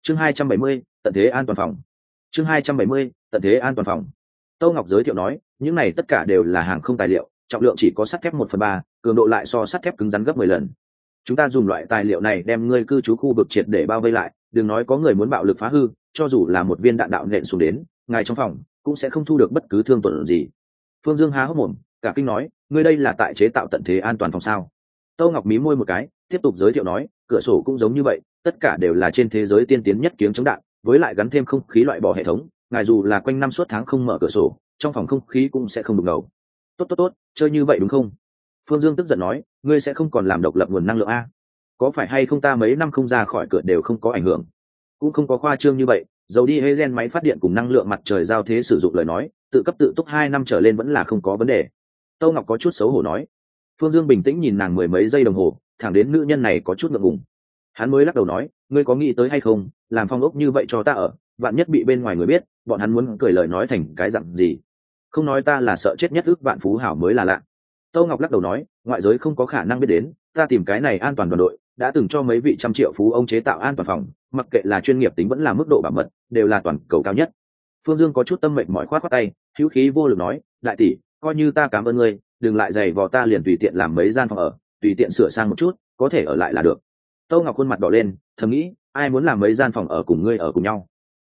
chương 270, tận thế an toàn phòng. chương 270, tận thế an toàn phòng. Tô Ngọc giới thiệu nói, những này tất cả đều là hàng không tài liệu, trọng lượng chỉ có sắt thép 1/3, cường độ lại so sắt thép cứng rắn gấp 10 lần. Chúng ta dùng loại tài liệu này đem ngươi cư trú khu vực triệt để bao vây lại, đừng nói có người muốn bạo lực phá hư, cho dù là một viên đạn đạo nện xuống đến, ngài trong phòng cũng sẽ không thu được bất cứ thương tổn gì. Phương Dương há hốc mồm, cả kinh nói, ngươi đây là tại chế tạo tận thế an toàn phòng sao? Tô Ngọc mí môi một cái, tiếp tục giới thiệu nói, cửa sổ cũng giống như vậy, tất cả đều là trên thế giới tiên tiến nhất kiếng chống đạn, với lại gắn thêm không khí loại bỏ hệ thống, ngài dù là quanh năm suốt tháng không mở cửa sổ, trong phòng không khí cũng sẽ không đục ngầu. Tốt, chơi như vậy đúng không? Phương Dương tức giận nói, ngươi sẽ không còn làm độc lập nguồn năng lượng a? Có phải hay không ta mấy năm không ra khỏi cửa đều không có ảnh hưởng? Cũng không có khoa trương như vậy, dầu đi hay gen máy phát điện cùng năng lượng mặt trời giao thế sử dụng lời nói, tự cấp tự túc 2 năm trở lên vẫn là không có vấn đề. Tô Ngọc có chút xấu hổ nói. Phương Dương bình tĩnh nhìn nàng 10 mấy giây đồng hồ, thẳng đến nữ nhân này có chút ngượng ngùng. Hắn mới lắc đầu nói, ngươi có nghĩ tới hay không, làm phong ốc như vậy cho ta ở, vạn nhất bị bên ngoài người biết, bọn hắn muốn cười lời nói thành cái dặn gì? Không nói ta là sợ chết nhất ức vạn phú hảo mới là lạ. Tô Ngọc lắc đầu nói, ngoại giới không có khả năng biết đến, ta tìm cái này an toàn đoàn đội, đã từng cho mấy vị trăm triệu phú ông chế tạo an toàn phòng, mặc kệ là chuyên nghiệp tính vẫn là mức độ bảo mật, đều là toàn cầu cao nhất. Phương Dương có chút tâm mệnh mỏi khoát tay, hữu khí vô lực nói, đại tỷ, coi như ta cảm ơn ngươi, đừng lại giày vò ta liền tùy tiện làm mấy gian phòng ở, tùy tiện sửa sang một chút, có thể ở lại là được. Tô Ngọc khuôn mặt đỏ lên, thầm nghĩ, ai muốn làm mấy gian phòng ở cùng ngươi ở cùng nhau?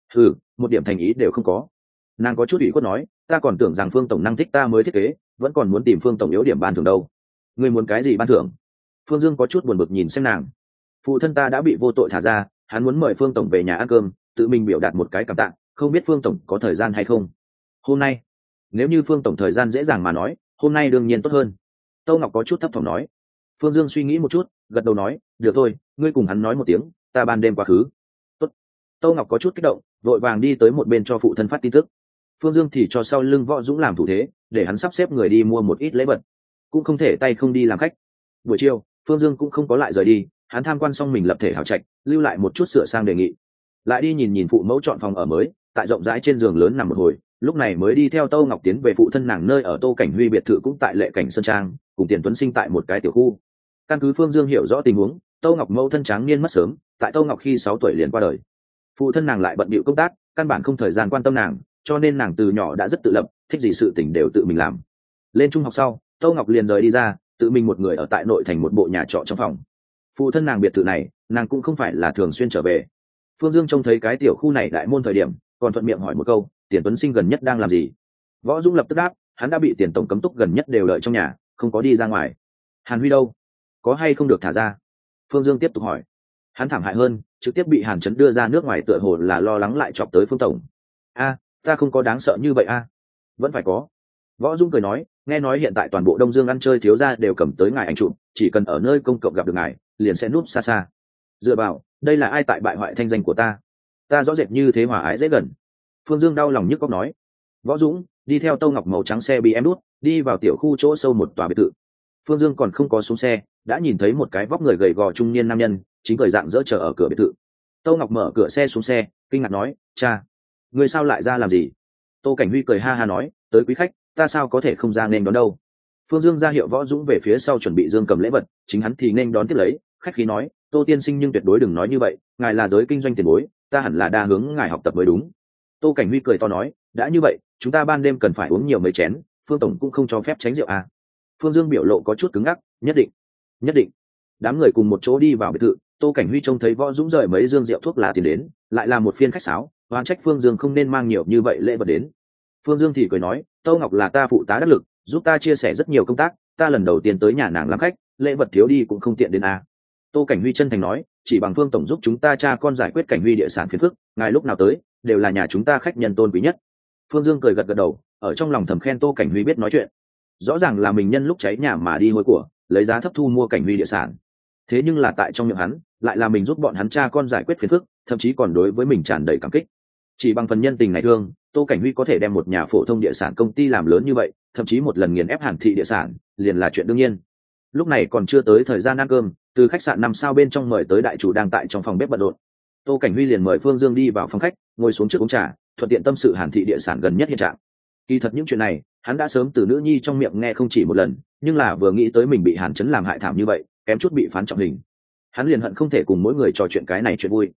Một điểm thành ý đều không có. Nàng có chút ủy khuất nói, ta còn tưởng rằng Phương tổng năng thích ta mới thiết kế, vẫn còn muốn tìm Phương tổng yếu điểm ban thưởng đâu. Ngươi muốn cái gì ban thưởng? Phương Dương có chút buồn bực nhìn xem nàng. Phụ thân ta đã bị vô tội thả ra, hắn muốn mời Phương tổng về nhà ăn cơm, tự mình biểu đạt một cái cảm tạ, không biết Phương tổng có thời gian hay không? Hôm nay? Nếu như Phương tổng thời gian dễ dàng mà nói, hôm nay đương nhiên tốt hơn. Tô Ngọc có chút thấp thỏm nói. Phương Dương suy nghĩ một chút, gật đầu nói, được thôi, ngươi cùng hắn nói một tiếng, ta ban đêm quá khứ. Tốt. Tô Ngọc có chút kích động, vội vàng đi tới một bên cho phụ thân phát tin tức. Phương Dương thì cho sau lưng Võ Dũng làm thủ thế, để hắn sắp xếp người đi mua một ít lễ vật, cũng không thể tay không đi làm khách. Buổi chiều, Phương Dương cũng không có lại rời đi, hắn tham quan xong mình lập thể hào trạch, lưu lại một chút sửa sang đề nghị, lại đi nhìn phụ mẫu chọn phòng ở mới, tại rộng rãi trên giường lớn nằm một hồi, lúc này mới đi theo Tô Ngọc tiến về phụ thân nàng nơi ở Tô Cảnh Huy biệt thự cũng tại Lệ Cảnh Sơn Trang, cùng Tiền Tuấn Sinh tại một cái tiểu khu. Căn cứ Phương Dương hiểu rõ tình huống, Tô Ngọc mẫu thân tráng niên mất sớm, tại Tô Ngọc khi 6 tuổi liền qua đời. Phụ thân nàng lại bận bịu công tác, căn bản không thời gian quan tâm nàng, cho nên nàng từ nhỏ đã rất tự lập, thích gì sự tình đều tự mình làm. Lên trung học sau, Tô Ngọc liền rời đi ra, tự mình một người ở tại nội thành một bộ nhà trọ trong phòng. Phụ thân nàng biệt thự này, nàng cũng không phải là thường xuyên trở về. Phương Dương trông thấy cái tiểu khu này đại môn thời điểm, còn thuận miệng hỏi một câu, Tiền Tuấn Sinh gần nhất đang làm gì? Võ Dũng lập tức đáp, hắn đã bị Tiền tổng cấm túc gần nhất đều đợi trong nhà, không có đi ra ngoài. Hàn Huy đâu? Có hay không được thả ra? Phương Dương tiếp tục hỏi. Hắn thảm hại hơn, trực tiếp bị Hàn Chấn đưa ra nước ngoài, tựa hồ là lo lắng lại chọc tới Phương tổng. Ta không có đáng sợ như vậy vẫn phải có. Võ Dũng cười nói, nghe nói hiện tại toàn bộ Đông Dương ăn chơi thiếu gia đều cầm tới ngài ảnh chụp, chỉ cần ở nơi công cộng gặp được ngài, liền sẽ núp xa xa. Dựa vào, đây là ai tại bại hoại thanh danh của ta? Ta rõ rệt như thế hòa ái dễ gần. Phương Dương đau lòng nhức óc nói. Võ Dũng đi theo Tô Ngọc màu trắng xe BMW đút, đi vào tiểu khu chỗ sâu một tòa biệt thự. Phương Dương còn không có xuống xe, đã nhìn thấy một cái vóc người gầy gò trung niên nam nhân, chính cười dạng dỡ chờ ở cửa biệt thự. Tô Ngọc mở cửa xe xuống xe, kinh ngạc nói, cha, người sao lại ra làm gì? Tô Cảnh Huy cười ha ha nói, tới quý khách, ta sao có thể không ra nên đón đâu. Phương Dương ra hiệu Võ Dũng về phía sau chuẩn bị dương cầm lễ vật, chính hắn thì nên đón tiếp lấy, khách khí nói, Tô tiên sinh nhưng tuyệt đối đừng nói như vậy, ngài là giới kinh doanh tiền bối, ta hẳn là đa hướng ngài học tập mới đúng. Tô Cảnh Huy cười to nói, đã như vậy, chúng ta ban đêm cần phải uống nhiều mấy chén, Phương tổng cũng không cho phép tránh rượu Phương Dương biểu lộ có chút cứng ngắc, nhất định. Đám người cùng một chỗ đi vào biệt thự, Tô Cảnh Huy trông thấy Võ Dũng rời mấy dương rượu thuốc lá tiền đến, lại là một phiên khách sáo, oán trách Phương Dương không nên mang nhiều như vậy lễ vật đến. Phương Dương thì cười nói, Tô Ngọc là ta phụ tá đắc lực, giúp ta chia sẻ rất nhiều công tác, ta lần đầu tiên tới nhà nàng làm khách, lễ vật thiếu đi cũng không tiện đến Tô Cảnh Huy chân thành nói, chỉ bằng Phương tổng giúp chúng ta cha con giải quyết Cảnh Huy địa sản phiền phức, ngài lúc nào tới đều là nhà chúng ta khách nhân tôn quý nhất. Phương Dương cười gật gật đầu, ở trong lòng thầm khen Tô Cảnh Huy biết nói chuyện. Rõ ràng là mình nhân lúc cháy nhà mà đi hôi của, lấy giá thấp thu mua Cảnh Huy địa sản. Thế nhưng là tại trong miệng hắn, lại là mình giúp bọn hắn cha con giải quyết phiền phức, thậm chí còn đối với mình tràn đầy cảm kích. Chỉ bằng phần nhân tình này thương, Tô Cảnh Huy có thể đem một nhà phổ thông địa sản công ty làm lớn như vậy, thậm chí một lần nghiền ép Hàn thị địa sản, liền là chuyện đương nhiên. Lúc này còn chưa tới thời gian ăn cơm, từ khách sạn 5 sao bên trong mời tới đại chủ đang tại trong phòng bếp bận rộn. Tô Cảnh Huy liền mời Phương Dương đi vào phòng khách, ngồi xuống trước uống trà, thuận tiện tâm sự Hàn thị địa sản gần nhất hiện trạng. Kỳ thật những chuyện này, hắn đã sớm từ nữ nhi trong miệng nghe không chỉ một lần, nhưng là vừa nghĩ tới mình bị Hàn Chấn làm hại thảm như vậy, kém chút bị phán trọng hình, hắn liền hận không thể cùng mỗi người trò chuyện cái này chuyện vui.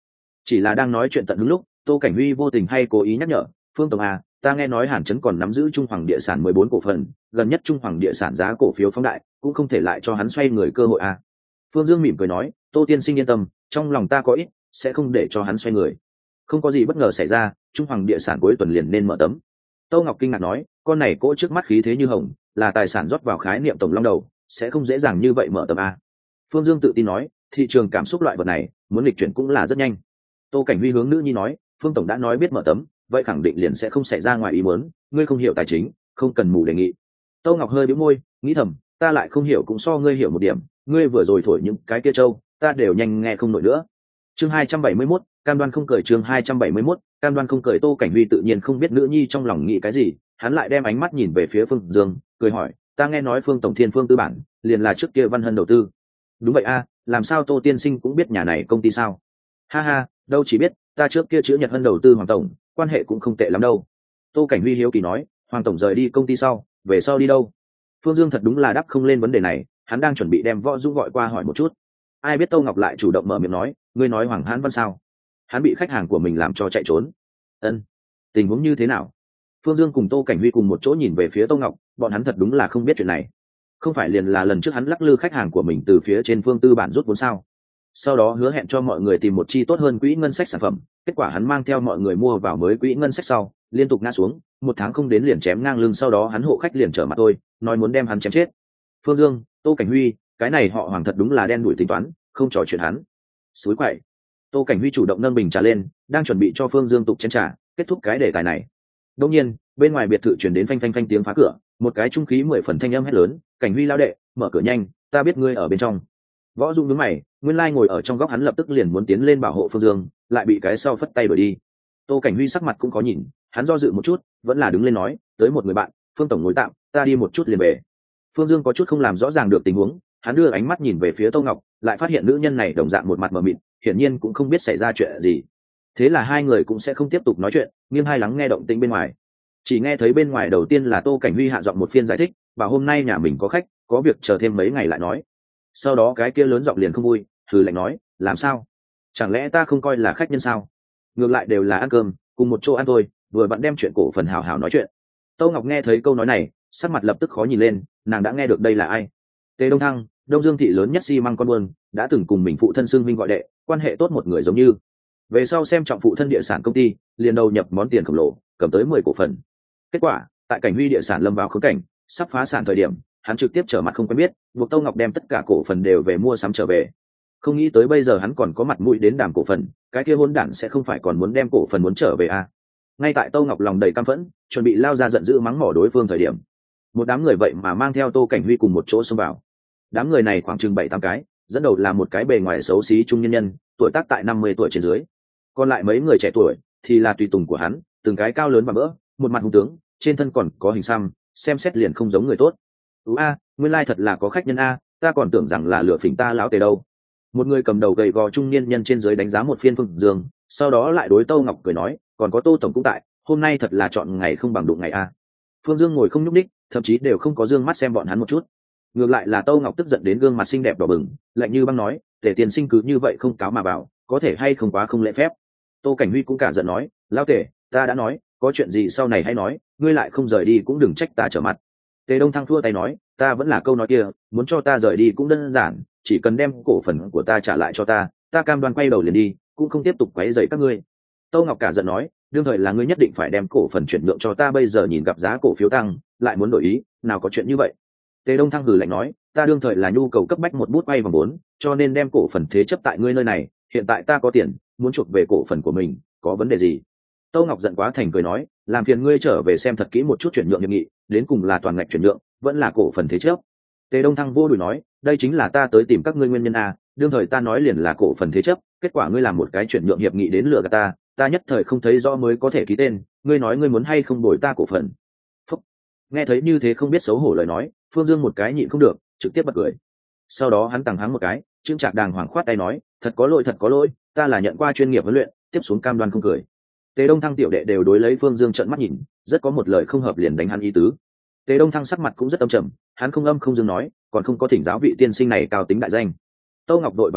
Chỉ là đang nói chuyện tận hứng lúc, Tô Cảnh Huy vô tình hay cố ý nhắc nhở, Phương tổng à, ta nghe nói Hàn Chấn còn nắm giữ Trung Hoàng địa sản 14 cổ phần, gần nhất Trung Hoàng địa sản giá cổ phiếu phóng đại, cũng không thể lại cho hắn xoay người cơ hội à. Phương Dương mỉm cười nói, Tô tiên sinh yên tâm, trong lòng ta có ít, sẽ không để cho hắn xoay người. Không có gì bất ngờ xảy ra, Trung Hoàng địa sản cuối tuần liền nên mở tấm. Tô Ngọc kinh ngạc nói, con này cỗ trước mắt khí thế như hồng, là tài sản rót vào khái niệm tổng long đầu, sẽ không dễ dàng như vậy mở tấm a. Phương Dương tự tin nói, thị trường cảm xúc loại vật này, muốn lịch chuyển cũng là rất nhanh. Tô Cảnh Huy hướng nữ nhi nói, Phương tổng đã nói biết mở tấm, vậy khẳng định liền sẽ không xảy ra ngoài ý muốn, ngươi không hiểu tài chính, không cần mù đề nghị. Tô Ngọc hơi bĩu môi, nghĩ thầm, ta lại không hiểu cũng so ngươi hiểu một điểm, ngươi vừa rồi thổi những cái kia trâu, ta đều nhanh nghe không nổi nữa. Chương 271, cam đoan không cười. Chương 271, cam đoan không cười. Tô Cảnh Huy tự nhiên không biết nữ nhi trong lòng nghĩ cái gì, hắn lại đem ánh mắt nhìn về phía Phương Dương, cười hỏi, ta nghe nói Phương tổng Thiên Phương tư bản liền là trước kia Văn Hân đầu tư. Đúng vậy a, làm sao Tô tiên sinh cũng biết nhà này công ty sao? Ha ha, đâu chỉ biết, ta trước kia chữ Nhật Hân đầu tư Hoàng tổng, quan hệ cũng không tệ lắm đâu. Tô Cảnh Huy hiếu kỳ nói, Hoàng tổng rời đi công ty sau, về sau đi đâu? Phương Dương thật đúng là đáp không lên vấn đề này, hắn đang chuẩn bị đem Võ Dũng gọi qua hỏi một chút. Ai biết Tô Ngọc lại chủ động mở miệng nói, ngươi nói Hoàng Hãn Văn sao? Hắn bị khách hàng của mình làm cho chạy trốn. Ân, tình huống như thế nào? Phương Dương cùng Tô Cảnh Huy cùng một chỗ nhìn về phía Tô Ngọc, bọn hắn thật đúng là không biết chuyện này. Không phải liền là lần trước hắn lắc lư khách hàng của mình từ phía trên Phương Tư bản rút vốn sao? Sau đó hứa hẹn cho mọi người tìm một chi tốt hơn quỹ ngân sách sản phẩm, kết quả hắn mang theo mọi người mua vào mới quỹ ngân sách sau, liên tục ngã xuống, một tháng không đến liền chém ngang lưng, sau đó hắn hộ khách liền trở mặt tôi, nói muốn đem hắn chém chết. Phương Dương, Tô Cảnh Huy, cái này họ Hoàng thật đúng là đen đủi tính toán, không trò chuyện hắn. Suối quậy. Tô Cảnh Huy chủ động nâng bình trà lên, đang chuẩn bị cho Phương Dương tục chén trà, kết thúc cái đề tài này. Đương nhiên, bên ngoài biệt thự truyền đến phanh phanh phanh tiếng phá cửa, một cái trung khí 10 phần thanh âm hét lớn, Cảnh Huy lao đệ, mở cửa nhanh, ta biết ngươi ở bên trong. Võ Dung nhướng mày, nguyên lai ngồi ở trong góc hắn lập tức liền muốn tiến lên bảo hộ Phương Dương, lại bị cái sau phất tay đuổi đi. Tô Cảnh Huy sắc mặt cũng có nhìn, hắn do dự một chút, vẫn là đứng lên nói, tới một người bạn, Phương tổng ngồi tạm, ta đi một chút liền về. Phương Dương có chút không làm rõ ràng được tình huống, hắn đưa ánh mắt nhìn về phía Tô Ngọc, lại phát hiện nữ nhân này đồng dạng một mặt mờ mịt, hiển nhiên cũng không biết xảy ra chuyện gì. Thế là hai người cũng sẽ không tiếp tục nói chuyện, nghiêng hai lắng nghe động tĩnh bên ngoài. Chỉ nghe thấy bên ngoài đầu tiên là Tô Cảnh Huy hạ giọng một phiên giải thích, bảo hôm nay nhà mình có khách, có việc chờ thêm mấy ngày lại nói. Sau đó cái kia lớn giọng liền không vui, thử lạnh nói, làm sao? Chẳng lẽ ta không coi là khách nhân sao? Ngược lại đều là ăn cơm, cùng một chỗ ăn thôi, vừa vặn đem chuyện cổ phần hào hào nói chuyện. Tô Ngọc nghe thấy câu nói này, sắc mặt lập tức khó nhìn lên, nàng đã nghe được đây là ai? Tề Đông Thăng, Đông Dương thị lớn nhất xi măng con buôn, đã từng cùng mình phụ thân xưng minh gọi đệ, quan hệ tốt một người giống như. Về sau xem trọng phụ thân địa sản công ty, liền đầu nhập món tiền khổng lồ, cầm tới 10 cổ phần. Kết quả, tại Cảnh Huy địa sản lâm vào khốn cảnh, sắp phá sản thời điểm, hắn trực tiếp trở mặt không quen biết, buộc Tô Ngọc đem tất cả cổ phần đều về mua sắm trở về. Không nghĩ tới bây giờ hắn còn có mặt mũi đến đàm cổ phần, cái kia hỗn đản sẽ không phải còn muốn đem cổ phần muốn trở về à? Ngay tại Tô Ngọc lòng đầy căm phẫn, chuẩn bị lao ra giận dữ mắng mỏ đối phương thời điểm, một đám người vậy mà mang theo Tô Cảnh Huy cùng một chỗ xông vào. Đám người này khoảng chừng 7-8 cái, dẫn đầu là một cái bề ngoài xấu xí trung nhân nhân, tuổi tác tại 50 tuổi trên dưới. Còn lại mấy người trẻ tuổi thì là tùy tùng của hắn, từng cái cao lớn và mỡ, một mặt hung tướng, trên thân còn có hình xăm, xem xét liền không giống người tốt. Nguyên lai thật là có khách nhân a, ta còn tưởng rằng là lừa phỉnh ta lão Tề đâu. Một người cầm đầu gầy gò trung niên nhân trên dưới đánh giá một phiên Phương Dương, sau đó lại đối Tô Ngọc cười nói, còn có Tô tổng cũng tại, hôm nay thật là chọn ngày không bằng đụng ngày a. Phương Dương ngồi không nhúc ních, thậm chí đều không có dương mắt xem bọn hắn một chút. Ngược lại là Tô Ngọc tức giận đến gương mặt xinh đẹp đỏ bừng, lạnh như băng nói, Tề tiên sinh cứ như vậy không cáo mà bảo, có thể hay không quá không lễ phép. Tô Cảnh Huy cũng cả giận nói, lão Tề, ta đã nói, có chuyện gì sau này hãy nói, ngươi lại không rời đi cũng đừng trách ta trở mặt. Tề Đông Thăng thua tay nói, ta vẫn là câu nói kia, muốn cho ta rời đi cũng đơn giản, chỉ cần đem cổ phần của ta trả lại cho ta, ta cam đoan quay đầu liền đi, cũng không tiếp tục quấy rầy các ngươi. Tô Ngọc cả giận nói, đương thời là ngươi nhất định phải đem cổ phần chuyển nhượng cho ta, bây giờ nhìn gặp giá cổ phiếu tăng, lại muốn đổi ý, nào có chuyện như vậy. Tề Đông Thăng hừ lạnh nói, ta đương thời là nhu cầu cấp bách một bút vay vòng vốn, cho nên đem cổ phần thế chấp tại ngươi nơi này, hiện tại ta có tiền, muốn chuộc về cổ phần của mình, có vấn đề gì? Tô Ngọc giận quá thành cười nói, làm phiền ngươi trở về xem thật kỹ một chút chuyển nhượng hiệp nghị, đến cùng là toàn ngạch chuyển nhượng, vẫn là cổ phần thế chấp. Tề Đông Thăng vô đùi nói, đây chính là ta tới tìm các ngươi nguyên nhân a, đương thời ta nói liền là cổ phần thế chấp, kết quả ngươi làm một cái chuyển nhượng hiệp nghị đến lừa gạt ta, ta nhất thời không thấy rõ mới có thể ký tên, ngươi nói ngươi muốn hay không bồi ta cổ phần. Phúc. Nghe thấy như thế không biết xấu hổ lời nói, Phương Dương một cái nhịn không được, trực tiếp bật cười. Sau đó hắn tằng hắng một cái, chững chạc đàng hoàng khoát tay nói, thật có lỗi, ta là nhận qua chuyên nghiệp huấn luyện, tiếp xuống cam đoan không cười. Tề Đông Thăng tiểu đệ đều đối lấy Phương Dương trợn mắt nhìn, rất có một lời không hợp liền đánh hắn ý tứ. Tề Đông Thăng sắc mặt cũng rất âm trầm, hắn không âm không dương nói, còn không có thỉnh giáo vị tiên sinh này cao tính đại danh. Tô Ngọc đội bằng nói,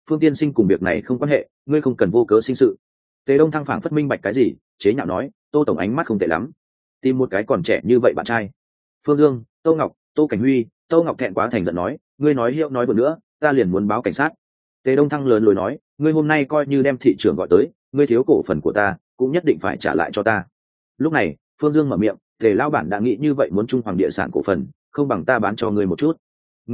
Phương tiên sinh cùng việc này không quan hệ, ngươi không cần vô cớ sinh sự. Tề Đông Thăng phảng phất minh bạch cái gì, chế nhạo nói, Tô tổng ánh mắt không tệ lắm, tìm một cái còn trẻ như vậy bạn trai. Phương Dương, Tô Ngọc, Tô Cảnh Huy. Tô Ngọc thẹn quá thành giận nói, ngươi nói hiệu nói bữa nữa, ta liền muốn báo cảnh sát. Tề Đông Thăng lớn lối nói, ngươi hôm nay coi như đem thị trưởng gọi tới, ngươi thiếu cổ phần của ta cũng nhất định phải trả lại cho ta. Lúc này Phương Dương mở miệng, Tề lao bản đã nghĩ như vậy, muốn Trung Hoàng địa sản cổ phần, không bằng ta bán cho ngươi một chút.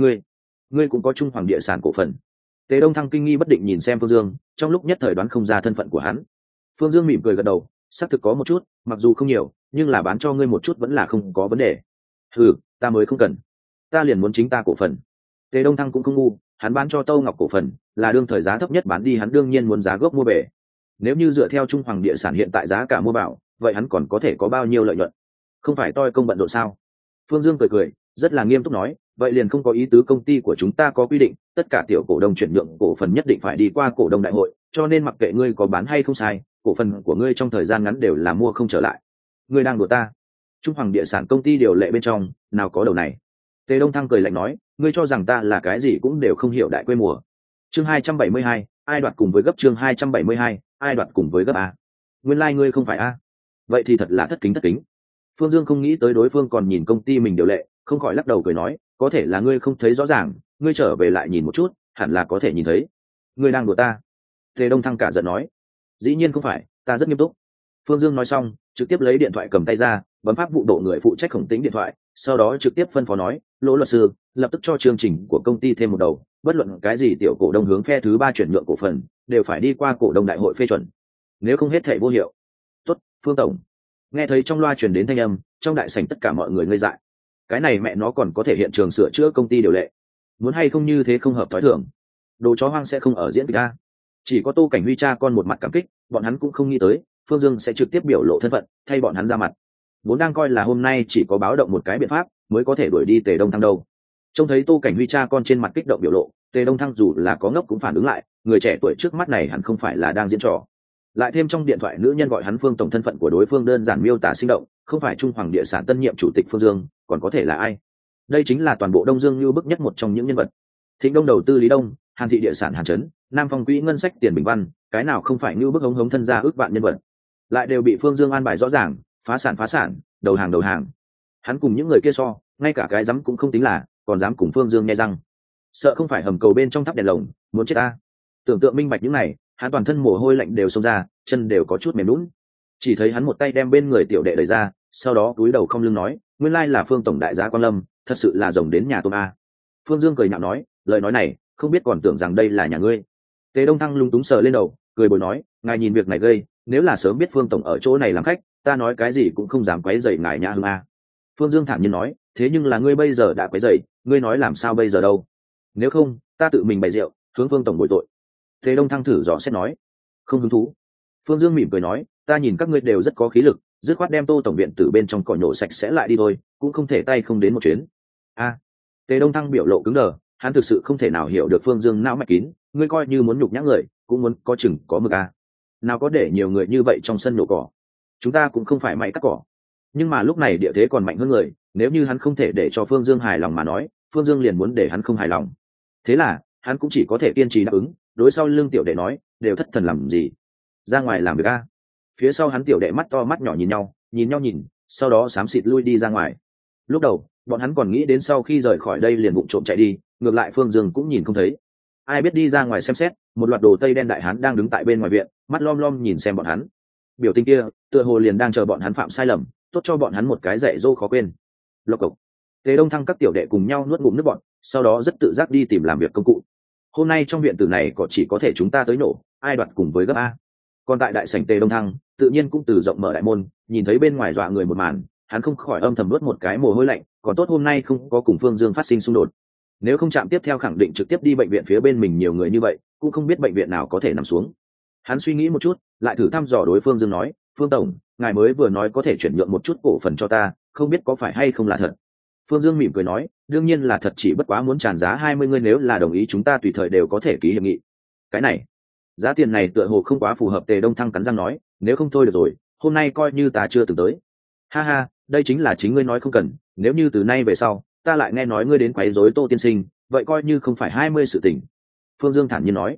Ngươi cũng có Trung Hoàng địa sản cổ phần? Tề Đông Thăng kinh nghi bất định nhìn xem Phương Dương, trong lúc nhất thời đoán không ra thân phận của hắn. Phương Dương mỉm cười gật đầu, xác thực có một chút, mặc dù không nhiều, nhưng là bán cho ngươi một chút vẫn là không có vấn đề. Ừ, ta mới không cần, ta liền muốn chính ta cổ phần. Tề Đông Thăng cũng không ngu, hắn bán cho Tô Ngọc cổ phần là đương thời giá thấp nhất bán đi, hắn đương nhiên muốn giá gốc mua về. Nếu như dựa theo Trung Hoàng địa sản hiện tại giá cả mua bảo, vậy hắn còn có thể có bao nhiêu lợi nhuận? Không phải toi công bận rộn sao? Phương Dương cười, rất là nghiêm túc nói, vậy liền không có ý tứ, công ty của chúng ta có quy định, tất cả tiểu cổ đông chuyển nhượng cổ phần nhất định phải đi qua cổ đông đại hội, cho nên mặc kệ ngươi có bán hay không sai, cổ phần của ngươi trong thời gian ngắn đều là mua không trở lại. Ngươi đang đùa ta? Trung Hoàng địa sản công ty điều lệ bên trong nào có đầu này. Tề Đông Thăng cười lạnh nói, ngươi cho rằng ta là cái gì cũng đều không hiểu đại quê mùa. Chương 272, ai đoạt cùng với gấp. Chương 272, ai đoạt cùng với gấp a. Nguyên lai ngươi không phải a. Vậy thì thật là thất kính. Phương Dương không nghĩ tới đối phương còn nhìn công ty mình điều lệ, không khỏi lắc đầu cười nói, có thể là ngươi không thấy rõ ràng, ngươi trở về lại nhìn một chút, hẳn là có thể nhìn thấy. Ngươi đang đùa ta? Tề Đông Thăng cả giận nói, dĩ nhiên không phải, ta rất nghiêm túc. Phương Dương nói xong, trực tiếp lấy điện thoại cầm tay ra, bấm pháp vụ độ người phụ trách Khổng Tĩnh điện thoại, sau đó trực tiếp phân phó nói, Lỗ luật sư, lập tức cho chương trình của công ty thêm một đầu, bất luận cái gì tiểu cổ đông hướng phe thứ ba chuyển nhượng cổ phần, đều phải đi qua cổ đông đại hội phê chuẩn, nếu không hết thảy vô hiệu. Tốt, Phương tổng. Nghe thấy trong loa truyền đến thanh âm, trong đại sảnh tất cả mọi người ngây dại. Cái này mẹ nó còn có thể hiện trường sửa chữa công ty điều lệ, muốn hay không như thế không hợp thói thường. Đồ chó hoang sẽ không ở diễn kịch a. Chỉ có Tô Cảnh Huy cha con một mặt cảm kích, bọn hắn cũng không nghĩ tới Phương Dương sẽ trực tiếp biểu lộ thân phận, thay bọn hắn ra mặt. Vốn đang coi là hôm nay chỉ có báo động một cái biện pháp mới có thể đuổi đi Tề Đông Thăng đâu. Trông thấy Tô Cảnh Huy cha con trên mặt kích động biểu lộ, Tề Đông Thăng dù là có ngốc cũng phản ứng lại, người trẻ tuổi trước mắt này hẳn không phải là đang diễn trò. Lại thêm trong điện thoại nữ nhân gọi hắn Phương tổng, thân phận của đối phương đơn giản miêu tả sinh động, không phải Trung Hoàng địa sản tân nhiệm chủ tịch Phương Dương, còn có thể là ai? Đây chính là toàn bộ Đông Dương như bức nhất một trong những nhân vật. Thịnh Đông đầu tư Lý Đông, Hàn thị địa sản Hàn Trấn, Nam Phong quỹ ngân sách Tiền Bình Văn, cái nào không phải như bức hống thân gia ước vạn nhân vật, lại đều bị Phương Dương an bài rõ ràng, phá sản, đầu hàng. Hắn cùng những người kia so, ngay cả cái dám cũng không tính là, còn dám cùng Phương Dương nghe răng. Sợ không phải hầm cầu bên trong thắp đèn lồng, muốn chết ta. Tưởng tượng minh bạch những này, hắn toàn thân mồ hôi lạnh đều xông ra, chân đều có chút mềm nhũn. Chỉ thấy hắn một tay đem bên người tiểu đệ đẩy ra, sau đó cúi đầu không lưng nói, nguyên lai là Phương tổng đại giá Quan Lâm, thật sự là rồng đến nhà tôm a. Phương Dương cười nhạo nói, lời nói này, không biết còn tưởng rằng đây là nhà ngươi. Tề Đông Thăng lung túng sờ lên đầu, cười bồi nói, ngài nhìn việc này gây, nếu là sớm biết Phương tổng ở chỗ này làm khách, ta nói cái gì cũng không dám quấy rầy ngài nhã hương a. Phương Dương thản nhiên nói, thế nhưng là ngươi bây giờ đã quấy rầy, ngươi nói làm sao bây giờ đâu? Nếu không, ta tự mình bày rượu, hướng Phương tổng bồi tội. Tề Đông Thăng thử dò xét nói, không hứng thú. Phương Dương mỉm cười nói, ta nhìn các ngươi đều rất có khí lực, dứt khoát đem Tô tổng viện từ bên trong cỏ nhổ sạch sẽ lại đi thôi, cũng không thể tay không đến một chuyến. A. Tề Đông Thăng biểu lộ cứng đờ, hắn thực sự không thể nào hiểu được Phương Dương não mạch kín, ngươi coi như muốn nhục nhã người, cũng muốn có chừng có mực a. Nào có để nhiều người như vậy trong sân nhổ cỏ. Chúng ta cũng không phải mày cắt cỏ. Nhưng mà lúc này địa thế còn mạnh hơn người, nếu như hắn không thể để cho Phương Dương hài lòng mà nói, Phương Dương liền muốn để hắn không hài lòng. Thế là, hắn cũng chỉ có thể kiên trì đáp ứng, đối sau lưng tiểu đệ nói, đều thất thần làm gì? Ra ngoài làm việc a. Phía sau hắn tiểu đệ mắt to mắt nhỏ nhìn nhau, sau đó xám xịt lui đi ra ngoài. Lúc đầu, bọn hắn còn nghĩ đến sau khi rời khỏi đây liền vụng trộm chạy đi, ngược lại Phương Dương cũng nhìn không thấy. Ai biết đi ra ngoài xem xét, một loạt đồ tây đen đại hán đang đứng tại bên ngoài viện, mắt lom lom nhìn xem bọn hắn. Biểu tình kia, tựa hồ liền đang chờ bọn hắn phạm sai lầm, tốt cho bọn hắn một cái dạy dỗ khó quên. Lộc cộc. Tề Đông Thăng các tiểu đệ cùng nhau nuốt ngụm nước bọn, sau đó rất tự giác đi tìm làm việc công cụ. Hôm nay trong viện tử này chỉ có thể chúng ta tới nổ, ai đoạt cùng với gấp a. Còn tại đại sảnh Tề Đông Thăng, tự nhiên cũng từ rộng mở đại môn, nhìn thấy bên ngoài dọa người một màn, hắn không khỏi âm thầm nuốt một cái mồ hôi lạnh, còn tốt hôm nay không có cùng Phương Dương phát sinh xung đột. Nếu không chạm tiếp theo khẳng định trực tiếp đi bệnh viện, phía bên mình nhiều người như vậy, cũng không biết bệnh viện nào có thể nằm xuống. Hắn suy nghĩ một chút, lại thử thăm dò đối Phương Dương nói, Phương tổng, ngài mới vừa nói có thể chuyển nhượng một chút cổ phần cho ta, không biết có phải hay không là thật. Phương Dương mỉm cười nói, đương nhiên là thật, chỉ bất quá muốn tràn giá 20 ngươi, nếu là đồng ý chúng ta tùy thời đều có thể ký hiệp nghị. Cái này, giá tiền này tựa hồ không quá phù hợp. Tề Đông Thăng cắn răng nói, nếu không thôi được rồi, hôm nay coi như ta chưa từng tới. Ha ha, đây chính là chính ngươi nói không cần, nếu như từ nay về sau ta lại nghe nói ngươi đến quấy rối Tô tiên sinh, vậy coi như không phải 20 sự tình. Phương Dương thản nhiên nói,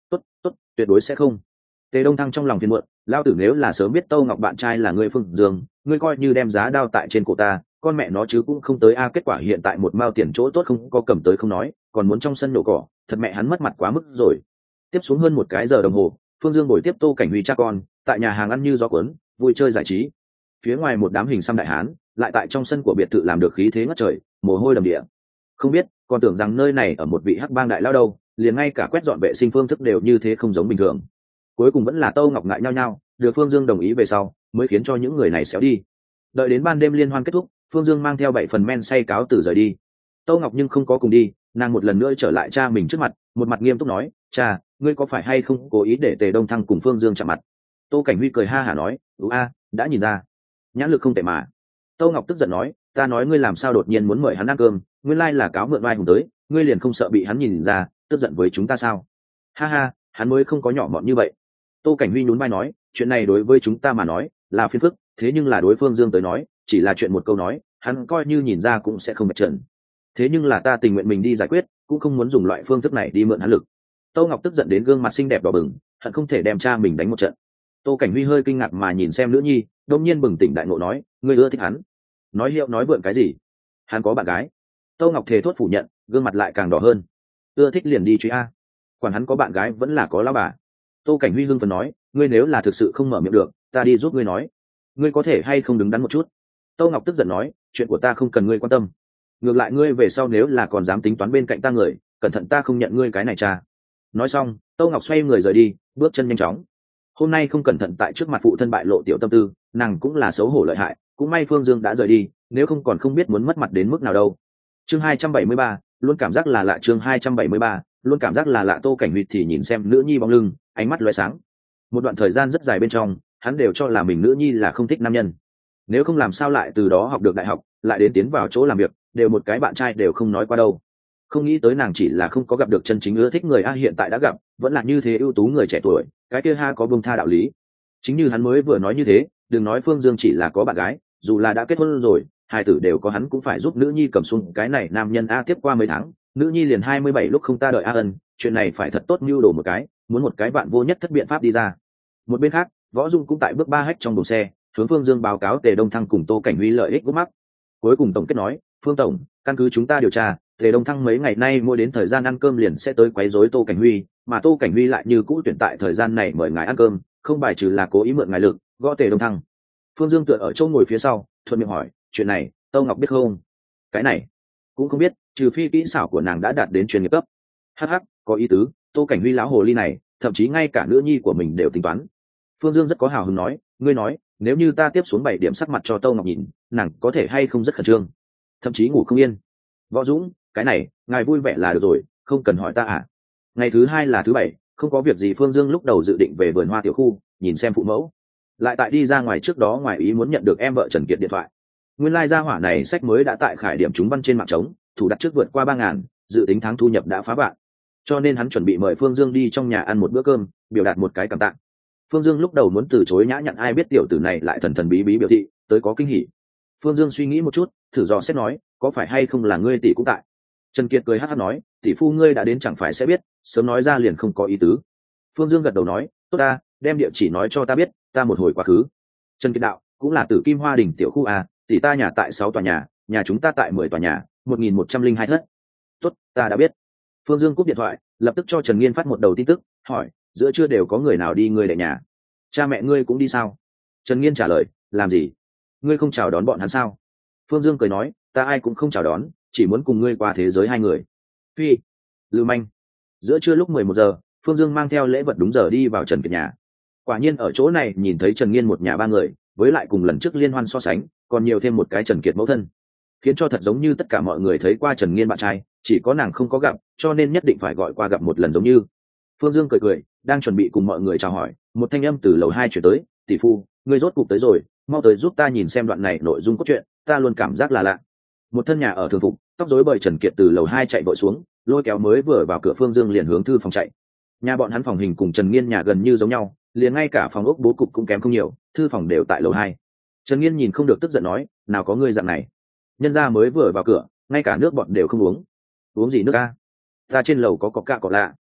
tốt tốt, tuyệt đối sẽ không. Tề Đông Thăng trong lòng phiền muộn, lao tử nếu là sớm biết Tâu Ngọc bạn trai là ngươi Phương Dương, ngươi coi như đem giá đao tại trên cổ ta, con mẹ nó chứ cũng không tới a. Kết quả hiện tại một mao tiền chỗ tốt không có cầm tới không nói, còn muốn trong sân nổ cỏ, thật mẹ hắn mất mặt quá mức rồi. Tiếp xuống hơn một cái giờ đồng hồ, Phương Dương ngồi tiếp Tô Cảnh Huy cha con tại nhà hàng ăn như gió cuốn, vui chơi giải trí. Phía ngoài một đám hình xăm đại hán lại tại trong sân của biệt thự làm được khí thế ngất trời, mồ hôi đầm địa. Không biết còn tưởng rằng nơi này ở một vị hắc bang đại lao đâu, liền ngay cả quét dọn vệ sinh phương thức đều như thế không giống bình thường. Cuối cùng vẫn là Tâu Ngọc ngại nhau nhau, được Phương Dương đồng ý về sau mới khiến cho những người này xéo đi. Đợi đến ban đêm liên hoan kết thúc, Phương Dương mang theo 7 phần men say cáo từ rời đi. Tâu Ngọc nhưng không có cùng đi, nàng một lần nữa trở lại cha mình trước mặt, một mặt nghiêm túc nói: cha, ngươi có phải hay không cố ý để Tề Đông Thăng cùng Phương Dương chạm mặt? Tô Cảnh Huy cười ha hả nói: đã nhìn ra, nhãn lực không tệ mà. Tâu Ngọc tức giận nói: ta nói ngươi làm sao đột nhiên muốn mời hắn ăn cơm, nguyên lai là cáo mượn oai hùng tới, ngươi liền không sợ bị hắn nhìn ra tức giận với chúng ta sao? Ha ha, hắn mới không có nhỏ mọn như vậy. Tô Cảnh Huy nhún vai nói: chuyện này đối với chúng ta mà nói là phiền phức, thế nhưng là đối Phương Dương tới nói chỉ là chuyện một câu nói, hắn coi như nhìn ra cũng sẽ không bạch trận. Thế nhưng là ta tình nguyện mình đi giải quyết, cũng không muốn dùng loại phương thức này đi mượn hắn lực. Tô Ngọc tức giận đến gương mặt xinh đẹp đỏ bừng, hận không thể đem cha mình đánh một trận. Tô Cảnh Huy hơi kinh ngạc mà nhìn xem nữ nhi, đột nhiên bừng tỉnh đại ngộ nói: ngươi ưa thích hắn? Nói hiệu nói vượn cái gì? Hắn có bạn gái. Tô Ngọc thề thốt phủ nhận, gương mặt lại càng đỏ hơn. Ưa thích liền đi truy a, quản hắn có bạn gái vẫn là có lão bà. Tô Cảnh Huy hưng phấn nói: ngươi nếu là thực sự không mở miệng được, ta đi giúp ngươi nói. Ngươi có thể hay không đứng đắn một chút? Tô Ngọc tức giận nói: chuyện của ta không cần ngươi quan tâm. Ngược lại ngươi về sau nếu là còn dám tính toán bên cạnh ta người, cẩn thận ta không nhận ngươi cái này cha. Nói xong, Tô Ngọc xoay người rời đi, bước chân nhanh chóng. Hôm nay không cẩn thận tại trước mặt phụ thân bại lộ tiểu tâm tư, nàng cũng là xấu hổ lợi hại, cũng may Phương Dương đã rời đi, nếu không còn không biết muốn mất mặt đến mức nào đâu. Chương 273, luôn cảm giác là lạ. Chương 273, luôn cảm giác là lạ. Tô Cảnh Huy thì nhìn xem nữ nhi bóng lưng, ánh mắt lóe sáng. Một đoạn thời gian rất dài bên trong, hắn đều cho là mình nữ nhi là không thích nam nhân. Nếu không làm sao lại từ đó học được đại học, lại đến tiến vào chỗ làm việc, đều một cái bạn trai đều không nói qua đâu. Không nghĩ tới nàng chỉ là không có gặp được chân chính ưa thích người a, hiện tại đã gặp, vẫn là như thế ưu tú người trẻ tuổi, cái kia ha có buông tha đạo lý. Chính như hắn mới vừa nói như thế, đừng nói Phương Dương chỉ là có bạn gái, dù là đã kết hôn rồi, hai tử đều có, hắn cũng phải giúp nữ nhi cầm xuống cái này nam nhân a. Tiếp qua mấy tháng, nữ nhi liền 27 lúc không ta đợi a ân, chuyện này phải thật tốt mưu đồ một cái, muốn một cái bạn vô nhất thất biện pháp đi ra. Một bên khác, Võ Dung cũng tại bước 3 hách trong buồng xe, hướng Phương Dương báo cáo Tề Đông Thăng cùng Tô Cảnh Huy lợi ích gút mắc. Cuối cùng tổng kết nói: Phương tổng, căn cứ chúng ta điều tra, Tề Đông Thăng mấy ngày nay mỗi đến thời gian ăn cơm liền sẽ tới quấy rối Tô Cảnh Huy, mà Tô Cảnh Huy lại như cũ tuyển tại thời gian này mời ngài ăn cơm, không bài trừ là cố ý mượn ngài lực gõ Tề Đông Thăng. Phương Dương tựa ở chỗ ngồi phía sau, thuận miệng hỏi: chuyện này Tô Ngọc biết không? Cái này cũng không biết, trừ phi kỹ xảo của nàng đã đạt đến chuyên nghiệp cấp. Hắc hắc, có ý tứ, Tô Cảnh Huy láo hồ ly này, thậm chí ngay cả nữ nhi của mình đều tính toán. Phương Dương rất có hào hứng nói: ngươi nói, nếu như ta tiếp xuống 7 điểm sắc mặt cho Tô Ngọc nhìn, nàng có thể hay không rất khẩn trương, thậm chí ngủ không yên. Võ Dũng, cái này ngài vui vẻ là được rồi, không cần hỏi ta à. Ngày thứ 2 là thứ 7, không có việc gì. Phương Dương lúc đầu dự định về vườn hoa tiểu khu nhìn xem phụ mẫu, lại tại đi ra ngoài trước đó ngoài ý muốn nhận được em vợ Trần Kiệt điện thoại. Nguyên lai gia hỏa này sách mới đã tại khải điểm trúng văn trên mạng trống, thủ đặt trước vượt qua 3.000, dự tính tháng thu nhập đã phá vạn, cho nên hắn chuẩn bị mời Phương Dương đi trong nhà ăn một bữa cơm, biểu đạt một cái cảm tạ. Phương Dương lúc đầu muốn từ chối nhã nhặn, ai biết tiểu tử này lại thần thần bí bí biểu thị tới có kinh hỉ. Phương Dương suy nghĩ một chút, thử dò xét nói: có phải hay không là ngươi tỷ cũng tại? Trần Kiệt cười hắc hắc nói: tỷ phu ngươi đã đến chẳng phải sẽ biết, sớm nói ra liền không có ý tứ. Phương Dương gật đầu nói: tốt ta, đem địa chỉ nói cho ta biết, ta một hồi quá khứ. Trần Kiệt đạo: cũng là Tử Kim Hoa Đình tiểu khu à, tỷ ta nhà tại 6 tòa nhà, nhà chúng ta tại 10 tòa nhà, 1102 thất. Tốt, ta đã biết. Phương Dương cúp điện thoại, lập tức cho Trần Nghiên phát một đầu tin tức, hỏi: giữa trưa đều có người nào đi ngươi đệ nhà? Cha mẹ ngươi cũng đi sao? Trần Nghiên trả lời: làm gì? Ngươi không chào đón bọn hắn sao? Phương Dương cười nói: ta ai cũng không chào đón, chỉ muốn cùng ngươi qua thế giới hai người. Phi, lưu manh. Giữa trưa lúc 11 giờ, Phương Dương mang theo lễ vật đúng giờ đi vào Trần Kiệt nhà. Quả nhiên ở chỗ này nhìn thấy Trần Nghiên một nhà 3 người, với lại cùng lần trước liên hoan so sánh, còn nhiều thêm một cái Trần Kiệt mẫu thân, khiến cho thật giống như tất cả mọi người thấy qua Trần Nghiên bạn trai, chỉ có nàng không có gặp, cho nên nhất định phải gọi qua gặp một lần giống như. Phương Dương cười cười, đang chuẩn bị cùng mọi người chào hỏi, một thanh âm từ lầu 2 chuyển tới: tỷ phu, ngươi rốt cục tới rồi, mau tới giúp ta nhìn xem đoạn này nội dung cốt truyện, ta luôn cảm giác là lạ. Một thân nhà ở thường phục, tóc rối bời Trần Kiệt từ lầu 2 chạy vội xuống, lôi kéo mới vừa vào cửa Phương Dương liền hướng thư phòng chạy. Nhà bọn hắn phòng hình cùng Trần Nghiên nhà gần như giống nhau, liền ngay cả phòng ốc bố cục cũng kém không nhiều, thư phòng đều tại lầu 2. Trần Nghiên nhìn không được tức giận nói: nào có ngươi dạng này, nhân gia mới vừa vào cửa, ngay cả nước bọn đều không uống. Uống gì nước a? Ta trên lầu có coca cọ lạ.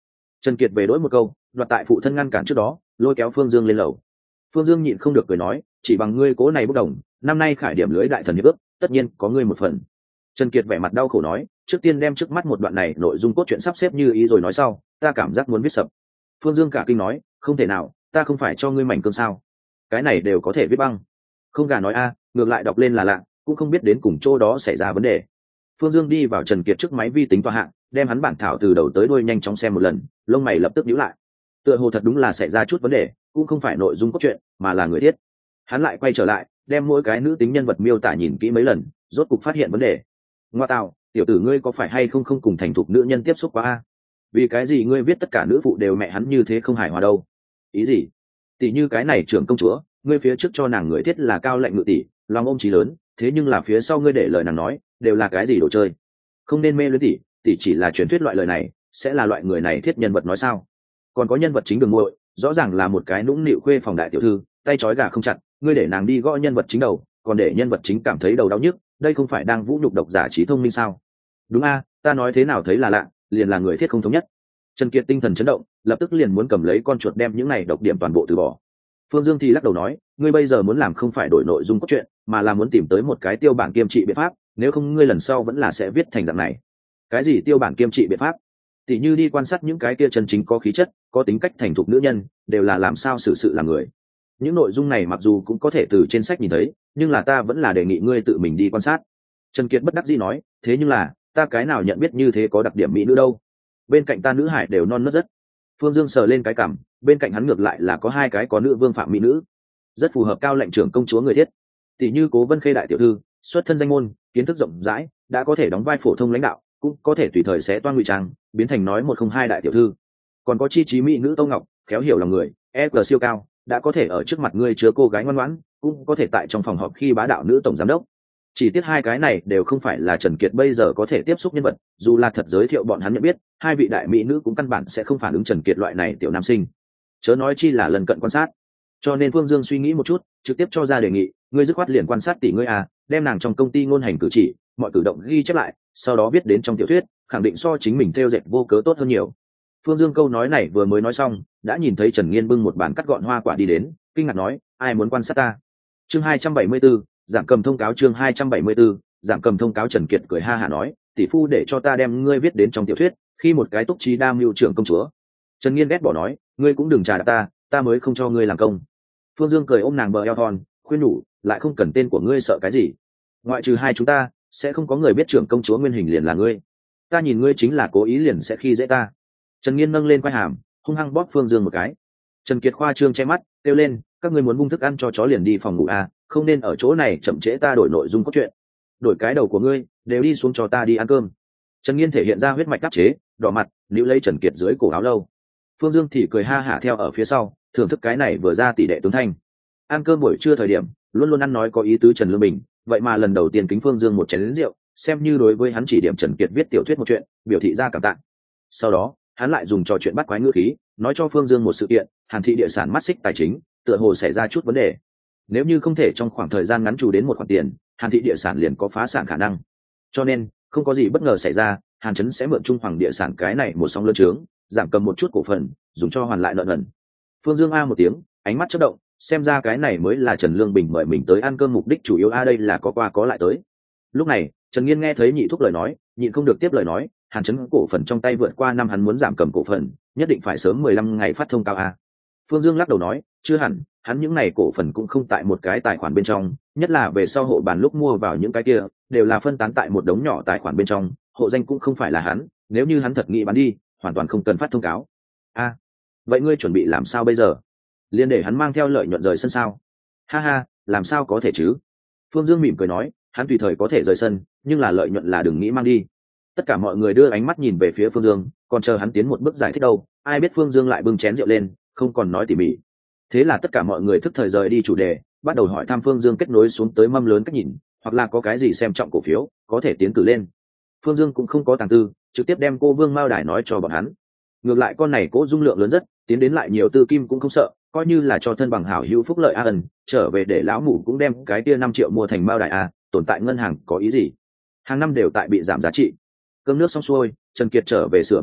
Trần Kiệt về đối một câu, đoạt tại phụ thân ngăn cản trước đó, lôi kéo Phương Dương lên lầu. Phương Dương nhịn không được cười nói, chỉ bằng ngươi cố này bốc đồng, năm nay khải điểm lưới đại thần hiệp ước, tất nhiên có ngươi một phần. Trần Kiệt vẻ mặt đau khổ nói, trước tiên đem trước mắt một đoạn này nội dung cốt truyện sắp xếp như ý rồi nói sau, ta cảm giác muốn viết sập. Phương Dương cả kinh nói, không thể nào, ta không phải cho ngươi mảnh cương sao? Cái này đều có thể viết băng. Không gà nói a, ngược lại đọc lên là lạ, cũng không biết đến cùng chỗ đó xảy ra vấn đề. Phương Dương đi vào Trần Kiệt trước máy vi tính tọa hạng, đem hắn bản thảo từ đầu tới đuôi nhanh chóng xem một lần, lông mày lập tức nhíu lại. Tựa hồ thật đúng là xảy ra chút vấn đề, cũng không phải nội dung cốt truyện, mà là người thiết. Hắn lại quay trở lại, đem mỗi cái nữ tính nhân vật miêu tả nhìn kỹ mấy lần, rốt cục phát hiện vấn đề. Ngoa tạo, tiểu tử ngươi có phải hay không cùng thành thục nữ nhân tiếp xúc quá a? Vì cái gì ngươi viết tất cả nữ phụ đều mẹ hắn như thế không hài hòa đâu? Ý gì? Tỷ như cái này trưởng công chúa, ngươi phía trước cho nàng người thiết là cao lệnh ngự tỷ, lòng ôm chí lớn, thế nhưng là phía sau ngươi để lời nàng nói, đều là cái gì đồ chơi? Không nên mê luyến tỷ, tỷ chỉ là truyền thuyết loại lời này, sẽ là loại người này thiết nhân vật nói sao? Còn có nhân vật chính Đường Muội, rõ ràng là một cái nũng nịu khuê phòng đại tiểu thư, tay trói gà không chặt, ngươi để nàng đi gõ nhân vật chính đầu, còn để nhân vật chính cảm thấy đầu đau nhức, đây không phải đang vũ nhục độc giả trí thông minh sao? Đúng a, ta nói thế nào thấy là lạ, liền là người thiết không thống nhất. Trần Kiệt tinh thần chấn động, lập tức liền muốn cầm lấy con chuột đem những này độc điểm toàn bộ từ bỏ. Phương Dương thì lắc đầu nói, ngươi bây giờ muốn làm không phải đổi nội dung cốt truyện, mà là muốn tìm tới một cái tiêu bản kiêm trị biện pháp, nếu không ngươi lần sau vẫn là sẽ viết thành dạng này. Cái gì tiêu bản kiêm trị biện pháp? Tỷ như đi quan sát những cái kia chân chính có khí chất, có tính cách thành thục nữ nhân, đều là làm sao xử sự làm người. Những nội dung này mặc dù cũng có thể từ trên sách nhìn thấy, nhưng là ta vẫn là đề nghị ngươi tự mình đi quan sát. Trần Kiệt bất đắc dĩ nói, thế nhưng là, ta cái nào nhận biết như thế có đặc điểm mỹ nữ đâu? Bên cạnh ta nữ hải đều non nớt rất. Phương Dương sờ lên cái cằm, bên cạnh hắn ngược lại là có hai cái có nữ vương phạm mỹ nữ, rất phù hợp cao lệnh trưởng công chúa người thiết. Tỷ như Cố Vân Khê đại tiểu thư, xuất thân danh môn, kiến thức rộng rãi, đã có thể đóng vai phổ thông lãnh đạo, cũng có thể tùy thời xé toan ngụy trang, biến thành nói 102 đại tiểu thư. Còn có chi trí mỹ nữ Tô Ngọc, khéo hiểu lòng người, EQ siêu cao, đã có thể ở trước mặt ngươi chứa cô gái ngoan ngoãn, cũng có thể tại trong phòng họp khi bá đạo nữ tổng giám đốc. Chỉ tiếc hai cái này đều không phải là Trần Kiệt bây giờ có thể tiếp xúc nhân vật, dù là thật giới thiệu bọn hắn nhận biết, hai vị đại mỹ nữ cũng căn bản sẽ không phản ứng Trần Kiệt loại này tiểu nam sinh. Chớ nói chi là lần cận quan sát. Cho nên Phương Dương suy nghĩ một chút, trực tiếp cho ra đề nghị, ngươi dứt khoát liền quan sát tỷ ngươi à, đem nàng trong công ty ngôn hành cử chỉ, mọi cử động ghi chép lại, sau đó viết đến trong tiểu thuyết, khẳng định so chính mình theo dệt vô cớ tốt hơn nhiều. Phương Dương câu nói này vừa mới nói xong, đã nhìn thấy Trần Nghiên bưng một bàn cắt gọn hoa quả đi đến, kinh ngạc nói, ai muốn quan sát ta? Chương 274, giảm cầm thông cáo. Chương 274, giảm cầm thông cáo. Trần Kiệt cười ha hả nói, tỷ phu để cho ta đem ngươi viết đến trong tiểu thuyết, khi một cái túc trí đam mưu trưởng công chúa. Trần Nghiên ghét bỏ nói, ngươi cũng đừng trà đạp ta mới không cho ngươi làm công. Phương Dương cười ôm nàng bờ eo thon, khuyên nhủ, lại không cần tên của ngươi sợ cái gì? Ngoại trừ hai chúng ta, sẽ không có người biết trưởng công chúa nguyên hình liền là ngươi. Ta nhìn ngươi chính là cố ý liền sẽ khi dễ ta. Trần Nghiên nâng lên quai hàm, hung hăng bóp Phương Dương một cái. Trần Kiệt khoa trương che mắt, kêu lên, các ngươi muốn vung thức ăn cho chó liền đi phòng ngủ à, không nên ở chỗ này chậm trễ ta đổi nội dung cốt truyện. Đổi cái đầu của ngươi, đều đi xuống cho ta đi ăn cơm. Trần Nghiên thể hiện ra huyết mạch đắc chế, đỏ mặt, níu lấy Trần Kiệt dưới cổ áo lâu. Phương Dương thì cười ha hả theo ở phía sau, thưởng thức cái này vừa ra tỷ đệ tướng thanh. Ăn cơm buổi trưa thời điểm, luôn luôn ăn nói có ý tứ Trần Lương Bình, vậy mà lần đầu tiên kính Phương Dương một chén rượu, xem như đối với hắn chỉ điểm Trần Kiệt viết tiểu thuyết một chuyện, biểu thị ra cảm tạ. Sau đó, hắn lại dùng trò chuyện bắt quái ngữ khí, nói cho Phương Dương một sự kiện, Hàn thị địa sản mắt xích tài chính, tựa hồ xảy ra chút vấn đề. Nếu như không thể trong khoảng thời gian ngắn trù đến một khoản tiền, Hàn thị địa sản liền có phá sản khả năng. Cho nên, không có gì bất ngờ xảy ra, Hàn Chấn sẽ mượn Trung Hoàng địa sản cái này một sóng lớn trướng, giảm cầm một chút cổ phần, dùng cho hoàn lại nợ nần. Phương Dương a một tiếng, ánh mắt chớp động, xem ra cái này mới là Trần Lương Bình mời mình tới ăn cơm mục đích chủ yếu a, đây là có qua có lại tới. Lúc này, Trần Nghiên nghe thấy nhị thúc lời nói, nhịn không được tiếp lời nói, Hàn Chấn cổ phần trong tay vượt qua năm, hắn muốn giảm cầm cổ phần, nhất định phải sớm 15 ngày phát thông cáo a. Phương Dương lắc đầu nói, chưa hẳn, hắn những này cổ phần cũng không tại một cái tài khoản bên trong, nhất là về sau hộ bàn lúc mua vào những cái kia, đều là phân tán tại một đống nhỏ tài khoản bên trong, hộ danh cũng không phải là hắn, nếu như hắn thật nghĩ bán đi, hoàn toàn không cần phát thông cáo. A, vậy ngươi chuẩn bị làm sao bây giờ? Liên để hắn mang theo lợi nhuận rời sân sao? Ha ha, làm sao có thể chứ? Phương Dương mỉm cười nói, hắn tùy thời có thể rời sân, nhưng là lợi nhuận là đừng nghĩ mang đi. Tất cả mọi người đưa ánh mắt nhìn về phía Phương Dương, còn chờ hắn tiến một bước giải thích đâu, ai biết Phương Dương lại bưng chén rượu lên, không còn nói tỉ mỉ. Thế là tất cả mọi người thức thời rời đi chủ đề, bắt đầu hỏi thăm Phương Dương kết nối xuống tới mâm lớn cách nhìn, hoặc là có cái gì xem trọng cổ phiếu, có thể tiến cử lên. Phương Dương cũng không có tàng tư, trực tiếp đem cô Vương Mao Đài nói cho bọn hắn. Ngược lại con này cố dung lượng lớn rất, tiến đến lại nhiều tư kim cũng không sợ, coi như là cho thân bằng hảo hữu phúc lợi a ẩn, trở về để lão mù cũng đem cái kia 5 triệu mua thành Mao Đài a, tồn tại ngân hàng có ý gì? Hàng năm đều tại bị giảm giá trị. Cơm nước xong xuôi, Trần Kiệt trở về sửa bản thảo,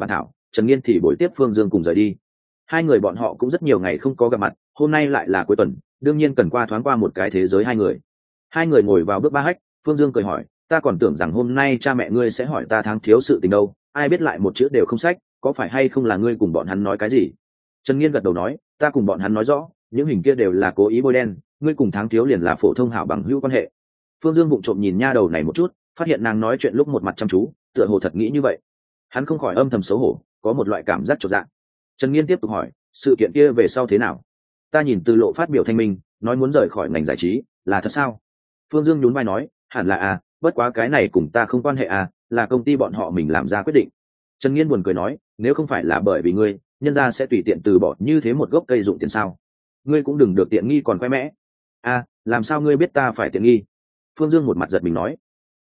Trần Nghiên thì buổi tiếp Phương Dương cùng rời đi. Hai người bọn họ cũng rất nhiều ngày không có gặp mặt, hôm nay lại là cuối tuần, đương nhiên cần qua thoáng qua một cái thế giới hai người. Hai người ngồi vào bước ba hách, Phương Dương cười hỏi, ta còn tưởng rằng hôm nay cha mẹ ngươi sẽ hỏi ta tháng thiếu sự tình đâu, ai biết lại một chữ đều không sách, có phải hay không là ngươi cùng bọn hắn nói cái gì? Trần Nghiên gật đầu nói, ta cùng bọn hắn nói rõ, những hình kia đều là cố ý bôi đen, ngươi cùng tháng thiếu liền là phổ thông hảo bằng hữu quan hệ. Phương Dương vụng trộm nhìn nha đầu này một chút, phát hiện nàng nói chuyện lúc một mặt chăm chú, tựa hồ thật nghĩ như vậy. Hắn không khỏi âm thầm xấu hổ, có một loại cảm giác chột dạ. Trần Nghiên tiếp tục hỏi, sự kiện kia về sau thế nào? Ta nhìn Từ Lộ phát biểu thanh minh, nói muốn rời khỏi ngành giải trí, là thật sao? Phương Dương nhún vai nói, hẳn là à, bất quá cái này cùng ta không quan hệ à, là công ty bọn họ mình làm ra quyết định. Trần Nghiên buồn cười nói, nếu không phải là bởi vì ngươi, nhân gia sẽ tùy tiện từ bỏ như thế một gốc cây dụng tiền sao? Ngươi cũng đừng được tiện nghi còn khoe mẽ. À, làm sao ngươi biết ta phải tiện nghi? Phương Dương một mặt giật mình nói,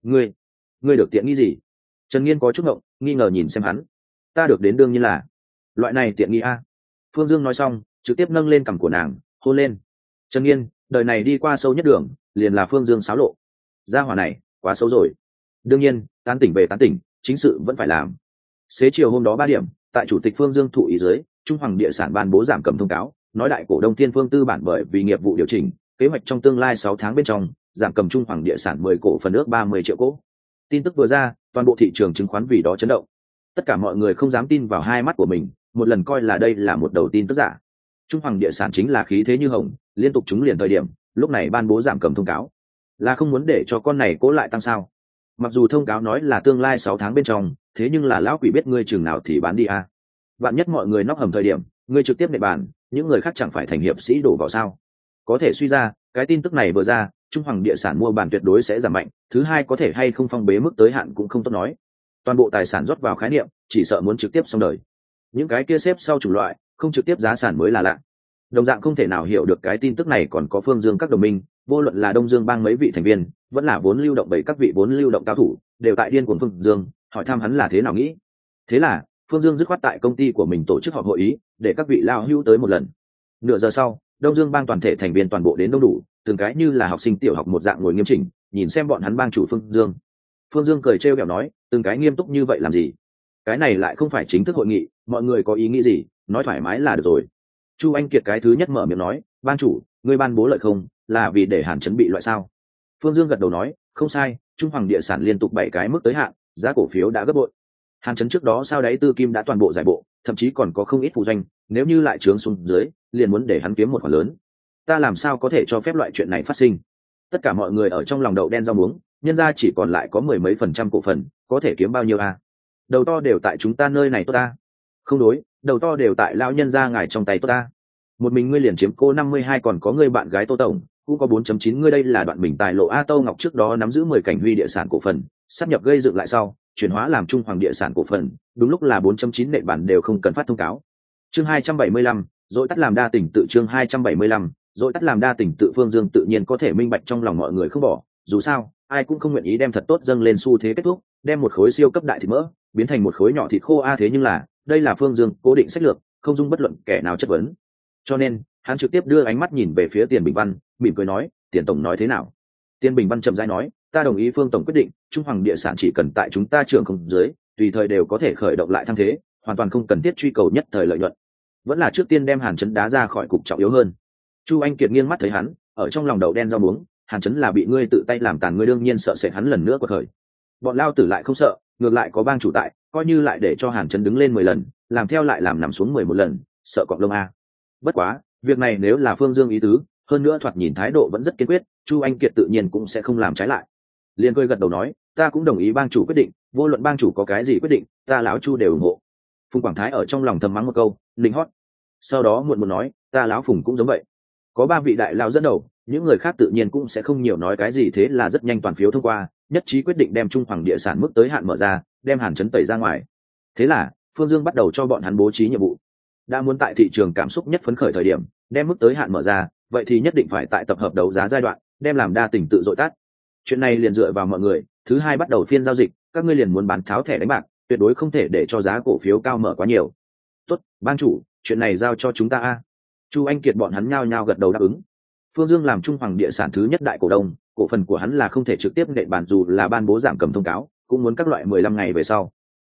ngươi được tiện nghi gì? Trần Nghiên có chút ngộng, nghi ngờ nhìn xem hắn. Ta được đến đương nhiên là loại này tiện nghi a. Phương Dương nói xong, trực tiếp nâng lên cằm của nàng, hôn lên. Trần Nghiên, đời này đi qua sâu nhất đường, liền là Phương Dương xáo lộ. Gia hỏa này, quá xấu rồi. Đương nhiên, tán tỉnh về tán tỉnh, chính sự vẫn phải làm. Xế chiều hôm đó 3 điểm, tại chủ tịch Phương Dương thụ ý dưới, Trung Hoàng Địa Sản ban bố giảm cầm thông cáo, nói đại cổ đông Thiên Phương Tư bản bởi vì nghiệp vụ điều chỉnh, kế hoạch trong tương lai 6 tháng bên trong, giảm cầm Trung Hoàng Địa Sản 10 cổ phần ước 30 triệu cổ. Tin tức vừa ra, toàn bộ thị trường chứng khoán vì đó chấn động. Tất cả mọi người không dám tin vào hai mắt của mình, một lần coi là đây là một đầu tin tức giả. Trung Hoàng Địa Sản chính là khí thế như hồng, liên tục trúng liền thời điểm, lúc này ban bố giảm cầm thông cáo, là không muốn để cho con này cố lại tăng sao? Mặc dù thông cáo nói là tương lai 6 tháng bên trong, thế nhưng là lão quỷ biết ngươi chừng nào thì bán đi à? Vạn nhất mọi người nóc hầm thời điểm, ngươi trực tiếp nệ bàn, những người khác chẳng phải thành hiệp sĩ đổ vào sao? Có thể suy ra, cái tin tức này vừa ra, Trung Hoàng Địa Sản mua bàn tuyệt đối sẽ giảm mạnh, thứ hai có thể hay không phong bế mức tới hạn cũng không tốt nói. Toàn bộ tài sản rót vào khái niệm, chỉ sợ muốn trực tiếp xong đời. Những cái kia xếp sau chủng loại, không trực tiếp giá sản mới là lạ. Đồng dạng không thể nào hiểu được cái tin tức này còn có Phương Dương các đồng minh, vô luận là Đông Dương bang mấy vị thành viên, vẫn là vốn lưu động bảy các vị vốn lưu động cao thủ, đều tại điên cuồng Phương Dương, hỏi thăm hắn là thế nào nghĩ. Thế là, Phương Dương dứt khoát tại công ty của mình tổ chức họp hội ý, để các vị lao hưu tới một lần. Nửa giờ sau, Đông Dương bang toàn thể thành viên toàn bộ đến đông đủ, từng cái như là học sinh tiểu học một dạng ngồi nghiêm chỉnh, nhìn xem bọn hắn bang chủ Phương Dương. Phương Dương cười trêu ghẹo nói, từng cái nghiêm túc như vậy làm gì? Cái này lại không phải chính thức hội nghị, mọi người có ý nghĩ gì, nói thoải mái là được rồi. Chu Anh Kiệt cái thứ nhất mở miệng nói, ban chủ, ngươi ban bố lợi không, là vì để Hàn Chấn bị loại sao? Phương Dương gật đầu nói, không sai, Trung Hoàng Địa Sản liên tục 7 cái mức tới hạn, giá cổ phiếu đã gấp bội. Hàn Chấn trước đó sao đấy tư kim đã toàn bộ giải bộ, thậm chí còn có không ít phụ doanh, nếu như lại trướng xuống dưới, liền muốn để hắn kiếm một khoản lớn. Ta làm sao có thể cho phép loại chuyện này phát sinh? Tất cả mọi người ở trong lòng đậu đen rau muống, nhân ra chỉ còn lại có 10 mấy % cổ phần, có thể kiếm bao nhiêu à? Đầu to đều tại chúng ta nơi này tốt ta. Không đối, đầu to đều tại lão nhân gia ngài trong tay tốt ta. Một mình ngươi liền chiếm cô 52, còn có ngươi bạn gái Tô tổng, cũng có 4.9, ngươi đây là đoạn mình tài lộ a. Tô Ngọc trước đó nắm giữ 10 cảnh huy địa sản cổ phần, sắp nhập gây dựng lại sau, chuyển hóa làm Trung Hoàng Địa Sản cổ phần, đúng lúc là 4.9 nệ bản đều không cần phát thông cáo. Chương 275, rồi tắt làm đa tỉnh tự. Chương 275, rồi tắt làm đa tỉnh tự. Phương Dương tự nhiên có thể minh bạch trong lòng mọi người không bỏ, dù sao, ai cũng không nguyện ý đem thật tốt dâng lên xu thế kết thúc, đem một khối siêu cấp đại thịt mỡ biến thành một khối nhỏ thịt khô a. Thế nhưng là, đây là Phương Dương cố định sách lược, không dung bất luận kẻ nào chất vấn. Cho nên, hắn trực tiếp đưa ánh mắt nhìn về phía Tiền Bình Văn, mỉm cười nói, Tiền tổng nói thế nào? Tiền Bình Văn chậm rãi nói, ta đồng ý Phương tổng quyết định, Trung Hoàng Địa Sản chỉ cần tại chúng ta trưởng không dưới, tùy thời đều có thể khởi động lại thăng thế, hoàn toàn không cần thiết truy cầu nhất thời lợi nhuận. Vẫn là trước tiên đem Hàn Chấn đá ra khỏi cục trọng yếu hơn. Chu Anh Kiệt nghiêng mắt thấy hắn, ở trong lòng đậu đen rau muống, Hàn Chấn là bị ngươi tự tay làm tàn, ngươi đương nhiên sợ sệt hắn lần nữa quật khởi. Bọn lao tử lại không sợ, ngược lại có bang chủ tại, coi như lại để cho Hàn Chấn đứng lên 10 lần, làm theo lại làm nằm xuống 11 lần, sợ cọp lông a. Bất quá, việc này nếu là Phương Dương ý tứ, hơn nữa thoạt nhìn thái độ vẫn rất kiên quyết, Chu Anh Kiệt tự nhiên cũng sẽ không làm trái lại. Liên cười gật đầu nói, ta cũng đồng ý bang chủ quyết định, vô luận bang chủ có cái gì quyết định, ta lão Chu đều ủng hộ. Phùng Quảng Thái ở trong lòng thầm mắng một câu, linh hót. Sau đó muộn muốn nói, ta lão Phùng cũng giống vậy. Có 3 vị đại lão dẫn đầu, những người khác tự nhiên cũng sẽ không nhiều nói cái gì, thế là rất nhanh toàn phiếu thông qua, nhất trí quyết định đem Trung Hoàng Địa Sản mức tới hạn mở ra, đem Hàn Chấn tẩy ra ngoài. Thế là, Phương Dương bắt đầu cho bọn hắn bố trí nhiệm vụ. Đã muốn tại thị trường cảm xúc nhất phấn khởi thời điểm, đem mức tới hạn mở ra, vậy thì nhất định phải tại tập hợp đấu giá giai đoạn, đem làm đa tỉnh tự dội tắt. Chuyện này liền dựa vào mọi người, thứ hai bắt đầu phiên giao dịch, các ngươi liền muốn bán tháo thẻ đánh bạc, tuyệt đối không thể để cho giá cổ phiếu cao mở quá nhiều. Tốt, ban chủ, chuyện này giao cho chúng ta a. Chu Anh Kiệt bọn hắn nhao nhao gật đầu đáp ứng. Phương Dương làm Trung Hoàng Địa Sản thứ nhất đại cổ đông, cổ phần của hắn là không thể trực tiếp nệ bàn, dù là ban bố giảm cầm thông cáo, cũng muốn các loại 15 ngày về sau.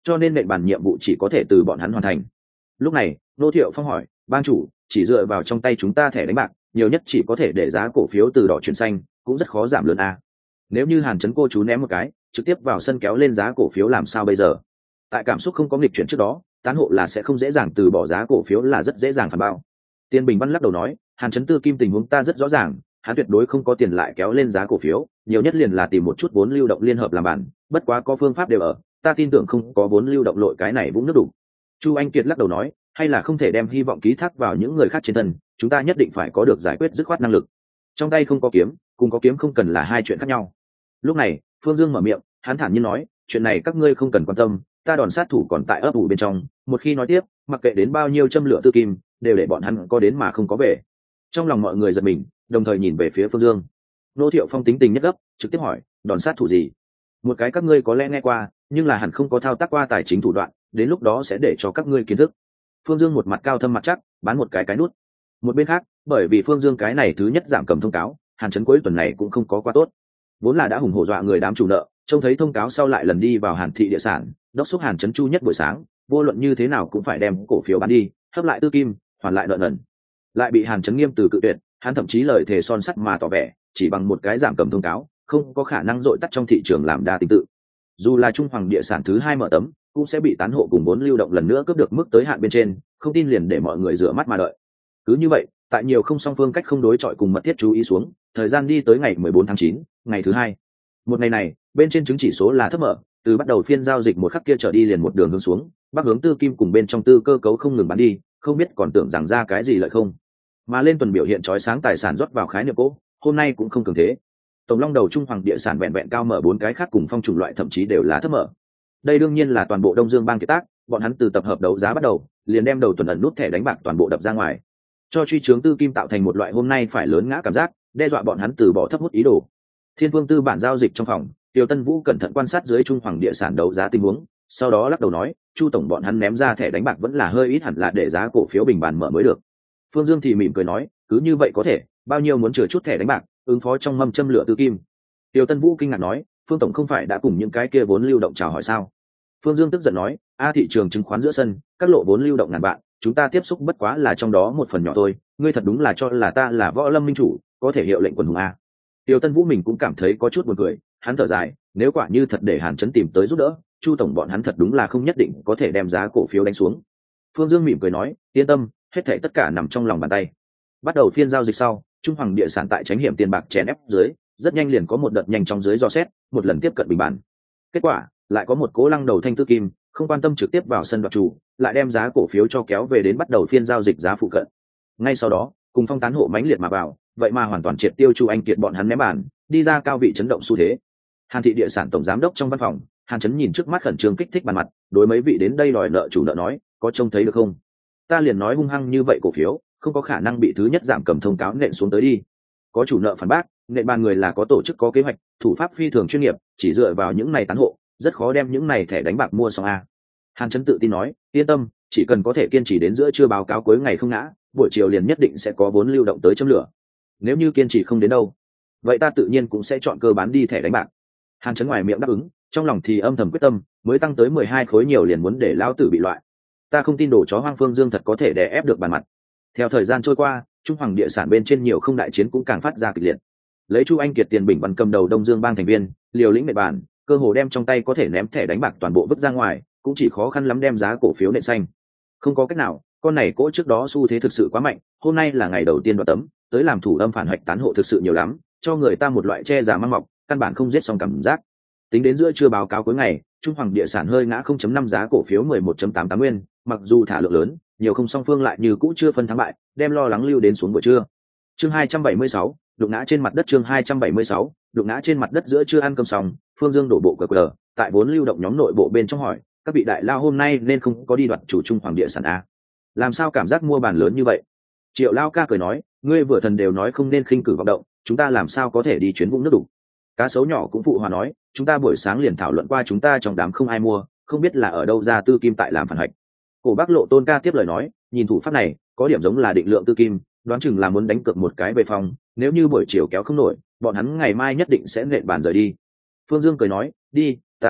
cho nên nện bàn nhiệm vụ chỉ có thể từ bọn hắn hoàn thành. Lúc này Nô Thiệu Phong hỏi, bang chủ, chỉ dựa vào trong tay chúng ta thẻ đánh bạc nhiều nhất chỉ có thể để giá cổ phiếu từ đỏ chuyển xanh, cũng rất khó giảm lớn a. Nếu như Hàn Chấn cô chú ném một cái trực tiếp vào sân kéo lên giá cổ phiếu làm sao bây giờ? Tại cảm xúc không có nghịch chuyển trước đó, tán hộ là sẽ không dễ dàng từ bỏ giá cổ phiếu, là rất dễ dàng phản bao. Tiên Bình Văn lắc đầu nói, Hàn Chấn tư kim tình huống ta rất rõ ràng, hắn tuyệt đối không có tiền lại kéo lên giá cổ phiếu, nhiều nhất liền là tìm một chút vốn lưu động liên hợp làm bản, bất quá có phương pháp đều ở, ta tin tưởng không có vốn lưu động lội cái này vũng nước đủ. Chu Anh Kiệt lắc đầu nói, hay là không thể đem hy vọng ký thác vào những người khác trên thân, chúng ta nhất định phải có được giải quyết dứt khoát năng lực. Trong tay không có kiếm, cùng có kiếm không cần là hai chuyện khác nhau. Lúc này Phương Dương mở miệng, hắn thản nhiên nói, chuyện này các ngươi không cần quan tâm, ta đòn sát thủ còn tại ấp ủ bên trong, một khi nói tiếp, mặc kệ đến bao nhiêu châm lửa tư kim, đều để bọn hắn có đến mà không có về. Trong lòng mọi người giật mình, đồng thời nhìn về phía Phương Dương. Nô Thiệu Phong tính tình nhất gấp, trực tiếp hỏi, đòn sát thủ gì? Một cái các ngươi có lẽ nghe qua, nhưng là hẳn không có thao tác qua tài chính thủ đoạn, đến lúc đó sẽ để cho các ngươi kiến thức. Phương Dương một mặt cao thâm mặt chắc, bán một cái nút. Một bên khác, bởi vì Phương Dương cái này thứ nhất giảm cầm thông cáo, Hàn Chấn cuối tuần này cũng không có quá tốt. Vốn là đã hùng hổ dọa người đám chủ nợ, trông thấy thông cáo sau lại lần đi vào Hàn thị địa sản, đốc thúc Hàn Chấn chu nhất buổi sáng, vô luận như thế nào cũng phải đem cổ phiếu bán đi, hấp lại tư kim, hoàn lại nợ nần. Lại bị Hàn Chấn nghiêm từ cự tuyệt, hắn thậm chí lời thề son sắt mà tỏ vẻ, chỉ bằng một cái giảm cầm thông cáo, không có khả năng dội tắt trong thị trường làm đa tình tự. Dù là Trung Hoàng địa sản thứ hai mở tấm, cũng sẽ bị tán hộ cùng vốn lưu động lần nữa cướp được mức tới hạn bên trên, không tin liền để mọi người rửa mắt mà đợi. Cứ như vậy, tại nhiều không song phương cách không đối chọi cùng mật thiết chú ý xuống, thời gian đi tới ngày 14 tháng 9, ngày thứ hai. Một ngày này, bên trên chứng chỉ số là thấp mở, từ bắt đầu phiên giao dịch một khắc kia trở đi liền một đường hướng xuống, bắc hướng tư kim cùng bên trong tư cơ cấu không ngừng bán đi, không biết còn tưởng rằng ra cái gì lợi không. Mà lên tuần biểu hiện chói sáng tài sản rót vào khái niệm cố, hôm nay cũng không cường thế. Tổng long đầu Trung Hoàng địa sản vẹn vẹn cao mở 4 cái khác cùng phong chủng loại thậm chí đều là thấp mở. Đây đương nhiên là toàn bộ Đông Dương bang kiệt tác, bọn hắn từ tập hợp đấu giá bắt đầu, liền đem đầu tuần ẩn nút thẻ đánh bạc toàn bộ đập ra ngoài, cho truy trướng tư kim tạo thành một loại hôm nay phải lớn ngã cảm giác, đe dọa bọn hắn từ bỏ thấp hút ý đồ. Thiên Vương tư bản giao dịch trong phòng, Tiêu Tân Vũ cẩn thận quan sát dưới Trung Hoàng địa sản đấu giá tình huống, sau đó lắc đầu nói, Chu tổng bọn hắn ném ra thẻ đánh bạc vẫn là hơi ít, hẳn là để giá cổ phiếu bình bàn mở mới được. Phương Dương thì mỉm cười nói, cứ như vậy có thể, bao nhiêu muốn chừa chút thẻ đánh bạc, ứng phó trong mâm châm lửa tư kim. Tiêu Tân Vũ kinh ngạc nói, Phương tổng không phải đã cùng những cái kia vốn lưu động chào hỏi sao? Phương Dương tức giận nói, thị trường chứng khoán giữa sân, các lộ vốn lưu động ngàn vạn, chúng ta tiếp xúc bất quá là trong đó một phần nhỏ thôi, ngươi thật đúng là cho là ta là võ lâm minh chủ, có thể hiệu lệnh quần hùng a. Tiêu Tân Vũ mình cũng cảm thấy có chút buồn cười, hắn thở dài, nếu quả như thật để Hàn Chấn tìm tới giúp đỡ, Chu tổng bọn hắn thật đúng là không nhất định có thể đem giá cổ phiếu đánh xuống. Phương Dương mỉm cười nói, yên tâm, hết thảy tất cả nằm trong lòng bàn tay. Bắt đầu phiên giao dịch sau, Trung Hoàng địa sản tại tránh hiểm tiền bạc chèn ép dưới, rất nhanh liền có một đợt nhanh trong dưới dò xét, một lần tiếp cận bình bản. Kết quả, lại có một cố lăng đầu thanh tư kim, không quan tâm trực tiếp vào sân đoạt chủ, lại đem giá cổ phiếu cho kéo về đến bắt đầu phiên giao dịch giá phụ cận. Ngay sau đó, cùng phong tán hộ mãnh liệt mà vào, vậy mà hoàn toàn triệt tiêu Chu Anh Kiệt bọn hắn ném bàn, đi ra cao vị chấn động xu thế. Hàn thị địa sản tổng giám đốc trong văn phòng, Hàn Chấn nhìn trước mắt khẩn trương kích thích bàn mặt, đối mấy vị đến đây đòi nợ chủ nợ nói, có trông thấy được không? Ta liền nói hung hăng như vậy cổ phiếu, không có khả năng bị thứ nhất giảm cầm thông cáo nện xuống tới đi. Có chủ nợ phản bác, nện bàn người là có tổ chức có kế hoạch, thủ pháp phi thường chuyên nghiệp, chỉ dựa vào những này tán hộ, rất khó đem những này thẻ đánh bạc mua xong a. Hàn Chấn tự tin nói, yên tâm, chỉ cần có thể kiên trì đến giữa trưa báo cáo cuối ngày không ngã, buổi chiều liền nhất định sẽ có vốn lưu động tới châm lửa. Nếu như kiên trì không đến đâu, vậy ta tự nhiên cũng sẽ chọn cơ bán đi thẻ đánh bạc. Hàn Chấn ngoài miệng đáp ứng, trong lòng thì âm thầm quyết tâm, mới tăng tới 12 khối nhiều liền muốn để lão tử bị loại. Ta không tin đồ chó hoang Phương Dương thật có thể đè ép được bàn mặt. Theo thời gian trôi qua, Trung Hoàng địa sản bên trên nhiều không đại chiến cũng càng phát ra kịch liệt. Lấy Chu Anh Kiệt tiền bình văn cầm đầu Đông Dương bang thành viên, liều lĩnh nệ bàn, cơ hồ đem trong tay có thể ném thẻ đánh bạc toàn bộ vứt ra ngoài, cũng chỉ khó khăn lắm đem giá cổ phiếu nện xanh. Không có cách nào, con này cỗ trước đó xu thế thực sự quá mạnh, hôm nay là ngày đầu tiên đoạt tấm, tới làm thủ âm phản hoạch tán hộ thực sự nhiều lắm, cho người ta một loại che giả mang mọc, căn bản không giết xong cảm giác. Tính đến giữa trưa báo cáo cuối ngày, Trung Hoàng địa sản hơi ngã 0.5 giá cổ phiếu 11.88 nguyên, mặc dù thả lượng lớn, nhiều không song phương lại như cũ chưa phân thắng bại, đem lo lắng lưu đến xuống buổi trưa. Chương 276, đụng ngã trên mặt đất. Chương 276, đụng ngã trên mặt đất. Giữa trưa ăn cơm xong, Phương Dương đổ bộ cờ tại vốn lưu động nhóm nội bộ bên trong hỏi, các vị đại lao hôm nay nên không có đi đoạt chủ Trung Hoàng địa sản a? Làm sao cảm giác mua bàn lớn như vậy? Triệu Lao ca cười nói, ngươi vừa thần đều nói không nên khinh cử vọng động, chúng ta làm sao có thể đi chuyến vũng nước đủ? Cá sấu nhỏ cũng phụ hòa nói, chúng ta buổi sáng liền thảo luận qua, chúng ta trong đám không ai mua, không biết là ở đâu ra tư kim tại làm phản hạch. Cổ Bác Lộ Tôn ca tiếp lời nói, nhìn thủ pháp này, có điểm giống là định lượng tư kim, đoán chừng là muốn đánh cược một cái về phòng, nếu như buổi chiều kéo không nổi, bọn hắn ngày mai nhất định sẽ nện bàn rời đi. Phương Dương cười nói, đi, ta đã biết,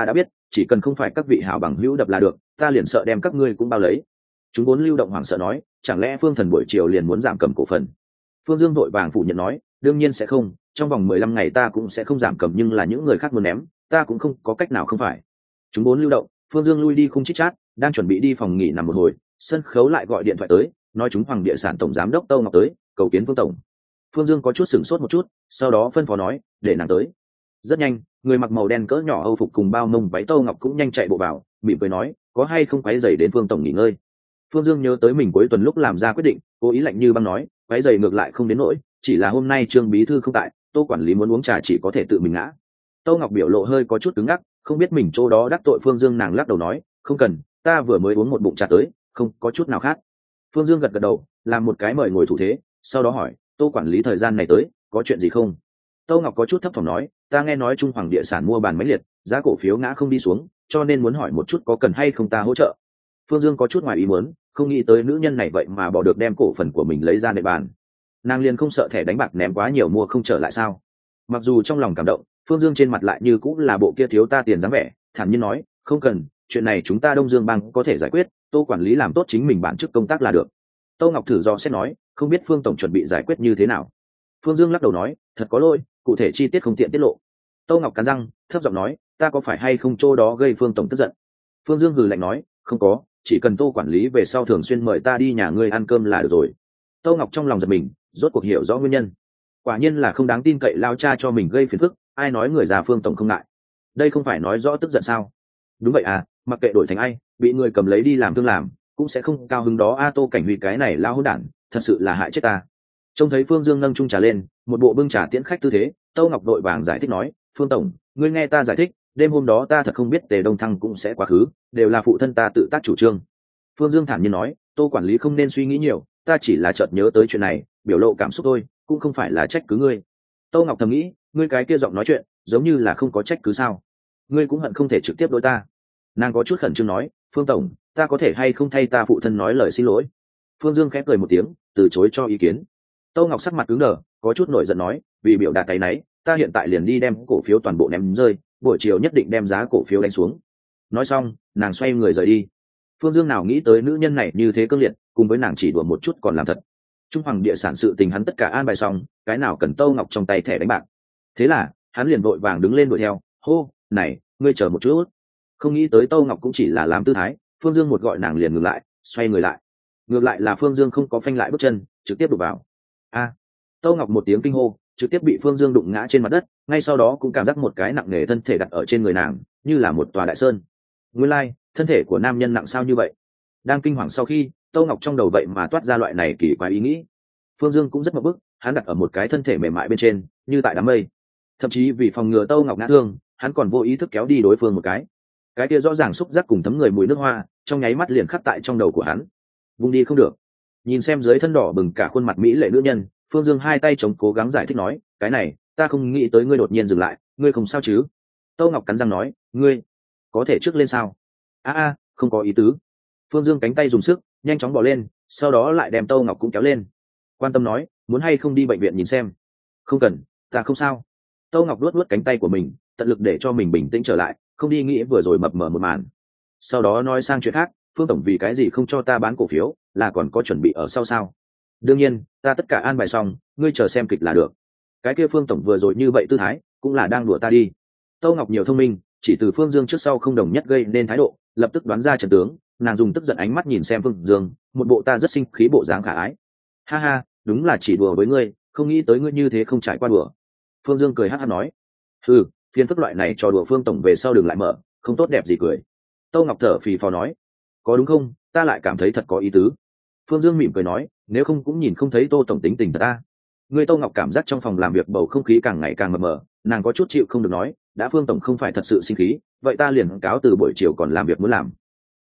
chỉ cần không phải các vị hảo bằng hữu đập là được, ta liền sợ đem các ngươi cũng bao lấy. Chúng vốn lưu động hoảng sợ nói, chẳng lẽ Phương Thần buổi chiều liền muốn giảm cầm cổ phần? Phương Dương vội vàng phủ nhận nói, đương nhiên sẽ không, trong vòng 15 ngày ta cũng sẽ không giảm cầm, nhưng là những người khác muốn ném, ta cũng không có cách nào không phải. Chúng vốn lưu động, Phương Dương lui đi không chít chát, đang chuẩn bị đi phòng nghỉ nằm một hồi, sân khấu lại gọi điện thoại tới, nói chúng Hoàng Địa Sản tổng giám đốc Tâu Ngọc tới, cầu kiến Phương tổng. Phương Dương có chút sửng sốt một chút, sau đó phân phó nói, để nàng tới. Rất nhanh, người mặc màu đen cỡ nhỏ Âu phục cùng bao mông váy Tâu Ngọc cũng nhanh chạy bộ vào, mỉm cười nói, có hay không quấy rầy đến Phương tổng nghỉ ngơi. Phương Dương nhớ tới mình cuối tuần lúc làm ra quyết định, cố ý lạnh như băng nói, quấy rầy ngược lại không đến nỗi, chỉ là hôm nay Trương bí thư không tại, Tô quản lý muốn uống trà chỉ có thể tự mình ngã. Tâu Ngọc biểu lộ hơi có chút cứng ngắc, không biết mình chỗ đó đắc tội Phương Dương, nàng lắc đầu nói, không cần, ta vừa mới uống một bụng trà tới, không có chút nào khác. Phương Dương gật gật đầu, làm một cái mời ngồi thủ thế, sau đó hỏi, Tô quản lý thời gian này tới, có chuyện gì không? Tâu Ngọc có chút thấp thỏm nói, ta nghe nói Trung Hoàng Địa Sản mua bàn máy liệt, giá cổ phiếu ngã không đi xuống, cho nên muốn hỏi một chút có cần hay không ta hỗ trợ. Phương Dương có chút ngoài ý muốn, không nghĩ tới nữ nhân này vậy mà bỏ được đem cổ phần của mình lấy ra để bàn. Nàng liền không sợ thẻ đánh bạc ném quá nhiều mua không trở lại sao? Mặc dù trong lòng cảm động, Phương Dương trên mặt lại như cũng là bộ kia thiếu ta tiền dáng vẻ, thản nhiên nói, không cần, chuyện này chúng ta Đông Dương Bang có thể giải quyết, Tô quản lý làm tốt chính mình bản chức công tác là được. Tô Ngọc thử do xét nói, không biết Phương tổng chuẩn bị giải quyết như thế nào. Phương Dương lắc đầu nói, thật có lỗi, cụ thể chi tiết không tiện tiết lộ. Tô Ngọc cắn răng, thấp giọng nói, ta có phải hay không chỗ đó gây Phương tổng tức giận? Phương Dương hừ lạnh nói, không có, chỉ cần Tô quản lý về sau thường xuyên mời ta đi nhà ngươi ăn cơm là được rồi. Tô Ngọc trong lòng giật mình, rốt cuộc hiểu rõ nguyên nhân. Quả nhiên là không đáng tin cậy lao cha cho mình gây phiền phức, ai nói người già Phương tổng không ngại. Đây không phải nói rõ tức giận sao? Đúng vậy à, mặc kệ đổi thành ai, bị người cầm lấy đi làm thương làm, cũng sẽ không cao hứng đó a. Tô Cảnh Huy cái này lao hỗn đản, thật sự là hại chết ta. Trông thấy Phương Dương nâng chung trà lên, một bộ bưng trà tiễn khách tư thế, Tô Ngọc đội vàng giải thích nói, Phương tổng, ngươi nghe ta giải thích, đêm hôm đó ta thật không biết Tề Đông Thăng cũng sẽ quá khứ, đều là phụ thân ta tự tác chủ trương. Phương Dương thản nhiên nói, Tô quản lý không nên suy nghĩ nhiều, ta chỉ là chợt nhớ tới chuyện này, biểu lộ cảm xúc thôi, cũng không phải là trách cứ ngươi. Tô Ngọc thầm nghĩ, ngươi cái kia giọng nói chuyện, giống như là không có trách cứ sao? Ngươi cũng hận không thể trực tiếp đối ta. Nàng có chút khẩn trương nói, Phương tổng, ta có thể hay không thay ta phụ thân nói lời xin lỗi? Phương Dương khẽ cười một tiếng, từ chối cho ý kiến. Tô Ngọc sắc mặt cứng đờ, có chút nổi giận nói, vì biểu đạt cái nấy, ta hiện tại liền đi đem cổ phiếu toàn bộ ném rơi, buổi chiều nhất định đem giá cổ phiếu đánh xuống. Nói xong, nàng xoay người rời đi. Phương Dương nào nghĩ tới nữ nhân này như thế cương liệt, cùng với nàng chỉ đùa một chút còn làm thật. Trung Hoàng Địa Sản sự tình hắn tất cả an bài xong, cái nào cần Tô Ngọc trong tay thẻ đánh bạc. Thế là, hắn liền vội vàng đứng lên đuổi theo, hô, này, ngươi chờ một chút. Không nghĩ tới Tô Ngọc cũng chỉ là làm tư thái, Phương Dương một gọi nàng liền ngừng lại, xoay người lại. Ngược lại là Phương Dương không có phanh lại bước chân, trực tiếp đụng vào. A! Tô Ngọc một tiếng kinh hô, trực tiếp bị Phương Dương đụng ngã trên mặt đất, ngay sau đó cũng cảm giác một cái nặng nề thân thể đặt ở trên người nàng, như là một tòa đại sơn. Nguyên lai, thân thể của nam nhân nặng sao như vậy? Đang kinh hoàng sau khi, Tô Ngọc trong đầu vậy mà toát ra loại này kỳ quái ý nghĩ. Phương Dương cũng rất mập bức, hắn đặt ở một cái thân thể mềm mại bên trên, như tại đám mây. Thậm chí vì phòng ngừa Tô Ngọc ngã thương, hắn còn vô ý thức kéo đi đối phương một cái kia rõ ràng xúc giác cùng thấm người mùi nước hoa, trong nháy mắt liền khắc tại trong đầu của hắn. Vung đi không được. Nhìn xem dưới thân đỏ bừng cả khuôn mặt mỹ lệ nữ nhân, Phương Dương hai tay chống cố gắng giải thích nói, cái này, ta không nghĩ tới ngươi đột nhiên dừng lại, ngươi không sao chứ? Tô Ngọc cắn răng nói, ngươi có thể trước lên sao? A, không có ý tứ. Phương Dương cánh tay dùng sức, nhanh chóng bỏ lên, sau đó lại đem Tô Ngọc cũng kéo lên. Quan tâm nói, muốn hay không đi bệnh viện nhìn xem? Không cần, ta không sao. Tô Ngọc luốt luốt cánh tay của mình, tận lực để cho mình bình tĩnh trở lại, không đi nghĩ vừa rồi mập mờ một màn. Sau đó nói sang chuyện khác, Phương tổng vì cái gì không cho ta bán cổ phiếu, là còn có chuẩn bị ở sau sao? Đương nhiên, ta tất cả an bài xong, ngươi chờ xem kịch là được. Cái kia Phương tổng vừa rồi như vậy tư thái, cũng là đang đùa ta đi. Tô Ngọc nhiều thông minh, chỉ từ Phương Dương trước sau không đồng nhất gây nên thái độ, lập tức đoán ra trận tướng, nàng dùng tức giận ánh mắt nhìn xem Phương Dương, một bộ ta rất sinh khí bộ dáng khả ái. Ha ha, đúng là chỉ đùa với ngươi, không nghĩ tới ngươi như thế không trải qua đùa. Phương Dương cười hắc hắc nói, ừ, phiền phức loại này trò đùa Phương tổng về sau đừng lại mở, không tốt đẹp gì cười. Tô Ngọc thở phì phò nói, có đúng không, ta lại cảm thấy thật có ý tứ. Phương Dương mỉm cười nói, nếu không cũng nhìn không thấy Tô tổng tính tình ta. Người Tô Ngọc cảm giác trong phòng làm việc bầu không khí càng ngày càng mờ mờ, nàng có chút chịu không được nói, đã Phương tổng không phải thật sự sinh khí, vậy ta liền cáo từ buổi chiều còn làm việc muốn làm.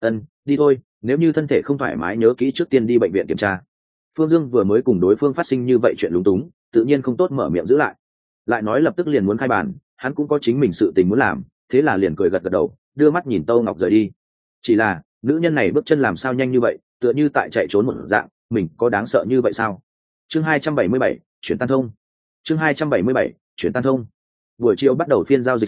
Đi thôi, nếu như thân thể không thoải mái nhớ kỹ trước tiên đi bệnh viện kiểm tra. Phương Dương vừa mới cùng đối phương phát sinh như vậy chuyện lúng túng, tự nhiên không tốt mở miệng giữ lại nói lập tức liền muốn khai bàn, hắn cũng có chính mình sự tình muốn làm, thế là liền cười gật gật đầu, đưa mắt nhìn Tô Ngọc rời đi. Chỉ là nữ nhân này bước chân làm sao nhanh như vậy, tựa như tại chạy trốn một dạng, mình có đáng sợ như vậy sao? Chương 277, chuyển tan thông. Chương 277, chuyển tan thông. Buổi chiều bắt đầu phiên giao dịch sau,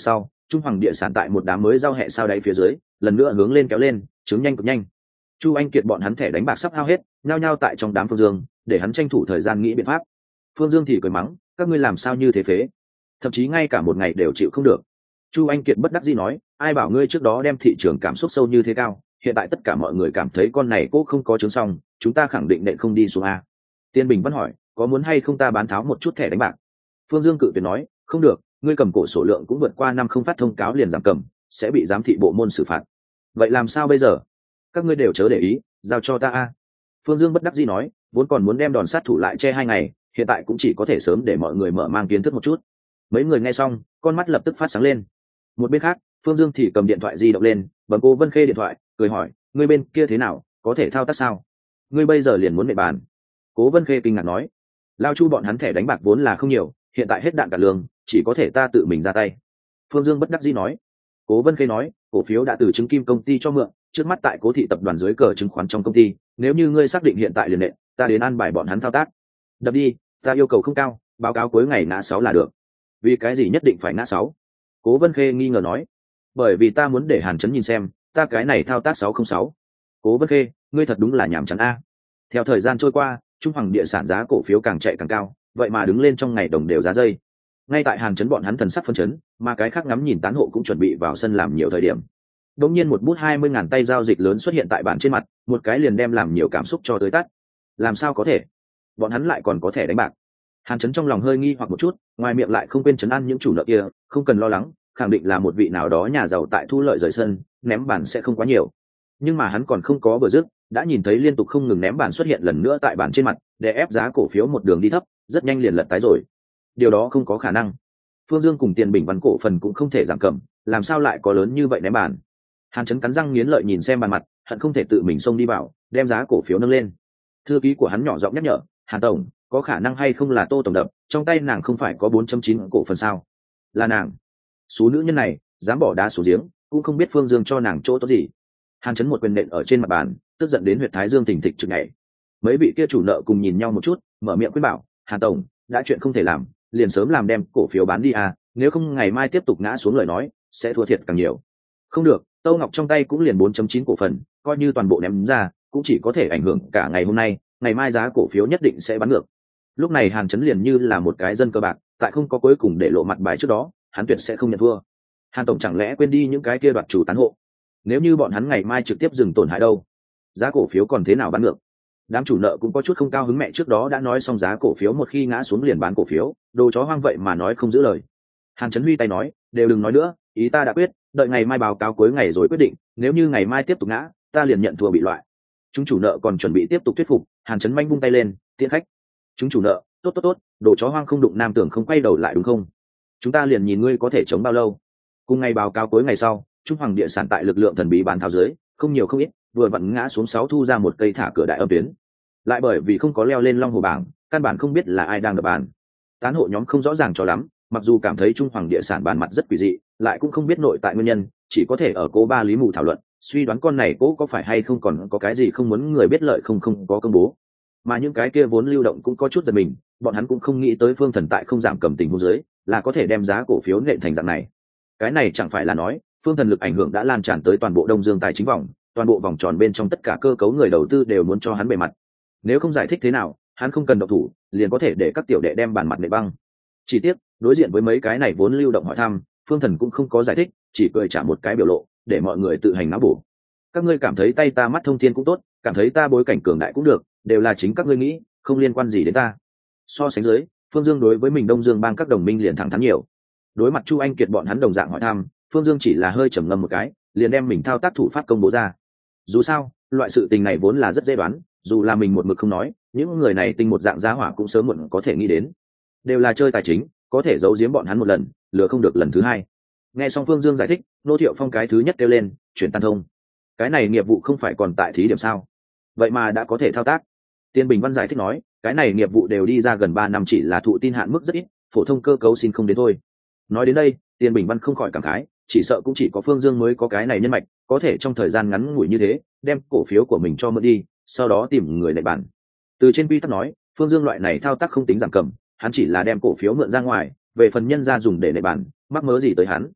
Trung Hoàng địa sản tại một đám mới giao hẹ sao đáy phía dưới lần nữa hướng lên kéo lên, chứng nhanh cực nhanh. Chu Anh Kiệt bọn hắn thẻ đánh bạc sắp hao hết, nhao nhao tại trong đám Phương Dương để hắn tranh thủ thời gian nghĩ biện pháp. Phương Dương thì cười mắng, các ngươi làm sao như thế phế, thậm chí ngay cả một ngày đều chịu không được. Chu Anh Kiệt bất đắc dĩ nói, ai bảo ngươi trước đó đem thị trường cảm xúc sâu như thế cao, hiện tại tất cả mọi người cảm thấy con này cố không có chứng xong, chúng ta khẳng định nện không đi xuống a. Tiên Bình Văn hỏi, có muốn hay không ta bán tháo một chút thẻ đánh bạc? Phương Dương cự tuyệt nói, không được, ngươi cầm cổ số lượng cũng vượt qua năm không phát thông cáo liền giảm cầm, sẽ bị giám thị bộ môn xử phạt. Vậy làm sao bây giờ? Các ngươi đều chớ để ý, giao cho ta a. Phương Dương bất đắc dĩ nói, vốn còn muốn đem đòn sát thủ lại che 2 ngày, hiện tại cũng chỉ có thể sớm để mọi người mở mang kiến thức một chút. Mấy người nghe xong, con mắt lập tức phát sáng lên. Một bên khác, Phương Dương thì cầm điện thoại di động lên, bấm Cố Vân Khê điện thoại, cười hỏi, ngươi bên kia thế nào, có thể thao tác sao? Ngươi bây giờ liền muốn nệ bàn. Cố Vân Khê kinh ngạc nói, lao Chu bọn hắn thẻ đánh bạc vốn là không nhiều, hiện tại hết đạn cả lương, chỉ có thể ta tự mình ra tay. Phương Dương bất đắc dĩ nói. Cố Vân Khê nói, cổ phiếu đã từ chứng kim công ty cho mượn, trước mắt tại Cố thị tập đoàn dưới cờ chứng khoán trong công ty, nếu như ngươi xác định hiện tại liền nệ, ta đến an bài bọn hắn thao tác. Đập đi, ta yêu cầu không cao, báo cáo cuối ngày ngã 6 là được. Vì cái gì nhất định phải ngã 6? Cố Vân Khê nghi ngờ nói, bởi vì ta muốn để Hàn Chấn nhìn xem ta cái này thao tác 606. Cố Vân Khê, ngươi thật đúng là nhảm chán a. Theo thời gian trôi qua, Trung Hoàng địa sản giá cổ phiếu càng chạy càng cao, vậy mà đứng lên trong ngày đồng đều giá dây. Ngay tại Hàn Chấn bọn hắn thần sắc phân chấn, mà cái khác ngắm nhìn tán hộ cũng chuẩn bị vào sân làm nhiều thời điểm. Đột nhiên một bút 20.000 tay giao dịch lớn xuất hiện tại bàn trên mặt, một cái liền đem làm nhiều cảm xúc cho tới tắt. Làm sao có thể? Bọn hắn lại còn có thể đánh bạc. Hàn Chấn trong lòng hơi nghi hoặc một chút, ngoài miệng lại không quên trấn an những chủ nợ kia, không cần lo lắng, khẳng định là một vị nào đó nhà giàu tại thu lợi rời sân, ném bàn sẽ không quá nhiều. Nhưng mà hắn còn không có vừa dứt, đã nhìn thấy liên tục không ngừng ném bàn xuất hiện lần nữa tại bàn trên mặt, để ép giá cổ phiếu một đường đi thấp, rất nhanh liền lật tái rồi. Điều đó không có khả năng. Phương Dương cùng Tiền Bình Văn cổ phần cũng không thể giảm cầm, làm sao lại có lớn như vậy ném bàn? Hàn Chấn cắn răng nghiến lợi nhìn xem bàn mặt, hận không thể tự mình xông đi vào, đem giá cổ phiếu nâng lên. Thư ký của hắn nhỏ giọng nhắc nhở, Hàn tổng, có khả năng hay không là Tô tổng đập, trong tay nàng không phải có 4.9 cổ phần sao? Là nàng. Số nữ nhân này dám bỏ đá xuống giếng, cũng không biết Phương Dương cho nàng chỗ tốt gì. Hàn Chấn một quyền nện ở trên mặt bàn, tức giận đến huyệt thái dương thình thịch trực nhảy. Mấy vị kia chủ nợ cùng nhìn nhau một chút, mở miệng khuyên bảo, Hàn tổng, đã chuyện không thể làm, liền sớm làm đem cổ phiếu bán đi à, nếu không ngày mai tiếp tục ngã xuống lời nói, sẽ thua thiệt càng nhiều. Không được, Tô Ngọc trong tay cũng liền 4.9 cổ phần, coi như toàn bộ ném ra, cũng chỉ có thể ảnh hưởng cả ngày hôm nay, ngày mai giá cổ phiếu nhất định sẽ bán ngược. Lúc này Hàn Chấn liền như là một cái dân cơ bạc, tại không có cuối cùng để lộ mặt bài trước đó, hắn tuyệt sẽ không nhận thua. Hàn tổng chẳng lẽ quên đi những cái kia đoạt chủ tán hộ? Nếu như bọn hắn ngày mai trực tiếp dừng tổn hại đâu, giá cổ phiếu còn thế nào bán ngược? Đám chủ nợ cũng có chút không cao hứng, mẹ trước đó đã nói xong giá cổ phiếu một khi ngã xuống liền bán cổ phiếu, đồ chó hoang vậy mà nói không giữ lời. Hàn Chấn huy tay nói, đều đừng nói nữa, ý ta đã quyết, đợi ngày mai báo cáo cuối ngày rồi quyết định, nếu như ngày mai tiếp tục ngã, ta liền nhận thua bị loại. Chúng chủ nợ còn chuẩn bị tiếp tục thuyết phục, Hàn Chấn manh vung tay lên, tiễn khách. Chúng chủ nợ, tốt tốt tốt, đồ chó hoang không đụng nam tưởng không quay đầu lại đúng không? Chúng ta liền nhìn ngươi có thể chống bao lâu. Cùng ngày báo cáo cuối ngày sau, Trung Hoàng địa sản tại lực lượng thần bí bán tháo dưới, không nhiều không ít, vừa vặn ngã xuống 6 thu ra một cây thả cửa đại âm tuyến. Lại bởi vì không có leo lên long hồ bảng, căn bản không biết là ai đang đập bàn. Tán hộ nhóm không rõ ràng cho lắm, mặc dù cảm thấy Trung Hoàng địa sản bàn mặt rất quỷ dị, lại cũng không biết nội tại nguyên nhân, chỉ có thể ở Cố Ba Lý Mù thảo luận, suy đoán con này cố có phải hay không còn có cái gì không muốn người biết lợi không có công bố. Mà những cái kia vốn lưu động cũng có chút giật mình, bọn hắn cũng không nghĩ tới Phương Thần tại không giảm cầm tình huống dưới, là có thể đem giá cổ phiếu nện thành dạng này. Cái này chẳng phải là nói Phương Thần lực ảnh hưởng đã lan tràn tới toàn bộ Đông Dương tài chính vòng, toàn bộ vòng tròn bên trong tất cả cơ cấu người đầu tư đều muốn cho hắn bề mặt. Nếu không giải thích thế nào, hắn không cần động thủ, liền có thể để các tiểu đệ đem bàn mặt nệ băng. Chỉ tiếc, đối diện với mấy cái này vốn lưu động hỏi thăm, Phương Thần cũng không có giải thích, chỉ cười trả một cái biểu lộ, để mọi người tự hành não bổ. Các ngươi cảm thấy tay ta mắt thông thiên cũng tốt, cảm thấy ta bối cảnh cường đại cũng được, đều là chính các ngươi nghĩ, không liên quan gì đến ta. So sánh dưới, Phương Dương đối với mình Đông Dương bang các đồng minh liền thẳng thắn nhiều. Đối mặt Chu Anh Kiệt bọn hắn đồng dạng hỏi thăm, Phương Dương chỉ là hơi trầm ngâm một cái, liền đem mình thao tác thủ pháp công bố ra. Dù sao, loại sự tình này vốn là rất dễ đoán, dù là mình một mực không nói, những người này tinh một dạng giá hỏa cũng sớm muộn có thể nghĩ đến. Đều là chơi tài chính, có thể giấu giếm bọn hắn một lần, lừa không được lần thứ hai. Nghe xong Phương Dương giải thích, Nô Thiệu Phong cái thứ nhất kêu lên, chuyển tan thông. Cái này nghiệp vụ không phải còn tại thí điểm sao? Vậy mà đã có thể thao tác. Tiên Bình Văn giải thích nói, cái này nghiệp vụ đều đi ra gần 3 năm, chỉ là thụ tin hạn mức rất ít, phổ thông cơ cấu xin không đến thôi. Nói đến đây, Tiên Bình Văn không khỏi cảm khái, chỉ sợ cũng chỉ có Phương Dương mới có cái này nhân mạch, có thể trong thời gian ngắn ngủi như thế, đem cổ phiếu của mình cho mượn đi, sau đó tìm người lại bản. Từ trên quy tắc nói, Phương Dương loại này thao tác không tính giảm cầm, hắn chỉ là đem cổ phiếu mượn ra ngoài, về phần nhân ra dùng để nệ bản, mắc mớ gì tới hắn.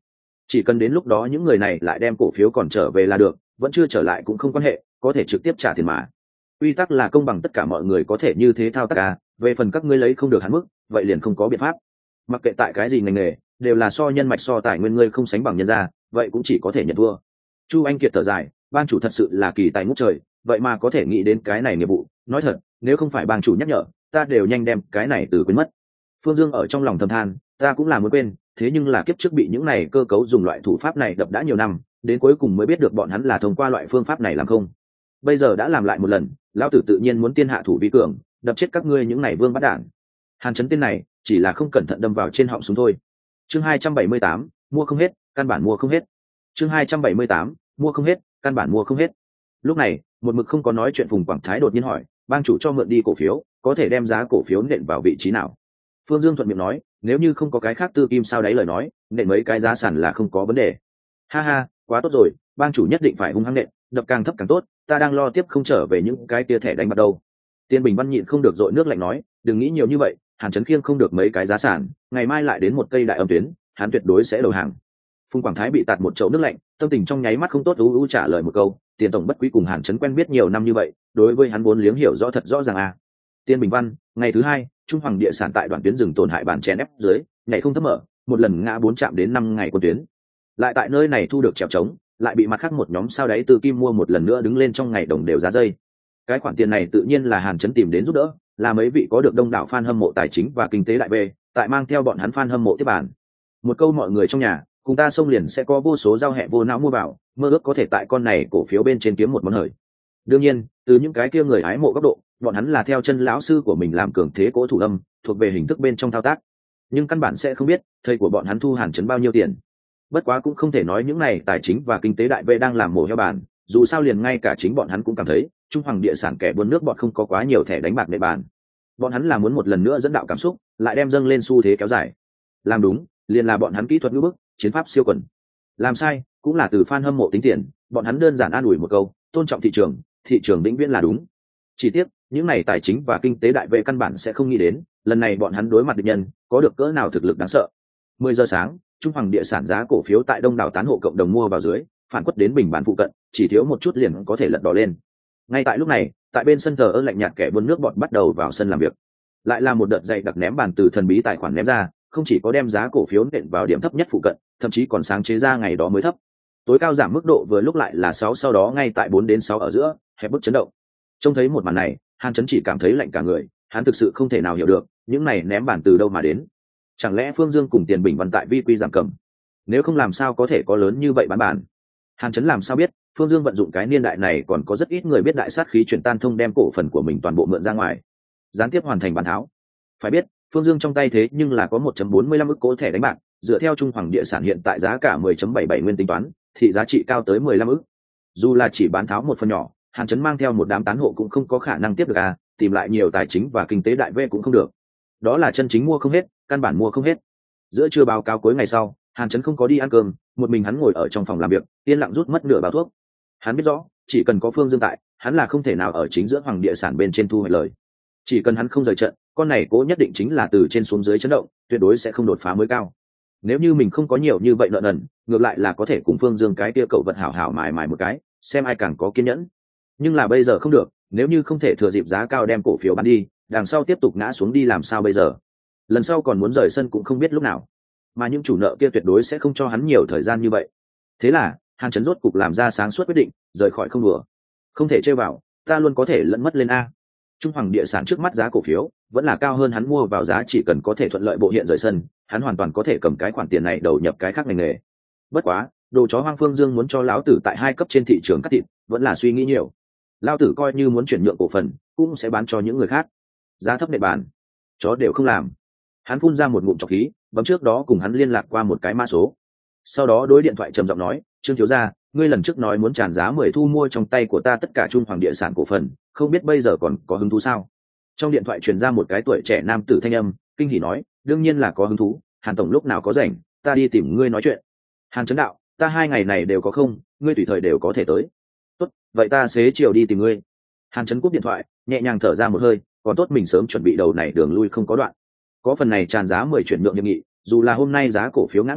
chỉ cần đến lúc đó những người này lại đem cổ phiếu còn trở về là được, vẫn chưa trở lại cũng không quan hệ, có thể trực tiếp trả tiền mà. Quy tắc là công bằng, tất cả mọi người có thể như thế thao tác à, về phần các ngươi lấy không được hạn mức, vậy liền không có biện pháp. Mặc kệ tại cái gì ngành nghề, đều là so nhân mạch so tài nguyên, ngươi không sánh bằng nhân gia, vậy cũng chỉ có thể nhận thua. Chu Anh Kiệt thở dài, ban chủ thật sự là kỳ tài ngút trời, vậy mà có thể nghĩ đến cái này nghiệp vụ, nói thật, nếu không phải ban chủ nhắc nhở, ta đều nhanh đem cái này từ quên mất. Phương Dương ở trong lòng thầm than, ta cũng là muốn quên, thế nhưng là kiếp trước bị những này cơ cấu dùng loại thủ pháp này đập đã nhiều năm, đến cuối cùng mới biết được bọn hắn là thông qua loại phương pháp này làm không. Bây giờ đã làm lại một lần, lão tử tự nhiên muốn tiên hạ thủ vi cường, đập chết các ngươi những này vương bắt đản. Hàn Chấn tên này chỉ là không cẩn thận đâm vào trên họng súng thôi. Chương 278, mua không hết, căn bản mua không hết. Chương 278, mua không hết, căn bản mua không hết. Lúc này, một mực không có nói chuyện Phùng Quảng Thái đột nhiên hỏi, bang chủ cho mượn đi cổ phiếu, có thể đem giá cổ phiếu nện vào vị trí nào? Phương Dương thuận miệng nói, nếu như không có cái khác tư kim sao đấy lời nói, nện mấy cái giá sản là không có vấn đề. Ha ha, quá tốt rồi, bang chủ nhất định phải hung hăng nện, đập càng thấp càng tốt, ta đang lo tiếp không trở về những cái tia thẻ đánh bạc đâu. Tiên Bình Văn nhịn không được dội nước lạnh nói, đừng nghĩ nhiều như vậy, Hàn Chấn khiêng không được mấy cái giá sản, ngày mai lại đến một cây đại âm tuyến, hắn tuyệt đối sẽ đầu hàng. Phùng Quảng Thái bị tạt một chậu nước lạnh, tâm tình trong nháy mắt không tốt, u trả lời một câu, Tiền tổng bất quý cùng Hàn Chấn quen biết nhiều năm như vậy, đối với hắn vốn liếng hiểu rõ thật rõ ràng à. Tiên Bình Văn, ngày thứ hai, Trung Hoàng địa sản tại đoạn tuyến rừng tổn hại bản chèn ép dưới, ngày không thấp mở, một lần ngã 4 chạm đến 5 ngày quân tuyến. Lại tại nơi này thu được trèo trống, lại bị mặt khác một nhóm sao đáy từ kim mua một lần nữa đứng lên trong ngày đồng đều giá dây. Cái khoản tiền này tự nhiên là Hàn Chấn tìm đến giúp đỡ, là mấy vị có được đông đảo fan hâm mộ tài chính và kinh tế đại bê, tại mang theo bọn hắn fan hâm mộ tiếp bản. Một câu mọi người trong nhà, cùng ta xông liền sẽ có vô số giao hẹ vô não mua vào, mơ ước có thể tại con này cổ phiếu bên trên kiếm một món hời. Đương nhiên, từ những cái kia người hái mộ góc độ, bọn hắn là theo chân lão sư của mình làm cường thế cố thủ âm, thuộc về hình thức bên trong thao tác. Nhưng căn bản sẽ không biết, thầy của bọn hắn thu Hàn Chấn bao nhiêu tiền. Bất quá cũng không thể nói những này tài chính và kinh tế đại bê đang làm mổ heo bàn, dù sao liền ngay cả chính bọn hắn cũng cảm thấy, Trung Hoàng địa sản kẻ buôn nước bọn không có quá nhiều thẻ đánh bạc để bàn. Bọn hắn là muốn một lần nữa dẫn đạo cảm xúc, lại đem dâng lên xu thế kéo dài. Làm đúng, liền là bọn hắn kỹ thuật ngữ bức, chiến pháp siêu quần. Làm sai, cũng là từ fan hâm mộ tính tiền, bọn hắn đơn giản an ủi một câu, tôn trọng thị trường vĩnh viễn là đúng. Chỉ tiếc, những này tài chính và kinh tế đại vệ căn bản sẽ không nghĩ đến, lần này bọn hắn đối mặt địch nhân, có được cỡ nào thực lực đáng sợ. 10 giờ sáng, Trung Hoàng địa sản giá cổ phiếu tại đông đảo tán hộ cộng đồng mua vào dưới, phản quất đến bình bản phụ cận, chỉ thiếu một chút liền có thể lật đỏ lên. Ngay tại lúc này, tại bên sân thờ ơ lạnh nhạt kẻ buôn nước bọn bắt đầu vào sân làm việc. Lại là một đợt dày đặc ném bàn từ thần bí tài khoản ném ra, không chỉ có đem giá cổ phiếu nện vào điểm thấp nhất phụ cận, thậm chí còn sáng chế ra ngày đó mới thấp. Tối cao giảm mức độ vừa lúc lại là 6, sau đó ngay tại 4 đến 6 ở giữa, hẹp bức chấn động. Trông thấy một màn này, Hàn Chấn chỉ cảm thấy lạnh cả người, hắn thực sự không thể nào hiểu được, những này ném bàn từ đâu mà đến. Chẳng lẽ Phương Dương cùng Tiền Bình Văn tại vi quy giảm cầm? Nếu không làm sao có thể có lớn như vậy bán bản? Hàn Chấn làm sao biết, Phương Dương vận dụng cái niên đại này còn có rất ít người biết đại sát khí chuyển tan thông đem cổ phần của mình toàn bộ mượn ra ngoài, gián tiếp hoàn thành bán tháo. Phải biết, Phương Dương trong tay thế nhưng là có 1.45 ức cố thẻ đánh bạc, dựa theo Trung Hoàng địa sản hiện tại giá cả 10.77 nguyên tính toán, thì giá trị cao tới 15 ức. Dù là chỉ bán tháo một phần nhỏ, Hàn Chấn mang theo một đám tán hộ cũng không có khả năng tiếp được à, tìm lại nhiều tài chính và kinh tế đại vệ cũng không được. Đó là chân chính mua không hết, căn bản mua không hết. Giữa trưa báo cáo cuối ngày sau, Hàn Chấn không có đi ăn cơm, một mình hắn ngồi ở trong phòng làm việc, yên lặng rút mất nửa bao thuốc. Hắn biết rõ, chỉ cần có Phương Dương tại, hắn là không thể nào ở chính giữa Hoàng địa sản bên trên thu hoạch lời. Chỉ cần hắn không rời trận, con này cố nhất định chính là từ trên xuống dưới chấn động, tuyệt đối sẽ không đột phá mới cao. Nếu như mình không có nhiều như vậy nợ nần, ngược lại là có thể cùng Phương Dương cái kia cậu vật hảo hảo mài mài một cái, xem ai càng có kiên nhẫn. Nhưng là bây giờ không được, nếu như không thể thừa dịp giá cao đem cổ phiếu bán đi, đằng sau tiếp tục ngã xuống đi làm sao bây giờ? Lần sau còn muốn rời sân cũng không biết lúc nào, mà những chủ nợ kia tuyệt đối sẽ không cho hắn nhiều thời gian như vậy. Thế là Hàn Chấn rốt cục làm ra sáng suốt quyết định, rời khỏi không đùa. Không thể chơi vào, ta luôn có thể lẫn mất lên a. Trung Hoàng địa sản trước mắt giá cổ phiếu vẫn là cao hơn hắn mua vào giá, chỉ cần có thể thuận lợi bộ hiện rời sân, hắn hoàn toàn có thể cầm cái khoản tiền này đầu nhập cái khác ngành nghề. Bất quá, đồ chó hoang Phương Dương muốn cho lão tử tại 2 cấp trên thị trường cắt thịt, vẫn là suy nghĩ nhiều. Lão tử coi như muốn chuyển nhượng cổ phần, cũng sẽ bán cho những người khác. Giá thấp nệ bàn, chó đều không làm. Hắn phun ra một ngụm trọc khí, bấm trước đó cùng hắn liên lạc qua một cái mã số. Sau đó đối điện thoại trầm giọng nói, Trương thiếu gia, ngươi lần trước nói muốn tràn giá 10 thu mua trong tay của ta tất cả Trung Hoàng địa sản cổ phần, không biết bây giờ còn có hứng thú sao? Trong điện thoại truyền ra một cái tuổi trẻ nam tử thanh âm, kinh hỉ nói, đương nhiên là có hứng thú, Hàn tổng lúc nào có rảnh, ta đi tìm ngươi nói chuyện. Hàn Chấn đạo, ta 2 ngày này đều có không, ngươi tùy thời đều có thể tới. Tốt, vậy ta xế chiều đi tìm ngươi. Hàn Chấn cúp điện thoại, nhẹ nhàng thở ra một hơi, còn tốt mình sớm chuẩn bị đầu này đường lui không có đoạn. Có phần này tràn giá 10 chuyển nhượng hiệp nghị, dù là hôm nay giá cổ phiếu ngã ngừng,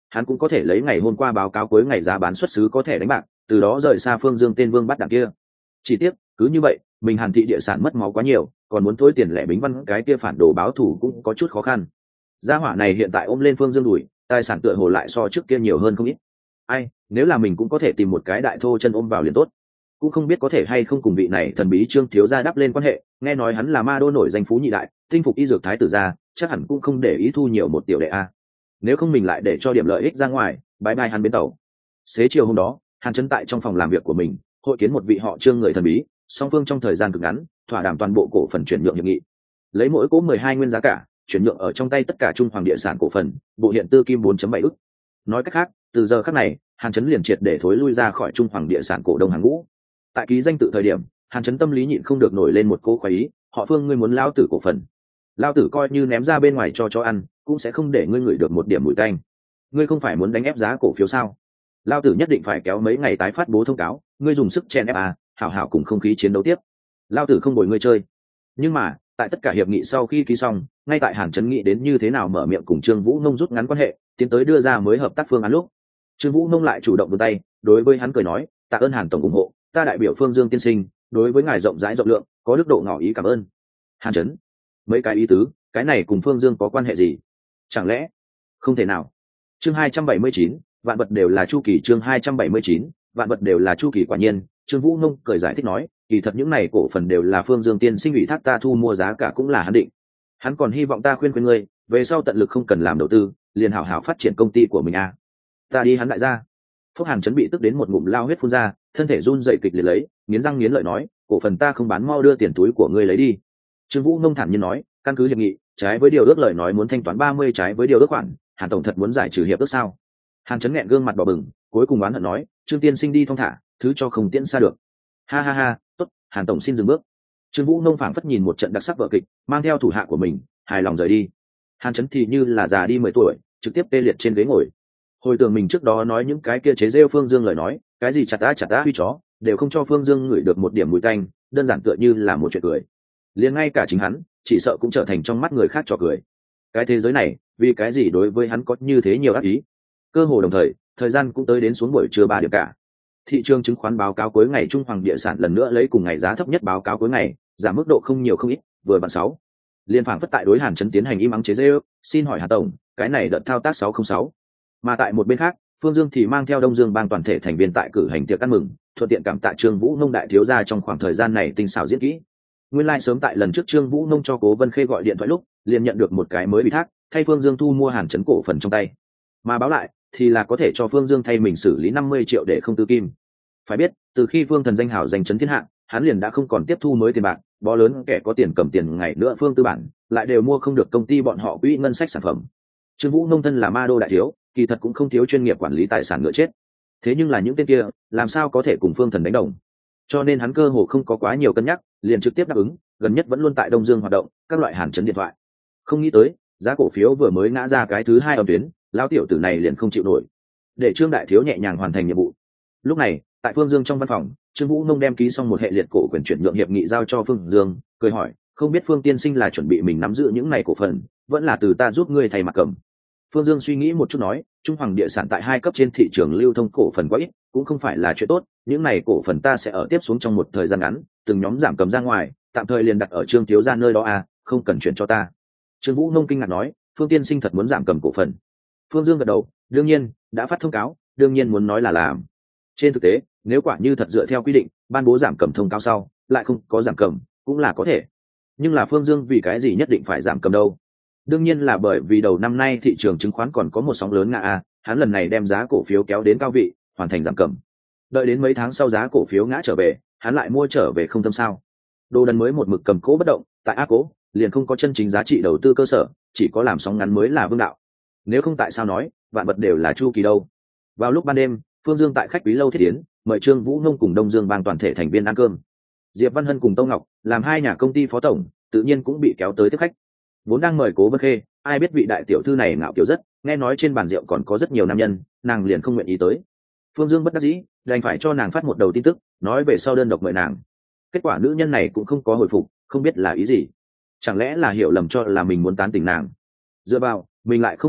hắn cũng có thể lấy ngày hôm qua báo cáo cuối ngày giá bán xuất xứ có thể đánh bạc, từ đó rời xa Phương Dương tên vương bắt đảng kia. Chỉ tiếc cứ như vậy mình Hàn thị địa sản mất máu quá nhiều, còn muốn thối tiền lẻ Bính Văn cái kia phản đồ báo thù cũng có chút khó khăn. Gia hỏa này hiện tại ôm lên Phương Dương đùi, tài sản tựa hồ lại so trước kia nhiều hơn không ít. Ai, nếu là mình cũng có thể tìm một cái đại thô chân ôm vào liền tốt. Cũng không biết có thể hay không cùng vị này thần bí Trương thiếu gia đắp lên quan hệ, nghe nói hắn là ma đô nổi danh phú nhị đại, tinh phục y dược thái tử gia, chắc hẳn cũng không để ý thu nhiều một tiểu đệ a. Nếu không mình lại để cho điểm lợi ích ra ngoài, bye bye hắn bến tàu. Xế chiều hôm đó, Hàn Chấn tại trong phòng làm việc của mình, hội kiến một vị họ Trương người thần bí, song phương trong thời gian cực ngắn, thỏa đàm toàn bộ cổ phần chuyển nhượng hiệp nghị. Lấy mỗi cổ 12 nguyên giá cả, chuyển nhượng ở trong tay tất cả Trung Hoàng địa sản cổ phần, bộ hiện tư kim 4.7 ức. Nói cách khác, từ giờ khắc này, Hàn Chấn liền triệt để thối lui ra khỏi Trung Hoàng địa sản cổ đông hàng ngũ. Tại ký danh tự thời điểm, Hàn Chấn tâm lý nhịn không được nổi lên một cô khoái ý, họ Phương ngươi muốn lao tử cổ phần. Lao tử coi như ném ra bên ngoài cho ăn, cũng sẽ không để ngươi ngửi được một điểm mùi tanh. Ngươi không phải muốn đánh ép giá cổ phiếu sao? Lao tử nhất định phải kéo mấy ngày tái phát bố thông cáo, ngươi dùng sức chen ép hảo hảo cùng không khí chiến đấu tiếp. Lao tử không bồi ngươi chơi. Nhưng mà, tại tất cả hiệp nghị sau khi ký xong, ngay tại Hàn Chấn nghĩ đến như thế nào mở miệng cùng Trương Vũ Nông rút ngắn quan hệ, tiến tới đưa ra mới hợp tác phương án lúc, Trương Vũ Nông lại chủ động vươn tay, đối với hắn cười nói, tạ ơn Hàn tổng ủng hộ, ta đại biểu Phương Dương tiên sinh, đối với ngài rộng rãi rộng lượng, có đức độ ngỏ ý cảm ơn. Hàn Chấn, mấy cái ý tứ, cái này cùng Phương Dương có quan hệ gì? Chẳng lẽ không thể nào? Chương 279, vạn vật đều là chu kỳ. Chương 279, vạn vật đều là chu kỳ. Quả nhiên, Trương Vũ Nông cười giải thích nói, kỳ thật những này cổ phần đều là Phương Dương tiên sinh ủy thác ta thu mua, giá cả cũng là hắn định. Hắn còn hy vọng ta khuyên ngươi, về sau tận lực không cần làm đầu tư, liền hảo hảo phát triển công ty của mình a. Ta đi hắn đại gia. Phúc Hàn Chấn bị tức đến một ngụm lao huyết phun ra, thân thể run dậy kịch liệt lấy, nghiến răng nghiến lợi nói, cổ phần ta không bán, mau đưa tiền túi của ngươi lấy đi. Trương Vũ Nông thản nhiên nói, căn cứ hiệp nghị, trái với điều ước lời nói muốn thanh toán 30 trái với điều ước khoản, Hàn tổng thật muốn giải trừ hiệp ước sao? Hàn Chấn nghẹn gương mặt đỏ bừng, cuối cùng oán hận nói, Trương tiên sinh đi thong thả, thứ cho không tiễn xa được. Ha ha ha, tốt, Hàn tổng xin dừng bước. Trương Vũ Nông phảng phất nhìn một trận đặc sắc vở kịch, mang theo thủ hạ của mình, hài lòng rời đi. Hàn Chấn thì như là già đi 10 tuổi, trực tiếp tê liệt trên ghế ngồi. Hồi tưởng mình trước đó nói những cái kia chế rêu Phương Dương lời nói, cái gì chặt đã huy chó, đều không cho Phương Dương ngửi được một điểm mùi tanh, đơn giản tựa như là một chuyện cười. Liền ngay cả chính hắn, chỉ sợ cũng trở thành trong mắt người khác trò cười. Cái thế giới này, vì cái gì đối với hắn có như thế nhiều ác ý? Cơ hồ đồng thời, thời gian cũng tới đến xuống buổi trưa 3 điểm cả. Thị trường chứng khoán báo cáo cuối ngày Trung Hoàng địa sản lần nữa lấy cùng ngày giá thấp nhất báo cáo cuối ngày, giảm mức độ không nhiều không ít, vừa bằng 6. Liên phảng phất tại đối Hàn Chấn tiến hành im ắng chế giễu, xin hỏi Hà tổng, cái này đợt thao tác 606. Mà tại một bên khác, Phương Dương thì mang theo Đông Dương bang toàn thể thành viên tại cử hành tiệc ăn mừng, thuận tiện cảm tạ Trương Vũ Nông đại thiếu gia trong khoảng thời gian này tinh xảo diễn kỹ. Nguyên lai sớm tại lần trước Trương Vũ Nông cho Cố Vân Khê gọi điện thoại lúc, liền nhận được một cái mới ủy thác, thay Phương Dương thu mua Hàn Chấn cổ phần trong tay. Mà báo lại thì là có thể cho Phương Dương thay mình xử lý 50 triệu để không tư kim. Phải biết, từ khi Phương Thần danh hảo danh chấn thiên hạ, hắn liền đã không còn tiếp thu mới tiền bạc, bó lớn kẻ có tiền cầm tiền ngày nữa Phương tư bản, lại đều mua không được công ty bọn họ quỹ ngân sách sản phẩm. Trương Vũ Nông thân là ma đô đại thiếu, kỳ thật cũng không thiếu chuyên nghiệp quản lý tài sản ngựa chết. Thế nhưng là những tên kia, làm sao có thể cùng Phương Thần đánh đồng? Cho nên hắn cơ hồ không có quá nhiều cân nhắc, liền trực tiếp đáp ứng, gần nhất vẫn luôn tại Đông Dương hoạt động, các loại Hàn Chấn điện thoại. Không nghĩ tới, giá cổ phiếu vừa mới ngã ra cái thứ 2 âm tuyến, lão tiểu tử này liền không chịu nổi. Để Trương đại thiếu nhẹ nhàng hoàn thành nhiệm vụ. Lúc này, tại Phương Dương trong văn phòng, Trương Vũ Nông đem ký xong một hệ liệt cổ quyền chuyển nhượng hiệp nghị giao cho Phương Dương, cười hỏi, không biết Phương tiên sinh là chuẩn bị mình nắm giữ những này cổ phần, vẫn là từ ta giúp ngươi thay mặt cầm. Phương Dương suy nghĩ một chút nói, Trung Hoàng địa sản tại 2 cấp trên thị trường lưu thông cổ phần quá ít, cũng không phải là chuyện tốt, những này cổ phần ta sẽ ở tiếp xuống trong một thời gian ngắn, từng nhóm giảm cầm ra ngoài, tạm thời liền đặt ở Trương thiếu gia nơi đó không cần chuyển cho ta. Trương Vũ Nông kinh ngạc nói, Phương tiên sinh thật muốn giảm cầm cổ phần? Phương Dương gật đầu, đương nhiên, đã phát thông cáo, đương nhiên muốn nói là làm. Trên thực tế, nếu quả như thật dựa theo quy định, ban bố giảm cầm thông cáo sau, lại không có giảm cầm, cũng là có thể. Nhưng là Phương Dương vì cái gì nhất định phải giảm cầm đâu? Đương nhiên là bởi vì đầu năm nay thị trường chứng khoán còn có một sóng lớn ngã hắn lần này đem giá cổ phiếu kéo đến cao vị, hoàn thành giảm cầm. Đợi đến mấy tháng sau giá cổ phiếu ngã trở về, hắn lại mua trở về không tâm sao? Đồ đần mới một mực cầm cố bất động, tại A cố, liền không có chân chính giá trị đầu tư cơ sở, chỉ có làm sóng ngắn mới là vương đạo. Nếu không tại sao nói, vạn vật đều là chu kỳ đâu? Vào lúc ban đêm, Phương Dương tại khách quý lâu thiết yến, mời Trương Vũ Nông cùng Đông Dương bang toàn thể thành viên ăn cơm. Diệp Văn Hân cùng Tô Ngọc, làm 2 nhà công ty phó tổng, tự nhiên cũng bị kéo tới tiếp khách. Vốn đang mời Cố Vân Khê, ai biết vị đại tiểu thư này ngạo kiểu rất, nghe nói trên bàn rượu còn có rất nhiều nam nhân, nàng liền không nguyện ý tới. Phương Dương bất đắc dĩ, đành phải cho nàng phát một đầu tin tức, nói về sau đơn độc mời nàng. Kết quả nữ nhân này cũng không có hồi phục, không biết là ý gì. Chẳng lẽ là hiểu lầm cho là mình muốn tán tỉnh nàng? Dựa vào, mình lại không ma bệnh,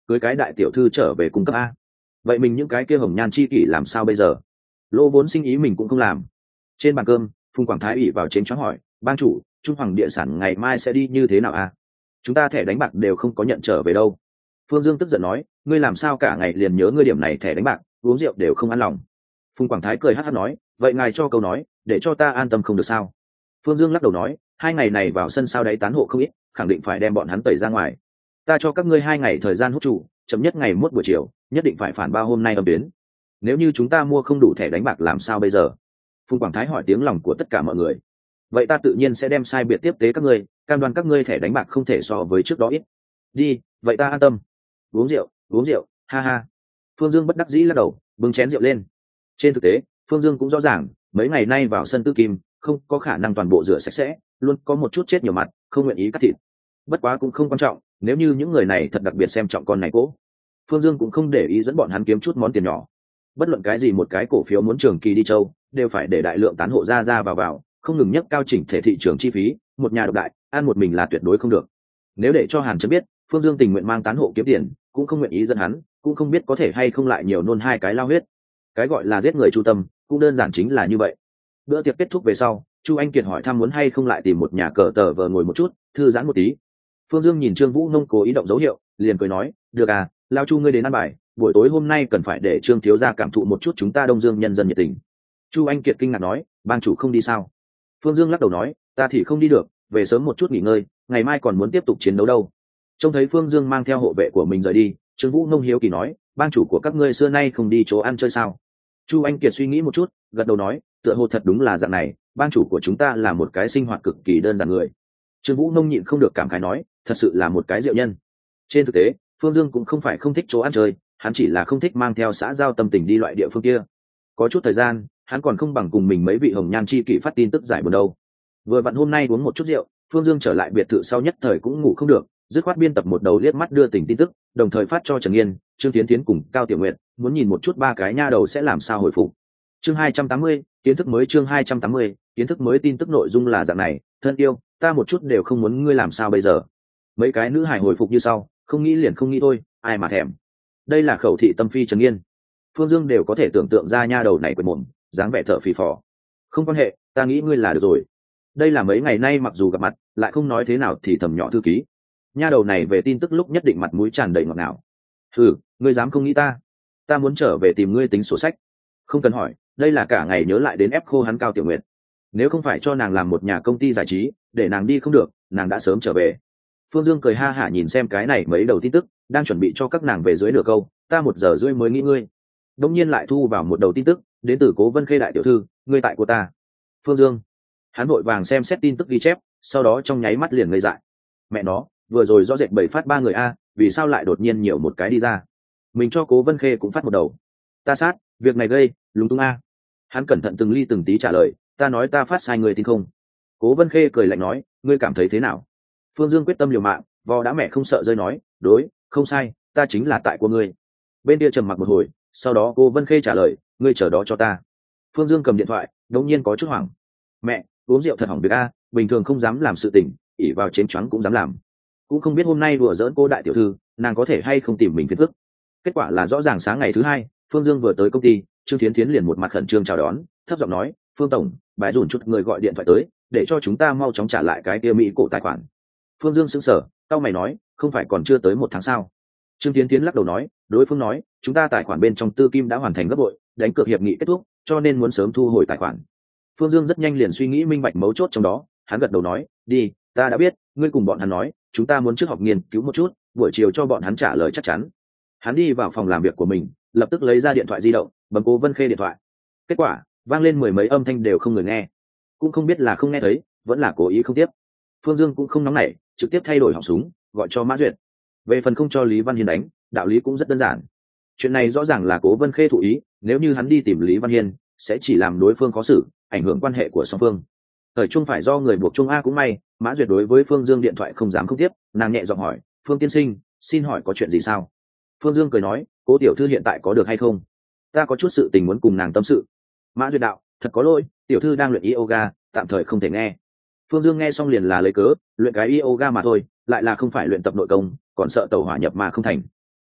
cưới cái đại tiểu thư trở về cung cấp a. Vậy mình những cái kia hồng nhan chi kỷ làm sao bây giờ? Lô vốn sinh ý mình cũng không làm. Trên bàn cơm, Phùng Quảng Thái ủy vào chén choáng hỏi, ban chủ, Trung Hoàng địa sản ngày mai sẽ đi như thế nào a? Chúng ta thẻ đánh bạc đều không có nhận trở về đâu. Phương Dương tức giận nói, ngươi làm sao cả ngày liền nhớ ngươi điểm này thẻ đánh bạc, uống rượu đều không an lòng. Phùng Quảng Thái cười hắt hắt nói, vậy ngài cho câu nói để cho ta an tâm không được sao? Phương Dương lắc đầu nói, 2 ngày này vào sân sao đáy tán hộ không ít, khẳng định phải đem bọn hắn tẩy ra ngoài. Ta cho các ngươi 2 ngày thời gian hút trụ, chậm nhất ngày mốt buổi chiều nhất định phải phản bao hôm nay âm biến. Nếu như chúng ta mua không đủ thẻ đánh bạc làm sao bây giờ? Phùng Quảng Thái hỏi tiếng lòng của tất cả mọi người. Vậy ta tự nhiên sẽ đem sai biệt tiếp tế các ngươi, cam đoan các ngươi thẻ đánh bạc không thể so với trước đó ít. Đi, vậy ta an tâm. Uống rượu, ha ha. Phương Dương bất đắc dĩ lắc đầu, bưng chén rượu lên. Trên thực tế, Phương Dương cũng rõ ràng, mấy ngày nay vào sân Tư Kim, không có khả năng toàn bộ rửa sạch sẽ, luôn có một chút chết nhiều mặt, không nguyện ý cắt thịt. Bất quá cũng không quan trọng, nếu như những người này thật đặc biệt xem trọng con này cố, Phương Dương cũng không để ý dẫn bọn hắn kiếm chút món tiền nhỏ. Bất luận cái gì một cái cổ phiếu muốn trường kỳ đi châu, đều phải để đại lượng tán hộ ra vào, không ngừng nhấc cao chỉnh thể thị trường chi phí, một nhà độc đại, ăn một mình là tuyệt đối không được. Nếu để cho Hàn Chấn biết, Phương Dương tình nguyện mang tán hộ kiếm tiền, cũng không nguyện ý dẫn hắn, cũng không biết có thể hay không lại nhiều nôn 2 cái lao huyết. Cái gọi là giết người chu tâm, cũng đơn giản chính là như vậy. Bữa tiệc kết thúc về sau, Chu Anh Kiệt hỏi thăm muốn hay không lại tìm một nhà cờ tờ vờ ngồi một chút, thư giãn một tí. Phương Dương nhìn Trương Vũ Nông cố ý động dấu hiệu, liền cười nói, được à, lao Chu ngươi đến ăn bài, buổi tối hôm nay cần phải để Trương thiếu gia cảm thụ một chút chúng ta Đông Dương nhân dân nhiệt tình. Chu Anh Kiệt kinh ngạc nói, ban chủ không đi sao? Phương Dương lắc đầu nói, ta thì không đi được, về sớm một chút nghỉ ngơi, ngày mai còn muốn tiếp tục chiến đấu đâu. Trông thấy Phương Dương mang theo hộ vệ của mình rời đi, Trương Vũ Nông hiếu kỳ nói, ban chủ của các ngươi xưa nay không đi chỗ ăn chơi sao? Chu Anh Kiệt suy nghĩ một chút, gật đầu nói, tựa hồ thật đúng là dạng này, ban chủ của chúng ta là một cái sinh hoạt cực kỳ đơn giản người. Trương Vũ Nông nhịn không được cảm khái nói, thật sự là một cái diệu nhân. Trên thực tế, Phương Dương cũng không phải không thích chỗ ăn chơi, hắn chỉ là không thích mang theo xã giao tâm tình đi loại địa phương kia. Có chút thời gian, hắn còn không bằng cùng mình mấy vị hồng nhan chi kỷ phát tin tức giải buồn đâu. Vừa vặn hôm nay uống một chút rượu, Phương Dương trở lại biệt thự sau nhất thời cũng ngủ không được, dứt khoát biên tập một đầu liếc mắt đưa tình tin tức, đồng thời phát cho Trần Nghiên, Trương Tiến Tiến cùng Cao Tiểu Nguyệt, muốn nhìn một chút 3 cái nha đầu sẽ làm sao hồi phục. Chương 280, kiến thức mới. Chương 280, kiến thức mới. Tin tức nội dung là dạng này, thân yêu, ta một chút đều không muốn ngươi làm sao bây giờ. Mấy cái nữ hài hồi phục như sau, không nghĩ liền không nghĩ thôi, ai mà thèm. Đây là khẩu thị tâm phi Trần Nghiên. Phương Dương đều có thể tưởng tượng ra nha đầu này quệt mồm, dáng vẻ thở phì phò. Không quan hệ, ta nghĩ ngươi là được rồi. Đây là mấy ngày nay mặc dù gặp mặt, lại không nói thế nào thì thầm nhỏ thư ký. Nha đầu này về tin tức lúc nhất định mặt mũi tràn đầy ngọt ngào. Ngươi dám không nghĩ ta muốn trở về tìm ngươi tính sổ sách. Không cần hỏi, đây là cả ngày nhớ lại đến ép khô hắn Cao Tiểu Nguyệt. Nếu không phải cho nàng làm một nhà công ty giải trí, để nàng đi không được, nàng đã sớm trở về. Phương Dương cười ha hả nhìn xem cái này mấy đầu tin tức, đang chuẩn bị cho các nàng về dưới nửa câu, ta 1 giờ rưỡi mới nghĩ ngươi. Đông nhiên lại thu vào một đầu tin tức, đến từ Cố Vân Khê đại tiểu thư, ngươi tại của ta. Phương Dương, hắn vội vàng xem xét tin tức ghi chép, sau đó trong nháy mắt liền ngây dại. Mẹ nó, vừa rồi rõ rệt 7 phát 3 người a, vì sao lại đột nhiên nhiều một cái đi ra? Mình cho Cố Vân Khê cũng phát một đầu. Ta sát, việc này gây lúng túng a. Hắn cẩn thận từng ly từng tí trả lời, ta nói ta phát sai người tin không? Cố Vân Khê cười lạnh nói, ngươi cảm thấy thế nào? Phương Dương quyết tâm liều mạng, vò đã mẹ không sợ rơi nói, đối, không sai, ta chính là tại của ngươi. Bên kia trầm mặc một hồi, sau đó Cố Vân Khê trả lời, ngươi chờ đó cho ta. Phương Dương cầm điện thoại, đống nhiên có chút hoảng. Mẹ, uống rượu thật hỏng việc a, bình thường không dám làm sự tình, ỉ vào chén choáng cũng dám làm. Cũng không biết hôm nay đùa giỡn cô đại tiểu thư, nàng có thể hay không tìm mình phiền phức. Kết quả là rõ ràng sáng ngày thứ 2, Phương Dương vừa tới công ty, Trương Thiến Thiến liền một mặt khẩn trương chào đón, thấp giọng nói, Phương tổng, bài dùn chút người gọi điện thoại tới, để cho chúng ta mau chóng trả lại cái kia mỹ cổ tài khoản. Phương Dương sững sờ, cau mày nói, không phải còn chưa tới 1 tháng sao? Trương Thiến Thiến lắc đầu nói, đối phương nói, chúng ta tài khoản bên trong Tư Kim đã hoàn thành gấp bội, đánh cược hiệp nghị kết thúc, cho nên muốn sớm thu hồi tài khoản. Phương Dương rất nhanh liền suy nghĩ minh bạch mấu chốt trong đó, hắn gật đầu nói, đi, ta đã biết, ngươi cùng bọn hắn nói, chúng ta muốn trước học nghiên cứu một chút, buổi chiều cho bọn hắn trả lời chắc chắn. Hắn đi vào phòng làm việc của mình, lập tức lấy ra điện thoại di động, bấm Cố Vân Khê điện thoại. Kết quả, vang lên 10 mấy âm thanh đều không người nghe. Cũng không biết là không nghe thấy, vẫn là cố ý không tiếp. Phương Dương cũng không nóng nảy, trực tiếp thay đổi họng súng, gọi cho Mã Duyệt. Về phần không cho Lý Văn Hiên đánh, đạo lý cũng rất đơn giản. Chuyện này rõ ràng là Cố Vân Khê thụ ý, nếu như hắn đi tìm Lý Văn Hiên, sẽ chỉ làm đối phương khó xử, ảnh hưởng quan hệ của song phương. Thời chung phải do người buộc chung a cũng may, Mã Duyệt đối với Phương Dương điện thoại không dám không tiếp, nàng nhẹ giọng hỏi, Phương tiên sinh, xin hỏi có chuyện gì sao? Phương Dương cười nói, Cố tiểu thư hiện tại có được hay không? Ta có chút sự tình muốn cùng nàng tâm sự. Mã Duyệt đạo, thật có lỗi, tiểu thư đang luyện yoga, tạm thời không thể nghe. Phương Dương nghe xong liền là lấy cớ, luyện cái yoga mà thôi, lại là không phải luyện tập nội công, còn sợ tẩu hỏa nhập mà không thành.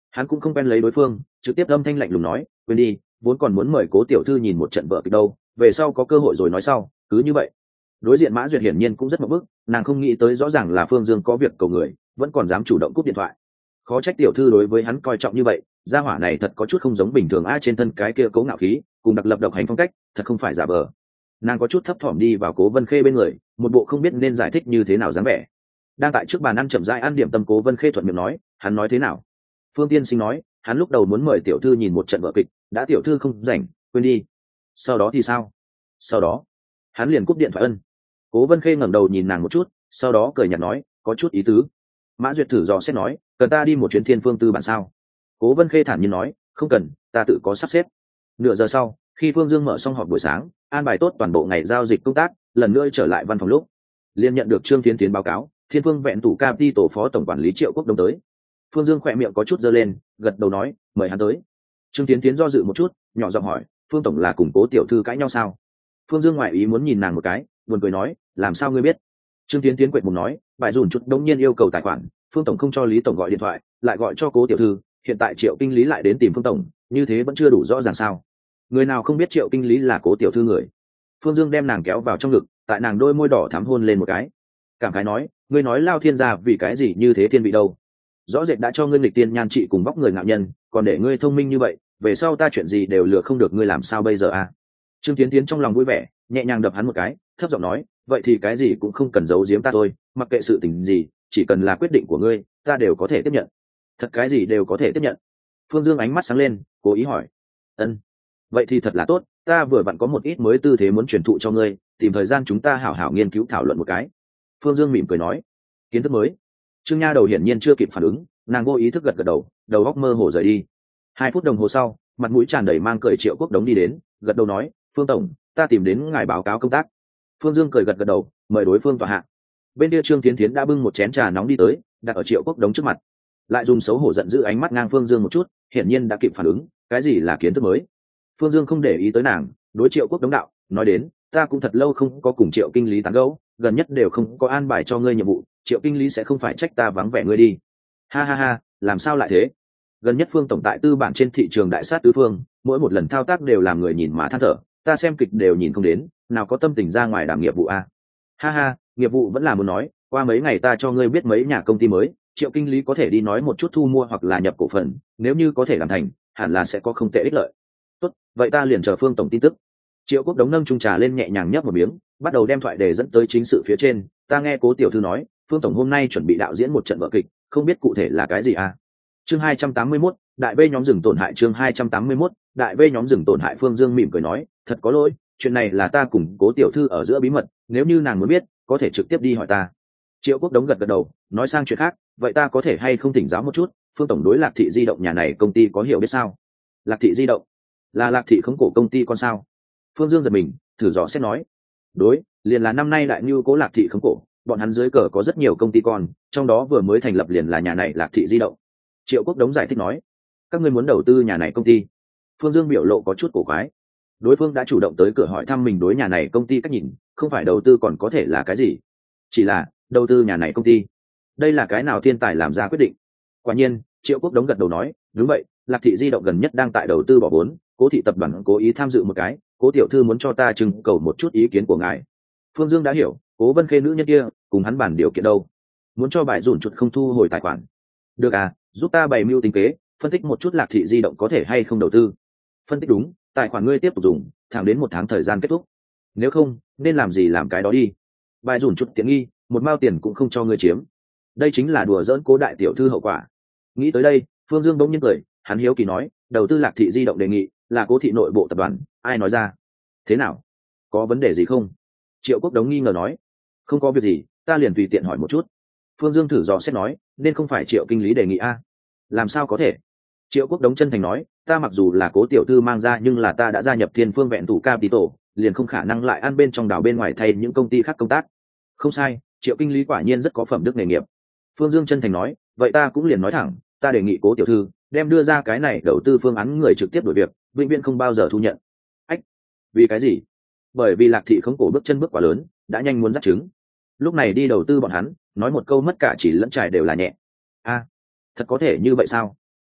Hắn cũng không quen lấy đối phương, trực tiếp âm thanh lạnh lùng nói, quên đi, vốn còn muốn mời Cố tiểu thư nhìn một trận vở kịch đâu, về sau có cơ hội rồi nói sau, cứ như vậy. Đối diện Mã Duyệt hiển nhiên cũng rất mập bức, nàng không nghĩ tới rõ ràng là Phương Dương có việc cầu người, vẫn còn dám chủ động cúp điện thoại. Khó trách tiểu thư đối với hắn coi trọng như vậy, gia hỏa này thật có chút không giống bình thường a, trên thân cái kia cố ngạo khí cùng đặc lập độc hành phong cách thật không phải giả vờ. Nàng có chút thấp thỏm đi vào Cố Vân Khê bên người, một bộ không biết nên giải thích như thế nào dáng vẻ. Đang tại trước bàn ăn chậm rãi ăn điểm tâm, Cố Vân Khê thuận miệng nói, hắn nói thế nào? Phương tiên sinh nói, hắn lúc đầu muốn mời tiểu thư nhìn một trận vở kịch, đã tiểu thư không rảnh, quên đi. Sau đó thì sao? Sau đó hắn liền cúp điện thoại ân. Cố Vân Khê ngẩng đầu nhìn nàng một chút, sau đó cười nhạt nói, có chút ý tứ. Mã Duyệt thử dò xét nói, cần ta đi một chuyến Thiên Phương Tư bản sao? Cố Vân Khê thản nhiên nói, không cần, ta tự có sắp xếp. Nửa giờ sau, khi Phương Dương mở xong họp buổi sáng, an bài tốt toàn bộ ngày giao dịch công tác, lần nữa trở lại văn phòng lúc, liền nhận được Trương Tiến Tiến báo cáo, Thiên Phương Vẹn Tủ Capital phó tổng quản lý Triệu Quốc Đông tới. Phương Dương khỏe miệng có chút giơ lên, gật đầu nói, mời hắn tới. Trương Tiến Tiến do dự một chút, nhỏ giọng hỏi, Phương tổng là cùng Cố tiểu thư cãi nhau sao? Phương Dương ngoại ý muốn nhìn nàng một cái, buồn cười nói, làm sao ngươi biết? Trương Tiến Tiến quệt mồm nói, bài dùn chút đông nhiên yêu cầu tài khoản, Phương tổng không cho Lý tổng gọi điện thoại, lại gọi cho Cố tiểu thư, hiện tại Triệu kinh lý lại đến tìm Phương tổng, như thế vẫn chưa đủ rõ ràng sao? Người nào không biết Triệu kinh lý là Cố tiểu thư người? Phương Dương đem nàng kéo vào trong ngực, tại nàng đôi môi đỏ thắm hôn lên một cái. Cảm khái nói, ngươi nói Lao Thiên gia vì cái gì như thế thiên vị đâu? Rõ rệt đã cho ngươi nghịch tiên nhan trị cùng vóc người ngạo nhân, còn để ngươi thông minh như vậy, về sau ta chuyện gì đều lừa không được ngươi, làm sao bây giờ à? Trương Tiến Tiến trong lòng vui vẻ, nhẹ nhàng đập hắn một cái, thấp giọng nói, vậy thì cái gì cũng không cần giấu giếm ta thôi, mặc kệ sự tình gì, chỉ cần là quyết định của ngươi, ta đều có thể tiếp nhận. Thật cái gì đều có thể tiếp nhận? Phương Dương ánh mắt sáng lên, cố ý hỏi. Ân, vậy thì thật là tốt, ta vừa vặn có một ít mới tư thế muốn truyền thụ cho ngươi, tìm thời gian chúng ta hảo hảo nghiên cứu thảo luận một cái. Phương Dương mỉm cười nói, kiến thức mới. Trương Nha đầu hiển nhiên chưa kịp phản ứng, nàng vô ý thức gật gật đầu, đầu óc mơ hồ rời đi. 2 phút đồng hồ sau, mặt mũi tràn đầy mang cười Triệu Quốc Đống đi đến, gật đầu nói, Phương tổng, ta tìm đến ngài báo cáo công tác. Phương Dương cười gật gật đầu, mời đối phương tọa hạ. Bên kia Trương Tiến Tiến đã bưng một chén trà nóng đi tới, đặt ở Triệu Quốc Đống trước mặt, lại dùng xấu hổ giận dữ ánh mắt ngang Phương Dương một chút, hiển nhiên đã kịp phản ứng, cái gì là kiến thức mới. Phương Dương không để ý tới nàng, đối Triệu Quốc Đống đạo, nói đến, ta cũng thật lâu không có cùng Triệu kinh lý tán gẫu, gần nhất đều không có an bài cho ngươi nhiệm vụ, Triệu kinh lý sẽ không phải trách ta vắng vẻ ngươi đi. Ha ha ha, làm sao lại thế? Gần nhất Phương tổng tại tư bản trên thị trường đại sát tứ phương, mỗi một lần thao tác đều làm người nhìn mà than thở, ta xem kịch đều nhìn không đến, nào có tâm tình ra ngoài đảm nghiệp vụ a? Ha ha, nghiệp vụ vẫn là muốn nói, qua mấy ngày ta cho ngươi biết mấy nhà công ty mới, Triệu kinh lý có thể đi nói một chút thu mua hoặc là nhập cổ phần, nếu như có thể làm thành, hẳn là sẽ có không tệ ích lợi. Tốt, vậy ta liền chờ Phương tổng tin tức. Triệu Quốc Đống nâng chung trà lên nhẹ nhàng nhấp một miếng, bắt đầu đem thoại đề dẫn tới chính sự phía trên. Ta nghe Cố tiểu thư nói, Phương tổng hôm nay chuẩn bị đạo diễn một trận vở kịch, không biết cụ thể là cái gì à? Chương 281, đại vây nhóm rừng tổn hại. Chương 281, đại vây nhóm rừng tổn hại. Phương Dương mỉm cười nói, thật có lỗi, chuyện này là ta cùng Cố tiểu thư ở giữa bí mật, nếu như nàng muốn biết, có thể trực tiếp đi hỏi ta. Triệu Quốc Đống gật gật đầu, nói sang chuyện khác, vậy ta có thể hay không thỉnh giáo một chút, Phương tổng đối Lạc Thị Di động nhà này công ty có hiểu biết sao? Lạc Thị Di động là Lạc Thị khống cổ công ty con sao? Phương Dương giật mình, thử dò xét nói, đối, liền là năm nay đại nhu Cố Lạc Thị khống cổ, bọn hắn dưới cờ có rất nhiều công ty con, trong đó vừa mới thành lập liền là nhà này Lạc Thị Di động. Triệu Quốc Đống giải thích nói, các ngươi muốn đầu tư nhà này công ty? Phương Dương biểu lộ có chút cổ quái, đối phương đã chủ động tới cửa hỏi thăm mình đối nhà này công ty cách nhìn, không phải đầu tư còn có thể là cái gì? Chỉ là đầu tư nhà này công ty, đây là cái nào thiên tài làm ra quyết định? Quả nhiên, Triệu Quốc Đống gật đầu nói, đúng vậy, Lạc Thị Di động gần nhất đang tại đầu tư bỏ vốn, Cố thị tập đoàn cố ý tham dự một cái, Cố tiểu thư muốn cho ta trưng cầu một chút ý kiến của ngài. Phương Dương đã hiểu, Cố Vân Khê nữ nhân kia cùng hắn bàn điều kiện đâu, muốn cho bài dùn chuột không thu hồi tài khoản. Được à, giúp ta bày mưu tính kế, phân tích một chút Lạc Thị Di động có thể hay không đầu tư. Phân tích đúng, tài khoản ngươi tiếp tục dùng thẳng đến 1 tháng thời gian kết thúc, nếu không nên làm gì làm cái đó đi. Bài dùn chút tiện nghi, 1 mao tiền cũng không cho ngươi chiếm, đây chính là đùa giỡn Cố đại tiểu thư hậu quả. Nghĩ tới đây, Phương Dương bỗng nhiên cười, hắn hiếu kỳ nói, đầu tư Lạc Thị Di động đề nghị là Cố thị nội bộ tập đoàn, ai nói ra? Thế nào, có vấn đề gì không? Triệu Quốc Đống nghi ngờ nói, không có việc gì, ta liền tùy tiện hỏi một chút. Phương Dương thử dò xét nói, nên không phải Triệu kinh lý đề nghị a? Làm sao có thể? Triệu Quốc Đống chân thành nói, ta mặc dù là Cố tiểu thư mang ra, nhưng là ta đã gia nhập Thiên Phương Vẹn Tủ Capital, liền không khả năng lại ăn bên trong đào bên ngoài thay những công ty khác công tác. Không sai, Triệu kinh lý quả nhiên rất có phẩm đức nghề nghiệp. Phương Dương chân thành nói, vậy ta cũng liền nói thẳng, ta đề nghị Cố tiểu thư đem đưa ra cái này đầu tư phương án người trực tiếp đổi việc, vĩnh viễn không bao giờ thu nhận. Ách, vì cái gì? Bởi vì Lạc Thị khống cổ bước chân bước quá lớn, đã nhanh muốn dắt trứng. Lúc này đi đầu tư bọn hắn, nói một câu mất cả chỉ lẫn trải đều là nhẹ. A, thật có thể như vậy sao?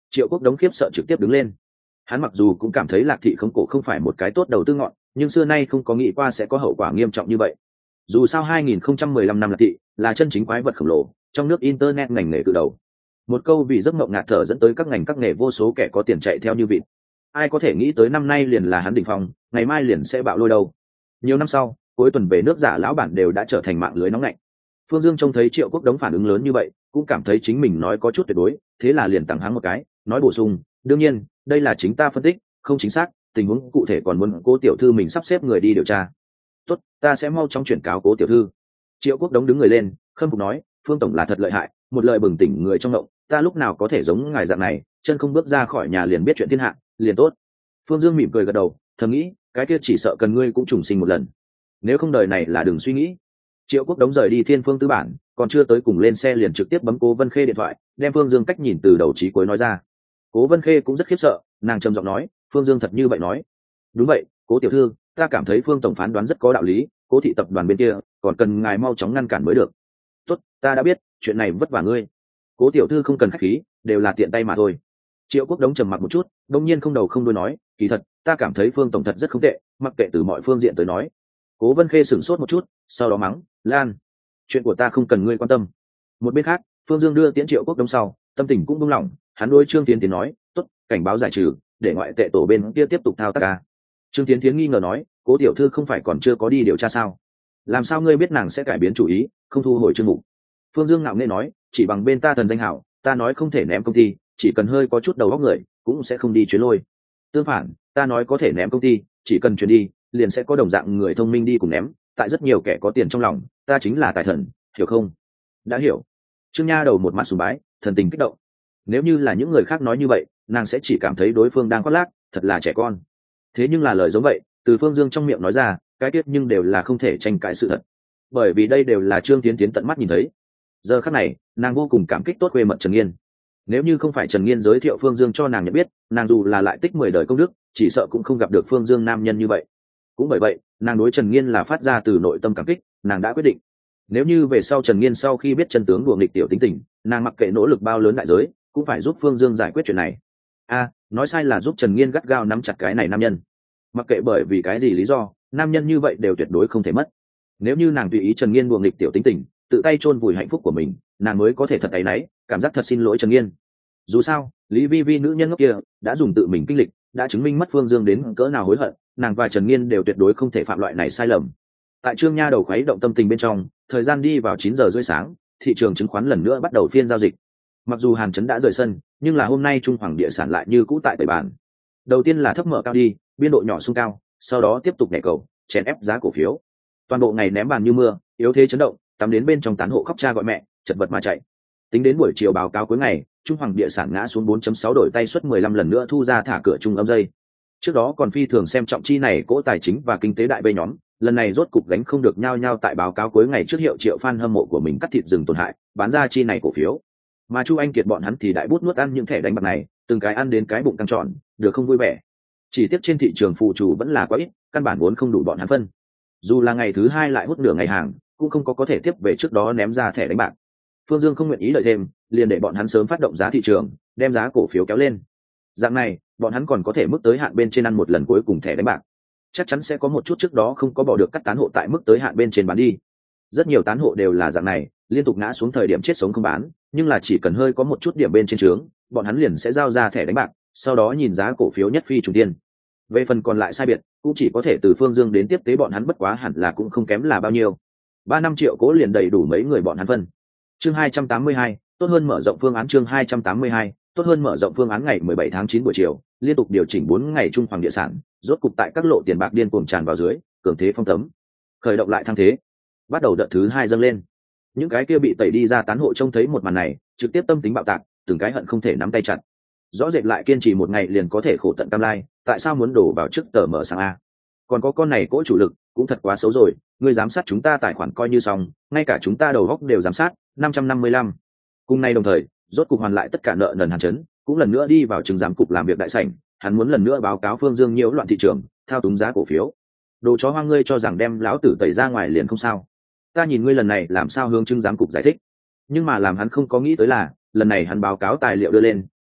Triệu Quốc Đống khiếp sợ trực tiếp đứng lên. Hắn mặc dù cũng cảm thấy Lạc Thị khống cổ không phải một cái tốt đầu tư ngọn, nhưng xưa nay không có nghĩ qua sẽ có hậu quả nghiêm trọng như vậy. Dù sao 2015 năm Lạc Thị là chân chính quái vật khổng lồ, trong nước internet ngành nghề cự đầu. Một câu vì giấc mộng ngạt thở dẫn tới các ngành các nghề vô số kẻ có tiền chạy theo như vịt. Ai có thể nghĩ tới năm nay liền là hắn đỉnh phong, ngày mai liền sẽ bạo lôi đâu. Nhiều năm sau, cuối tuần về nước giả lão bản đều đã trở thành mạng lưới nóng lạnh. Phương Dương trông thấy Triệu Quốc Đống phản ứng lớn như vậy, cũng cảm thấy chính mình nói có chút tuyệt đối, thế là liền tặng hắn một cái, nói bổ sung, đương nhiên, đây là chính ta phân tích, không chính xác, tình huống cụ thể còn muốn Cố tiểu thư mình sắp xếp người đi điều tra. Tốt, ta sẽ mau chóng chuyển cáo Cố tiểu thư. Triệu Quốc Đống đứng người lên, khâm phục nói, Phương tổng là thật lợi hại, một lời bừng tỉnh người trong động, ta lúc nào có thể giống ngài dạng này, chân không bước ra khỏi nhà liền biết chuyện thiên hạ, liền tốt. Phương Dương mỉm cười gật đầu, thầm nghĩ, cái kia chỉ sợ cần ngươi cũng trùng sinh một lần, nếu không đời này là đừng suy nghĩ. Triệu Quốc Đống rời đi Thiên Phương Tư bản, còn chưa tới cùng lên xe liền trực tiếp bấm Cố Vân Khê điện thoại, đem Phương Dương cách nhìn từ đầu chí cuối nói ra. Cố Vân Khê cũng rất khiếp sợ, nàng trầm giọng nói, Phương Dương thật như vậy nói? Đúng vậy, Cố tiểu thư, ta cảm thấy Phương tổng phán đoán rất có đạo lý, Cố thị tập đoàn bên kia còn cần ngài mau chóng ngăn cản mới được. Tốt, ta đã biết, chuyện này vất vả ngươi. Cố tiểu thư không cần khách khí, đều là tiện tay mà thôi. Triệu Quốc Đống trầm mặc một chút, đột nhiên không đầu không đuôi nói, kỳ thật, ta cảm thấy Phương tổng thật rất không tệ, mặc kệ từ mọi phương diện tới nói. Cố Vân Khê sửng sốt một chút, sau đó mắng, Lan, chuyện của ta không cần ngươi quan tâm. Một bên khác, Phương Dương đưa tiễn Triệu Quốc Đống sau, tâm tình cũng buông lỏng, hắn đối Trương Tiến Tiến nói, tốt, cảnh báo giải trừ, để ngoại tệ tổ bên kia tiếp tục thao tác ca. Trương Tiến Tiến nghi ngờ nói, Cố tiểu thư không phải còn chưa có đi điều tra sao? Làm sao ngươi biết nàng sẽ cải biến chủ ý, không thu hồi chương mục? Phương Dương ngạo nghễ nói, chỉ bằng bên ta thần danh hảo, ta nói không thể ném công ty, chỉ cần hơi có chút đầu óc người, cũng sẽ không đi chuyến lôi. Tương phản, ta nói có thể ném công ty, chỉ cần chuyển đi, liền sẽ có đồng dạng người thông minh đi cùng ném. Tại rất nhiều kẻ có tiền trong lòng, ta chính là tài thần, hiểu không? Đã hiểu. Trương Nha đầu một mặt sùng bái, thần tình kích động. Nếu như là những người khác nói như vậy, nàng sẽ chỉ cảm thấy đối phương đang khoác lác, thật là trẻ con. Thế nhưng là lời giống vậy, từ Phương Dương trong miệng nói ra, cái tiết nhưng đều là không thể tranh cãi sự thật. Bởi vì đây đều là Trương Tiến Tiến tận mắt nhìn thấy. Giờ khắc này, nàng vô cùng cảm kích tốt quê mật Trần Nghiên. Nếu như không phải Trần Nghiên giới thiệu Phương Dương cho nàng nhận biết, nàng dù là lại tích 10 đời công đức, chỉ sợ cũng không gặp được Phương Dương nam nhân như vậy. Cũng bởi vậy, nàng đối Trần Nghiên là phát ra từ nội tâm cảm kích, nàng đã quyết định. Nếu như về sau Trần Nghiên sau khi biết chân tướng đùa nghịch tiểu tính tình, nàng mặc kệ nỗ lực bao lớn đại giới, cũng phải giúp Phương Dương giải quyết chuyện này. Nói sai là giúp Trần Nghiên gắt gao nắm chặt cái này nam nhân. Mặc kệ bởi vì cái gì lý do, nam nhân như vậy đều tuyệt đối không thể mất. Nếu như nàng tùy ý Trần Nghiên đùa nghịch tiểu tính tình, tự tay chôn vùi hạnh phúc của mình, nàng mới có thể thật áy náy, cảm giác thật xin lỗi Trần Nghiên. Dù sao, Lý Vi Vi nữ nhân ngốc kia đã dùng tự mình kinh lịch, đã chứng minh mất Phương Dương đến cỡ nào hối hận, nàng và Trần Nghiên đều tuyệt đối không thể phạm loại này sai lầm. Tại Trương Nha đầu khuấy động tâm tình bên trong, thời gian đi vào 9 giờ rưỡi sáng, thị trường chứng khoán lần nữa bắt đầu phiên giao dịch. Mặc dù Hàn Chấn đã rời sân, nhưng là hôm nay Trung Hoàng địa sản lại như cũ tại tẩy bàn. Đầu tiên là thấp mở cao đi, biên độ nhỏ xung cao, sau đó tiếp tục nhảy cầu, chèn ép giá cổ phiếu. Toàn bộ ngày ném bàn như mưa, yếu thế chấn động, tắm đến bên trong tán hộ khóc cha gọi mẹ, chật vật mà chạy. Tính đến buổi chiều báo cáo cuối ngày, Trung Hoàng địa sản ngã xuống 4.6 đổi tay suất 15 lần nữa thu ra thả cửa trung âm dây. Trước đó còn phi thường xem trọng chi này cỗ tài chính và kinh tế đại bê nhóm, lần này rốt cục gánh không được nhao nhao tại báo cáo cuối ngày trước hiệu triệu fan hâm mộ của mình cắt thịt rừng tổn hại, bán ra chi này cổ phiếu. Mà Chu Anh Kiệt bọn hắn thì đại bút nuốt ăn những thẻ đánh bạc này, từng cái ăn đến cái bụng căng tròn, được không vui vẻ. Chỉ tiếc trên thị trường phụ chủ vẫn là quá ít, căn bản vốn không đủ bọn hắn phân. Dù là ngày thứ hai lại hút nửa ngày hàng, cũng không có thể tiếp về trước đó ném ra thẻ đánh bạc. Phương Dương không nguyện ý đợi thêm, liền để bọn hắn sớm phát động giá thị trường, đem giá cổ phiếu kéo lên. Dạng này, bọn hắn còn có thể mức tới hạn bên trên ăn một lần cuối cùng thẻ đánh bạc. Chắc chắn sẽ có một chút trước đó không có bỏ được cắt tán hộ tại mức tới hạn bên trên bán đi. Rất nhiều tán hộ đều là dạng này, liên tục ngã xuống thời điểm chết sống không bán, nhưng là chỉ cần hơi có một chút điểm bên trên trướng, bọn hắn liền sẽ giao ra thẻ đánh bạc, sau đó nhìn giá cổ phiếu nhất phi trùng tiên. Về phần còn lại sai biệt, cũng chỉ có thể từ Phương Dương đến tiếp tế bọn hắn, bất quá hẳn là cũng không kém là bao nhiêu. 3-5 triệu cố liền đầy đủ mấy người bọn hắn phân. Chương 282, tốt hơn mở rộng phương án. Chương 282, tốt hơn mở rộng phương án. Ngày 17 tháng 9 buổi chiều, liên tục điều chỉnh 4 ngày Trung Hoàng địa sản, rốt cục tại các lộ tiền bạc điên cuồng tràn vào dưới, cường thế phong tấm, khởi động lại thăng thế, bắt đầu đợt thứ 2 dâng lên. Những cái kia bị tẩy đi ra tán hộ trông thấy một màn này, trực tiếp tâm tính bạo tạc, từng cái hận không thể nắm tay chặt. Rõ rệt lại kiên trì một ngày liền có thể khổ tận cam lai, tại sao muốn đổ vào trước tờ mở sang a? Còn có con này cỗ chủ lực, cũng thật quá xấu rồi, ngươi giám sát chúng ta tài khoản coi như xong, ngay cả chúng ta đầu góc đều giám sát. 555. Cùng nay đồng thời, rốt cục hoàn lại tất cả nợ nần Hàn Chấn, cũng lần nữa đi vào trường giám cục làm việc đại sảnh, hắn muốn lần nữa báo cáo Phương Dương nhiễu loạn thị trường, thao túng giá cổ phiếu. Đồ chó hoang, ngươi cho rằng đem lão tử tẩy ra ngoài liền không sao? Ta nhìn ngươi lần này làm sao hướng trưng giám cục giải thích. Nhưng mà làm hắn không có nghĩ tới là, lần này hắn báo cáo tài liệu đưa lên,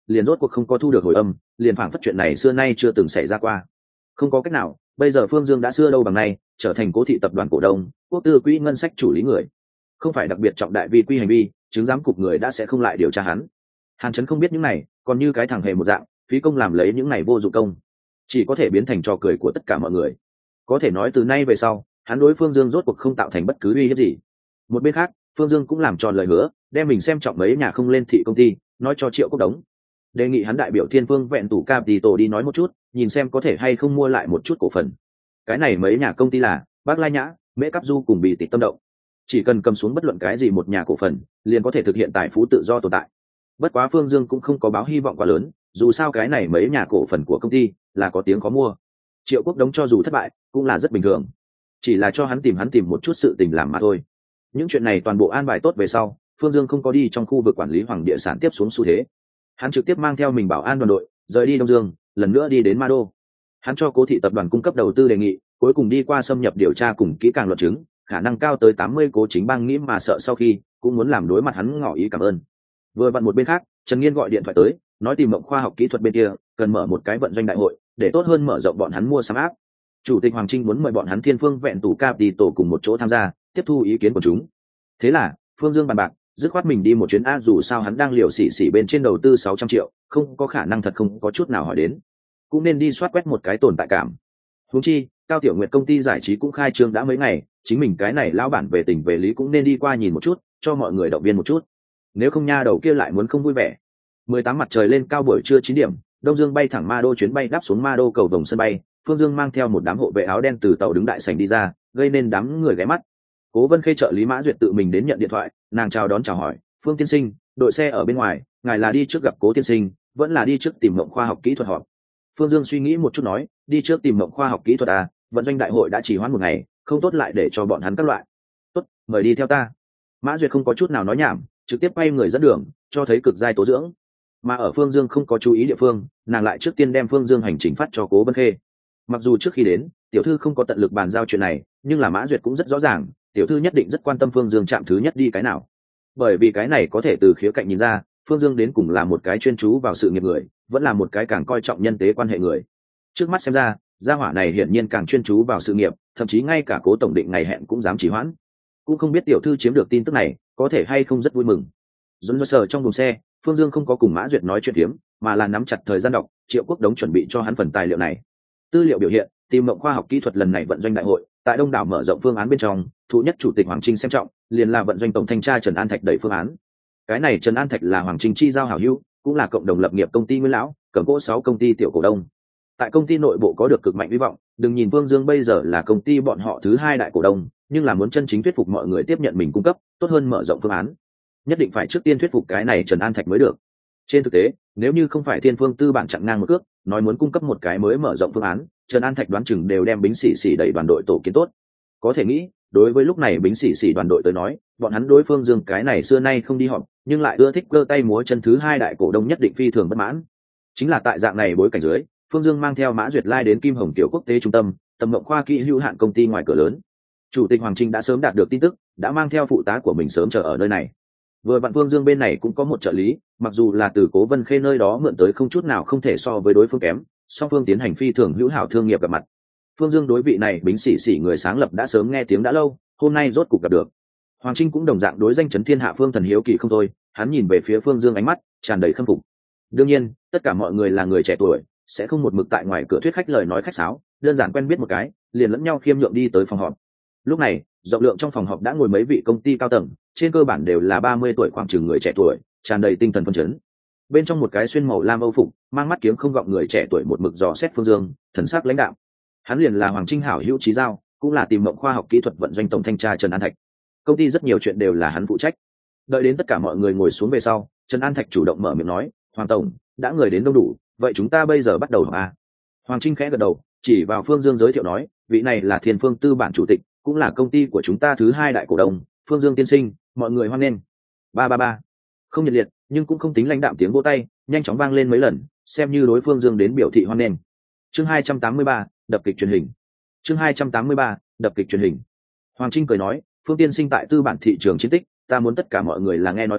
liền rốt cuộc không có thu được hồi âm, liền phảng phất chuyện này xưa nay chưa từng xảy ra qua. Không có cách nào, bây giờ Phương Dương đã xưa đâu bằng nay, trở thành Cố thị tập đoàn cổ đông, quốc tư quỹ ngân sách chủ lý người, không phải đặc biệt trọng đại vi quy hành vi, chứng giám cục người đã sẽ không lại điều tra hắn. Hàn Chấn không biết những này, còn như cái thằng hề một dạng, phí công làm lấy những này vô dụng công, chỉ có thể biến thành trò cười của tất cả mọi người. Có thể nói từ nay về sau, hắn đối Phương Dương rốt cuộc không tạo thành bất cứ uy hiếp gì. Một bên khác, Phương Dương cũng làm tròn lời hứa, đem mình xem trọng mấy nhà không lên thị công ty, nói cho Triệu Quốc Đống, đề nghị hắn đại biểu Thiên Phương Vẹn Tủ Capital đi nói một chút, nhìn xem có thể hay không mua lại một chút cổ phần. Cái này mấy nhà công ty là Bác Lai Nhã, Mễ Cáp Du cùng Bì Tịch Tâm Động, chỉ cần cầm xuống bất luận cái gì một nhà cổ phần, liền có thể thực hiện tài phú tự do tồn tại. Bất quá Phương Dương cũng không có báo hy vọng quá lớn, dù sao cái này mấy nhà cổ phần của công ty là có tiếng có mua. Triệu Quốc Đống cho dù thất bại cũng là rất bình thường, chỉ là cho hắn tìm một chút sự tình làm mà thôi. Những chuyện này toàn bộ an bài tốt về sau, Phương Dương không có đi trong khu vực quản lý Hoàng Địa Sản tiếp xuống xu thế, hắn trực tiếp mang theo mình bảo an đoàn đội rời đi Đông Dương, lần nữa đi đến Ma Đô. Hắn cho Cố thị tập đoàn cung cấp đầu tư đề nghị, cuối cùng đi qua xâm nhập điều tra cùng kỹ càng luận chứng, khả năng cao tới 80 cố chính bang nghĩ mà sợ sau khi cũng muốn làm đối mặt hắn ngỏ ý cảm ơn. Vừa vặn một bên khác, Trần Nghiên gọi điện thoại tới, nói tìm Mộng khoa học kỹ thuật bên kia cần mở một cái vận doanh đại hội, để tốt hơn mở rộng bọn hắn mua sắm áp. Chủ tịch Hoàng Trinh muốn mời bọn hắn Thiên Phương Vẹn Tủ Capital cùng một chỗ tham gia, tiếp thu ý kiến của chúng. Thế là Phương Dương bàn bạc, dứt khoát mình đi một chuyến a, dù sao hắn đang liều xỉ bên trên đầu tư 600 triệu, không có khả năng thật không có chút nào hỏi đến, cũng nên đi soát quét một cái tồn tại cảm. Huống chi Cao Tiểu Nguyệt công ty giải trí cũng khai trương đã mấy ngày, chính mình cái này lão bản về tình về lý cũng nên đi qua nhìn một chút, cho mọi người động viên một chút, nếu không nha đầu kia lại muốn không vui vẻ. 18 mặt trời lên cao buổi trưa 9 điểm, Đông Dương bay thẳng Ma Đô, chuyến bay đáp xuống Ma Đô cầu vồng sân bay. Phương Dương mang theo một đám hộ vệ áo đen từ tàu đứng đại sảnh đi ra, gây nên đám người ghé mắt. Cố Vân Khê trợ lý Mã Duyệt tự mình đến nhận điện thoại, nàng chào đón chào hỏi, Phương tiên sinh, đội xe ở bên ngoài, ngài là đi trước gặp Cố tiên sinh, vẫn là đi trước tìm Mộng khoa học kỹ thuật họp? Phương Dương suy nghĩ một chút nói, đi trước tìm Mộng khoa học kỹ thuật à, vận doanh đại hội đã chỉ hoãn một ngày, không tốt lại để cho bọn hắn các loại. Tốt, mời đi theo ta. Mã Duyệt không có chút nào nói nhảm, trực tiếp quay người dẫn đường, cho thấy cực giai tố dưỡng. Mà ở Phương Dương không có chú ý địa phương, nàng lại trước tiên đem Phương Dương hành trình phát cho Cố Vân Khê. Mặc dù trước khi đến, tiểu thư không có tận lực bàn giao chuyện này, nhưng là Mã Duyệt cũng rất rõ ràng, tiểu thư nhất định rất quan tâm Phương Dương chạm thứ nhất đi cái nào. Bởi vì cái này có thể từ khía cạnh nhìn ra, Phương Dương đến cùng là một cái chuyên chú vào sự nghiệp người, vẫn là một cái càng coi trọng nhân tế quan hệ người. Trước mắt xem ra, gia hỏa này hiển nhiên càng chuyên chú vào sự nghiệp, thậm chí ngay cả Cố tổng định ngày hẹn cũng dám trì hoãn. Cũng không biết tiểu thư chiếm được tin tức này, có thể hay không rất vui mừng. Dồn dơ sờ trong buồng xe, Phương Dương không có cùng Mã Duyệt nói chuyện phiếm, mà là nắm chặt thời gian đọc. Triệu Quốc Đống chuẩn bị cho hắn phần tài liệu này. Tư liệu biểu hiện, tìm Mộng khoa học kỹ thuật lần này vận doanh đại hội, tại Đông đảo mở rộng phương án bên trong, thụ nhất chủ tịch Hoàng Trinh xem trọng, liền là vận doanh tổng thanh tra Trần An Thạch đẩy phương án. Cái này Trần An Thạch là Hoàng Trinh chi giao hảo hữu, cũng là cộng đồng lập nghiệp công ty Nguyên lão, cầm cố 6 công ty tiểu cổ đông. Tại công ty nội bộ có được cực mạnh hy vọng, đừng nhìn Phương Dương bây giờ là công ty bọn họ thứ 2 đại cổ đông, nhưng là muốn chân chính thuyết phục mọi người tiếp nhận mình cung cấp, tốt hơn mở rộng phương án, nhất định phải trước tiên thuyết phục cái này Trần An Thạch mới được. Trên thực tế, nếu như không phải Thiên Phương tư bản chặn ngang một cước, nói muốn cung cấp một cái mới mở rộng phương án, Trần An Thạch đoán chừng đều đem Bính Xỉ Xỉ đẩy đoàn đội tổ kiến tốt. Có thể nghĩ, đối với lúc này Bính Xỉ Xỉ đoàn đội tới nói, bọn hắn đối Phương Dương cái này xưa nay không đi họp, nhưng lại ưa thích cơ tay múa chân thứ 2 đại cổ đông nhất định phi thường bất mãn. Chính là tại dạng này bối cảnh dưới, Phương Dương mang theo Mã Duyệt lai đến Kim Hồng Tiểu Quốc tế trung tâm, Tầm Mộng khoa kỹ hữu hạn công ty ngoài cửa lớn. Chủ tịch Hoàng Trinh đã sớm đạt được tin tức, đã mang theo phụ tá của mình sớm chờ ở nơi này. Vừa vặn Phương Dương bên này cũng có một trợ lý, mặc dù là từ Cố Vân Khê nơi đó mượn tới, không chút nào không thể so với đối phương kém, song phương tiến hành phi thường hữu hảo thương nghiệp gặp mặt. Phương Dương đối vị này Bính Xỉ Xỉ người sáng lập đã sớm nghe tiếng đã lâu, hôm nay rốt cục gặp được. Hoàng Trinh cũng đồng dạng đối danh chấn thiên hạ Phương Thần hiếu kỳ không thôi, hắn nhìn về phía Phương Dương ánh mắt tràn đầy khâm phục. Đương nhiên, tất cả mọi người là người trẻ tuổi, sẽ không một mực tại ngoài cửa thuyết khách lời nói khách sáo, đơn giản quen biết một cái, liền lẫn nhau khiêm nhượng đi tới phòng họp. Lúc này, rộng lượng trong phòng họp đã ngồi mấy vị công ty cao tầng, trên cơ bản đều là 30 tuổi khoảng chừng người trẻ tuổi, tràn đầy tinh thần phấn chấn. Bên trong một cái xuyên màu lam âu phục, mang mắt kiếng không gọng người trẻ tuổi một mực dò xét Phương Dương, thần sắc lãnh đạm. Hắn liền là Hoàng Trinh hảo hữu chí giao, cũng là tìm Mộng khoa học kỹ thuật vận doanh tổng thanh tra Trần An Thạch. Công ty rất nhiều chuyện đều là hắn phụ trách. Đợi đến tất cả mọi người ngồi xuống về sau, Trần An Thạch chủ động mở miệng nói, "Hoàng tổng, đã người đến đông đủ, vậy chúng ta bây giờ bắt đầu họp a." Hoàng Trinh khẽ gật đầu, chỉ vào Phương Dương giới thiệu nói, "Vị này là Thiên Phương tư bản chủ tịch, cũng là công ty của chúng ta thứ 2 đại cổ đông, Phương Dương tiên sinh, mọi người hoan nghênh." Ba ba ba. Không nhiệt liệt, nhưng cũng không tính lãnh đạm tiếng vỗ tay, nhanh chóng vang lên mấy lần, xem như đối Phương Dương đến biểu thị hoan nghênh. Chương 283, đập kịch truyền hình. Chương 283, đập kịch truyền hình. Hoàng Trinh cười nói, "Phương tiên sinh tại tư bản thị trường chiến tích, ta muốn tất cả mọi người là nghe nói qua,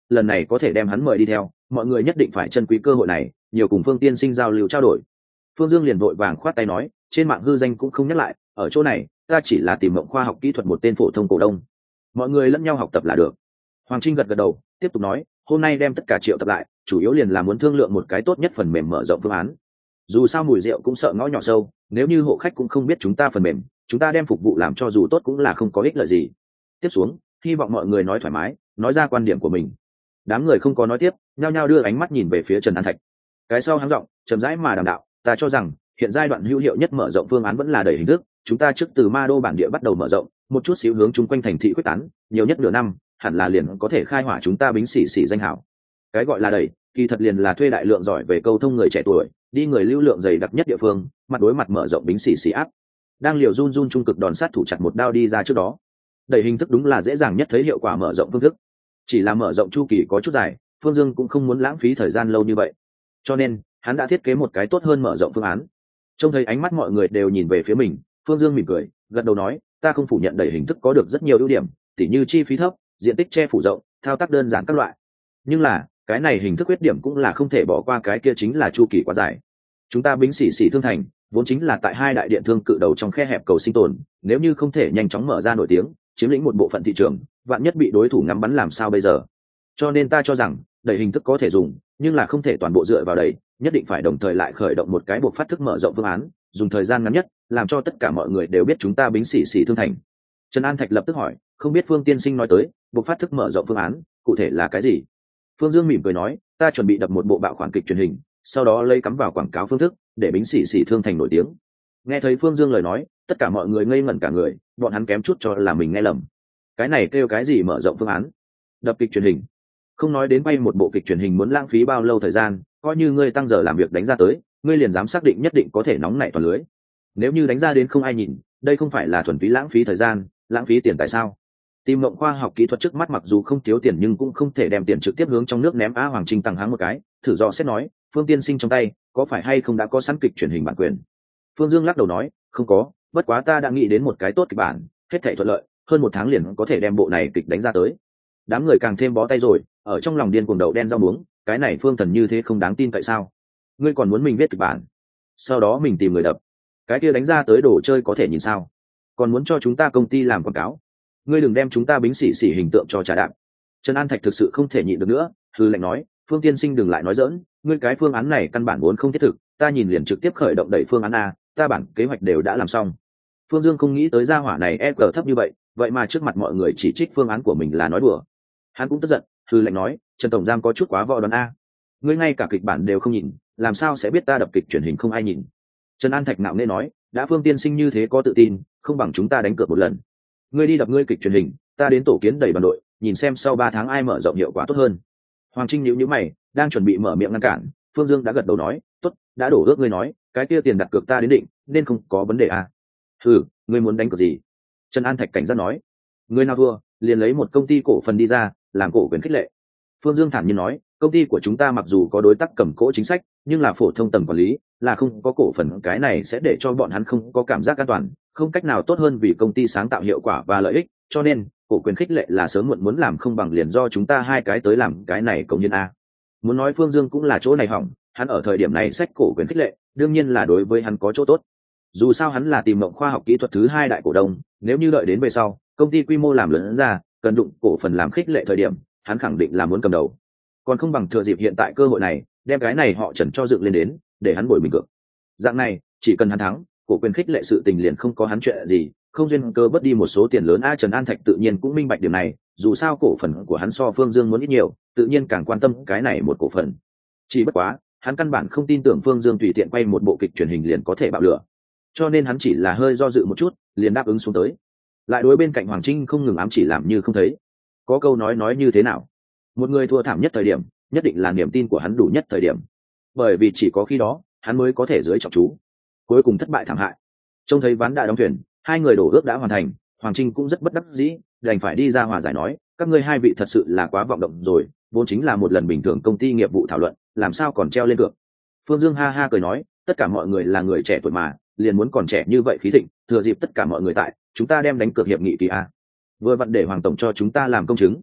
lần này có thể đem hắn mời đi theo, mọi người nhất định phải trân quý cơ hội này, nhiều cùng Phương tiên sinh giao lưu trao đổi. Phương Dương liền vội vàng khoát tay nói, trên mạng hư danh cũng không nhắc lại, ở chỗ này ta chỉ là tìm mộng khoa học kỹ thuật một tên phổ thông cổ đông, mọi người lẫn nhau học tập là được. Hoàng Trinh gật gật đầu, tiếp tục nói, hôm nay đem tất cả triệu tập lại, chủ yếu liền là muốn thương lượng một cái tốt nhất phần mềm mở rộng phương án. Dù sao mùi rượu cũng sợ ngõ nhỏ sâu, nếu như hộ khách cũng không biết chúng ta phần mềm, chúng ta đem phục vụ làm cho dù tốt cũng là không có ích lợi gì. Tiếp xuống hy vọng mọi người nói thoải mái, nói ra quan điểm của mình. Đám người không có nói tiếp, nhao nhao đưa ánh mắt nhìn về phía Trần An Thạch. Cái sau háng giọng chậm rãi mà đàm đạo, ta cho rằng hiện giai đoạn hữu hiệu nhất mở rộng phương án vẫn là đẩy hình thức, chúng ta trước từ ma đô bản địa bắt đầu mở rộng, một chút xíu hướng chung quanh thành thị quyết tán, nhiều nhất nửa năm hẳn là liền có thể khai hỏa chúng ta Bính Xỉ Xỉ danh hảo. Cái gọi là đẩy kỳ thật liền là thuê đại lượng giỏi về câu thông người trẻ tuổi, đi người lưu lượng dày đặc nhất địa phương, mặt đối mặt mở rộng Bính Xỉ Xỉ áp. Đang liều run run trung cực đòn sát thủ chặt một đao đi ra trước đó. Đẩy hình thức đúng là dễ dàng nhất thấy hiệu quả mở rộng phương thức. Chỉ là mở rộng chu kỳ có chút dài, Phương Dương cũng không muốn lãng phí thời gian lâu như vậy, cho nên hắn đã thiết kế một cái tốt hơn mở rộng phương án. Trông thấy ánh mắt mọi người đều nhìn về phía mình, Phương Dương mỉm cười gật đầu nói, ta không phủ nhận đẩy hình thức có được rất nhiều ưu điểm, tỉ như chi phí thấp, diện tích che phủ rộng, thao tác đơn giản các loại. Nhưng là cái này hình thức khuyết điểm cũng là không thể bỏ qua, cái kia chính là chu kỳ quá dài. Chúng ta Bính Xỉ Xỉ thương thành vốn chính là tại hai đại điện thương cự đầu trong khe hẹp cầu sinh tồn, nếu như không thể nhanh chóng mở ra nổi tiếng, chiếm lĩnh một bộ phận thị trường, vạn nhất bị đối thủ ngắm bắn làm sao bây giờ. Cho nên ta cho rằng đẩy hình thức có thể dùng, nhưng là không thể toàn bộ dựa vào đẩy, nhất định phải đồng thời lại khởi động một cái buộc phát thức mở rộng phương án, dùng thời gian ngắn nhất làm cho tất cả mọi người đều biết chúng ta Bính Xỉ Xỉ thương thành. Trần An Thạch lập tức hỏi, không biết Phương tiên sinh nói tới buộc phát thức mở rộng phương án cụ thể là cái gì? Phương Dương mỉm cười nói, ta chuẩn bị đập một bộ bạo khoản kịch truyền hình, sau đó lấy cắm vào quảng cáo phương thức để Bính Xỉ Xỉ thương thành nổi tiếng. Nghe thấy Phương Dương lời nói, tất cả mọi người ngây ngẩn cả người, bọn hắn kém chút cho là mình nghe lầm. Cái này kêu cái gì mở rộng phương án? Đập kịch truyền hình? Không nói đến bay một bộ kịch truyền hình muốn lãng phí bao lâu thời gian, coi như ngươi tăng giờ làm việc đánh ra tới, ngươi liền dám xác định nhất định có thể nóng nảy toàn lưới. Nếu như đánh ra đến không ai nhìn, đây không phải là thuần phí lãng phí thời gian, lãng phí tiền tại sao? Tìm mộng khoa học kỹ thuật trước mắt mặc dù không thiếu tiền nhưng cũng không thể đem tiền trực tiếp hướng trong nước ném. Hoàng Trinh tăng háng một cái, thử dò xét nói, Phương tiên sinh trong tay có phải hay không đã có sẵn kịch truyền hình bản quyền? Phương Dương lắc đầu nói, không có, bất quá ta đã nghĩ đến một cái tốt kịch bản, hết thảy thuận lợi, hơn một tháng liền có thể đem bộ này kịch đánh ra tới. Đám người càng thêm bó tay rồi, ở trong lòng điên cuồng đậu đen rau muống, cái này Phương Thần như thế không đáng tin tại sao? Ngươi còn muốn mình viết kịch bản, sau đó mình tìm người đập, cái kia đánh ra tới đồ chơi có thể nhìn sao? Còn muốn cho chúng ta công ty làm quảng cáo? Ngươi đừng đem chúng ta Bính Xỉ Xỉ hình tượng cho trà đạp. Trần An Thạch thực sự không thể nhịn được nữa, hư lệnh nói, Phương tiên sinh đừng lại nói dỡn, ngươi cái phương án này căn bản vốn không thiết thực, ta nhìn liền trực tiếp khởi động đẩy phương án a, ta bản kế hoạch đều đã làm xong. Phương Dương không nghĩ tới gia hỏa này EQ thấp như vậy mà trước mặt mọi người chỉ trích phương án của mình là nói đùa. Hắn cũng tức giận, hư lệnh nói, Trần tổng giám có chút quá võ đoán a, ngươi ngay cả kịch bản đều không nhìn, làm sao sẽ biết ta đập kịch truyền hình không ai nhìn? Trần An Thạch nạo nề nói, đã Phương tiên sinh như thế có tự tin, không bằng chúng ta đánh cược một lần. Ngươi đi đập ngươi kịch truyền hình, ta đến tổ kiến đẩy đoàn đội, nhìn xem sau 3 tháng ai mở rộng hiệu quả tốt hơn. Hoàng Trinh nhíu mày, đang chuẩn bị mở miệng ngăn cản, Phương Dương đã gật đầu nói, tốt, đã đổ ước ngươi nói, cái kia tiền đặt cược ta đến định, nên không có vấn đề à? Ngươi muốn đánh cược gì? Trần An Thạch cảnh giác nói, ngươi nào thua, liền lấy một công ty cổ phần đi ra, làm cổ quyền khích lệ. Phương Dương thản nhiên nói, công ty của chúng ta mặc dù có đối tác cầm cố chính sách, nhưng là phổ thông tầng quản lý, là không có cổ phần, cái này sẽ để cho bọn hắn không có cảm giác an toàn, không cách nào tốt hơn vì công ty sáng tạo hiệu quả và lợi ích, cho nên cổ quyền khích lệ là sớm muộn muốn làm, không bằng liền do chúng ta hai cái tới làm cái này công nhân a. Muốn nói Phương Dương cũng là chỗ này hỏng, hắn ở thời điểm này sách cổ quyền khích lệ, đương nhiên là đối với hắn có chỗ tốt. Dù sao hắn là Tìm Mộng khoa học kỹ thuật thứ 2 đại cổ đông, nếu như đợi đến về sau, công ty quy mô làm lớn ra, cần đụng cổ phần làm khích lệ thời điểm, hắn khẳng định là muốn cầm đầu. Còn không bằng thừa dịp hiện tại cơ hội này, đem cái này họ Trần cho dựng lên đến, để hắn bồi mình cược. Dạng này, chỉ cần hắn thắng, cổ quyền khích lệ sự tình liền không có hắn chuyện gì, không duyên cơ bất đi một số tiền lớn. Trần An Thạch tự nhiên cũng minh bạch điểm này, dù sao cổ phần của hắn so Phương Dương muốn ít nhiều, tự nhiên càng quan tâm cái này một cổ phần. Chỉ bất quá, hắn căn bản không tin tưởng Phương Dương tùy tiện quay một bộ kịch truyền hình liền có thể bạo lửa, cho nên hắn chỉ là hơi do dự một chút, liền đáp ứng xuống tới. Lại đối bên cạnh Hoàng Trinh không ngừng ám chỉ làm như không thấy. Có câu nói như thế nào? Một người thua thảm nhất thời điểm, nhất định là niềm tin của hắn đủ nhất thời điểm, bởi vì chỉ có khi đó hắn mới có thể dưới trọng chú. Cuối cùng thất bại thảm hại. Trông thấy ván đã đóng thuyền, 2 người đổ ước đã hoàn thành, Hoàng Trinh cũng rất bất đắc dĩ, đành phải đi ra hòa giải nói, các ngươi 2 vị thật sự là quá vọng động rồi, vốn chính là một lần bình thường công ty nghiệp vụ thảo luận, làm sao còn treo lên cược. Phương Dương ha ha cười nói, tất cả mọi người là người trẻ tuổi mà, liền muốn còn trẻ như vậy khí thịnh, thừa dịp tất cả mọi người tại, chúng ta đem đánh cược hiệp nghị kỳ a, vừa vặn để Hoàng tổng cho chúng ta làm công chứng.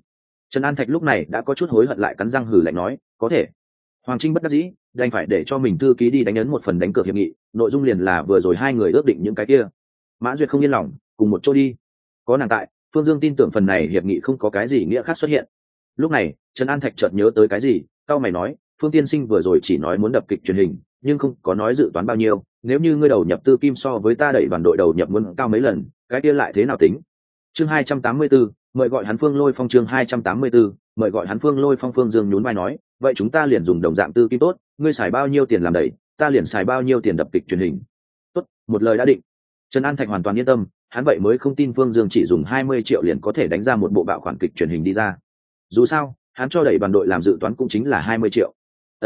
Trần An Thạch lúc này đã có chút hối hận, lại cắn răng hừ lạnh nói có thể. Hoàng Trinh bất đắc dĩ đành phải để cho mình thư ký đi đánh ấn một phần đánh cược hiệp nghị, nội dung liền là vừa rồi hai người ước định những cái kia. Mã Duyệt không yên lòng, cùng một chỗ đi. Có nàng tại, Phương Dương tin tưởng phần này hiệp nghị không có cái gì nghĩa khác xuất hiện. Lúc này Trần An Thạch chợt nhớ tới cái gì, cau mày nói Phương tiên sinh vừa rồi chỉ nói muốn đập kịch truyền hình nhưng không có nói dự toán bao nhiêu, nếu như ngươi đầu nhập tư kim so với ta đẩy đoàn đội đầu nhập muốn cao mấy lần, cái kia lại thế nào tính? Chương 284, mời gọi hắn Phương Lôi Phong. Chương 284, mời gọi hắn Phương Lôi Phong. Phương Dương nhún vai nói vậy chúng ta liền dùng đồng dạng tư kim tốt, ngươi xài bao nhiêu tiền làm đẩy, ta liền xài bao nhiêu tiền đập kịch truyền hình. Tốt, một lời đã định. Trần An Thạch hoàn toàn yên tâm, hắn vậy mới không tin Phương Dương chỉ dùng 20 triệu liền có thể đánh ra một bộ bạo khoản kịch truyền hình đi ra. Dù sao hắn cho đẩy đoàn đội làm dự toán cũng chính là 20 triệu.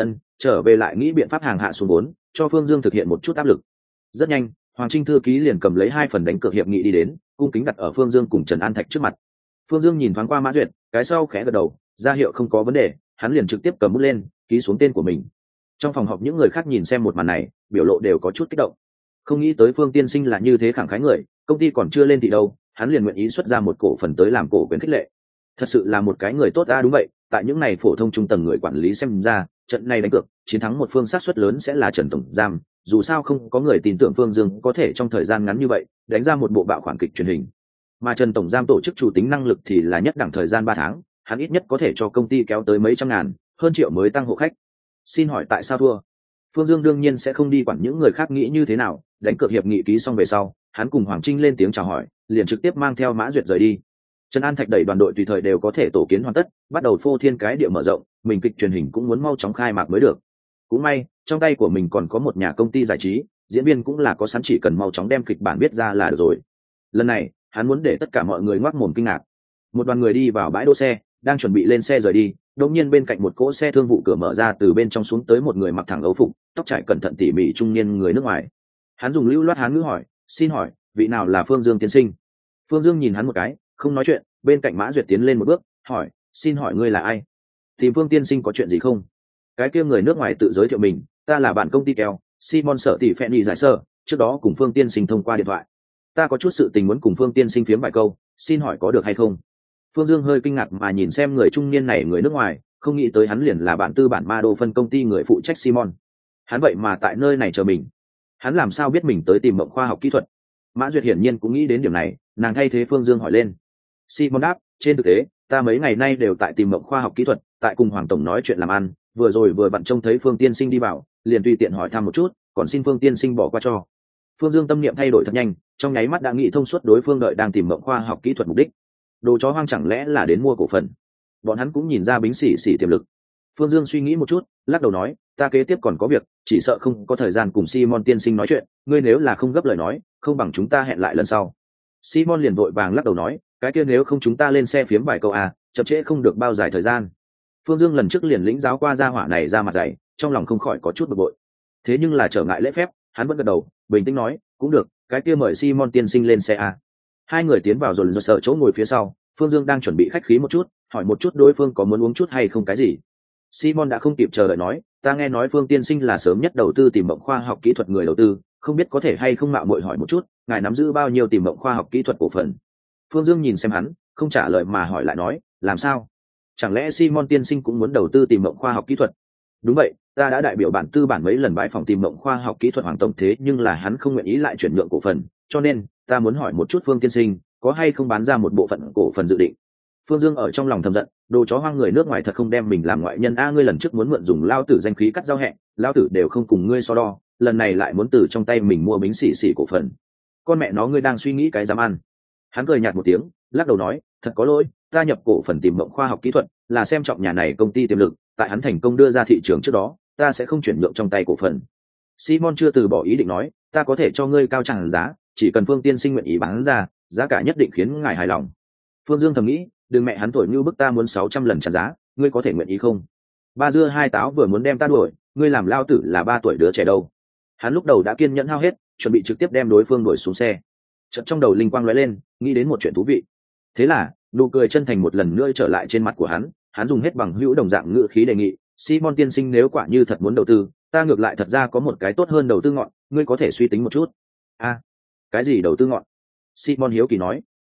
Trở về lại nghĩ biện pháp hàng hạ xuống vốn, cho Phương Dương thực hiện một chút áp lực. Rất nhanh Hoàng Trinh thư ký liền cầm lấy 2 phần đánh cược hiệp nghị đi đến, cung kính đặt ở Phương Dương cùng Trần An Thạch trước mặt. Phương Dương nhìn thoáng qua Mã Duyệt, cái sau khẽ gật đầu ra hiệu không có vấn đề, hắn liền trực tiếp cầm bút lên ký xuống tên của mình. Trong phòng họp những người khác nhìn xem một màn này biểu lộ đều có chút kích động. Không nghĩ tới Phương tiên sinh là như thế khẳng khái người, công ty còn chưa lên thì đâu hắn liền nguyện ý xuất ra một cổ phần tới làm cổ quyền khích lệ. Thật sự là một cái người tốt. Đúng vậy, tại những này phổ thông trung tầng người quản lý xem ra trận này đánh cược chiến thắng một phương xác suất lớn sẽ là Trần tổng giám, dù sao không có người tin tưởng Phương Dương có thể trong thời gian ngắn như vậy đánh ra một bộ bạo khoản kịch truyền hình, mà Trần tổng giám tổ chức chủ tính năng lực thì là nhất đẳng thời gian 3 tháng, hắn ít nhất có thể cho công ty kéo tới mấy trăm ngàn hơn triệu mới tăng hộ khách. Xin hỏi tại sao thua? Phương Dương đương nhiên sẽ không đi quản những người khác nghĩ như thế nào, đánh cược hiệp nghị ký xong về sau hắn cùng Hoàng Trinh lên tiếng chào hỏi liền trực tiếp mang theo Mã Duyệt rời đi. Trần An Thạch đẩy đoàn đội tùy thời đều có thể tổ kiến hoàn tất, bắt đầu phô thiên cái địa mở rộng, mình kịch truyền hình cũng muốn mau chóng khai mạc mới được. Cũng may trong tay của mình còn có một nhà công ty giải trí, diễn viên cũng là có sẵn, chỉ cần mau chóng đem kịch bản viết ra là được rồi. Lần này hắn muốn để tất cả mọi người ngoác mồm kinh ngạc. Một đoàn người đi vào bãi đỗ xe, đang chuẩn bị lên xe rời đi, đột nhiên bên cạnh một cỗ xe thương vụ cửa mở ra, từ bên trong xuống tới một người mặc thẳng âu phục, tóc trải cẩn thận tỉ mỉ trung niên người nước ngoài. Hắn dùng lưu loát Hán ngữ hỏi xin hỏi vị nào là Phương Dương tiên sinh? Phương Dương nhìn hắn một cái không nói chuyện. Bên cạnh Mã Duyệt tiến lên một bước hỏi xin hỏi ngươi là ai, tìm Phương tiên sinh có chuyện gì không? Cái kia người nước ngoài tự giới thiệu mình, ta là bạn công ty keo Simon Sở Tỷ Phẹn Nhị giải sơ, trước đó cùng Phương tiên sinh thông qua điện thoại, ta có chút sự tình muốn cùng Phương tiên sinh phiếm vài câu, xin hỏi có được hay không? Phương Dương hơi kinh ngạc mà nhìn xem người trung niên này, người nước ngoài, không nghĩ tới hắn liền là bạn tư bản Ma Đô phân công ty người phụ trách Simon. Hắn vậy mà tại nơi này chờ mình, hắn làm sao biết mình tới tìm Mộng khoa học kỹ thuật? Mã Duyệt hiển nhiên cũng nghĩ đến điểm này, nàng thay thế Phương Dương hỏi lên. Simon đáp, trên thực tế ta mấy ngày nay đều tại tìm Mộng khoa học kỹ thuật, tại cùng Hoàng tổng nói chuyện làm ăn, vừa rồi vừa vặn trông thấy Phương tiên sinh đi vào, liền tùy tiện hỏi thăm một chút, còn xin Phương tiên sinh bỏ qua cho. Phương Dương tâm niệm thay đổi thật nhanh, trong nháy mắt đã nghĩ thông suốt đối phương đợi đang tìm Mộng khoa học kỹ thuật mục đích. Đồ chó hoang chẳng lẽ là đến mua cổ phần? Bọn hắn cũng nhìn ra Bính Xỉ Xỉ tiềm lực. Phương Dương suy nghĩ một chút, lắc đầu nói, ta kế tiếp còn có việc, chỉ sợ không có thời gian cùng Simon tiên sinh nói chuyện, ngươi nếu là không gấp lời nói, không bằng chúng ta hẹn lại lần sau. Simon liền vội vàng lắc đầu nói, cái kia nếu không chúng ta lên xe phiếm vài câu à, chậm trễ không được bao dài thời gian. Phương Dương lần trước liền lĩnh giáo qua gia hỏa này ra mặt dày, trong lòng không khỏi có chút bực bội. Thế nhưng là trở ngại lễ phép, hắn vẫn gật đầu, bình tĩnh nói, cũng được, cái kia mời Simon tiên sinh lên xe à. Hai người tiến vào rồi sợ chỗ ngồi phía sau, Phương Dương đang chuẩn bị khách khí một chút, hỏi một chút đối phương có muốn uống chút hay không cái gì. Simon đã không kịp chờ đợi nói, ta nghe nói Phương tiên sinh là sớm nhất đầu tư tìm Mộng khoa học kỹ thuật người đầu tư, không biết có thể hay không mạo muội hỏi một chút, ngài nắm giữ bao nhiêu tìm Mộng khoa học kỹ thuật cổ phần? Phương Dương nhìn xem hắn, không trả lời mà hỏi lại nói, làm sao? Chẳng lẽ Simon tiên sinh cũng muốn đầu tư tìm Mộng khoa học kỹ thuật? Đúng vậy, ta đã đại biểu bản tư bản mấy lần bãi phòng tìm Mộng khoa học kỹ thuật Hoàng tổng, thế nhưng là hắn không nguyện ý lại chuyển nhượng cổ phần, cho nên ta muốn hỏi một chút Phương tiên sinh có hay không bán ra một bộ phận cổ phần dự định. Phương Dương ở trong lòng thầm giận, đồ chó hoang người nước ngoài thật không đem mình làm ngoại nhân a, ngươi lần trước muốn mượn dùng lao tử danh khí cắt giao hẹn, lao tử đều không cùng ngươi so đo, lần này lại muốn từ trong tay mình mua Bính Xỉ Xỉ cổ phần. Con mẹ nó, ngươi đang suy nghĩ cái dám ăn? Hắn cười nhạt một tiếng, lắc đầu nói, thật có lỗi, ta nhập cổ phần tìm Mộng khoa học kỹ thuật là xem trọng nhà này công ty tiềm lực, tại hắn thành công đưa ra thị trường trước đó, ta sẽ không chuyển nhượng trong tay cổ phần. Simon chưa từ bỏ ý định nói, ta có thể cho ngươi cao tràn giá, chỉ cần Phương tiên sinh nguyện ý bán ra, giá cả nhất định khiến ngài hài lòng. Phương Dương thầm nghĩ, đừng mẹ hắn thổi như bức ta muốn 600 lần trả giá, ngươi có thể nguyện ý không? Ba dưa hai táo vừa muốn đem ta đuổi, ngươi làm lao tử là 3 tuổi đứa trẻ đâu. Hắn lúc đầu đã kiên nhẫn hao hết, chuẩn bị trực tiếp đem đối phương đuổi xuống xe. Chợt trong đầu linh quang lóe lên, nghĩ đến một chuyện thú vị. Thế là nụ cười chân thành một lần nữa trở lại trên mặt của hắn, hắn dùng hết bằng hữu đồng dạng ngữ khí đề nghị, Simon tiên sinh nếu quả như thật muốn đầu tư, ta ngược lại thật ra có một cái tốt hơn đầu tư ngọn, ngươi có thể suy tính một chút. A, cái gì đầu tư ngọn? Simon hiếu kỳ nói.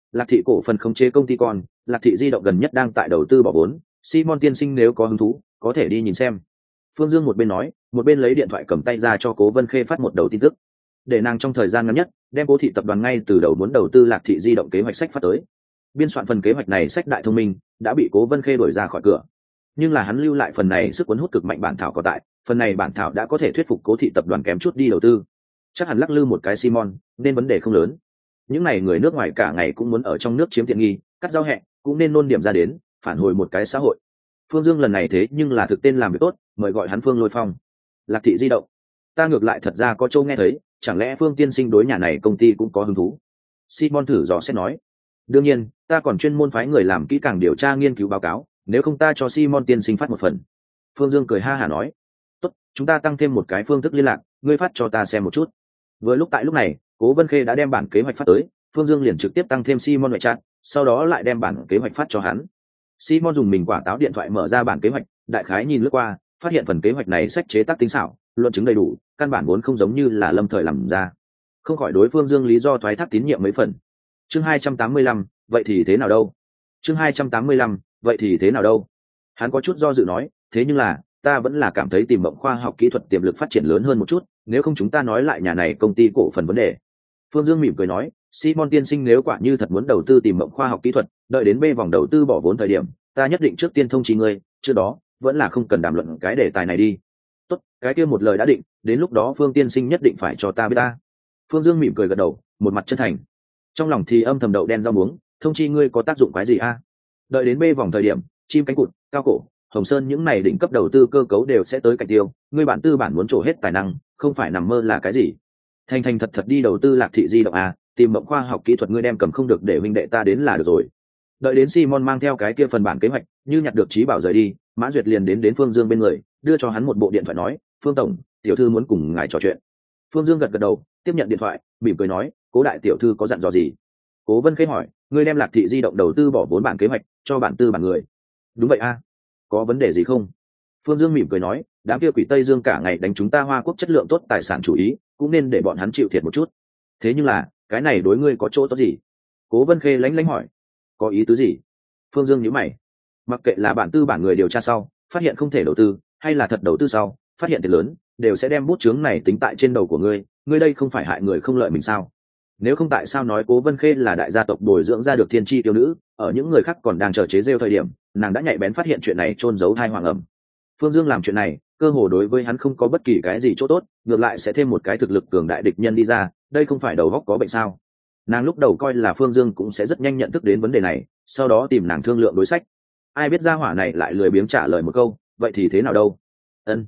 Lạc thị cổ phần khống chế công ty con, Lạc thị di động gần nhất đang tại đầu tư bỏ vốn, Simon tiên sinh nếu có hứng thú có thể đi nhìn xem. Phương Dương một bên nói một bên lấy điện thoại cầm tay ra cho Cố Vân Khê phát một đầu tin tức, để nàng trong thời gian ngắn nhất đem Cố thị tập đoàn ngay từ đầu muốn đầu tư Lạc thị di động kế hoạch sách phát tới. Biên soạn phần kế hoạch này sách đại thông minh đã bị Cố Vân Khê đuổi ra khỏi cửa, nhưng là hắn lưu lại phần này sức cuốn hút cực mạnh bản thảo có tại, phần này bản thảo đã có thể thuyết phục Cố thị tập đoàn kém chút đi đầu tư. Chắc hẳn lắc lư một cái Simon nên vấn đề không lớn. Những này người nước ngoài cả ngày cũng muốn ở trong nước chiếm tiện nghi, cắt giao hẹ cũng nên nôn điểm ra đến, phản hồi một cái xã hội. Phương Dương lần này thế nhưng là thực tên làm việc tốt, mời gọi hắn Phương Lôi Phong. Lạc thị di động, ta ngược lại thật ra có châu nghe thấy, chẳng lẽ Phương tiên sinh đối nhà này công ty cũng có hứng thú? Simon thử dò xét nói. Đương nhiên, ta còn chuyên môn phái người làm kỹ càng điều tra nghiên cứu báo cáo, nếu không ta cho Simon tiên sinh phát một phần. Phương Dương cười ha hả nói. Tốt, chúng ta tăng thêm một cái phương thức liên lạc, ngươi phát cho ta xem một chút. Vừa lúc tại lúc này, Cố Vân Khê đã đem bản kế hoạch phát tới, Phương Dương liền trực tiếp tăng thêm Simon ngoại chat, sau đó lại đem bản kế hoạch phát cho hắn. Simon dùng mình quả táo điện thoại mở ra bản kế hoạch, đại khái nhìn lướt qua, phát hiện phần kế hoạch này sách chế tác tinh xảo, luận chứng đầy đủ, căn bản vốn không giống như là lâm thời làm ra. Không khỏi đối Phương Dương lý do thoái thác tín nhiệm mấy phần. Chương 285, vậy thì thế nào đâu? Chương 285, vậy thì thế nào đâu? Hắn có chút do dự nói, thế nhưng là, ta vẫn là cảm thấy tìm mộng khoa học kỹ thuật tiềm lực phát triển lớn hơn một chút, nếu không chúng ta nói lại nhà này công ty cổ phần vấn đề. Phương Dương mỉm cười nói, Simon tiên sinh nếu quả như thật muốn đầu tư tìm mộng khoa học kỹ thuật, đợi đến B vòng đầu tư bỏ vốn thời điểm, ta nhất định trước tiên thông chí ngươi, trước đó vẫn là không cần đàm luận cái đề tài này đi. Tốt, cái kia một lời đã định, đến lúc đó Phương tiên sinh nhất định phải cho ta biết ta. Phương Dương mỉm cười gật đầu, một mặt chân thành. Trong lòng thì âm thầm đậu đen rau muống, thông chi ngươi có tác dụng cái gì a? Đợi đến B vòng thời điểm, chim cánh cụt, cao cổ, Hồng Sơn những này đỉnh cấp đầu tư cơ cấu đều sẽ tới cạnh tiêu, ngươi bản tư bản muốn trổ hết tài năng, không phải nằm mơ là cái gì? Thành thành thật thật đi đầu tư Lạc thị di động a, tìm mộng khoa học kỹ thuật ngươi đem cầm không được để huynh đệ ta đến là được rồi. Đợi đến Simon mang theo cái kia phần bản kế hoạch, như nhặt được trí bảo rời đi, Mã Duyệt liền đến Phương Dương bên người, đưa cho hắn một bộ điện thoại nói, Phương tổng, tiểu thư muốn cùng ngài trò chuyện. Phương Dương gật gật đầu, tiếp nhận điện thoại, mỉm cười nói, Cố đại tiểu thư có dặn dò gì? Cố Vân Khê hỏi, ngươi đem Lạc thị di động đầu tư bỏ vốn bản kế hoạch cho bản tư bản người. Đúng vậy a, có vấn đề gì không? Phương Dương mỉm cười nói, đám kia quỷ Tây Dương cả ngày đánh chúng ta Hoa Quốc chất lượng tốt tài sản chủ ý, cũng nên để bọn hắn chịu thiệt một chút. Thế nhưng là, cái này đối ngươi có chỗ tốt gì? Cố Vân Khê lánh hỏi, có ý tứ gì? Phương Dương nhíu mày, mặc kệ là bản tư bản người điều tra sau phát hiện không thể đầu tư, hay là thật đầu tư sau phát hiện tiền lớn, đều sẽ đem bút chướng này tính tại trên đầu của ngươi, ngươi đây không phải hại người không lợi mình sao? Nếu không tại sao nói Cố Vân Khê là đại gia tộc bồi dưỡng ra được thiên chi tiêu nữ, ở những người khác còn đang chờ chế rêu thời điểm, nàng đã nhạy bén phát hiện chuyện này trôn giấu thai hoàng ẩm. Phương Dương làm chuyện này, cơ hồ đối với hắn không có bất kỳ cái gì chỗ tốt, ngược lại sẽ thêm một cái thực lực cường đại địch nhân đi ra, đây không phải đầu óc có bệnh sao? Nàng lúc đầu coi là Phương Dương cũng sẽ rất nhanh nhận thức đến vấn đề này, sau đó tìm nàng thương lượng đối sách. Ai biết gia hỏa này lại lười biếng trả lời một câu, vậy thì thế nào đâu? Ân,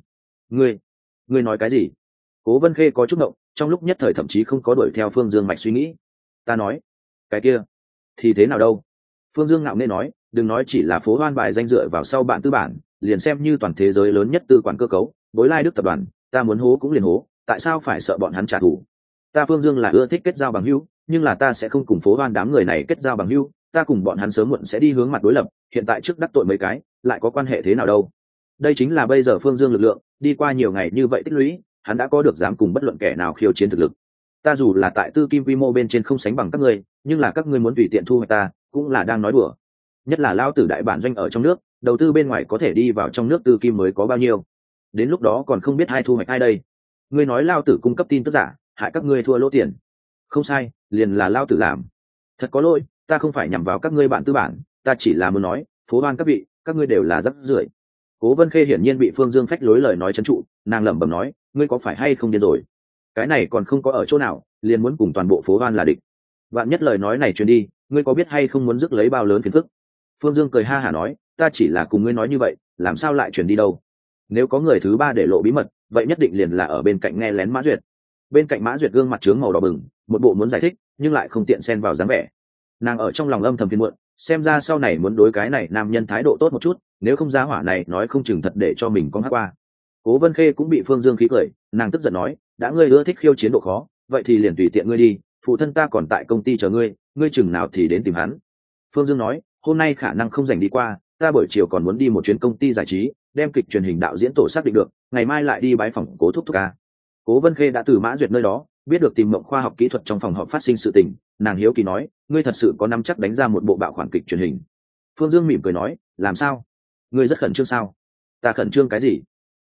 ngươi nói cái gì? Cố Vân Khê có chút ngộng, trong lúc nhất thời thậm chí không có đuổi theo Phương Dương mạch suy nghĩ. Ta nói, cái kia thì thế nào đâu? Phương Dương ngạo nghễ nói, đừng nói chỉ là phố hoan bài danh dựa vào sau bản tư bản, liền xem như toàn thế giới lớn nhất tư quản cơ cấu, Bối Lai Đức tập đoàn, ta muốn hố cũng liền hố, tại sao phải sợ bọn hắn trả thù? Ta Phương Dương là ưa thích kết giao bằng hữu, nhưng là ta sẽ không cùng phố hoan đám người này kết giao bằng hữu, ta cùng bọn hắn sớm muộn sẽ đi hướng mặt đối lập, hiện tại trước đắc tội mấy cái, lại có quan hệ thế nào đâu? Đây chính là bây giờ Phương Dương lực lượng, đi qua nhiều ngày như vậy tích lũy, hắn đã có được dám cùng bất luận kẻ nào khiêu chiến thực lực. Ta dù là tại tư kim quy mô bên trên không sánh bằng các ngươi, nhưng là các ngươi muốn tùy tiện thu hoạch ta, cũng là đang nói đùa. Nhất là lao tử đại bản doanh ở trong nước, đầu tư bên ngoài có thể đi vào trong nước tư kim mới có bao nhiêu, đến lúc đó còn không biết ai thu hoạch ai đây. Ngươi nói lao tử cung cấp tin tức giả, hại các ngươi thua lỗ tiền. Không sai, liền là lao tử làm. Thật có lỗi, ta không phải nhằm vào các ngươi bạn tư bản, ta chỉ là muốn nói, phố hoan các vị, các ngươi đều là rắc rưởi. Cố Vân Khê hiển nhiên bị Phương Dương phách lối lời nói trấn trụ, nàng lẩm bẩm nói, ngươi có phải hay không điên rồi? Cái này còn không có ở chỗ nào, liền muốn cùng toàn bộ phố hoan là địch. Vạn nhất lời nói này truyền đi, ngươi có biết hay không muốn rước lấy bao lớn phiền phức? Phương Dương cười ha hả nói, ta chỉ là cùng ngươi nói như vậy, làm sao lại truyền đi đâu? Nếu có người thứ ba để lộ bí mật, vậy nhất định liền là ở bên cạnh nghe lén Mã Duyệt. Bên cạnh Mã Duyệt gương mặt trướng màu đỏ bừng, một bộ muốn giải thích, nhưng lại không tiện xen vào dáng vẻ. Nàng ở trong lòng âm thầm phiền muộn, xem ra sau này muốn đối cái này nam nhân thái độ tốt một chút, nếu không giá hỏa này nói không chừng thật để cho mình con hát qua. Cố Vân Khê cũng bị Phương Dương khí cười, nàng tức giận nói, đã ngươi ưa thích khiêu chiến độ khó, vậy thì liền tùy tiện ngươi đi, phụ thân ta còn tại công ty chờ ngươi, ngươi chừng nào thì đến tìm hắn. Phương Dương nói, hôm nay khả năng không rảnh đi qua, ta buổi chiều còn muốn đi một chuyến công ty giải trí, đem kịch truyền hình đạo diễn tổ xác định được, ngày mai lại đi bái phỏng Cố thúc ca. Cố Vân Khê đã từ Mã Duyệt nơi đó biết được tìm mộng khoa học kỹ thuật trong phòng họp phát sinh sự tình, nàng hiếu kỳ nói, ngươi thật sự có nắm chắc đánh ra một bộ bạo khoản kịch truyền hình? Phương Dương mỉm cười nói, làm sao, ngươi rất khẩn trương sao? Ta khẩn trương cái gì?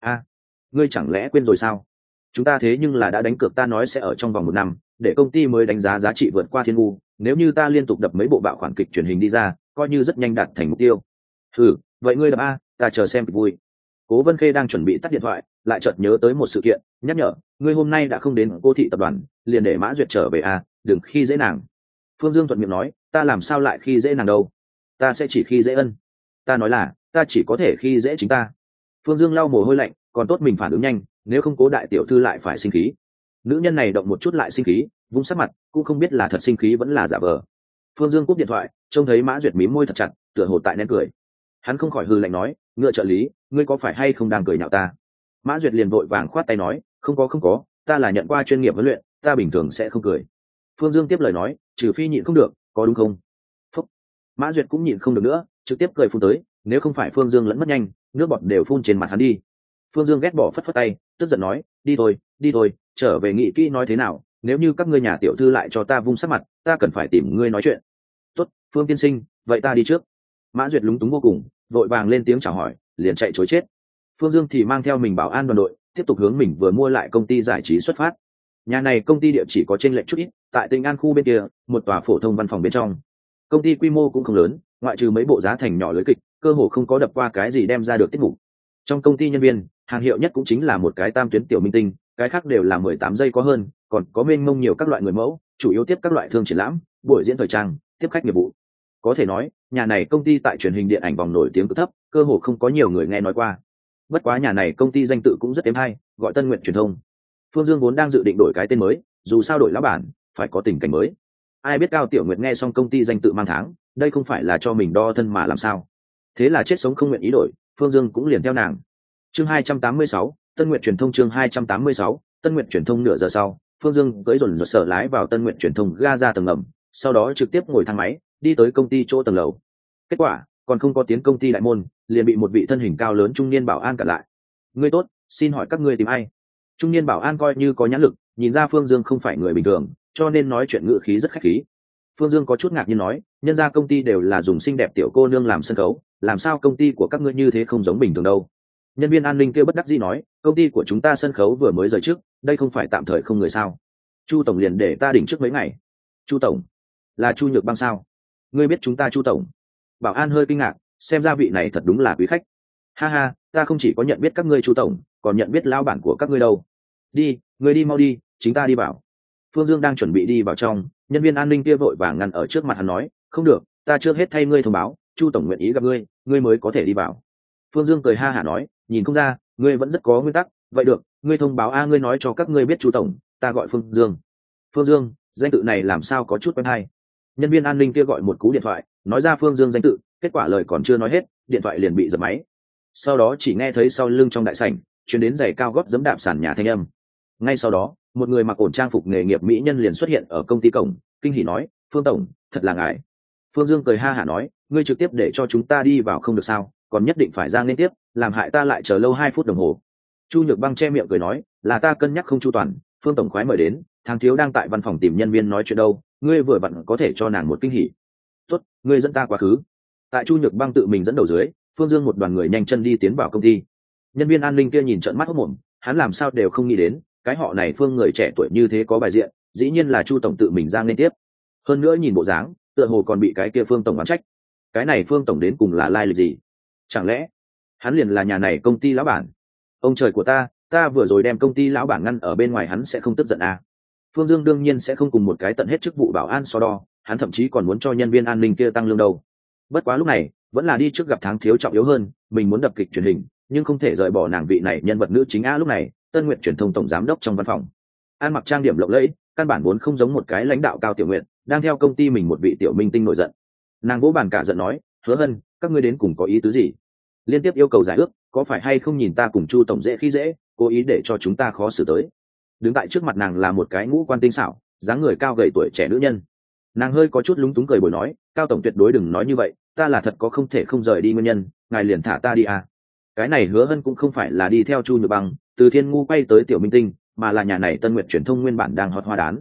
Ngươi chẳng lẽ quên rồi sao? Chúng ta thế nhưng là đã đánh cược, ta nói sẽ ở trong vòng 1 năm để công ty mới đánh giá giá trị vượt qua Thiên Ngu, nếu như ta liên tục đập mấy bộ bạo khoản kịch truyền hình đi ra, coi như rất nhanh đạt thành mục tiêu. Vậy ngươi đập a, ta chờ xem kịch vui. Cố Vân Khê đang chuẩn bị tắt điện thoại, lại chợt nhớ tới một sự kiện, nhắc nhở, ngươi hôm nay đã không đến Cô thị tập đoàn, liền để Mã Duyệt trở về a, đừng khi dễ nàng. Phương Dương thuận miệng nói, ta làm sao lại khi dễ nàng đâu, ta sẽ chỉ khi dễ Ân. Ta nói là, ta chỉ có thể khi dễ chính ta. Phương Dương lau mồ hôi lạnh, còn tốt mình phản ứng nhanh, nếu không Cố đại tiểu thư lại phải sinh khí. Nữ nhân này động một chút lại sinh khí, vung sắc mặt, cũng không biết là thật sinh khí vẫn là giả vờ. Phương Dương cúp điện thoại, trông thấy Mã Duyệt mím môi thật chặt, tựa hồ tại nén cười. Hắn không khỏi hừ lạnh nói, ngựa trợ lý, ngươi có phải hay không đang cười nhạo ta? Mã Duyệt liền vội vàng khoát tay nói, không có, ta là nhận qua chuyên nghiệp huấn luyện, ta bình thường sẽ không cười. Phương Dương tiếp lời nói, trừ phi nhịn không được, có đúng không? Phúc. Mã Duyệt cũng nhịn không được nữa, trực tiếp cười phun tới, nếu không phải Phương Dương lẫn mất nhanh, nước bọt đều phun trên mặt hắn đi. Phương Dương ghét bỏ phất phất tay, tức giận nói, đi thôi, trở về nghĩ kỹ nói thế nào, nếu như các ngươi nhà tiểu thư lại cho ta vung sắc mặt, ta cần phải tìm ngươi nói chuyện. Tốt, Phương tiên sinh, vậy ta đi trước. Mã Duyệt lúng túng vô cùng, vội vàng lên tiếng chào hỏi, liền chạy chối chết. Phương Dương thì mang theo mình bảo an đoàn đội, tiếp tục hướng mình vừa mua lại công ty giải trí xuất phát. Nhà này công ty địa chỉ có trên lệch chút ít, tại Tịnh An khu bên kia, một tòa phổ thông văn phòng bên trong. Công ty quy mô cũng không lớn, ngoại trừ mấy bộ giá thành nhỏ lưới kịch, cơ hồ không có đập qua cái gì đem ra được tiết mục. Trong công ty nhân viên, hàng hiệu nhất cũng chính là một cái tam tuyến tiểu minh tinh, cái khác đều là 18 giây có hơn, còn có mênh mông nhiều các loại người mẫu, chủ yếu tiếp các loại thương triển lãm, buổi diễn thời trang, tiếp khách nghiệp vụ. Có thể nói, nhà này công ty tại truyền hình điện ảnh vòng nổi tiếng cực thấp, cơ hồ không có nhiều người nghe nói qua. Bất quá nhà này công ty danh tự cũng rất êm hay, gọi Tân Nguyện Truyền thông. Phương Dương vốn đang dự định đổi cái tên mới, dù sao đổi lão bản, phải có tình cảnh mới. Ai biết Cao Tiểu Nguyệt nghe xong công ty danh tự mang tháng, đây không phải là cho mình đo thân mà làm sao? Thế là chết sống không nguyện ý đổi, Phương Dương cũng liền theo nàng. Chương 286, Tân Nguyệt Truyền thông. Chương 286, Tân Nguyệt Truyền thông. Nửa giờ sau, Phương Dương cưỡi dồn dồn sở lái vào Tân Nguyệt Truyền thông ga ra tầng ngầm, sau đó trực tiếp ngồi thang máy đi tới công ty chỗ tầng lầu. Kết quả còn không có tiến công ty đại môn, liền bị một vị thân hình cao lớn trung niên bảo an cản lại. Ngươi tốt, xin hỏi các ngươi tìm ai? Trung niên bảo an coi như có nhãn lực, nhìn ra Phương Dương không phải người bình thường, cho nên nói chuyện ngữ khí rất khách khí. Phương Dương có chút ngạc nhiên nói, nhân ra công ty đều là dùng xinh đẹp tiểu cô nương làm sân khấu, làm sao công ty của các ngươi như thế không giống bình thường đâu? Nhân viên an ninh kêu bất đắc dĩ nói, công ty của chúng ta sân khấu vừa mới rời trước, đây không phải tạm thời không người sao? Chu tổng liền để ta đỉnh trước mấy ngày. Chu tổng là Chu Nhược Băng sao? Ngươi biết chúng ta Chu tổng? Bảo an hơi kinh ngạc, xem ra vị này thật đúng là quý khách. Ha ha, ta không chỉ có nhận biết các ngươi Chu tổng, còn nhận biết lao bản của các ngươi đâu. Đi, ngươi đi mau đi, chính ta đi vào. Phương Dương đang chuẩn bị đi vào trong, nhân viên an ninh kia vội vàng ngăn ở trước mặt hắn nói, không được, ta chưa hết thay ngươi thông báo, Chu tổng nguyện ý gặp ngươi, ngươi mới có thể đi vào. Phương Dương cười ha hả nói, nhìn không ra, ngươi vẫn rất có nguyên tắc, vậy được, ngươi thông báo ngươi nói cho các ngươi biết Chu tổng, ta gọi Phương Dương. Phương Dương, danh tự này làm sao có chút quen hay? Nhân viên an ninh kia gọi một cú điện thoại, nói ra Phương Dương danh tự, kết quả lời còn chưa nói hết, điện thoại liền bị giật máy. Sau đó chỉ nghe thấy sau lưng trong đại sảnh truyền đến giày cao gót giẫm đạp sàn nhà thanh âm. Ngay sau đó, một người mặc ổn trang phục nghề nghiệp mỹ nhân liền xuất hiện ở công ty cổng, kinh hỉ nói, Phương tổng, thật là ngài. Phương Dương cười ha hả nói, ngươi trực tiếp để cho chúng ta đi vào không được sao, còn nhất định phải ra liên tiếp, làm hại ta lại chờ lâu 2 phút đồng hồ. Chu Nhược Băng che miệng cười nói, là ta cân nhắc không chu toàn, Phương tổng khoái mời đến, thằng thiếu đang tại văn phòng tìm nhân viên nói chuyện đâu, ngươi vừa vặn có thể cho nàng một kinh hỉ. Tốt, ngươi dẫn ta quá khứ. Tại Chu Nhược Băng tự mình dẫn đầu dưới, Phương Dương một đoàn người nhanh chân đi tiến vào công ty. Nhân viên an ninh kia nhìn trợn mắt hốt mồm, hắn làm sao đều không nghĩ đến, cái họ này Phương người trẻ tuổi như thế có bài diện, dĩ nhiên là Chu tổng tự mình ra liên tiếp. Hơn nữa nhìn bộ dáng, tựa hồ còn bị cái kia Phương tổng oán trách. Cái này Phương tổng đến cùng là lai lịch gì? Chẳng lẽ hắn liền là nhà này công ty lão bản? Ông trời của ta vừa rồi đem công ty lão bản ngăn ở bên ngoài, hắn sẽ không tức giận à? Phương Dương đương nhiên sẽ không cùng một cái tận hết chức vụ bảo an so đo, hắn thậm chí còn muốn cho nhân viên an ninh kia tăng lương đâu. Bất quá lúc này vẫn là đi trước gặp tháng thiếu trọng yếu hơn, mình muốn đập kịch truyền hình, nhưng không thể rời bỏ nàng vị này nhân vật nữ chính a. Lúc này Tân Nguyệt Truyền thông tổng giám đốc trong văn phòng, ăn mặc trang điểm lộng lẫy, căn bản vốn không giống một cái lãnh đạo cao tiểu nguyện, đang theo công ty mình một vị tiểu minh tinh nổi giận. Nàng vỗ bàn cả giận nói, Hứa Hân, các ngươi đến cùng có ý tứ gì? Liên tiếp yêu cầu giải ước, có phải hay không nhìn ta cùng Chu tổng dễ khi dễ, cố ý để cho chúng ta khó xử tới? Đứng tại trước mặt nàng là một cái ngũ quan tinh xảo, dáng người cao gầy tuổi trẻ nữ nhân. Nàng hơi có chút lúng túng cười bồi nói, Cao tổng tuyệt đối đừng nói như vậy, ta là thật có không thể không rời đi nguyên nhân, ngài liền thả ta đi à. Cái này Hứa Hân cũng không phải là đi theo Chu Nhược Băng từ Thiên Ngu quay tới tiểu minh tinh, mà là nhà này Tân Nguyệt Truyền thông nguyên bản đang hot hoa đán.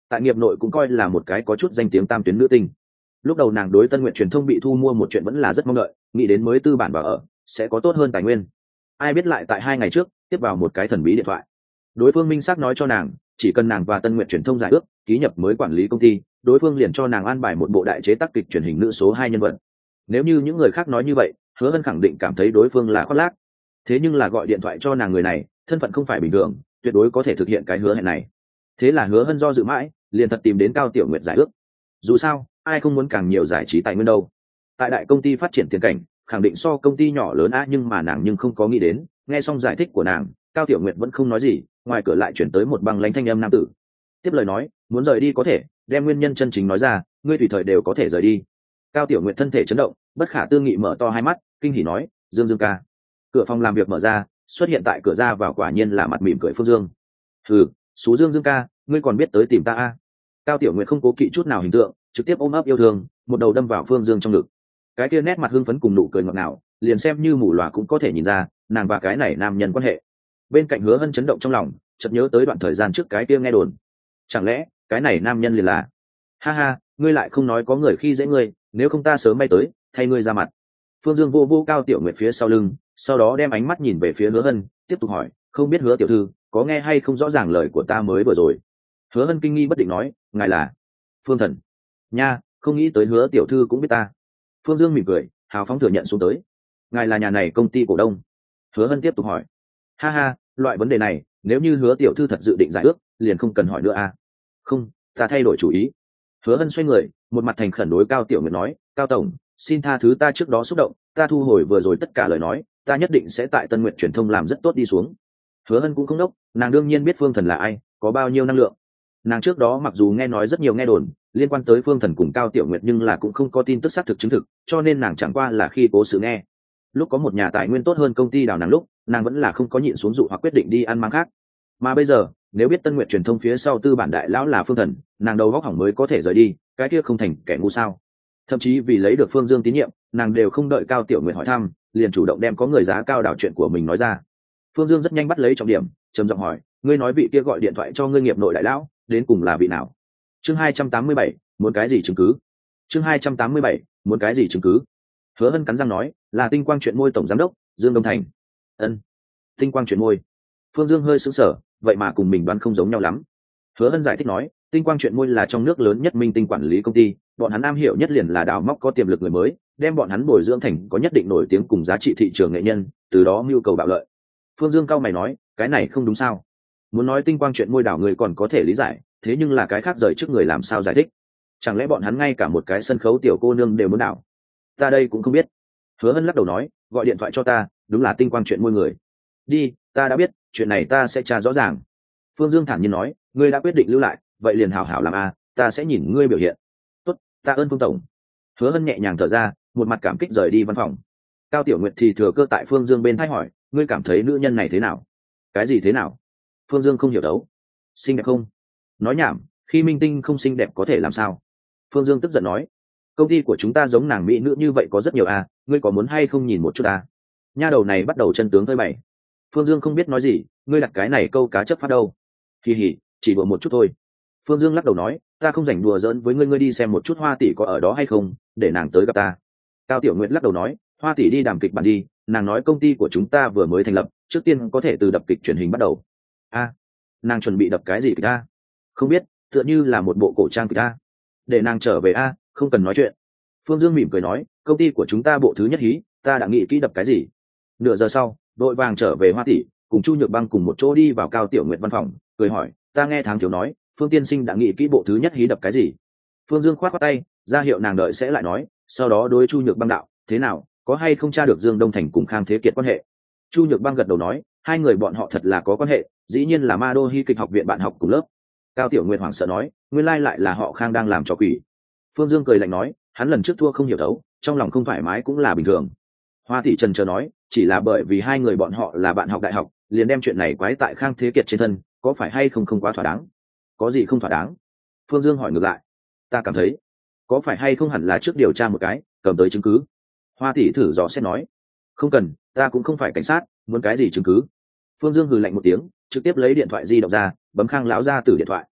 tại nghiệp nội cũng coi là một cái có chút danh tiếng tam tuyến nữ tinh. Lúc đầu nàng đối Tân Nguyện truyền thông bị thu mua một chuyện vẫn là rất mong đợi, nghĩ đến mới tư bản vào ở sẽ có tốt hơn tài nguyên. Ai biết lại tại 2 ngày trước tiếp vào một cái thần bí điện thoại. Đối phương minh xác nói cho nàng, chỉ cần nàng và Tân Nguyện truyền thông giải ước, ký nhập mới quản lý công ty, đối phương liền cho nàng an bài một bộ đại chế tác kịch truyền hình nữ số 2 nhân vật. Nếu như những người khác nói như vậy, Hứa Hân khẳng định cảm thấy đối phương là khoác lác. Thế nhưng là gọi điện thoại cho nàng người này, thân phận không phải bình thường, tuyệt đối có thể thực hiện cái hứa hẹn này. Thế là Hứa Hân do dự mãi, liền thật tìm đến Cao Tiểu Nguyệt giải ước. Dù sao, ai không muốn càng nhiều giải trí tài nguyên đâu. Tại đại công ty phát triển tiền cảnh, khẳng định so công ty nhỏ lớn nhưng mà nàng nhưng không có nghĩ đến, nghe xong giải thích của nàng, Cao Tiểu Nguyệt vẫn không nói gì, ngoài cửa lại chuyển tới một băng lãnh thanh âm nam tử. Tiếp lời nói, muốn rời đi có thể, đem nguyên nhân chân chính nói ra, ngươi tùy thời đều có thể rời đi. Cao Tiểu Nguyệt thân thể chấn động, bất khả tư nghị mở to hai mắt, kinh hỉ nói, Dương Dương ca. Cửa phòng làm việc mở ra, xuất hiện tại cửa ra vào quả nhiên là mặt mỉm cười Phương Dương. Hừ, số Dương Dương ca, ngươi còn biết tới tìm ta a? Cao Tiểu Nguyệt không cố kỵ chút nào hình tượng, trực tiếp ôm ấp yêu thương, một đầu đâm vào Phương Dương trong ngực. Cái kia nét mặt hưng phấn cùng nụ cười ngọt ngào, liền xem như mù lòa cũng có thể nhìn ra, nàng và cái này nam nhân quan hệ. Bên cạnh Hứa Hân chấn động trong lòng, chợt nhớ tới đoạn thời gian trước cái kia nghe đồn. Chẳng lẽ cái này nam nhân liền là? Ha ha, ngươi lại không nói có người khi dễ ngươi, nếu không ta sớm bay tới, thay ngươi ra mặt. Phương Dương vô Cao Tiểu Nguyệt phía sau lưng, sau đó đem ánh mắt nhìn về phía Hứa Hân, tiếp tục hỏi, không biết Hứa tiểu thư có nghe hay không rõ ràng lời của ta mới vừa rồi. Hứa Hân kinh nghi bất định nói, ngài là Phương Thần nha, không nghĩ tới Hứa tiểu thư cũng biết ta. Phương Dương mỉm cười, hào phóng thừa nhận xuống tới, ngài là nhà này công ty cổ đông. Hứa Hân tiếp tục hỏi, ha ha, loại vấn đề này nếu như Hứa tiểu thư thật dự định giải ước, liền không cần hỏi nữa à? Không, ta thay đổi chủ ý. Hứa Hân xoay người, một mặt thành khẩn đối Cao Tiểu Nguyệt nói, Cao tổng, xin tha thứ ta trước đó xúc động, ta thu hồi vừa rồi tất cả lời nói, ta nhất định sẽ tại Tân Nguyệt truyền thông làm rất tốt đi xuống. Hứa Hân cũng không đốc, nàng đương nhiên biết Phương Thần là ai, có bao nhiêu năng lượng. Nàng trước đó mặc dù nghe nói rất nhiều nghe đồn liên quan tới Phương Thần cùng Cao Tiểu Nguyệt, nhưng là cũng không có tin tức xác thực chứng thực, cho nên nàng chẳng qua là khi cố sự nghe. Lúc có một nhà tài nguyên tốt hơn công ty đào nàng lúc, nàng vẫn là không có nhịn xuống dụ hoặc quyết định đi ăn máng khác. Mà bây giờ, nếu biết Tân Nguyệt truyền thông phía sau tư bản đại lão là Phương Thần, nàng đầu góc hỏng mới có thể rời đi, cái kia không thành kẻ ngu sao? Thậm chí vì lấy được Phương Dương tín nhiệm, nàng đều không đợi Cao Tiểu Nguyệt hỏi thăm, liền chủ động đem có người giá cao đảo chuyện của mình nói ra. Phương Dương rất nhanh bắt lấy trọng điểm, trầm giọng hỏi, ngươi nói vị kia gọi điện thoại cho ngươi nghiệp nội đại lão, đến cùng là vị nào? Chương 287, muốn cái gì chứng cứ? Chương 287, muốn cái gì chứng cứ? Hứa Hân cắn răng nói, là Tinh Quang Chuyện Môi tổng giám đốc Dương Đông Thành. Ân, Tinh Quang Chuyện Môi. Phương Dương hơi sững sờ, vậy mà cùng mình đoán không giống nhau lắm. Hứa Hân giải thích nói, Tinh Quang Chuyện Môi là trong nước lớn nhất minh tinh quản lý công ty, bọn hắn am hiểu nhất liền là đào móc có tiềm lực người mới, đem bọn hắn bồi dưỡng thành có nhất định nổi tiếng cùng giá trị thị trường nghệ nhân, từ đó mưu cầu bạo lợi. Phương Dương cao mày nói, cái này không đúng sao? Muốn nói Tinh Quang Chuyện Môi đào người còn có thể lý giải, thế nhưng là cái khác rời trước người làm sao giải thích? Chẳng lẽ bọn hắn ngay cả một cái sân khấu tiểu cô nương đều muốn đào? Ta đây cũng không biết. Hứa Hân lắc đầu nói, gọi điện thoại cho ta, đúng là Tinh Quang Chuyện Môi người. Đi, ta đã biết, chuyện này ta sẽ tra rõ ràng. Phương Dương thản nhiên nói, ngươi đã quyết định lưu lại, vậy liền hảo hảo làm a, ta sẽ nhìn ngươi biểu hiện. Tốt, ta ơn Phương tổng. Hứa Hân nhẹ nhàng thở ra, một mặt cảm kích rời đi văn phòng. Cao Tiểu Nguyệt thì thừa cơ tại Phương Dương bên thay hỏi, ngươi cảm thấy nữ nhân này thế nào? Cái gì thế nào? Phương Dương không hiểu đấu. Xinh đẹp không? Nói nhảm, khi minh tinh không xinh đẹp có thể làm sao? Phương Dương tức giận nói, công ty của chúng ta giống nàng mỹ nữ như vậy có rất nhiều à, ngươi có muốn hay không nhìn một chút à? Nha đầu này bắt đầu chân tướng hơi bày. Phương Dương không biết nói gì, ngươi đặt cái này câu cá chấp phát đâu? Kỳ hỉ, chỉ đùa một chút thôi. Phương Dương lắc đầu nói, ta không rảnh đùa giỡn với ngươi, ngươi đi xem một chút Hoa tỷ có ở đó hay không, để nàng tới gặp ta. Cao Tiểu Nguyệt lắc đầu nói, Hoa tỷ đi đàm kịch bản đi, nàng nói công ty của chúng ta vừa mới thành lập, trước tiên có thể từ đập kịch truyền hình bắt đầu. A, nàng chuẩn bị đập cái gì kịch a? Không biết, tựa như là một bộ cổ trang kịch a. Để nàng trở về a, không cần nói chuyện. Phương Dương mỉm cười nói, công ty của chúng ta bộ thứ nhất hí, ta đã nghĩ kỹ đập cái gì. Nửa giờ sau, đội vàng trở về Hoa tỷ, cùng Chu Nhược Băng cùng một chỗ đi vào Cao Tiểu Nguyệt văn phòng, cười hỏi, ta nghe Tháng Thiếu nói, Phương tiên sinh đã nghĩ kỹ bộ thứ nhất hí đập cái gì. Phương Dương khoát khoát tay, ra hiệu nàng đợi sẽ lại nói, sau đó đối Chu Nhược Băng đạo, thế nào, có hay không tra được Dương Đông Thành cùng Khang Thế Kiệt quan hệ? Chu Nhược Băng gật đầu nói, hai người bọn họ thật là có quan hệ, dĩ nhiên là Ma Đô Hy kịch học viện bạn học cùng lớp. Cao Tiểu Nguyệt hoảng sợ nói, nguyên lai lại là họ Khang đang làm trò quỷ. Phương Dương cười lạnh nói, hắn lần trước thua không hiểu thấu, trong lòng không thoải mái cũng là bình thường. Hoa thị trần chờ nói, chỉ là bởi vì hai người bọn họ là bạn học đại học, liền đem chuyện này quái tại Khang Thế Kiệt trên thân, có phải hay không quá thỏa đáng? Có gì không thỏa đáng? Phương Dương hỏi ngược lại. Ta cảm thấy, có phải hay không hẳn là trước điều tra một cái, cầm tới chứng cứ. Hoa tỷ thử dò xét nói, không cần, ta cũng không phải cảnh sát, muốn cái gì chứng cứ? Phương Dương hừ lạnh một tiếng, trực tiếp lấy điện thoại di động ra, bấm Khang lão gia tử điện thoại.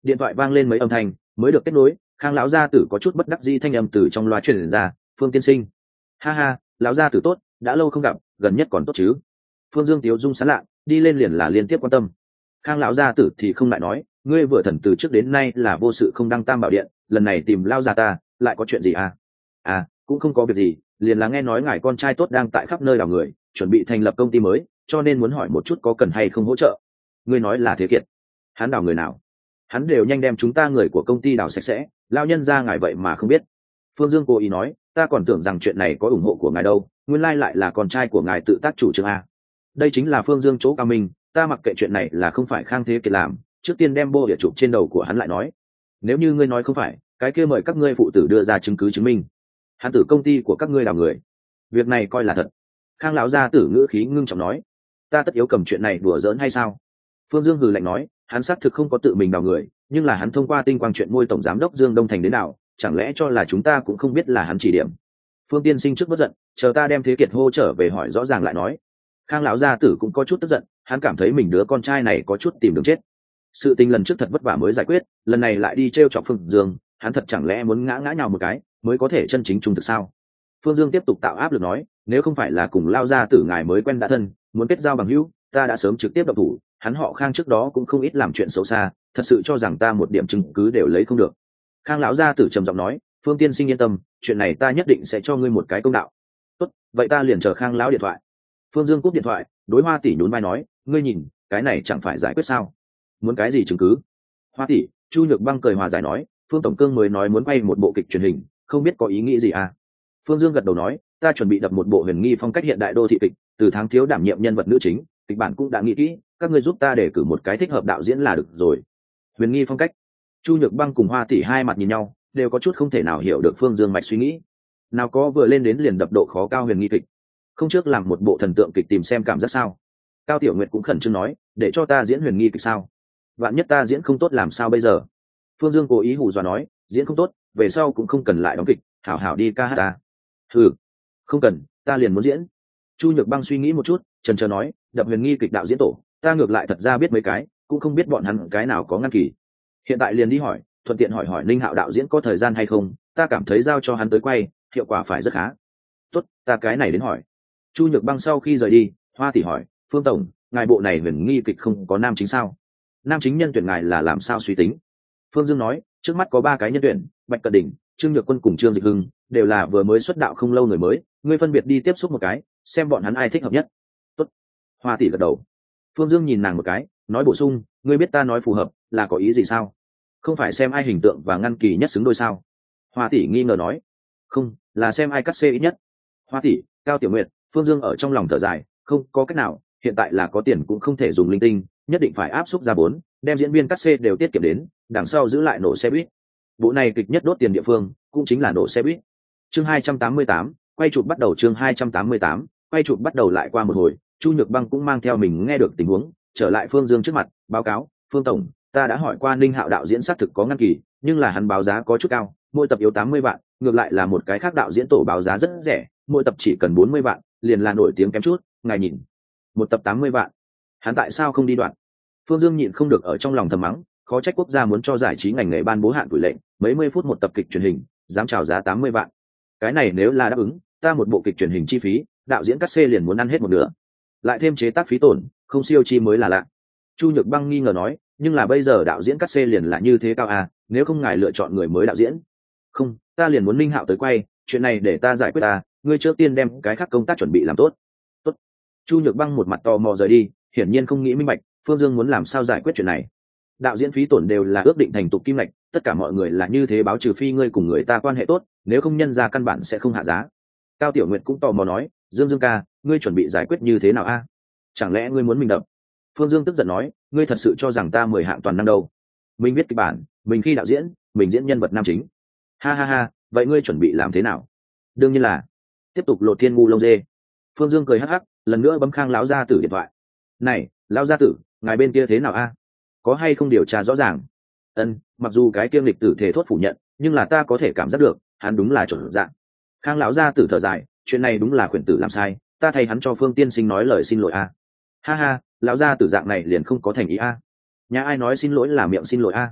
Điện thoại vang lên mấy âm thanh mới được kết nối. Khang lão gia tử có chút bất đắc dĩ thanh âm từ trong loa truyền ra. Phương tiên sinh. Ha ha, lão gia tử tốt, đã lâu không gặp, gần nhất còn tốt chứ? Phương Dương tiếu dung sán lạ, đi lên liền là liên tiếp quan tâm. Khang lão gia tử thì không lại nói, ngươi vừa thần từ trước đến nay là vô sự không đăng tam bảo điện, lần này tìm lao già ta lại có chuyện gì à? À, cũng không có việc gì, liền là nghe nói ngài con trai tốt đang tại khắp nơi đào người, chuẩn bị thành lập công ty mới, cho nên muốn hỏi một chút có cần hay không hỗ trợ. Ngươi nói là Thế Kiệt? Hắn đào người nào? Hắn đều nhanh đem chúng ta người của công ty đào sạch sẽ, lao nhân ra ngài vậy mà không biết. Phương Dương cố ý nói, ta còn tưởng rằng chuyện này có ủng hộ của ngài đâu, nguyên lai lại là con trai của ngài tự tác chủ trương a. Đây chính là Phương Dương chỗ cao minh, ta mặc kệ chuyện này là không phải Khang Thế Kiệt làm, trước tiên đem bô địa chụp trên đầu của hắn lại nói. Nếu như ngươi nói không phải, cái kia mời các ngươi phụ tử đưa ra chứng cứ chứng minh hắn tử công ty của các ngươi đào người, việc này coi là thật. Khang lão gia tử ngữ khí ngưng trọng nói, ta tất yếu cầm chuyện này đùa giỡn hay sao? Phương Dương hừ lạnh nói, hắn xác thực không có tự mình đào người, nhưng là hắn thông qua tinh quang chuyện môi tổng giám đốc Dương Đông Thành đến nào, chẳng lẽ cho là chúng ta cũng không biết là hắn chỉ điểm? Phương tiên sinh trước bất giận, chờ ta đem Thế Kiệt hô trở về hỏi rõ ràng lại nói. Khang lão gia tử cũng có chút tức giận, hắn cảm thấy mình đứa con trai này có chút tìm đường chết. Sự tình lần trước thật vất vả mới giải quyết, lần này lại đi trêu chọc Phương Dương, hắn thật chẳng lẽ muốn ngã nhào một cái mới có thể chân chính trung thực sao? Phương Dương tiếp tục tạo áp lực nói, nếu không phải là cùng lao gia tử ngài mới quen đã thân, muốn kết giao bằng hữu, ta đã sớm trực tiếp động thủ. Hắn họ Khang trước đó cũng không ít làm chuyện xấu xa, thật sự cho rằng ta một điểm chứng cứ đều lấy không được. Khang lão gia tử trầm giọng nói, Phương tiên sinh yên tâm, chuyện này ta nhất định sẽ cho ngươi một cái công đạo. Tốt, vậy ta liền chờ Khang lão điện thoại. Phương Dương cúp điện thoại, đối Hoa tỷ nhún vai nói, ngươi nhìn, cái này chẳng phải giải quyết sao? Muốn cái gì chứng cứ? Hoa tỷ, Chu Nhược Băng cười hòa giải nói, Phương tổng cương mới nói muốn quay một bộ kịch truyền hình, không biết có ý nghĩ gì à? Phương Dương gật đầu nói, ta chuẩn bị đập một bộ huyền nghi phong cách hiện đại đô thị kịch, từ Tháng Thiếu đảm nhiệm nhân vật nữ chính, kịch bản cũng đã nghĩ kỹ, các ngươi giúp ta để cử một cái thích hợp đạo diễn là được rồi. Huyền nghi phong cách. Chu Nhược Băng cùng Hoa tỷ hai mặt nhìn nhau, đều có chút không thể nào hiểu được Phương Dương mạch suy nghĩ. Nào có vừa lên đến liền đập độ khó cao huyền nghi kịch, không trước làm một bộ thần tượng kịch tìm xem cảm giác sao? Cao Tiểu Nguyệt cũng khẩn trương nói, để cho ta diễn huyền nghi kịch sao? Vạn nhất ta diễn không tốt làm sao bây giờ? Phương Dương cố ý hù dọa nói, diễn không tốt, về sau cũng không cần lại đóng kịch, hảo hảo đi ca hát ta. Ừ, không cần, ta liền muốn diễn. Chu Nhược Băng suy nghĩ một chút, chần chờ nói, đập huyền nghi kịch đạo diễn tổ, ta ngược lại thật ra biết mấy cái, cũng không biết bọn hắn cái nào có ngăn kỳ. Hiện tại liền đi hỏi, thuận tiện hỏi hỏi Ninh Hạo đạo diễn có thời gian hay không, ta cảm thấy giao cho hắn tới quay, hiệu quả phải rất khá. Tốt, ta cái này đến hỏi. Chu Nhược Băng sau khi rời đi, Hoa tỷ hỏi, Phương tổng, ngài bộ này huyền nghi kịch không có nam chính sao? Nam chính nhân tuyển ngài là làm sao suy tính? Phương Dương nói, trước mắt có 3 cái nhân tuyển, Bạch Cận Đỉnh, Trương Nhược Quân cùng Trương Dịch Hưng, đều là vừa mới xuất đạo không lâu người mới, ngươi phân biệt đi tiếp xúc một cái, xem bọn hắn ai thích hợp nhất. Tốt. Hoa tỷ gật đầu. Phương Dương nhìn nàng một cái, nói bổ sung, ngươi biết ta nói phù hợp là có ý gì sao? Không phải xem ai hình tượng và ngăn kỳ nhất xứng đôi sao? Hoa tỷ nghi ngờ nói, không, là xem ai cắt xê ít nhất. Hoa tỷ, Cao Tiểu Nguyệt, Phương Dương ở trong lòng thở dài, không có cách nào, hiện tại là có tiền cũng không thể dùng linh tinh, nhất định phải áp xúc ra 4, đem diễn viên cắt xê đều tiết kiệm đến, đằng sau giữ lại nổ xe buýt. Bộ này kịch nhất đốt tiền địa phương, cũng chính là nổ xe buýt. Chương 288, quay chụp bắt đầu. Chương 288, quay chụp bắt đầu. Lại qua một hồi, Chu Nhược Băng cũng mang theo mình nghe được tình huống, trở lại Phương Dương trước mặt, báo cáo, Phương tổng, ta đã hỏi qua Ninh Hạo đạo diễn xác thực có ngăn kỳ, nhưng là hắn báo giá có chút cao, mỗi tập yếu 80 vạn, ngược lại là một cái khác đạo diễn tổ báo giá rất rẻ, mỗi tập chỉ cần 40 vạn, liền là nổi tiếng kém chút, ngài nhìn, một tập 80 vạn, hắn tại sao không đi đoạn? Phương Dương nhịn không được ở trong lòng thầm mắng, khó trách quốc gia muốn cho giải trí ngành nghề ban bố hạn tuổi lệnh, mấy mươi phút một tập kịch truyền hình, dám chào giá 80 vạn. Cái này nếu là đáp ứng, ta một bộ kịch truyền hình chi phí, đạo diễn cắt xê liền muốn ăn hết một nửa. Lại thêm chế tác phí tổn, không siêu chi mới là lạ. Chu Nhược Băng nghi ngờ nói, nhưng là bây giờ đạo diễn cắt xê liền là như thế cao à, nếu không ngài lựa chọn người mới đạo diễn. Không, ta liền muốn Ninh Hạo tới quay, chuyện này để ta giải quyết ta, ngươi trước tiên đem cái khác công tác chuẩn bị làm tốt. Tốt. Chu Nhược Băng một mặt tò mò rời đi, hiển nhiên không nghĩ minh bạch, Phương Dương muốn làm sao giải quyết chuyện này. Đạo diễn phí tổn đều là ước định thành tục kim ngạch, tất cả mọi người là như thế, báo trừ phi ngươi cùng người ta quan hệ tốt, nếu không nhân ra căn bản sẽ không hạ giá. Cao Tiểu Nguyệt cũng tò mò nói, Dương Dương ca, ngươi chuẩn bị giải quyết như thế nào a? Chẳng lẽ ngươi muốn mình đập? Phương Dương tức giận nói, ngươi thật sự cho rằng ta 10 hạng toàn năng đâu? Mình viết kịch bản, mình khi đạo diễn, mình diễn nhân vật nam chính. Ha ha ha, vậy ngươi chuẩn bị làm thế nào? Đương nhiên là tiếp tục lột thiên ngu lông dê. Phương Dương cười hắc hắc, lần nữa bấm Khang lão gia tử điện thoại. Này, lão gia tử, ngài bên kia thế nào a? Có hay không điều tra rõ ràng? Ân, mặc dù cái kiêm lịch tử thể thốt phủ nhận, nhưng là ta có thể cảm giác được, hắn đúng là chuẩn dạng. Khang lão gia tử thở dài, chuyện này đúng là khuyển tử làm sai, ta thay hắn cho Phương tiên sinh nói lời xin lỗi a. Ha ha, lão gia tử dạng này liền không có thành ý a. Nhà ai nói xin lỗi là miệng xin lỗi a.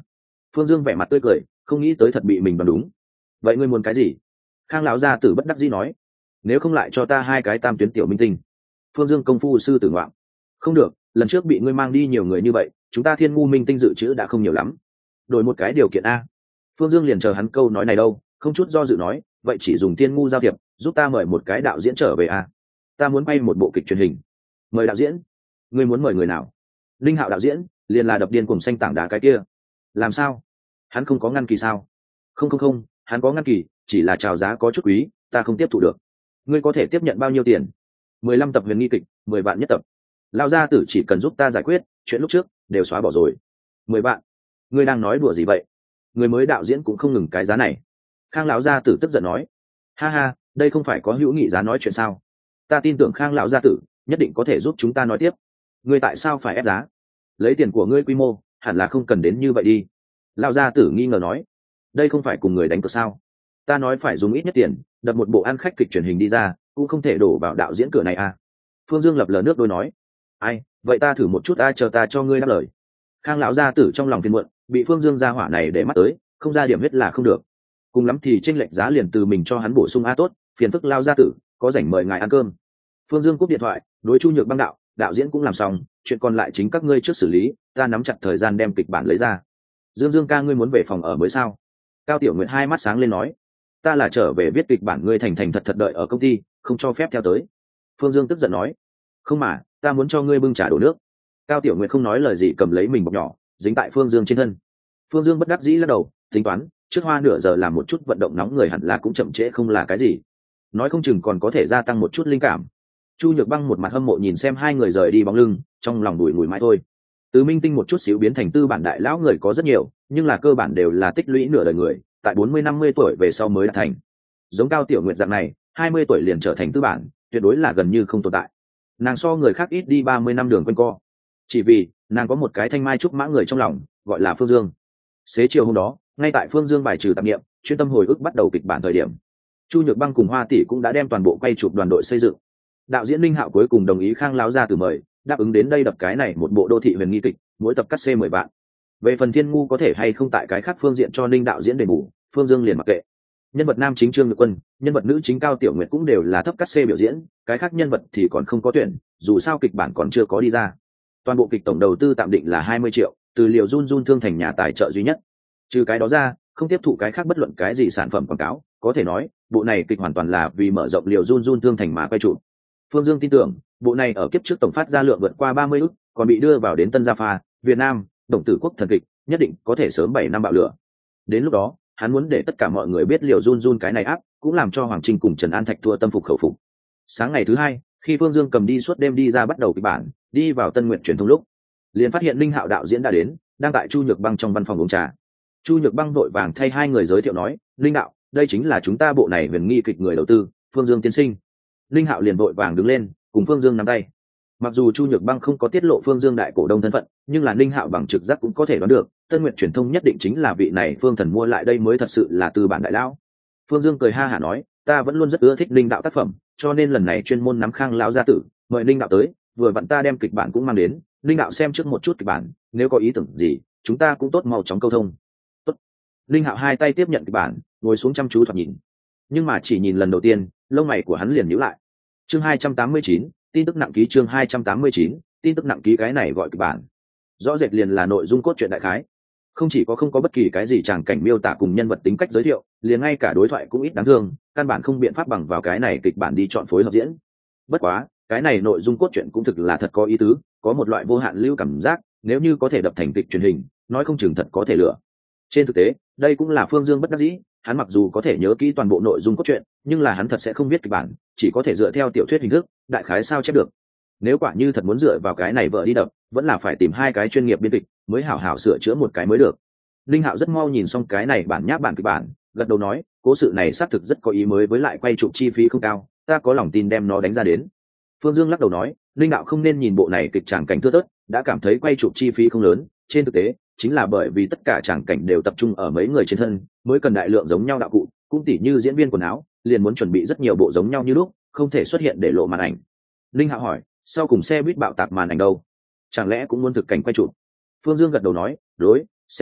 Phương Dương vẻ mặt tươi cười, không nghĩ tới thật bị mình đoán đúng. Vậy ngươi muốn cái gì? Khang lão gia tử bất đắc dĩ nói. Nếu không lại cho ta 2 cái tam tuyến tiểu minh tinh. Phương Dương công phu sư tử ngoạm. Không được, lần trước bị ngươi mang đi nhiều người như vậy, chúng ta Thiên Ngu minh tinh dự trữ đã không nhiều lắm. Đổi một cái điều kiện a. Phương Dương liền chờ hắn câu nói này đâu, không chút do dự nói, vậy chỉ dùng Thiên Ngu giao thiệp, giúp ta mời một cái đạo diễn trở về a. Ta muốn quay một bộ kịch truyền hình. Mời đạo diễn? Ngươi muốn mời người nào? Linh Hạo đạo diễn, liền là đập điên cùng xanh tảng đá cái kia. Làm sao? Hắn không có ngăn kỳ sao? Không, hắn có ngăn kỳ, chỉ là chào giá có chút quý, ta không tiếp thụ được. Ngươi có thể tiếp nhận bao nhiêu tiền? 15 tập huyền nghi kịch, 10 vạn nhất tập. Lão gia tử chỉ cần giúp ta giải quyết chuyện lúc trước đều xóa bỏ rồi. 10 vạn? Ngươi đang nói đùa gì vậy? Người mới đạo diễn cũng không ngừng cái giá này. Khang lão gia tử tức giận nói. Ha ha, đây không phải có hữu nghị giá nói chuyện sao? Ta tin tưởng Khang lão gia tử nhất định có thể giúp chúng ta nói tiếp. Ngươi tại sao phải ép giá? Lấy tiền của ngươi quy mô hẳn là không cần đến như vậy đi. Lão gia tử nghi ngờ nói. Đây không phải cùng người đánh cược sao? Ta nói phải dùng ít nhất tiền đập một bộ ăn khách kịch truyền hình đi ra, cũng không thể đổ vào đạo diễn cửa này à. Phương Dương lập lờ nước đôi nói. Ai, vậy ta thử một chút chờ ta cho ngươi đáp lời. Khang lão gia tử trong lòng phiền muộn, bị Phương Dương ra hỏa này để mắt tới, không ra điểm huyết là không được. Cùng lắm thì chênh lệch giá liền từ mình cho hắn bổ sung tốt, phiền phức lao gia tử, có rảnh mời ngài ăn cơm. Phương Dương cúp điện thoại, đối Chu Nhược Băng đạo, đạo diễn cũng làm xong, chuyện còn lại chính các ngươi trước xử lý, ta nắm chặt thời gian đem kịch bản lấy ra. Dương ca ngươi muốn về phòng ở mới sao? Cao Tiểu Nguyệt hai mắt sáng lên nói, ta là trở về viết kịch bản, ngươi thành thật đợi ở công ty, không cho phép theo tới. Phương Dương tức giận nói, không mà, ta muốn cho ngươi bưng trà đổ nước. Cao Tiểu Nguyệt không nói lời gì, cầm lấy mình bọc nhỏ dính tại Phương Dương trên thân. Phương Dương bất đắc dĩ lắc đầu, tính toán trước hoa nửa giờ làm một chút vận động nóng người hẳn là cũng chậm trễ không là cái gì, nói không chừng còn có thể gia tăng một chút linh cảm. Chu Nhược Băng một mặt hâm mộ nhìn xem hai người rời đi bóng lưng, trong lòng đùi ngùi mãi thôi. Từ minh tinh một chút xíu biến thành tư bản đại lão người có rất nhiều, nhưng là cơ bản đều là tích lũy nửa đời người, tại 40-50 tuổi về sau mới đạt thành. Giống Cao Tiểu Nguyệt dạng này 20 tuổi liền trở thành tư bản, tuyệt đối là gần như không tồn tại. Nàng so người khác ít đi 30 năm đường quanh co, chỉ vì nàng có một cái thanh mai trúc mã người trong lòng, gọi là Phương Dương. Xế chiều hôm đó, ngay tại Phương Dương bài trừ tạp niệm, chuyên tâm hồi ức bắt đầu kịch bản thời điểm, Chu Nhược Băng cùng Hoa tỷ cũng đã đem toàn bộ quay chụp đoàn đội xây dựng. Đạo diễn Linh Hạo cuối cùng đồng ý Khang lão gia tử mời, đáp ứng đến đây đập cái này một bộ đô thị huyền nghi kịch, mỗi tập cắt xê 10 vạn. Về phần Thiên Ngu có thể hay không tại cái khác phương diện cho Ninh đạo diễn đền bù, Phương Dương liền mặc kệ. Nhân vật nam chính Trương Nhược Quân, nhân vật nữ chính Cao Tiểu Nguyệt cũng đều là thấp cắt xê biểu diễn, cái khác nhân vật thì còn không có tuyển, dù sao kịch bản còn chưa có đi ra. Toàn bộ kịch tổng đầu tư tạm định là 20 triệu, từ Liều Jun thương thành nhà tài trợ duy nhất. Trừ cái đó ra, không tiếp thụ cái khác bất luận cái gì sản phẩm quảng cáo, có thể nói, bộ này kịch hoàn toàn là vì mở rộng Liều Jun thương thành mà quay trụ. Phương Dương tin tưởng, bộ này ở kiếp trước tổng phát ra lượng vượt qua 30 ức, còn bị đưa vào đến Tân Gia Pha, Việt Nam, Đồng Tử Quốc thần kịch, nhất định có thể sớm 7 năm bạo lửa. Đến lúc đó, hắn muốn để tất cả mọi người biết Liều Jun cái này áp, cũng làm cho Hoàng Trinh cùng Trần An Thạch thua tâm phục khẩu phục. Sáng ngày thứ hai, khi Phương Dương cầm đi suốt đêm đi ra bắt đầu kịch bản, đi vào Tân Nguyện truyền thông lúc, liền phát hiện Linh Hạo đạo diễn đã đến, đang tại Chu Nhược Băng trong văn phòng uống trà. Chu Nhược Băng vội vàng thay hai người giới thiệu nói, Linh đạo, đây chính là chúng ta bộ này huyền nghi kịch người đầu tư, Phương Dương tiên sinh. Linh Hạo liền vội vàng đứng lên, cùng Phương Dương nắm tay. Mặc dù Chu Nhược Băng không có tiết lộ Phương Dương đại cổ đông thân phận, nhưng là Linh Hạo bằng trực giác cũng có thể đoán được, Tân Nguyện truyền thông nhất định chính là vị này Phương Thần mua lại đây mới thật sự là tư bản đại lão. Phương Dương cười ha hả nói, ta vẫn luôn rất ưa thích Linh đạo tác phẩm, cho nên lần này chuyên môn nắm Khang lão gia tử, mời Linh đạo tới, vừa vặn ta đem kịch bản cũng mang đến, Linh đạo xem trước một chút kịch bản, nếu có ý tưởng gì, chúng ta cũng tốt mau chóng câu thông. Tốt. Linh Hạo hai tay tiếp nhận kịch bản, ngồi xuống chăm chú thoạt nhìn. Nhưng mà chỉ nhìn lần đầu tiên, lông mày của hắn liền nhíu lại. Chương 289, tin tức nặng ký. Chương 289, tin tức nặng ký. Cái này gọi kịch bản, rõ rệt liền là nội dung cốt truyện đại khái, không chỉ không có bất kỳ cái gì tràng cảnh miêu tả cùng nhân vật tính cách giới thiệu, liền ngay cả đối thoại cũng ít đáng thương, căn bản không biện pháp bằng vào cái này kịch bản đi chọn phối hợp diễn. Bất quá, cái này nội dung cốt truyện cũng thực là thật có ý tứ, có một loại vô hạn lưu cảm giác, nếu như có thể đập thành kịch truyền hình, nói không chừng thật có thể lựa. Trên thực tế, đây cũng là Phương Dương bất đắc dĩ, hắn mặc dù có thể nhớ kỹ toàn bộ nội dung cốt truyện, nhưng là hắn thật sẽ không biết kịch bản, chỉ có thể dựa theo tiểu thuyết hình thức, đại khái sao chép được. Nếu quả như thật muốn dựa vào cái này vợ đi đập, vẫn là phải tìm hai cái chuyên nghiệp biên kịch, mới hảo hảo sửa chữa một cái mới được. Linh Hạo rất mau nhìn xong cái này bản nháp bản kịch bản, gật đầu nói, cố sự này xác thực rất có ý mới, với lại quay chụp chi phí không cao, ta có lòng tin đem nó đánh ra đến. Phương Dương lắc đầu nói, Linh Đạo không nên nhìn bộ này kịch tràng cảnh thưa thớt, đã cảm thấy quay chụp chi phí không lớn, trên thực tế chính là bởi vì tất cả tràng cảnh đều tập trung ở mấy người trên thân, mới cần đại lượng giống nhau đạo cụ, cũng tỉ như diễn viên quần áo, liền muốn chuẩn bị rất nhiều bộ giống nhau như lúc, không thể xuất hiện để lộ màn ảnh. Linh Hạo hỏi, sau cùng xe buýt bạo tạc màn ảnh đâu? Chẳng lẽ cũng muốn thực cảnh quay chụp? Phương Dương gật đầu nói, đối, xe buýt,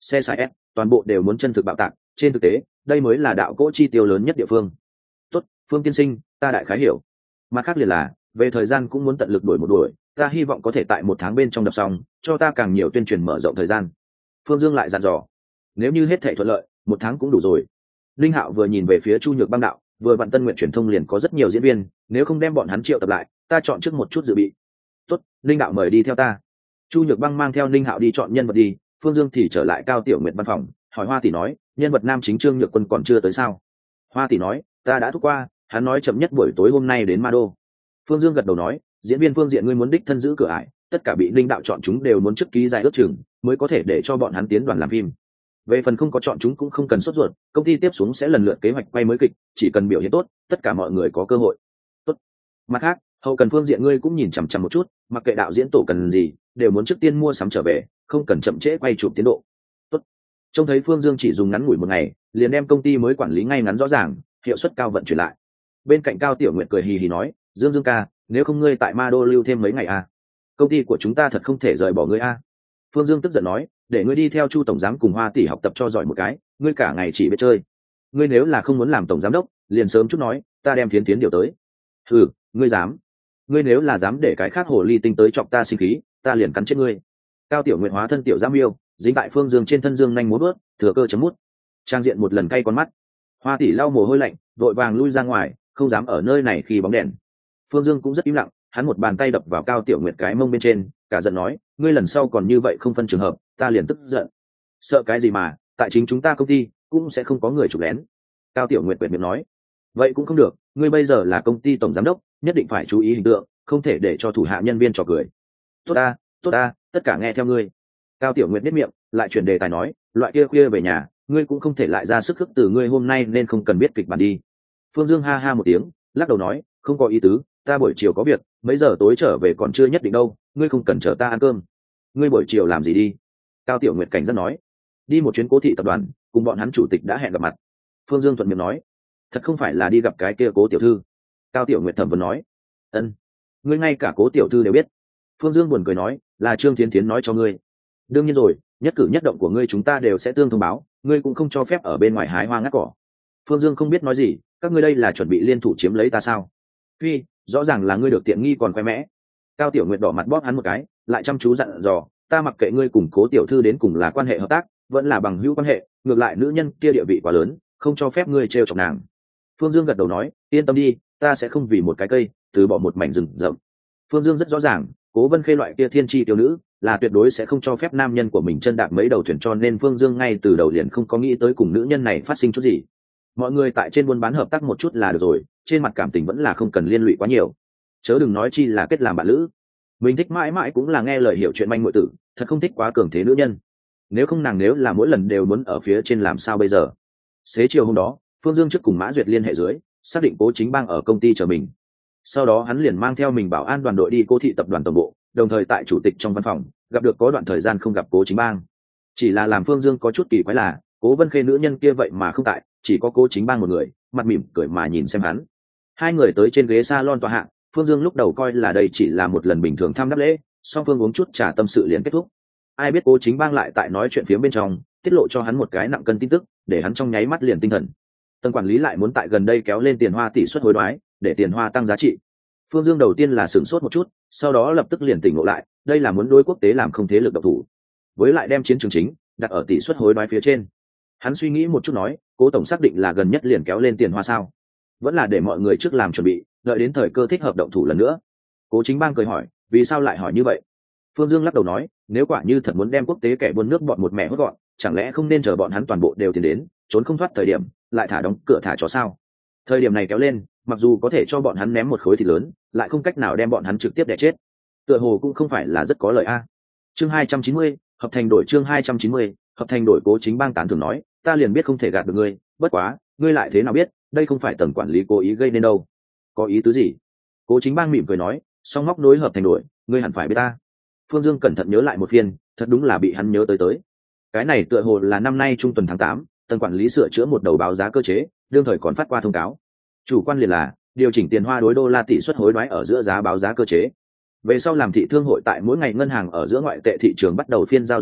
xe xài S, toàn bộ đều muốn chân thực bạo tạc. Trên thực tế, đây mới là đạo cỗ chi tiêu lớn nhất địa phương. Tốt, Phương tiên sinh, ta đại khái hiểu. Mặt khác liền là, về thời gian cũng muốn tận lực đuổi một đuổi, ta hy vọng có thể tại 1 tháng bên trong đập xong, cho ta càng nhiều tuyên truyền mở rộng thời gian. Phương Dương lại dặn dò, nếu như hết thảy thuận lợi, 1 tháng cũng đủ rồi. Linh Hạo vừa nhìn về phía Chu Nhược Băng đạo, vừa vặn Tân Nguyện truyền thông liền có rất nhiều diễn viên, nếu không đem bọn hắn triệu tập lại, ta chọn trước một chút dự bị. Tốt, Linh đạo mời đi theo ta. Chu Nhược Băng mang theo Linh Hạo đi chọn nhân vật đi, Phương Dương thì trở lại Cao Tiểu Nguyệt văn phòng, hỏi Hoa tỷ nói, nhân vật nam chính Trương Nhược Quân còn chưa tới sao? Hoa tỷ nói, ta đã thúc qua, hắn nói chậm nhất buổi tối hôm nay đến Ma Đô. Phương Dương gật đầu nói, diễn viên phương diện ngươi muốn đích thân giữ cửa ải, tất cả bị Linh đạo chọn chúng đều muốn trước ký dài ước chừng, mới có thể để cho bọn hắn tiến đoàn làm phim. Về phần không có chọn chúng cũng không cần sốt ruột, công ty tiếp xuống sẽ lần lượt kế hoạch quay mới kịch, chỉ cần biểu hiện tốt, tất cả mọi người có cơ hội. Tốt. Mặt khác, hậu cần phương diện ngươi cũng nhìn chằm chằm một chút, mặc kệ đạo diễn tổ cần gì, đều muốn trước tiên mua sắm trở về, không cần chậm trễ quay chụp tiến độ. Tốt. Trông thấy Phương Dương chỉ dùng ngắn ngủi 1 ngày, liền đem công ty mới quản lý ngay ngắn rõ ràng, hiệu suất cao vận chuyển lại. Bên cạnh Cao Tiểu Nguyệt cười hì hì nói, Dương Dương ca, nếu không ngươi tại Ma Đô lưu thêm mấy ngày à? Công ty của chúng ta thật không thể rời bỏ ngươi à? Phương Dương tức giận nói, để ngươi đi theo Chu tổng giám cùng Hoa tỷ học tập cho giỏi một cái, ngươi cả ngày chỉ biết chơi. Ngươi nếu là không muốn làm tổng giám đốc, liền sớm chút nói, ta đem Thiến Thiến điều tới. Ừ, ngươi dám? Ngươi nếu là dám để cái khác hồ ly tinh tới chọc ta sinh khí, ta liền cắn chết ngươi. Cao Tiểu Nguyệt hóa thân tiểu giám yêu, dính tại Phương Dương trên thân Dương nhanh múa bước, thừa cơ chấm mút. Trang diện một lần cay con mắt. Hoa tỷ lau mồ hôi lạnh, vội vàng lui ra ngoài, không dám ở nơi này khi bóng đèn. Phương Dương cũng rất im lặng, hắn một bàn tay đập vào Cao Tiểu Nguyệt cái mông bên trên, cả giận nói, ngươi lần sau còn như vậy không phân trường hợp, ta liền tức giận. Sợ cái gì mà, tại chính chúng ta công ty cũng sẽ không có người chụp lén. Cao Tiểu Nguyệt quệt miệng nói, vậy cũng không được, ngươi bây giờ là công ty tổng giám đốc, nhất định phải chú ý hình tượng, không thể để cho thủ hạ nhân viên trò cười. Tốt ta, tất cả nghe theo ngươi. Cao Tiểu Nguyệt biết miệng, lại chuyển đề tài nói, loại kia khuya về nhà, ngươi cũng không thể lại ra sức khước từ ngươi hôm nay nên không cần biết kịch bản đi. Phương Dương ha ha một tiếng, lắc đầu nói, không có ý tứ, ta buổi chiều có việc, mấy giờ tối trở về còn chưa nhất định đâu, ngươi không cần chờ ta ăn cơm. Ngươi buổi chiều làm gì đi? Cao Tiểu Nguyệt cảnh giác nói, đi một chuyến Cố thị tập đoàn, cùng bọn hắn chủ tịch đã hẹn gặp mặt. Phương Dương thuận miệng nói, thật không phải là đi gặp cái kia Cố tiểu thư? Cao Tiểu Nguyệt thẩm vấn nói, ân, ngươi ngay cả Cố tiểu thư đều biết. Phương Dương buồn cười nói, là Trương Thiến Thiến nói cho ngươi. Đương nhiên rồi, nhất cử nhất động của ngươi chúng ta đều sẽ tương thông báo, ngươi cũng không cho phép ở bên ngoài hái hoa ngắt cỏ. Phương Dương không biết nói gì, các ngươi đây là chuẩn bị liên thủ chiếm lấy ta sao? Phi, rõ ràng là ngươi được tiện nghi còn khoe mẽ. Cao Tiểu Nguyệt đỏ mặt bóp hắn một cái, lại chăm chú dặn dò, ta mặc kệ ngươi cùng Cố tiểu thư đến cùng là quan hệ hợp tác, vẫn là bằng hữu quan hệ, ngược lại nữ nhân kia địa vị quá lớn, không cho phép ngươi trêu chọc nàng. Phương Dương gật đầu nói, yên tâm đi, ta sẽ không vì một cái cây từ bỏ một mảnh rừng rậm. Phương Dương rất rõ ràng, Cố Vân Khê loại kia thiên chi tiểu nữ là tuyệt đối sẽ không cho phép nam nhân của mình chân đạp mấy đầu thuyền, cho nên Phương Dương ngay từ đầu liền không có nghĩ tới cùng nữ nhân này phát sinh chút gì. Mọi người tại trên buôn bán hợp tác một chút là được rồi, trên mặt cảm tình vẫn là không cần liên lụy quá nhiều, chớ đừng nói chi là kết làm bạn lữ. Mình thích mãi mãi cũng là nghe lời hiểu chuyện manh muội tử, thật không thích quá cường thế nữ nhân. Nếu không nàng nếu là mỗi lần đều muốn ở phía trên làm sao bây giờ? Xế chiều hôm đó, Phương Dương trước cùng Mã Duyệt liên hệ dưới, xác định Cố Chính Bang ở công ty chờ mình. Sau đó hắn liền mang theo mình bảo an đoàn đội đi Cố thị tập đoàn tổng bộ, đồng thời tại chủ tịch trong văn phòng gặp được có đoạn thời gian không gặp Cố Chính Bang. Chỉ là làm Phương Dương có chút kỳ quái là, Cố Vân Khê nữ nhân kia vậy mà không tại, chỉ có Cố Chính Bang một người, mặt mỉm cười mà nhìn xem hắn. Hai người tới trên ghế salon tòa hạng, Phương Dương lúc đầu coi là đây chỉ là một lần bình thường thăm đáp lễ, song phương uống chút trà tâm sự liền kết thúc. Ai biết Cố Chính Bang lại tại nói chuyện phía bên trong, tiết lộ cho hắn một cái nặng cân tin tức, để hắn trong nháy mắt liền tinh thần. Tần quản lý lại muốn tại gần đây kéo lên tiền hoa tỷ suất hối đoái, để tiền hoa tăng giá trị. Phương Dương đầu tiên là sửng sốt một chút, sau đó lập tức liền tỉnh ngộ lại, đây là muốn đối quốc tế làm không thế lực độc thủ, với lại đem chiến trường chính đặt ở tỷ suất hối đoái phía trên. Hắn suy nghĩ một chút nói, Cố tổng xác định là gần nhất liền kéo lên tiền hoa sao? Vẫn là để mọi người trước làm chuẩn bị, đợi đến thời cơ thích hợp động thủ lần nữa. Cố Chính Bang cười hỏi, vì sao lại hỏi như vậy? Phương Dương lắc đầu nói, nếu quả như thật muốn đem quốc tế kẻ buôn nước bọn một mẹ hốt gọn, chẳng lẽ không nên chờ bọn hắn toàn bộ đều tiến đến, trốn không thoát thời điểm, lại thả đóng cửa thả chó sao? Thời điểm này kéo lên, mặc dù có thể cho bọn hắn ném một khối thịt lớn, lại không cách nào đem bọn hắn trực tiếp đè chết. Tựa hồ cũng không phải là rất có lợi a. Chương 290, hợp thành đổi chương 290, hợp thành đổi. Cố Chính Bang tán thưởng nói, ta liền biết không thể gạt được ngươi, bất quá, ngươi lại thế nào biết, đây không phải tầng quản lý cố ý gây nên đâu. Có ý tứ gì? Cố Chính Bang mỉm cười nói, song móc nối hợp thành đổi, ngươi hẳn phải biết ta. Phương Dương cẩn thận nhớ lại một phiên, thật đúng là bị hắn nhớ tới. Cái này tựa hồ là năm nay trung tuần tháng 8, tầng quản lý sửa chữa một đầu báo giá cơ chế, đương thời còn phát qua thông cáo. Chủ quan liền là điều chỉnh tiền hoa đối đô la tỷ suất hối đoái ở giữa giá báo giá cơ chế. Về sau làm thị thương hội tại mỗi ngày ngân hàng ở giữa ngoại tệ thị trường bắt đầu phiên giao dịch trước,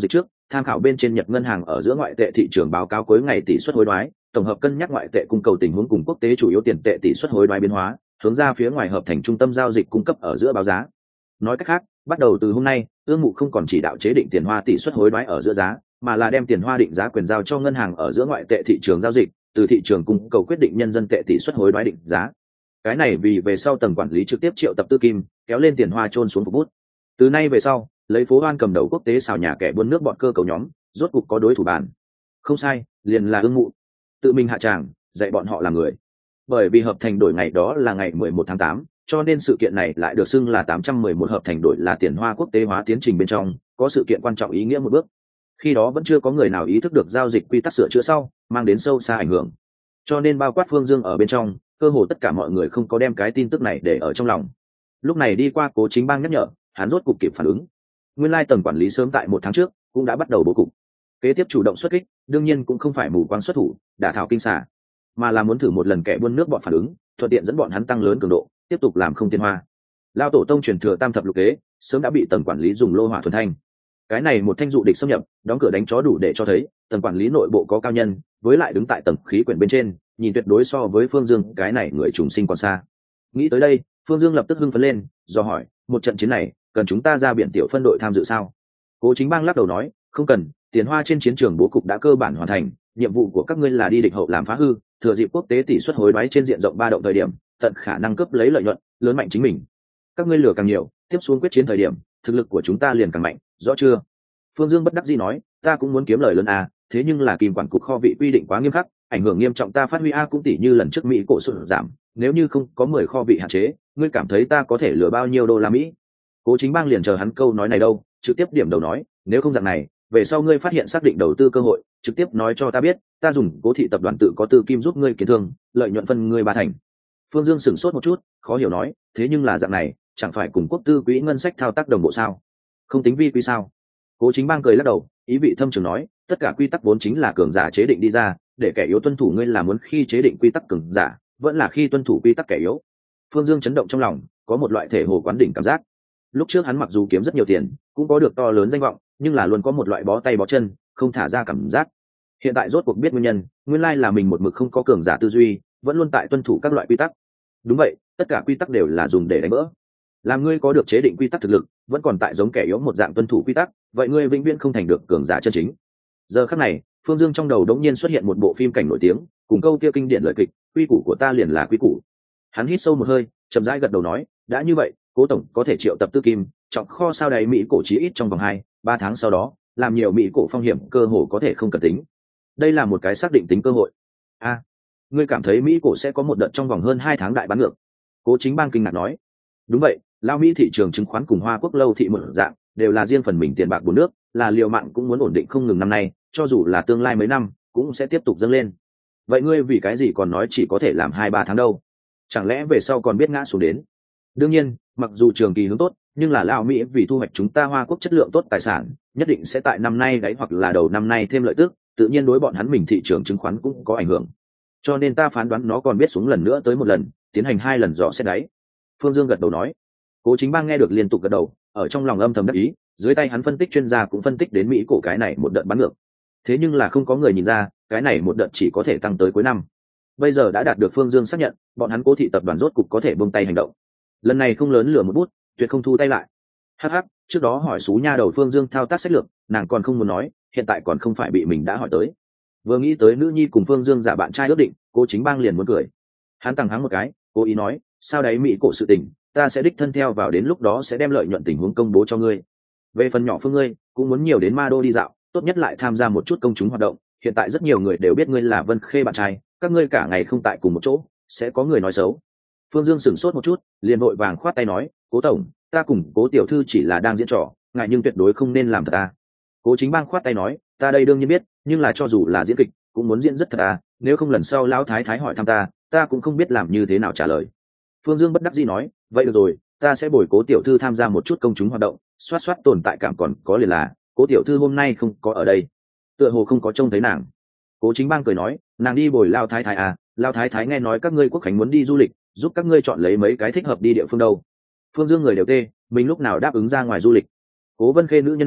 tham khảo bên trên Nhật ngân hàng ở giữa ngoại tệ thị trường báo cáo cuối ngày tỷ suất hối đoái, tổng hợp cân nhắc ngoại tệ cung cầu tình huống cùng quốc tế chủ yếu tiền tệ tỷ suất hối đoái biến hóa, hướng ra phía ngoài hợp thành trung tâm giao dịch cung cấp ở giữa báo giá. Nói cách khác, bắt đầu từ hôm nay, ương mụ không còn chỉ đạo chế định tiền hoa tỷ suất hối đoái ở giữa giá, mà là đem tiền hoa định giá quyền giao cho ngân hàng ở giữa ngoại tệ thị trường giao dịch, từ thị trường cung cầu quyết định nhân dân tệ tỷ suất hối đoái định giá. Cái này vì về sau tầng quản lý trực tiếp triệu tập tư kim, kéo lên tiền hoa chôn xuống phục bút. Từ nay về sau, lấy phố Hoan cầm đầu quốc tế xào nhà kẻ buôn nước bọn cơ cầu nhóm, rốt cục có đối thủ bàn. Không sai, liền là ương mụ. Tự mình hạ tràng, dạy bọn họ làm người. Bởi vì hợp thành đổi ngày đó là ngày 11 tháng 8, cho nên sự kiện này lại được xưng là 811 hợp thành đổi là tiền hoa quốc tế hóa tiến trình bên trong, có sự kiện quan trọng ý nghĩa một bước. Khi đó vẫn chưa có người nào ý thức được giao dịch quy tắc sửa chữa sau, mang đến sâu xa ảnh hưởng. Cho nên bao quát Phương Dương ở bên trong, cơ hồ tất cả mọi người không có đem cái tin tức này để ở trong lòng. Lúc này đi qua Cố Chính Bang nhắc nhở, hắn rốt cục kịp phản ứng. Nguyên lai tầng quản lý sớm tại 1 tháng trước cũng đã bắt đầu bố cục. Kế tiếp chủ động xuất kích, đương nhiên cũng không phải mù quáng xuất thủ, đả thảo kinh xà, mà là muốn thử một lần kẻ buôn nước bọn phản ứng, thuận tiện dẫn bọn hắn tăng lớn cường độ, tiếp tục làm không tiền hoa. Lao tổ tông truyền thừa tam thập lục kế, sớm đã bị tầng quản lý dùng lô hỏa thuần thanh. Cái này một thanh dụ địch xâm nhập, đóng cửa đánh chó đủ để cho thấy, tầng quản lý nội bộ có cao nhân, với lại đứng tại tầng khí quyển bên trên, nhìn tuyệt đối so với Phương Dương cái này người trùng sinh còn xa. Nghĩ tới đây, Phương Dương lập tức hưng phấn lên, do hỏi, một trận chiến này, cần chúng ta ra biển tiểu phân đội tham dự sao? Cố Chính Bang lắc đầu nói, không cần, tiền hoa trên chiến trường bố cục đã cơ bản hoàn thành, nhiệm vụ của các ngươi là đi địch hậu làm phá hư, thừa dịp quốc tế tỷ suất hối đoái trên diện rộng ba động thời điểm, tận khả năng cướp lấy lợi nhuận, lớn mạnh chính mình. Các ngươi lừa càng nhiều, tiếp xuống quyết chiến thời điểm, thực lực của chúng ta liền càng mạnh, rõ chưa? Phương Dương bất đắc dĩ nói, ta cũng muốn kiếm lời lớn à, thế nhưng là kìm quản cục kho vị quy định quá nghiêm khắc, ảnh hưởng nghiêm trọng ta phát huy a cũng tỷ như lần trước Mỹ cổ sụt giảm, nếu như không có 10 kho vị hạn chế, ngươi cảm thấy ta có thể lừa bao nhiêu đô la Mỹ? Cố Chính Bang liền chờ hắn câu nói này đâu, trực tiếp điểm đầu nói, nếu không dạng này, về sau ngươi phát hiện xác định đầu tư cơ hội, trực tiếp nói cho ta biết, ta dùng Cố thị tập đoàn tự có tư kim giúp ngươi kiến thương, lợi nhuận phân ngươi 3 thành. Phương Dương sửng sốt một chút, khó hiểu nói, thế nhưng là dạng này, chẳng phải cùng quốc tư quỹ ngân sách thao tác đồng bộ sao? Không tính vi quy sao? Cố Chính Bang cười lắc đầu, ý vị thâm trường nói, tất cả quy tắc vốn chính là cường giả chế định đi ra, để kẻ yếu tuân thủ, ngươi là muốn khi chế định quy tắc cường giả, vẫn là khi tuân thủ quy tắc kẻ yếu? Phương Dương chấn động trong lòng, có một loại thể hồ quán đỉnh cảm giác. Lúc trước hắn mặc dù kiếm rất nhiều tiền, cũng có được to lớn danh vọng, nhưng là luôn có một loại bó tay bó chân, không thả ra cảm giác. Hiện tại rốt cuộc biết nguyên nhân, nguyên lai là mình một mực không có cường giả tư duy, vẫn luôn tại tuân thủ các loại quy tắc. Đúng vậy, tất cả quy tắc đều là dùng để đánh vỡ. Làm ngươi có được chế định quy tắc thực lực, vẫn còn tại giống kẻ yếu một dạng tuân thủ quy tắc, vậy ngươi vĩnh viễn không thành được cường giả chân chính. Giờ khắc này, Phương Dương trong đầu đống nhiên xuất hiện một bộ phim cảnh nổi tiếng, cùng câu kia kinh điển lời kịch, quy củ của ta liền là quy củ. Hắn hít sâu một hơi, chậm rãi gật đầu nói, đã như vậy, Cố tổng có thể triệu tập tư kim, trọng kho sao đầy Mỹ cổ chí ít trong vòng 2-3 tháng sau đó, làm nhiều Mỹ cổ phong hiểm cơ hồ có thể không cần tính. Đây là một cái xác định tính cơ hội. A, ngươi cảm thấy Mỹ cổ sẽ có một đợt trong vòng hơn 2 tháng đại bán ngược? Cố Chính Bang kinh ngạc nói. Đúng vậy, lao Mỹ thị trường chứng khoán cùng Hoa Quốc lâu thị một dạng, đều là riêng phần mình tiền bạc bốn nước, là liều mạng cũng muốn ổn định không ngừng năm nay, cho dù là tương lai mấy năm, cũng sẽ tiếp tục dâng lên. Vậy ngươi vì cái gì còn nói chỉ có thể làm 2-3 tháng đâu? Chẳng lẽ về sau còn biết ngã xuống đến? Đương nhiên, mặc dù trường kỳ hướng tốt, nhưng là lao Mỹ vì thu hoạch chúng ta Hoa Quốc chất lượng tốt tài sản, nhất định sẽ tại năm nay đấy hoặc là đầu năm nay thêm lợi tức, tự nhiên đối bọn hắn mình thị trường chứng khoán cũng có ảnh hưởng. Cho nên ta phán đoán nó còn biết xuống lần nữa tới một lần, tiến hành 2 lần dò xét đáy. Phương Dương gật đầu nói. Cố Chính Bang nghe được liên tục gật đầu, ở trong lòng âm thầm đắc ý, dưới tay hắn phân tích chuyên gia cũng phân tích đến Mỹ cổ cái này một đợt bán ngược. Thế nhưng là không có người nhìn ra, cái này một đợt chỉ có thể tăng tới cuối năm. Bây giờ đã đạt được Phương Dương xác nhận, bọn hắn Cố thị tập đoàn rốt cục có thể buông tay hành động. Lần này không lớn lửa một bút, tuyệt không thu tay lại. Hắc, trước đó hỏi xú nha đầu Phương Dương thao tác sách lược, nàng còn không muốn nói, hiện tại còn không phải bị mình đã hỏi tới. Vừa nghĩ tới nữ nhi cùng Phương Dương giả bạn trai ước định, Cố Chính Bang liền muốn cười. Hắn tằng hắng một cái, cố ý nói, sao đấy Mỹ cổ sự tình, ta sẽ đích thân theo vào, đến lúc đó sẽ đem lợi nhuận tình huống công bố cho ngươi. Về phần nhỏ Phương ngươi, cũng muốn nhiều đến Ma Đô đi dạo, tốt nhất lại tham gia một chút công chúng hoạt động, hiện tại rất nhiều người đều biết ngươi là Vân Khê bạn trai, các ngươi cả ngày không tại cùng một chỗ, sẽ có người nói xấu. Phương Dương sửng sốt một chút, liền vội vàng khoát tay nói, Cố tổng, ta cùng Cố tiểu thư chỉ là đang diễn trò, ngại nhưng tuyệt đối không nên làm thật ta. Cố Chính Bang khoát tay nói, ta đây đương nhiên biết, nhưng là cho dù là diễn kịch, cũng muốn diễn rất thật à, nếu không lần sau lão thái thái hỏi thăm ta cũng không biết làm như thế nào trả lời. Phương Dương bất đắc dĩ nói, vậy được rồi, ta sẽ bồi Cố tiểu thư tham gia một chút công chúng hoạt động, xoát xoát tồn tại cảm, còn có liền là Cố tiểu thư hôm nay không có ở đây, tựa hồ không có trông thấy nàng. Cố Chính Bang cười nói, nàng đi bồi lao thái thái à, lao thái thái nghe nói các ngươi quốc khánh muốn đi du lịch, giúp các ngươi chọn lấy mấy cái thích hợp đi địa phương đâu. Phương Dương người đều tê, mình lúc nào đáp ứng ra ngoài du lịch. Cố Vân Khê nữ nhân này,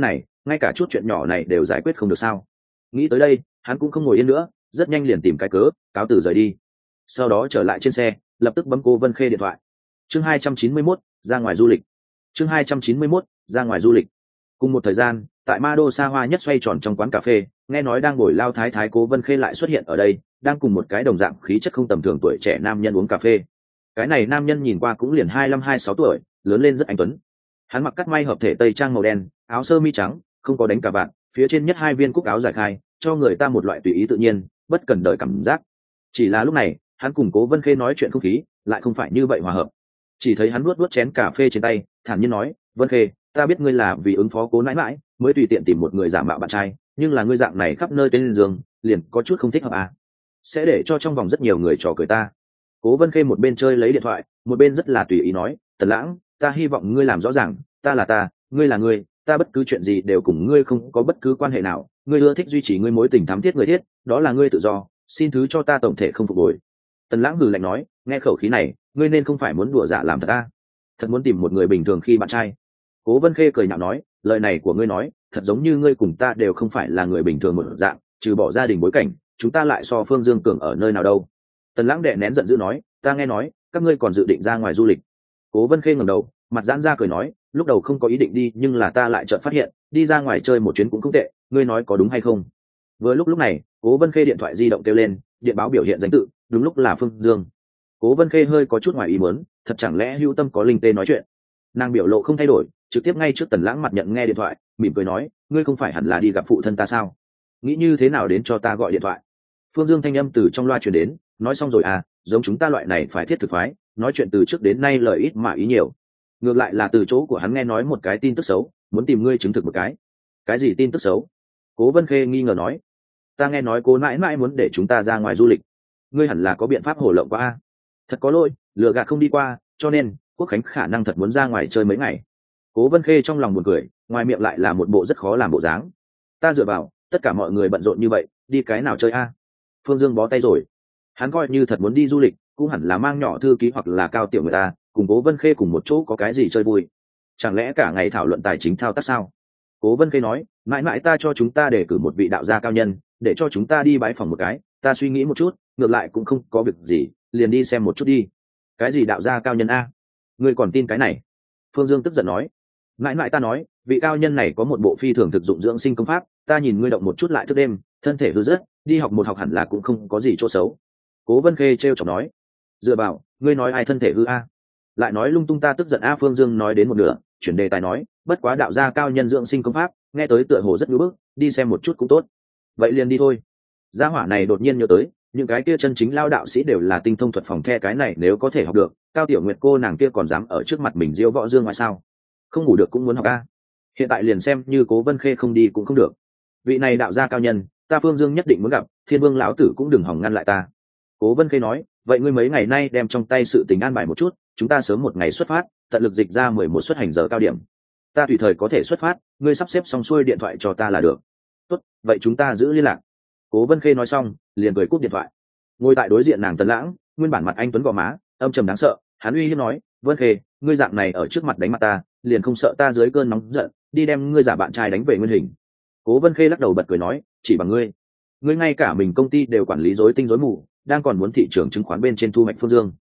ngay cả chút chuyện nhỏ này đều giải quyết không được sao? Nghĩ tới đây, hắn cũng không ngồi yên nữa, rất nhanh liền tìm cái cớ cáo từ rời đi. Sau đó trở lại trên xe, lập tức bấm cô Vân Khê điện thoại. Chương 291, ra ngoài du lịch. Chương 291, ra ngoài du lịch. Cùng một thời gian, tại Ma Đô xa hoa nhất xoay tròn trong quán cà phê, nghe nói đang ngồi lao thái thái Cố Vân Khê lại xuất hiện ở đây, đang cùng một cái đồng dạng khí chất không tầm thường tuổi trẻ nam nhân uống cà phê. Cái này nam nhân nhìn qua cũng liền 25-26 tuổi, lớn lên rất anh tuấn. Hắn mặc cắt may hợp thể tây trang màu đen, áo sơ mi trắng, không có đánh cà vạt, phía trên nhất hai viên cúc áo giải khai, cho người ta một loại tùy ý tự nhiên, bất cần đời cảm giác. Chỉ là lúc này, hắn cùng Cố Vân Khê nói chuyện không khí, lại không phải như vậy hòa hợp. Chỉ thấy hắn nuốt chén cà phê trên tay, thản nhiên nói, "Vân Khê, ta biết ngươi là vì ứng phó Cố nãi nãi, mới tùy tiện tìm một người giả mạo bạn trai, nhưng là ngươi dạng này khắp nơi tên giường, liền có chút không thích hợp à? Sẽ để cho trong vòng rất nhiều người trò cười ta." Cố Vân Khê một bên chơi lấy điện thoại, một bên rất là tùy ý nói, "Tần Lãng, ta hy vọng ngươi làm rõ ràng, ta là ta, ngươi là ngươi, ta bất cứ chuyện gì đều cùng ngươi không có bất cứ quan hệ nào, ngươi ưa thích duy trì ngươi mối tình thắm thiết người thiết, đó là ngươi tự do, xin thứ cho ta tổng thể không phục hồi." Tần Lãng hừ lạnh nói, nghe khẩu khí này, ngươi nên không phải muốn đùa giả làm thật ta, thật muốn tìm một người bình thường khi bạn trai. Cố Vân Khê cười nhạo nói, lời này của ngươi nói, thật giống như ngươi cùng ta đều không phải là người bình thường một dạng, trừ bỏ gia đình bối cảnh, chúng ta lại so Phương Dương Cường ở nơi nào đâu. Tần Lãng đè nén giận dữ nói, ta nghe nói, các ngươi còn dự định ra ngoài du lịch. Cố Vân Khê ngẩng đầu, mặt giãn ra cười nói, lúc đầu không có ý định đi, nhưng là ta lại chợt phát hiện, đi ra ngoài chơi một chuyến cũng không tệ, ngươi nói có đúng hay không? Vừa lúc này, Cố Vân Khê điện thoại di động kêu lên, điện báo biểu hiện danh tự, đúng lúc là Phương Dương. Cố Vân Khê hơi có chút ngoài ý muốn, thật chẳng lẽ Hữu Tâm có linh tê nói chuyện? Nàng biểu lộ không thay đổi, trực tiếp ngay trước Tần Lãng mặt nhận nghe điện thoại, mỉm cười nói, ngươi không phải hẳn là đi gặp phụ thân ta sao? Nghĩ như thế nào đến cho ta gọi điện thoại? Phương Dương thanh âm từ trong loa truyền đến, nói xong rồi à, giống chúng ta loại này phải thiết thực phái, nói chuyện từ trước đến nay lời ít mà ý nhiều. Ngược lại là từ chỗ của hắn nghe nói một cái tin tức xấu, muốn tìm ngươi chứng thực một cái. Cái gì tin tức xấu? Cố Vân Khê nghi ngờ nói, ta nghe nói cô mãi mãi muốn để chúng ta ra ngoài du lịch, ngươi hẳn là có biện pháp hổ lộng qua a. Thật có lỗi, lừa gạt không đi qua, cho nên Quốc Khánh khả năng thật muốn ra ngoài chơi mấy ngày. Cố Vân Khê trong lòng buồn cười, ngoài miệng lại là một bộ rất khó làm bộ dáng. Ta dựa vào, tất cả mọi người bận rộn như vậy, đi cái nào chơi a? Phương Dương bó tay rồi. Hắn coi như thật muốn đi du lịch, cũng hẳn là mang nhỏ thư ký hoặc là Cao Tiểu người ta, cùng Cố Vân Khê cùng một chỗ có cái gì chơi vui. Chẳng lẽ cả ngày thảo luận tài chính thao tác sao? Cố Vân Khê nói, mãi mãi ta cho chúng ta để cử một vị đạo gia cao nhân, để cho chúng ta đi bái phòng một cái, ta suy nghĩ một chút, ngược lại cũng không có việc gì, liền đi xem một chút đi. Cái gì đạo gia cao nhân a? Ngươi còn tin cái này? Phương Dương tức giận nói, mãi mãi ta nói, vị cao nhân này có một bộ phi thường thực dụng dưỡng sinh công pháp, ta nhìn ngươi động một chút lại thức đêm, thân thể hư rất, đi học một học hẳn là cũng không có gì chỗ xấu. Cố Vân Khê trêu chọc nói, dựa vào, ngươi nói ai thân thể hư a? Lại nói lung tung, ta tức giận a. Phương Dương nói đến một nửa, chuyển đề tài nói, bất quá đạo gia cao nhân dưỡng sinh công pháp, nghe tới tựa hồ rất ngưỡng bức, đi xem một chút cũng tốt. Vậy liền đi thôi. Gia hỏa này đột nhiên nhớ tới, những cái kia chân chính lao đạo sĩ đều là tinh thông thuật phòng the, cái này nếu có thể học được, Cao Tiểu Nguyệt cô nàng kia còn dám ở trước mặt mình diêu võ dương ngoài sao? Không ngủ được cũng muốn học a. Hiện tại liền xem như Cố Vân Khê không đi cũng không được. Vị này đạo gia cao nhân, ta Phương Dương nhất định muốn gặp, Thiên Vương lão tử cũng đừng hòng ngăn lại ta. Cố Vân Khê nói, vậy ngươi mấy ngày nay đem trong tay sự tình an bài một chút, chúng ta sớm một ngày xuất phát, tận lực dịch ra 11 xuất hành giờ cao điểm. Ta tùy thời có thể xuất phát, ngươi sắp xếp xong xuôi điện thoại cho ta là được. Tốt, vậy chúng ta giữ liên lạc. Cố Vân Khê nói xong, liền cười cúp điện thoại. Ngồi tại đối diện nàng Tần Lãng, nguyên bản mặt anh tuấn gò má, âm trầm đáng sợ, hắn uy hiếp nói, Vân Khê, ngươi dạng này ở trước mặt đánh mặt ta, liền không sợ ta dưới cơn nóng giận, đi đem ngươi giả bạn trai đánh về nguyên hình. Cố Vân Khê lắc đầu bật cười nói, chỉ bằng ngươi, ngươi ngay cả mình công ty đều quản lý rối tinh rối mù, đang còn muốn thị trường chứng khoán bên trên thu mạch Phương Dương.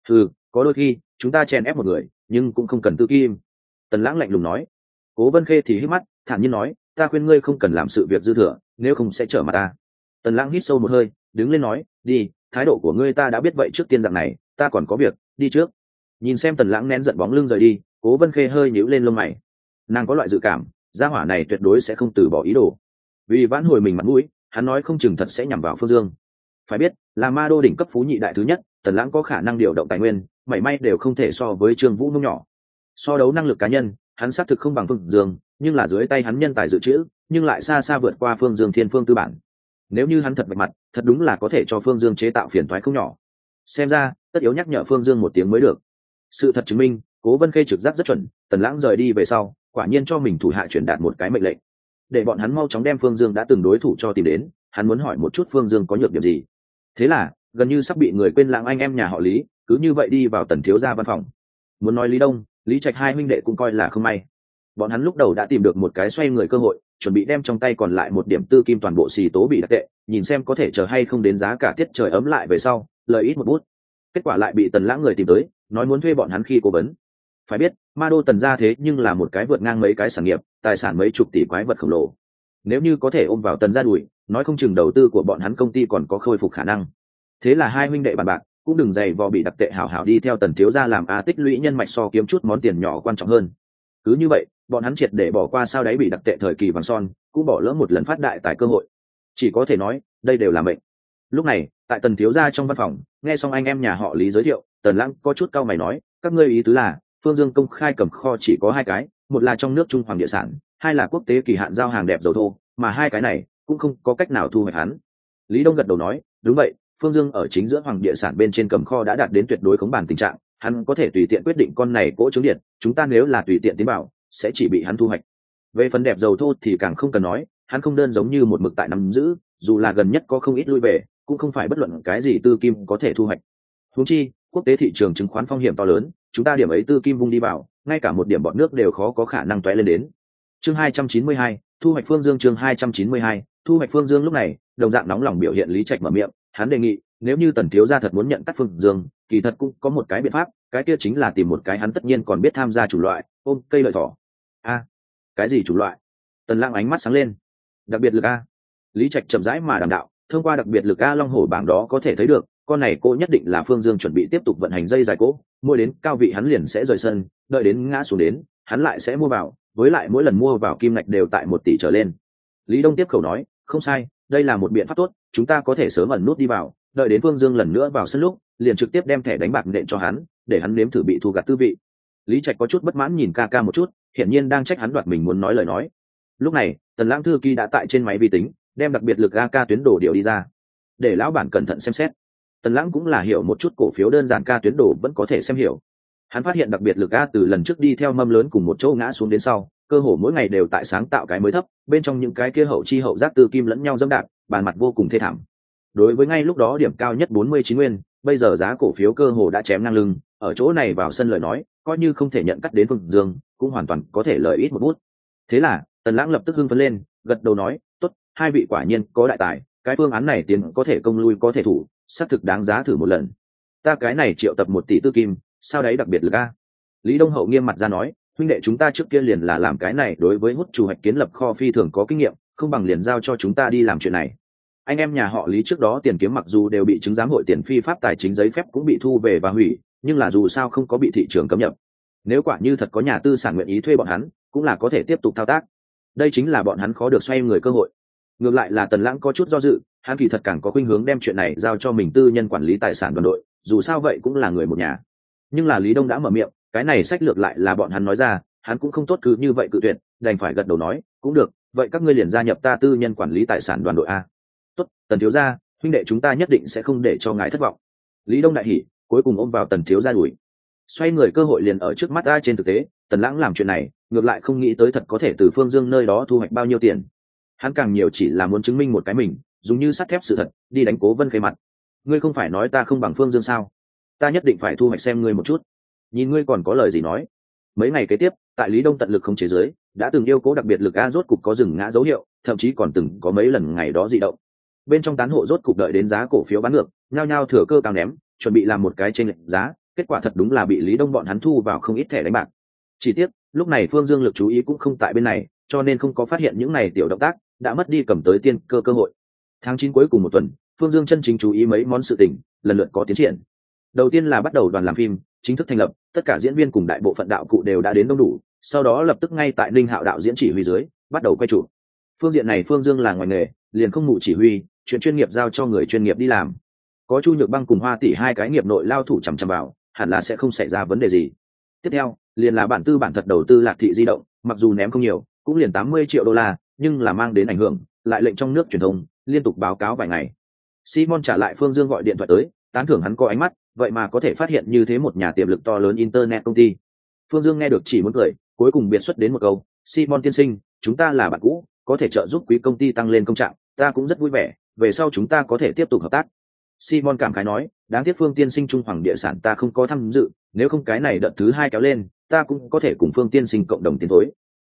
Có đôi khi chúng ta chèn ép một người, nhưng cũng không cần tự kim. Tần Lãng lạnh lùng nói. Cố Vân Khê thì hít mắt, thản nhiên nói, ta khuyên ngươi không cần làm sự việc dư thừa, nếu không sẽ trở mặt ta. Tần Lãng hít sâu một hơi, đứng lên nói, đi, thái độ của ngươi ta đã biết, vậy trước tiên dạng này, ta còn có việc, đi trước. Nhìn xem Tần Lãng nén giận bóng lưng rời đi, Cố Vân Khê hơi nhíu lên lông mày. Nàng có loại dự cảm, gia hỏa này tuyệt đối sẽ không từ bỏ ý đồ. Vì vãn hồi mình mặt mũi, hắn nói không chừng thật sẽ nhằm vào Phương Dương. Phải biết, là Ma Đô đỉnh cấp phú nhị đại thứ nhất, Tần Lãng có khả năng điều động tài nguyên, mảy may đều không thể so với Trương Vũ nông nhỏ. So đấu năng lực cá nhân, hắn xác thực không bằng Phương Dương, nhưng là dưới tay hắn nhân tài dự trữ, nhưng lại xa xa vượt qua Phương Dương thiên phương tư bản. Nếu như hắn thật vạch mặt, thật đúng là có thể cho Phương Dương chế tạo phiền toái không nhỏ. Xem ra, tất yếu nhắc nhở Phương Dương một tiếng mới được. Sự thật chứng minh, Cố Vân Khê trực giác rất chuẩn, Tần Lãng rời đi về sau, quả nhiên cho mình thủ hạ truyền đạt một cái mệnh lệnh, để bọn hắn mau chóng đem Phương Dương đã từng đối thủ cho tìm đến, hắn muốn hỏi một chút Phương Dương có nhược điểm gì. Thế là, gần như sắp bị người quên lãng anh em nhà họ Lý, cứ như vậy đi vào Tần thiếu gia văn phòng. Muốn nói Lý Đông, Lý Trạch hai huynh đệ cũng coi là không may. Bọn hắn lúc đầu đã tìm được một cái xoay người cơ hội, chuẩn bị đem trong tay còn lại một điểm tư kim toàn bộ xì tố bị đặc tệ, nhìn xem có thể chờ hay không đến giá cả tiết trời ấm lại về sau lời ít một bút. Kết quả lại bị Tần Lãng người tìm tới, nói muốn thuê bọn hắn khi cố vấn. Phải biết Ma Đô Tần gia thế nhưng là một cái vượt ngang mấy cái sản nghiệp, tài sản mấy chục tỷ quái vật khổng lồ. Nếu như có thể ôm vào Tần gia đùi, nói không chừng đầu tư của bọn hắn công ty còn có khôi phục khả năng. Thế là hai huynh đệ bàn bạc, cũng đừng dày vò bị đặc tệ hảo hảo đi theo Tần thiếu gia làm tích lũy nhân mạch so kiếm chút món tiền nhỏ quan trọng hơn. Cứ như vậy bọn hắn triệt để bỏ qua sao đáy bị đặc tệ thời kỳ vàng son, cũng bỏ lỡ một lần phát đại tài cơ hội. Chỉ có thể nói đây đều là mệnh. Lúc này tại Tần thiếu gia trong văn phòng, nghe xong anh em nhà họ Lý giới thiệu, Tần Lãng có chút cau mày nói, các ngươi ý tứ là Phương Dương công khai cầm kho chỉ có hai cái, một là trong nước Trung Hoàng địa sản, hai là quốc tế kỳ hạn giao hàng đẹp dầu thô, mà hai cái này cũng không có cách nào thu hoạch hắn. Lý Đông gật đầu nói, đúng vậy, Phương Dương ở chính giữa Hoàng địa sản bên trên cầm kho đã đạt đến tuyệt đối khống bản tình trạng, hắn có thể tùy tiện quyết định con này cỗ trứng điện, chúng ta nếu là tùy tiện tiến bảo sẽ chỉ bị hắn thu hoạch. Về phần đẹp dầu thô thì càng không cần nói, hắn không đơn giống như một mực tại nắm giữ, dù là gần nhất có không ít lui về, cũng không phải bất luận cái gì tư kim có thể thu hoạch. Huống chi quốc tế thị trường chứng khoán phong hiểm to lớn, chúng ta điểm ấy tư kim vung đi vào, ngay cả một điểm bọt nước đều khó có khả năng tóe lên đến. Chương 292, thu hoạch Phương Dương. Chương 292, thu hoạch Phương Dương. Lúc này đồng dạng nóng lòng biểu hiện Lý Trạch mở miệng, hắn đề nghị nếu như Tần thiếu gia thật muốn nhận cắt Phương Dương, kỳ thật cũng có một cái biện pháp, cái kia chính là tìm một cái hắn tất nhiên còn biết tham gia chủ loại, ôm cây lợi thỏ. Cái gì chủ loại? Tần Lãng ánh mắt sáng lên. Đặc biệt lực a. Lý Trạch chậm rãi mà đàm đạo, thông qua đặc biệt lực a long hổ bảng đó có thể thấy được, con này cô nhất định là Phương Dương chuẩn bị tiếp tục vận hành dây dài cỗ, mỗi đến cao vị hắn liền sẽ rời sân, đợi đến ngã xuống đến hắn lại sẽ mua vào, với lại mỗi lần mua vào kim ngạch đều tại 1 tỷ trở lên. Lý Đông tiếp khẩu nói, không sai, đây là một biện pháp tốt, chúng ta có thể sớm ẩn nút đi vào, đợi đến Phương Dương lần nữa vào sân lúc liền trực tiếp đem thẻ đánh bạc nện cho hắn, để hắn nếm thử bị thu gặt tư vị. Lý Trạch có chút bất mãn nhìn ca ca một chút, hiển nhiên đang trách hắn đoạt mình muốn nói lời nói. Lúc này Tần Lãng thư ký đã tại trên máy vi tính đem đặc biệt lực AK tuyến đồ điều đi ra, để lão bản cẩn thận xem xét. Tần Lãng cũng là hiểu một chút cổ phiếu đơn giản ca tuyến đồ vẫn có thể xem hiểu. Hắn phát hiện đặc biệt lực A từ lần trước đi theo mâm lớn cùng một chỗ ngã xuống đến sau, cơ hồ mỗi ngày đều tại sáng tạo cái mới thấp, bên trong những cái kia hậu chi hậu giác tư kim lẫn nhau dẫm đạp, bàn mặt vô cùng thê thảm. Đối với ngay lúc đó điểm cao nhất 49 nguyên, bây giờ giá cổ phiếu cơ hồ đã chém ngang lưng, ở chỗ này vào sân lời nói, coi như không thể nhận cắt đến Phương Dương, cũng hoàn toàn có thể lợi ít một bút. Thế là Tần Lãng lập tức hưng phấn lên, gật đầu nói, tốt, hai vị quả nhiên có đại tài, cái phương án này tiến có thể công lui có thể thủ, xác thực đáng giá thử một lần. Ta cái này triệu tập 1 tỷ tư kim, sao đấy đặc biệt lực a. Lý Đông Hậu nghiêm mặt ra nói, huynh đệ chúng ta trước kia liền là làm cái này, đối với hút chủ hoạch kiến lập kho phi thường có kinh nghiệm, không bằng liền giao cho chúng ta đi làm chuyện này. Anh em nhà họ Lý trước đó tiền kiếm mặc dù đều bị chứng giám hội tiền phi pháp tài chính giấy phép cũng bị thu về và hủy, nhưng là dù sao không có bị thị trường cấm nhập. Nếu quả như thật có nhà tư sản nguyện ý thuê bọn hắn, cũng là có thể tiếp tục thao tác. Đây chính là bọn hắn khó được xoay người cơ hội. Ngược lại là Tần Lãng có chút do dự, hắn kỳ thật càng có khuynh hướng đem chuyện này giao cho mình tư nhân quản lý tài sản đoàn đội, dù sao vậy cũng là người một nhà. Nhưng là Lý Đông đã mở miệng, cái này sách lược lại là bọn hắn nói ra, hắn cũng không tốt cứ như vậy cự tuyệt, đành phải gật đầu nói, cũng được, vậy các ngươi liền gia nhập ta tư nhân quản lý tài sản đoàn đội a. Tốt, Tần thiếu gia, huynh đệ chúng ta nhất định sẽ không để cho ngài thất vọng. Lý Đông đại hỉ, cuối cùng ôm vào Tần thiếu gia đuổi. Xoay người cơ hội liền ở trước mắt ai. Trên thực tế Tần Lãng làm chuyện này ngược lại không nghĩ tới thật có thể từ Phương Dương nơi đó thu hoạch bao nhiêu tiền. Hắn càng nhiều chỉ là muốn chứng minh một cái mình dùng như sắt thép sự thật đi đánh Cố Vân Khê mặt. Ngươi không phải nói ta không bằng Phương Dương sao? Ta nhất định phải thu hoạch xem ngươi một chút, nhìn ngươi còn có lời gì nói. Mấy ngày kế tiếp tại Lý Đông tận lực không chế giới, đã từng yêu cố đặc biệt lực a rốt cục có dừng ngã dấu hiệu, thậm chí còn từng có mấy lần ngày đó dị động. Bên trong tán hộ rốt cục đợi đến giá cổ phiếu bán ngược, nhao nhao thừa cơ cao ném, chuẩn bị làm một cái chênh lệch giá, kết quả thật đúng là bị Lý Đông bọn hắn thu vào không ít thẻ đánh bạc. Chỉ tiếc lúc này Phương Dương lực chú ý cũng không tại bên này, cho nên không có phát hiện những này tiểu động tác, đã mất đi cầm tới tiên cơ hội. Tháng 9 cuối cùng một tuần, Phương Dương chân chính chú ý mấy món sự tình, lần lượt có tiến triển. Đầu tiên là bắt đầu đoàn làm phim chính thức thành lập, tất cả diễn viên cùng đại bộ phận đạo cụ đều đã đến đông đủ, sau đó lập tức ngay tại Ninh Hạo đạo diễn chỉ huy dưới bắt đầu quay chụp. Phương diện này Phương Dương là ngoài nghề, liền không mụ chỉ huy, chuyện chuyên nghiệp giao cho người chuyên nghiệp đi làm. Có Chu Nhược Băng cùng Hoa Tỷ hai cái nghiệp nội lao thủ chằm chằm vào, hẳn là sẽ không xảy ra vấn đề gì. Tiếp theo liền là bản thật đầu tư Lạc Thị di động, mặc dù ném không nhiều, cũng liền 80 triệu đô la, nhưng là mang đến ảnh hưởng, lại lệnh trong nước truyền thông liên tục báo cáo vài ngày. Simon trả lại Phương Dương gọi điện thoại tới, tán thưởng hắn có ánh mắt, vậy mà có thể phát hiện như thế một nhà tiềm lực to lớn internet công ty. Phương Dương nghe được chỉ muốn cười, cuối cùng biệt xuất đến một câu, Simon tiên sinh, chúng ta là bạn cũ, có thể trợ giúp quý công ty tăng lên công trạng, ta cũng rất vui vẻ, về sau chúng ta có thể tiếp tục hợp tác. Simon cảm khái nói, đáng tiếc Phương tiên sinh Trung Hoàng địa sản ta không có tham dự, nếu không cái này đợt thứ 2 kéo lên, ta cũng có thể cùng Phương tiên sinh cộng đồng tiến thối.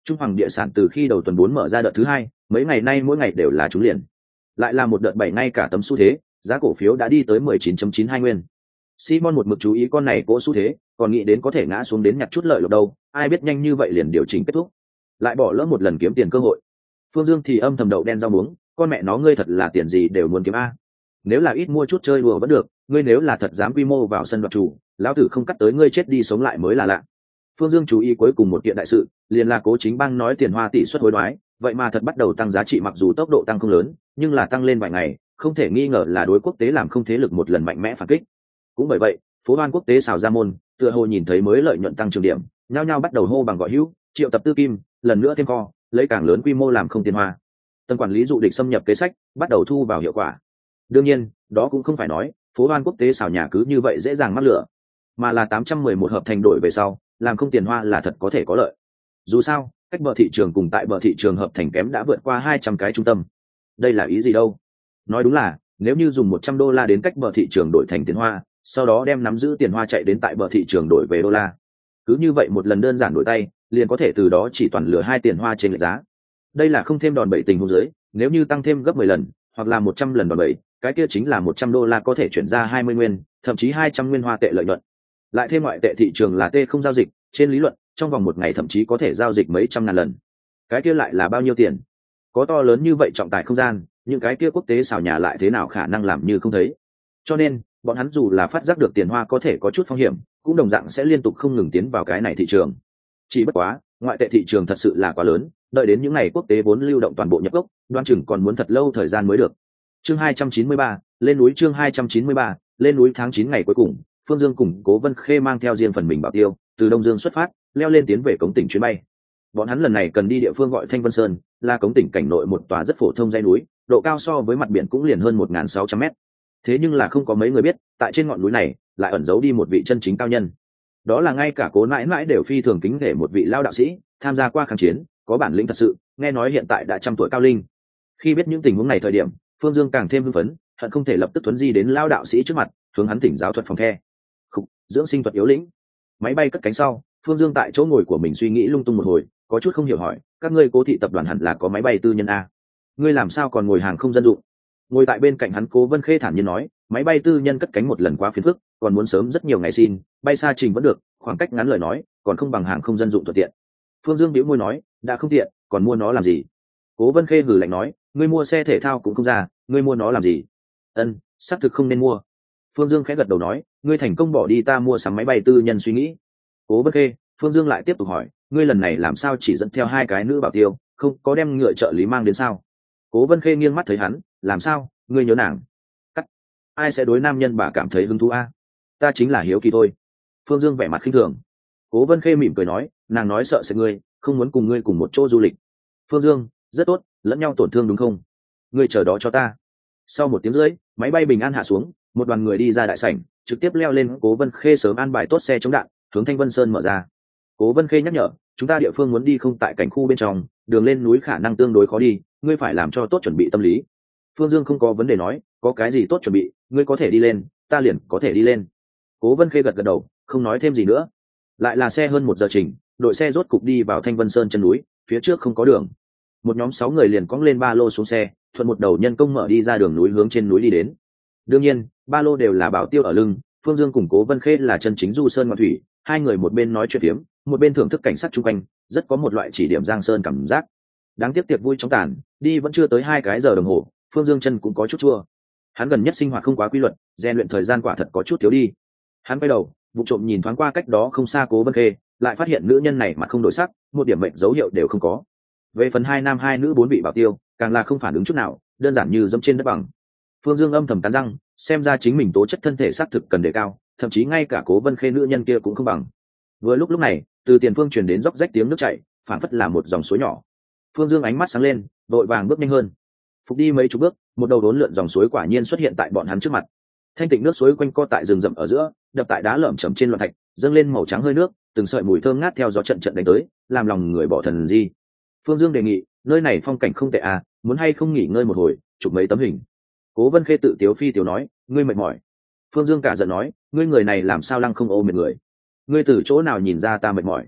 Trung Hoàng địa sản từ khi đầu tuần 4 mở ra đợt thứ hai, mấy ngày nay mỗi ngày đều là trúng liền. Lại là một đợt 7 ngay cả tấm xu thế, giá cổ phiếu đã đi tới 19.92 nguyên. Simon một mực chú ý con này cỗ xu thế, còn nghĩ đến có thể ngã xuống đến nhặt chút lợi lộc đâu, ai biết nhanh như vậy liền điều chỉnh kết thúc. Lại bỏ lỡ một lần kiếm tiền cơ hội. Phương Dương thì âm thầm đậu đen rau muống, con mẹ nó ngươi thật là tiền gì đều muốn kiếm a. Nếu là ít mua chút chơi đùa vẫn được, ngươi nếu là thật dám quy mô vào sân đoạt chủ, lão tử không cắt tới ngươi chết đi sống lại mới là lạ. Phương Dương chú ý cuối cùng một kiện đại sự, liền là Cố Chính Bang nói tiền hoa tỷ suất hối đoái, vậy mà thật bắt đầu tăng giá trị, mặc dù tốc độ tăng không lớn, nhưng là tăng lên vài ngày, không thể nghi ngờ là đối quốc tế làm không thế lực một lần mạnh mẽ phản kích. Cũng bởi vậy, phố Hoan quốc tế xào ra môn, tựa hồ nhìn thấy mới lợi nhuận tăng trưởng điểm, nhao nhao bắt đầu hô bằng gọi hữu, triệu tập tư kim, lần nữa thêm kho, lấy càng lớn quy mô làm không tiền hoa. Tầng quản lý dụ địch xâm nhập kế sách, bắt đầu thu vào hiệu quả. Đương nhiên, đó cũng không phải nói phố Hoan quốc tế xào nhà cứ như vậy dễ dàng mắc lửa, mà là 811 hợp thành đổi về sau, làm không tiền hoa là thật có thể có lợi. Dù sao, cách bờ thị trường cùng tại bờ thị trường hợp thành kém đã vượt qua 200 cái trung tâm. Đây là ý gì đâu? Nói đúng là, nếu như dùng $100 đến cách bờ thị trường đổi thành tiền hoa, sau đó đem nắm giữ tiền hoa chạy đến tại bờ thị trường đổi về đô la. Cứ như vậy một lần đơn giản đổi tay, liền có thể từ đó chỉ toàn lừa hai tiền hoa trên lệch giá. Đây là không thêm đòn bẩy tình huống dưới, nếu như tăng thêm gấp 10 lần, hoặc là 100 lần đòn bẩy, cái kia chính là $100 có thể chuyển ra 20 nguyên, thậm chí 200 nguyên hoa tệ lợi nhuận. Lại thêm ngoại tệ thị trường là T không giao dịch, trên lý luận, trong vòng một ngày thậm chí có thể giao dịch mấy trăm ngàn lần. Cái kia lại là bao nhiêu tiền? Có to lớn như vậy trọng tài không gian, những cái kia quốc tế xào nhà lại thế nào khả năng làm như không thấy? Cho nên, bọn hắn dù là phát giác được tiền hoa có thể có chút phong hiểm, cũng đồng dạng sẽ liên tục không ngừng tiến vào cái này thị trường. Chỉ bất quá, ngoại tệ thị trường thật sự là quá lớn, đợi đến những ngày quốc tế vốn lưu động toàn bộ nhập gốc, đoan chừng còn muốn thật lâu thời gian mới được. Chương 293, lên núi. Chương 293, lên núi. Tháng 9 ngày cuối cùng, Phương Dương cùng Cố Vân Khê mang theo riêng phần mình bảo tiêu, từ Đông Dương xuất phát, leo lên tiến về cống tỉnh chuyến bay. Bọn hắn lần này cần đi địa phương gọi Thanh Vân Sơn, là cống tỉnh cảnh nội một tòa rất phổ thông dãy núi, độ cao so với mặt biển cũng liền hơn 1.600 mét. Thế nhưng là không có mấy người biết, tại trên ngọn núi này lại ẩn giấu đi một vị chân chính cao nhân. Đó là ngay cả Cố nãi nãi đều phi thường kính nể một vị lao đạo sĩ, tham gia qua kháng chiến, có bản lĩnh thật sự, nghe nói hiện tại đã 100 tuổi cao linh. Khi biết những tình huống này thời điểm, Phương Dương càng thêm hưng phấn, hận không thể lập tức tuấn di đến lao đạo sĩ trước mặt, hướng hắn thỉnh giáo thuật phòng the. Dưỡng sinh thuật yếu lĩnh. Máy bay cất cánh sau, Phương Dương tại chỗ ngồi của mình suy nghĩ lung tung một hồi, có chút không hiểu hỏi, các ngươi Cố thị tập đoàn hẳn là có máy bay tư nhân a, ngươi làm sao còn ngồi hàng không dân dụng? Ngồi tại bên cạnh hắn Cố Vân Khê thản nhiên nói, máy bay tư nhân cất cánh một lần quá phiền phức, còn muốn sớm rất nhiều ngày xin, bay xa trình vẫn được, khoảng cách ngắn lời nói, còn không bằng hàng không dân dụng thuận tiện. Phương Dương bĩu môi nói, đã không tiện, còn mua nó làm gì? Cố Vân Khê hừ lạnh nói, ngươi mua xe thể thao cũng không ra, ngươi mua nó làm gì? Ân, xác thực không nên mua. Phương Dương khẽ gật đầu nói, ngươi thành công bỏ đi ta mua sắm máy bay tư nhân suy nghĩ. Cố Vân Khê, Phương Dương lại tiếp tục hỏi, ngươi lần này làm sao chỉ dẫn theo hai cái nữ bảo tiêu, không có đem ngựa trợ lý mang đến sao? Cố Vân Khê nghiêng mắt thấy hắn, làm sao, ngươi nhớ nàng? Cắt. Ai sẽ đối nam nhân bà cảm thấy hứng thú a? Ta chính là hiếu kỳ thôi. Phương Dương vẻ mặt khinh thường. Cố Vân Khê mỉm cười nói, nàng nói sợ sẽ ngươi, không muốn cùng ngươi cùng một chỗ du lịch. Phương Dương, rất tốt, lẫn nhau tổn thương đúng không? Ngươi chờ đó cho ta. Sau 1 tiếng rưỡi, máy bay bình an hạ xuống, một đoàn người đi ra đại sảnh, trực tiếp leo lên. Cố Vân Khê sớm an bài tốt xe chống đạn, hướng Thanh Vân Sơn mở ra. Cố Vân Khê nhắc nhở, chúng ta địa phương muốn đi không tại cảnh khu bên trong, đường lên núi khả năng tương đối khó đi, ngươi phải làm cho tốt chuẩn bị tâm lý. Phương Dương không có vấn đề nói, có cái gì tốt chuẩn bị, ngươi có thể đi lên, ta liền có thể đi lên. Cố Vân Khê gật gật đầu, không nói thêm gì nữa. Lại là xe hơn 1 giờ trình, đội xe rốt cục đi vào Thanh Vân Sơn chân núi, phía trước không có đường. Một nhóm 6 người liền cõng lên ba lô xuống xe, thuận một đầu nhân công mở đi ra đường núi hướng trên núi đi đến. Đương nhiên, ba lô đều là bảo tiêu ở lưng, Phương Dương cùng Cố Vân Khê là chân chính du sơn ngoạn thủy, hai người một bên nói chuyện phiếm, một bên thưởng thức cảnh sát chung quanh, rất có một loại chỉ điểm giang sơn cảm giác. Đáng tiếc tiệc vui chóng tàn, đi vẫn chưa tới 2 cái giờ đồng hồ, Phương Dương chân cũng có chút chua. Hắn gần nhất sinh hoạt không quá quy luật, rèn luyện thời gian quả thật có chút thiếu đi. Hắn quay đầu, vụ trộm nhìn thoáng qua cách đó không xa Cố Vân Khê, lại phát hiện nữ nhân này mặt không đổi sắc, một điểm mệnh dấu hiệu đều không có. Về phần 2 nam 2 nữ 4 vị bảo tiêu, càng là không phản ứng chút nào, đơn giản như dẫm trên đất bằng. Phương Dương âm thầm cắn răng, xem ra chính mình tố chất thân thể xác thực cần đề cao, thậm chí ngay cả Cố Vân Khê nữ nhân kia cũng không bằng. Vừa lúc này, từ tiền phương truyền đến róc rách tiếng nước chảy, phản phất là một dòng suối nhỏ. Phương Dương ánh mắt sáng lên, vội vàng bước nhanh hơn. Phục đi mấy chục bước, một đầu đốn lượn dòng suối quả nhiên xuất hiện tại bọn hắn trước mặt. Thanh tịnh nước suối quanh co tại rừng rậm ở giữa, đập tại đá lởm chởm trên loạn thạch, dâng lên màu trắng hơi nước, từng sợi mùi thơm ngát theo gió trận trận đánh tới, làm lòng người bỏ thần di. Phương Dương đề nghị, nơi này phong cảnh không tệ à, muốn hay không nghỉ ngơi một hồi, chụp mấy tấm hình. Cố Vân Khê tự tiếu phi tiếu nói, ngươi mệt mỏi. Phương Dương cả giận nói, ngươi người này làm sao lăng không ôm mệt người, ngươi từ chỗ nào nhìn ra ta mệt mỏi?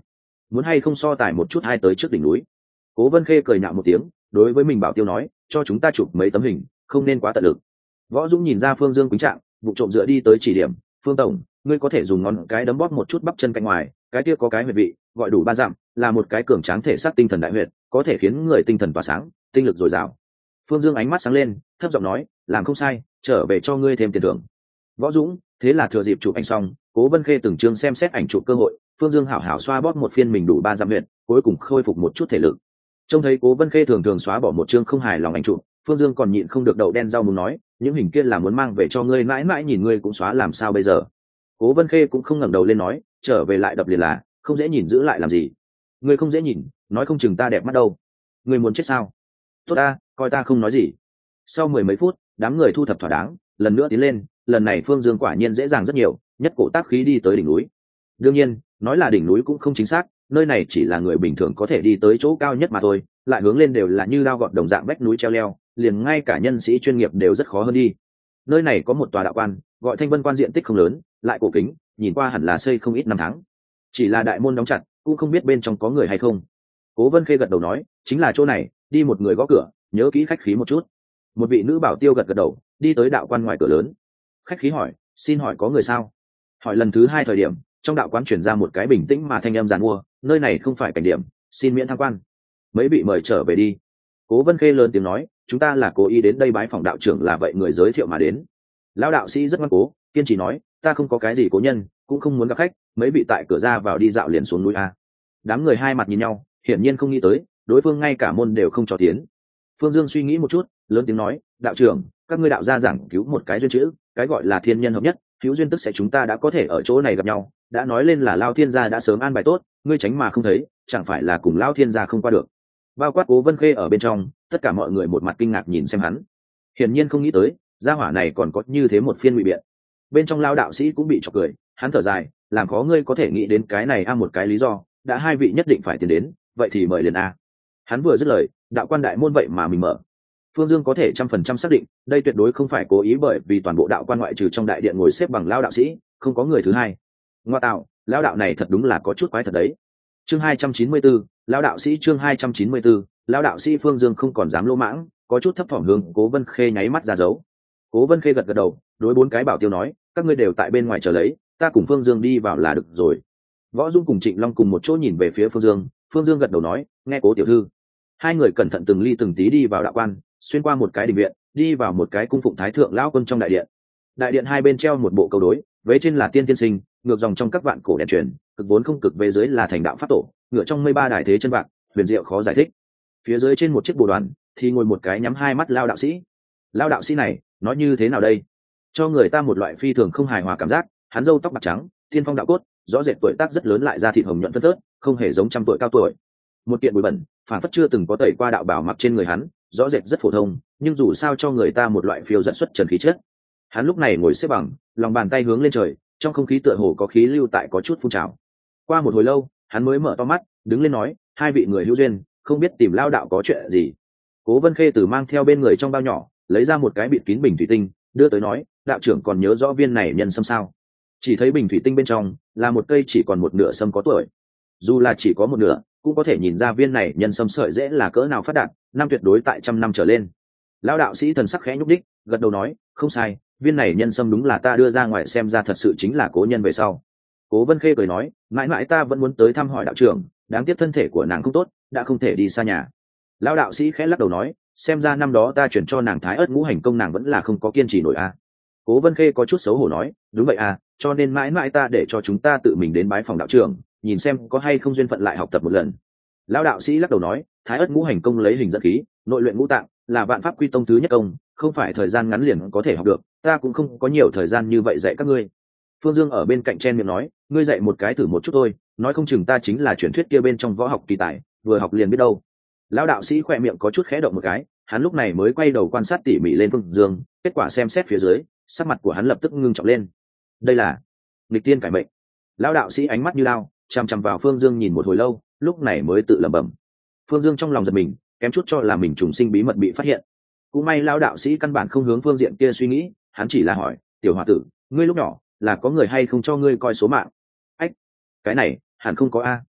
muốn hay không so tài một chút hai tới trước đỉnh núi. Cố Vân Khê cười nhạo một tiếng, đối với mình bảo tiêu nói, cho chúng ta chụp mấy tấm hình, không nên quá tận lực. Võ Dũng nhìn ra Phương Dương quýnh trạng, vụ trộm dựa đi tới chỉ điểm, Phương tổng, ngươi có thể dùng ngón cái đấm bóp một chút bắp chân cạnh ngoài, cái kia có cái huyệt vị, gọi đủ 3 dặm, là một cái cường tráng thể xác tinh thần đại huyệt, có thể khiến người tinh thần tỏa sáng, tinh lực dồi dào. Phương Dương ánh mắt sáng lên, thấp giọng nói, làm không sai, trở về cho ngươi thêm tiền thưởng. Võ Dũng, thế là thừa dịp chụp ảnh xong, Cố Vân Khê từng chương xem xét ảnh chụp cơ hội, Phương Dương hảo hảo xoa bóp một phiên mình đủ 3 dặm huyệt, cuối cùng khôi phục một chút thể lực. Trông thấy Cố Vân Khê thường thường xóa bỏ một chương không hài lòng ảnh chụp, Phương Dương còn nhịn không được đậu đen rau muốn nói, những hình kia là muốn mang về cho ngươi mãi mãi nhìn ngươi cũng xóa làm sao bây giờ. Cố Vân Khê cũng không ngẩng đầu lên nói, trở về lại đập liền là, không dễ nhìn giữ lại làm gì. Ngươi không dễ nhìn, nói không chừng ta đẹp mắt đâu. Ngươi muốn chết sao? Tốt ta, coi ta không nói gì. Sau 10 mấy phút, đám người thu thập thỏa đáng, lần nữa tiến lên, lần này Phương Dương quả nhiên dễ dàng rất nhiều, nhất cổ tác khí đi tới đỉnh núi. Đương nhiên, nói là đỉnh núi cũng không chính xác, nơi này chỉ là người bình thường có thể đi tới chỗ cao nhất mà thôi, lại hướng lên đều là như lao gọt đồng dạng vách núi treo leo, liền ngay cả nhân sĩ chuyên nghiệp đều rất khó hơn đi. Nơi này có một tòa đạo quan, gọi Thanh Vân Quan, diện tích không lớn, lại cổ kính, nhìn qua hẳn là xây không ít năm tháng. Chỉ là đại môn đóng chặt, cũng không biết bên trong có người hay không. Cố Vân Khê gật đầu nói, chính là chỗ này, đi một người gõ cửa, nhớ kỹ khách khí một chút. Một vị nữ bảo tiêu gật gật đầu, đi tới đạo quan ngoài cửa lớn. Khách khí hỏi, xin hỏi có người sao? Hỏi lần thứ 2 thời điểm, trong đạo quán chuyển ra một cái bình tĩnh mà thanh âm giàn mua, nơi này không phải cảnh điểm, xin miễn tham quan. Mấy vị mời trở về đi. Cố Vân Khê lớn tiếng nói, chúng ta là cố ý đến đây bái phỏng đạo trưởng, là vậy người giới thiệu mà đến. Lão đạo sĩ rất ngoan cố, kiên trì nói, ta không có cái gì cố nhân, cũng không muốn gặp khách, mấy vị tại cửa ra vào đi dạo liền xuống núi a. Đám người hai mặt nhìn nhau, hiển nhiên không nghĩ tới, đối phương ngay cả môn đều không cho tiến. Phương Dương suy nghĩ một chút, lớn tiếng nói, đạo trưởng, các ngươi đạo gia giảng cứu một cái duyên chữ, cái gọi là thiên nhân hợp nhất, hữu duyên tức sẽ chúng ta đã có thể ở chỗ này gặp nhau, đã nói lên là Lao Thiên gia đã sớm an bài tốt, ngươi tránh mà không thấy, chẳng phải là cùng Lao Thiên gia không qua được. Bao quát Cố Vân Khê ở bên trong, tất cả mọi người một mặt kinh ngạc nhìn xem hắn, hiển nhiên không nghĩ tới gia hỏa này còn có như thế một phiên ngụy biện. Bên trong Lao đạo sĩ cũng bị chọc cười, hắn thở dài, làm khó ngươi có thể nghĩ đến cái này một cái lý do, đã hai vị nhất định phải tiến đến, vậy thì mời liền a. Hắn vừa dứt lời, đạo quan đại môn vậy mà mình mở. Phương Dương có thể 100% xác định, đây tuyệt đối không phải cố ý, bởi vì toàn bộ đạo quan ngoại trừ trong đại điện ngồi xếp bằng Lao đạo sĩ, không có người thứ hai. Ngoa tạo, Lao đạo này thật đúng là có chút quái thật đấy. Chương 294, Lao đạo sĩ, chương 294, Lao đạo sĩ. Phương Dương không còn dám lỗ mãng, có chút thấp thỏm hướng Cố Vân Khê nháy mắt ra dấu. Cố Vân Khê gật gật đầu, đối 4 cái bảo tiêu nói, các ngươi đều tại bên ngoài chờ lấy, ta cùng Phương Dương đi vào là được rồi. Võ Dung cùng Trịnh Long cùng một chỗ nhìn về phía Phương Dương, Phương Dương gật đầu nói, nghe Cố tiểu thư. Hai người cẩn thận từng ly từng tí đi vào đạo quan, xuyên qua một cái đình viện, đi vào một cái cung phụng thái thượng lão quân trong đại điện. Đại điện hai bên treo một bộ câu đối, vế trên là tiên tiên sinh, ngược dòng trong các vạn cổ đèn truyền, cực vốn không cực, về dưới là thành đạo pháp tổ, ngựa trong mây ba đài thế chân bạc, huyền diệu khó giải thích. Phía dưới trên một chiếc bồ đoàn thì ngồi một cái nhắm hai mắt Lao đạo sĩ. Lao đạo sĩ này nói như thế nào đây, cho người ta một loại phi thường không hài hòa cảm giác. Hắn râu tóc bạc trắng, tiên phong đạo cốt, rõ rệt tuổi tác rất lớn, lại da thịt hồng nhuận phân phớt, không hề giống trăm tuổi cao tuổi. Một kiện bụi bẩn phản phất chưa từng có tẩy qua đạo bào mặc trên người hắn, rõ rệt rất phổ thông, nhưng dù sao cho người ta một loại phiêu dẫn xuất trần khí chất. Hắn lúc này ngồi xếp bằng, lòng bàn tay hướng lên trời, trong không khí tựa hồ có khí lưu tại có chút phun trào. Qua một hồi lâu, hắn mới mở to mắt, đứng lên nói, hai vị người hữu duyên, không biết tìm Lao đạo có chuyện gì. Cố Vân Khê từ mang theo bên người trong bao nhỏ lấy ra một cái bịt kín bình thủy tinh, đưa tới nói, đạo trưởng còn nhớ rõ viên này nhân sâm sao? Chỉ thấy bình thủy tinh bên trong là một cây chỉ còn một nửa sâm có tuổi. Dù là chỉ có một nửa, cũng có thể nhìn ra viên này nhân sâm sợi dễ là cỡ nào phát đạt, năm tuyệt đối tại 100 năm trở lên. Lão đạo sĩ thần sắc khẽ nhúc đích, gật đầu nói, không sai, viên này nhân sâm đúng là ta đưa ra ngoài, xem ra thật sự chính là cố nhân về sau. Cố Vân Khê cười nói, mãi mãi ta vẫn muốn tới thăm hỏi đạo trưởng, đáng tiếc thân thể của nàng không tốt, đã không thể đi xa nhà. Lão đạo sĩ khẽ lắc đầu nói, xem ra năm đó ta chuyển cho nàng Thái Ất Ngũ Hành Công, nàng vẫn là không có kiên trì nổi a. Cố Vân Khê có chút xấu hổ nói, đúng vậy à, cho nên mãi mãi ta để cho chúng ta tự mình đến bái phòng đạo trưởng, nhìn xem có hay không duyên phận lại học tập một lần. Lão đạo sĩ lắc đầu nói, Thái Ất Ngũ Hành Công lấy hình dẫn khí, nội luyện ngũ tạng, là vạn pháp quy tông thứ nhất công, không phải thời gian ngắn liền có thể học được, ta cũng không có nhiều thời gian như vậy dạy các ngươi. Phương Dương ở bên cạnh chen miệng nói, ngươi dạy một cái thử một chút thôi, nói không chừng ta chính là truyền thuyết kia bên trong võ học kỳ tài, vừa học liền biết đâu. Lão đạo sĩ khỏe miệng có chút khẽ động một cái, hắn lúc này mới quay đầu quan sát tỉ mỉ lên Phương Dương, kết quả xem xét phía dưới, sắc mặt của hắn lập tức ngưng trọng lên. Đây là nghịch tiên cải mệnh. Lão đạo sĩ ánh mắt như lao, chằm chằm vào Phương Dương nhìn một hồi lâu, lúc này mới tự lẩm bẩm. Phương Dương trong lòng giật mình, kém chút cho là mình trùng sinh bí mật bị phát hiện. Cũng may lão đạo sĩ căn bản không hướng phương diện kia suy nghĩ, hắn chỉ là hỏi, tiểu hòa tử, ngươi lúc nhỏ là có người hay không cho ngươi coi số mạng? Ách, cái này hẳn không có a.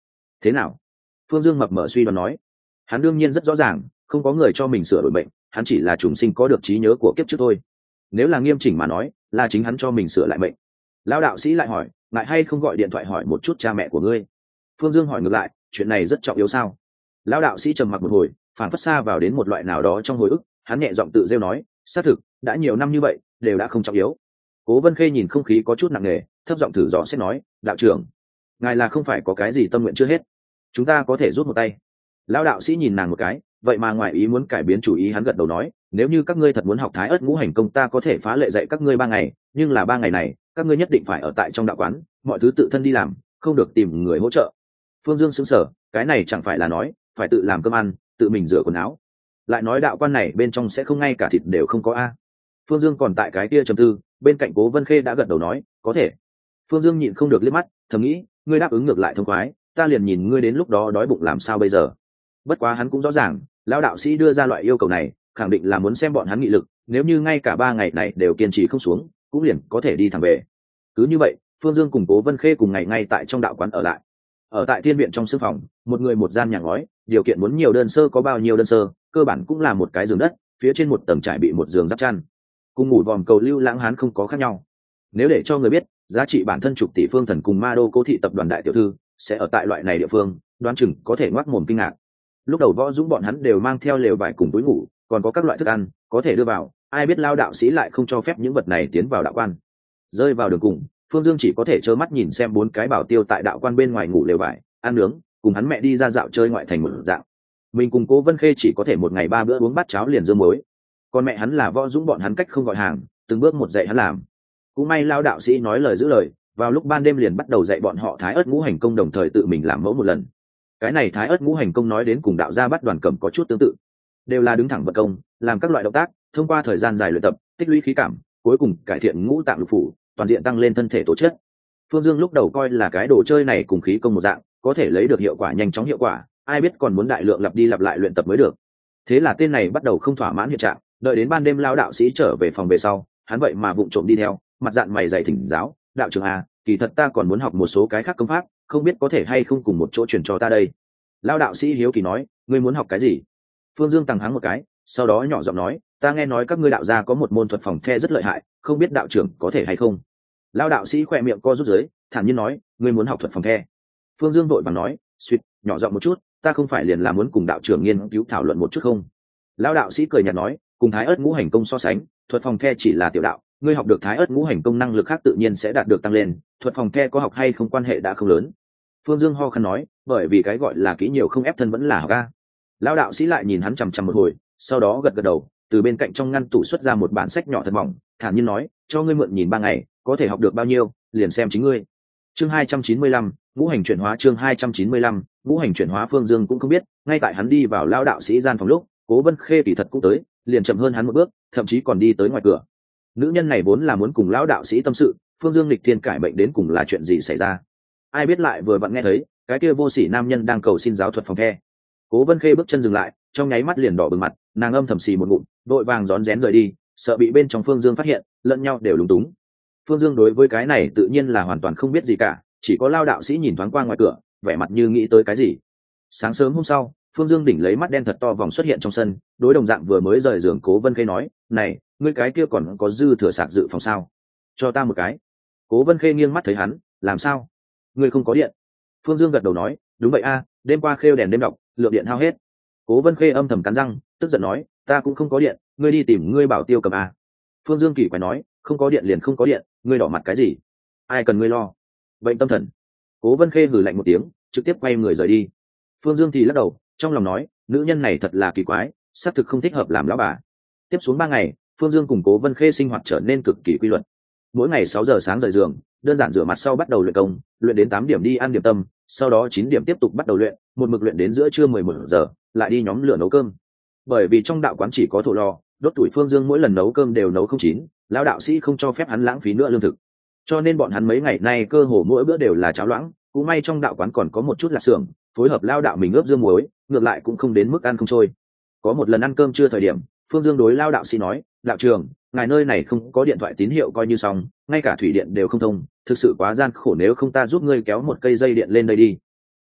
thế nào? Phương Dương mập mờ suy đoán nói. Hắn đương nhiên rất rõ ràng, không có người cho mình sửa đổi bệnh, hắn chỉ là trùng sinh có được trí nhớ của kiếp trước thôi. Nếu là nghiêm chỉnh mà nói, là chính hắn cho mình sửa lại bệnh. Lão đạo sĩ lại hỏi, ngại hay không gọi điện thoại hỏi một chút cha mẹ của ngươi? Phương Dương hỏi ngược lại, chuyện này rất trọng yếu sao? Lão đạo sĩ trầm mặc một hồi, phản phất xa vào đến một loại nào đó trong hồi ức, hắn nhẹ giọng tự rêu nói, xác thực, đã nhiều năm như vậy, đều đã không trọng yếu. Cố Vân Khê nhìn không khí có chút nặng nề, thấp giọng thử dò xét nói, đạo trưởng, ngài là không phải có cái gì tâm nguyện chưa hết, chúng ta có thể rút một tay. Lão đạo sĩ nhìn nàng một cái, vậy mà ngoài ý muốn cải biến chủ ý, hắn gật đầu nói, nếu như các ngươi thật muốn học Thái Ức Ngũ Hành Công, ta có thể phá lệ dạy các ngươi 3 ngày, nhưng là 3 ngày này, các ngươi nhất định phải ở tại trong đạo quán, mọi thứ tự thân đi làm, không được tìm người hỗ trợ. Phương Dương sững sờ, cái này chẳng phải là nói phải tự làm cơm ăn, tự mình rửa quần áo, lại nói đạo quan này bên trong sẽ không ngay cả thịt đều không có a? Phương Dương còn tại cái kia trầm tư, bên cạnh Cố Vân Khê đã gật đầu nói, có thể. Phương Dương nhịn không được liếc mắt, thầm nghĩ, ngươi đáp ứng ngược lại thông khoái, ta liền nhìn ngươi đến lúc đó đói bụng làm sao bây giờ. Bất quá hắn cũng rõ ràng, lão đạo sĩ đưa ra loại yêu cầu này, khẳng định là muốn xem bọn hắn nghị lực, nếu như ngay cả 3 ngày này đều kiên trì không xuống, cũng liền có thể đi thẳng về. Cứ như vậy, Phương Dương cùng Cố Vân Khê cùng ngày ngay tại trong đạo quán ở lại. Ở tại thiên viện trong sương phòng, một người một gian nhà ngói, điều kiện muốn nhiều đơn sơ có bao nhiêu đơn sơ, cơ bản cũng là một cái giường đất, phía trên một tầng trải bị một giường giáp chăn. Cùng ngủ vòm cầu lưu lãng hán không có khác nhau. Nếu để cho người biết, giá trị bản thân chục tỷ phương thần cùng Ma Đô Cố thị tập đoàn đại tiểu thư sẽ ở tại loại này địa phương, đoán chừng có thể ngoác mồm kinh ngạc. Lúc đầu Võ Dũng bọn hắn đều mang theo lều vải cùng túi ngủ, còn có các loại thức ăn có thể đưa vào, ai biết lao đạo sĩ lại không cho phép những vật này tiến vào đạo quan. Rơi vào đường cùng, Phương Dương chỉ có thể trơ mắt nhìn xem 4 cái bảo tiêu tại đạo quan bên ngoài ngủ lều vải, ăn nướng, cùng hắn mẹ đi ra dạo chơi ngoại thành một dạng. Mình cùng Cố Vân Khê chỉ có thể một ngày 3 bữa uống bát cháo liền dưa muối. Còn mẹ hắn là Võ Dũng bọn hắn cách không gọi hàng, từng bước một dạy hắn làm. Cũng may lao đạo sĩ nói lời giữ lời, vào lúc ban đêm liền bắt đầu dạy bọn họ Thái Ức Ngũ Hành Công, đồng thời tự mình làm mẫu một lần. Cái này Thái Ức Ngũ Hành Công nói đến cùng đạo gia bắt đoàn cầm có chút tương tự, đều là đứng thẳng vật công, làm các loại động tác, thông qua thời gian dài luyện tập, tích lũy khí cảm, cuối cùng cải thiện ngũ tạng lục phủ, toàn diện tăng lên thân thể tố chất. Phương Dương lúc đầu coi là cái đồ chơi này cùng khí công một dạng, có thể lấy được hiệu quả nhanh chóng hiệu quả, ai biết còn muốn đại lượng lặp đi lặp lại luyện tập mới được. Thế là tên này bắt đầu không thỏa mãn hiện trạng, đợi đến ban đêm lao đạo sĩ trở về phòng về sau, hắn vậy mà vụng trộm đi theo, mặt dạng mày dày thỉnh giáo, đạo trưởng à, kỳ thật ta còn muốn học một số cái khác công pháp, không biết có thể hay không cùng một chỗ truyền cho ta đây. Lao đạo sĩ hiếu kỳ nói, ngươi muốn học cái gì? Phương Dương tằng hắng một cái, sau đó nhỏ giọng nói, ta nghe nói các ngươi đạo gia có một môn thuật phòng the rất lợi hại, không biết đạo trưởng có thể hay không? Lao đạo sĩ khỏe miệng co rút dưới, thản nhiên nói, ngươi muốn học thuật phòng the? Phương Dương vội vàng nói, suýt, nhỏ giọng một chút, ta không phải liền là muốn cùng đạo trưởng nghiên cứu thảo luận một chút không? Lao đạo sĩ cười nhạt nói, cùng Thái Ức Ngũ Hành Công so sánh, thuật phòng the chỉ là tiểu đạo, ngươi học được Thái Ức Ngũ Hành Công năng lực khác tự nhiên sẽ đạt được tăng lên, thuật phòng the có học hay không quan hệ đã không lớn. Phương Dương ho khăn nói, bởi vì cái gọi là kỹ nhiều không ép thân vẫn là học a. Lão đạo sĩ lại nhìn hắn chằm chằm một hồi, sau đó gật gật đầu, từ bên cạnh trong ngăn tủ xuất ra một bản sách nhỏ thật mỏng, thản nhiên nói, cho ngươi mượn nhìn 3 ngày, có thể học được bao nhiêu, liền xem chính ngươi. Chương 295, ngũ hành chuyển hóa. Chương 295, ngũ hành chuyển hóa. Phương Dương cũng không biết, ngay tại hắn đi vào lão đạo sĩ gian phòng lúc, Cố Vân Khê kỳ thật cũng tới, liền chậm hơn hắn một bước, thậm chí còn đi tới ngoài cửa. Nữ nhân này vốn là muốn cùng lão đạo sĩ tâm sự, Phương Dương lịch thiên cải bệnh đến cùng là chuyện gì xảy ra? Ai biết lại vừa vặn nghe thấy, cái kia vô sỉ nam nhân đang cầu xin giáo thuật phòng the. Cố Vân Khê bước chân dừng lại, trong nháy mắt liền đỏ bừng mặt, nàng âm thầm xì một ngụm, vội vàng rón rén rời đi, sợ bị bên trong Phương Dương phát hiện, lẫn nhau đều lúng túng. Phương Dương đối với cái này tự nhiên là hoàn toàn không biết gì cả, chỉ có lao đạo sĩ nhìn thoáng qua ngoài cửa, vẻ mặt như nghĩ tới cái gì. Sáng sớm hôm sau, Phương Dương đỉnh lấy mắt đen thật to vòng xuất hiện trong sân, đối đồng dạng vừa mới rời giường Cố Vân Khê nói, này, ngươi cái kia còn có dư thừa sạc dự phòng sao? Cho ta một cái. Cố Vân Khê nghiêng mắt thấy hắn, làm sao? Ngươi không có điện? Phương Dương gật đầu nói, đúng vậy a, đêm qua khêu đèn đêm đọc, lượng điện hao hết. Cố Vân Khê âm thầm cắn răng, tức giận nói, ta cũng không có điện, ngươi đi tìm ngươi bảo tiêu cầm a. Phương Dương kỳ quái nói, không có điện liền không có điện, ngươi đỏ mặt cái gì? Ai cần ngươi lo? Bệnh tâm thần. Cố Vân Khê hừ lạnh một tiếng, trực tiếp quay người rời đi. Phương Dương thì lắc đầu, trong lòng nói, nữ nhân này thật là kỳ quái, xác thực không thích hợp làm lão bà. Tiếp xuống 3 ngày, Phương Dương cùng Cố Vân Khê sinh hoạt trở nên cực kỳ quy luật. Mỗi ngày 6 giờ sáng rời giường, đơn giản rửa mặt sau bắt đầu luyện công, luyện đến 8 điểm đi ăn điểm tâm, sau đó 9 điểm tiếp tục bắt đầu luyện, một mực luyện đến giữa trưa 11 giờ, lại đi nhóm lửa nấu cơm. Bởi vì trong đạo quán chỉ có thổ lò, đốt tuổi, Phương Dương mỗi lần nấu cơm đều nấu không chín, lão đạo sĩ không cho phép hắn lãng phí nữa lương thực. Cho nên bọn hắn mấy ngày nay cơ hồ mỗi bữa đều là cháo loãng, cũng may trong đạo quán còn có một chút lạp xưởng, phối hợp lao đạo mình ướp dương muối, ngược lại cũng không đến mức ăn không trôi. Có một lần ăn cơm trưa thời điểm, Phương Dương đối lao đạo sĩ nói, đạo trưởng, ngài nơi này không có điện thoại tín hiệu coi như xong, ngay cả thủy điện đều không thông, thực sự quá gian khổ, nếu không ta giúp ngươi kéo một cây dây điện lên đây đi.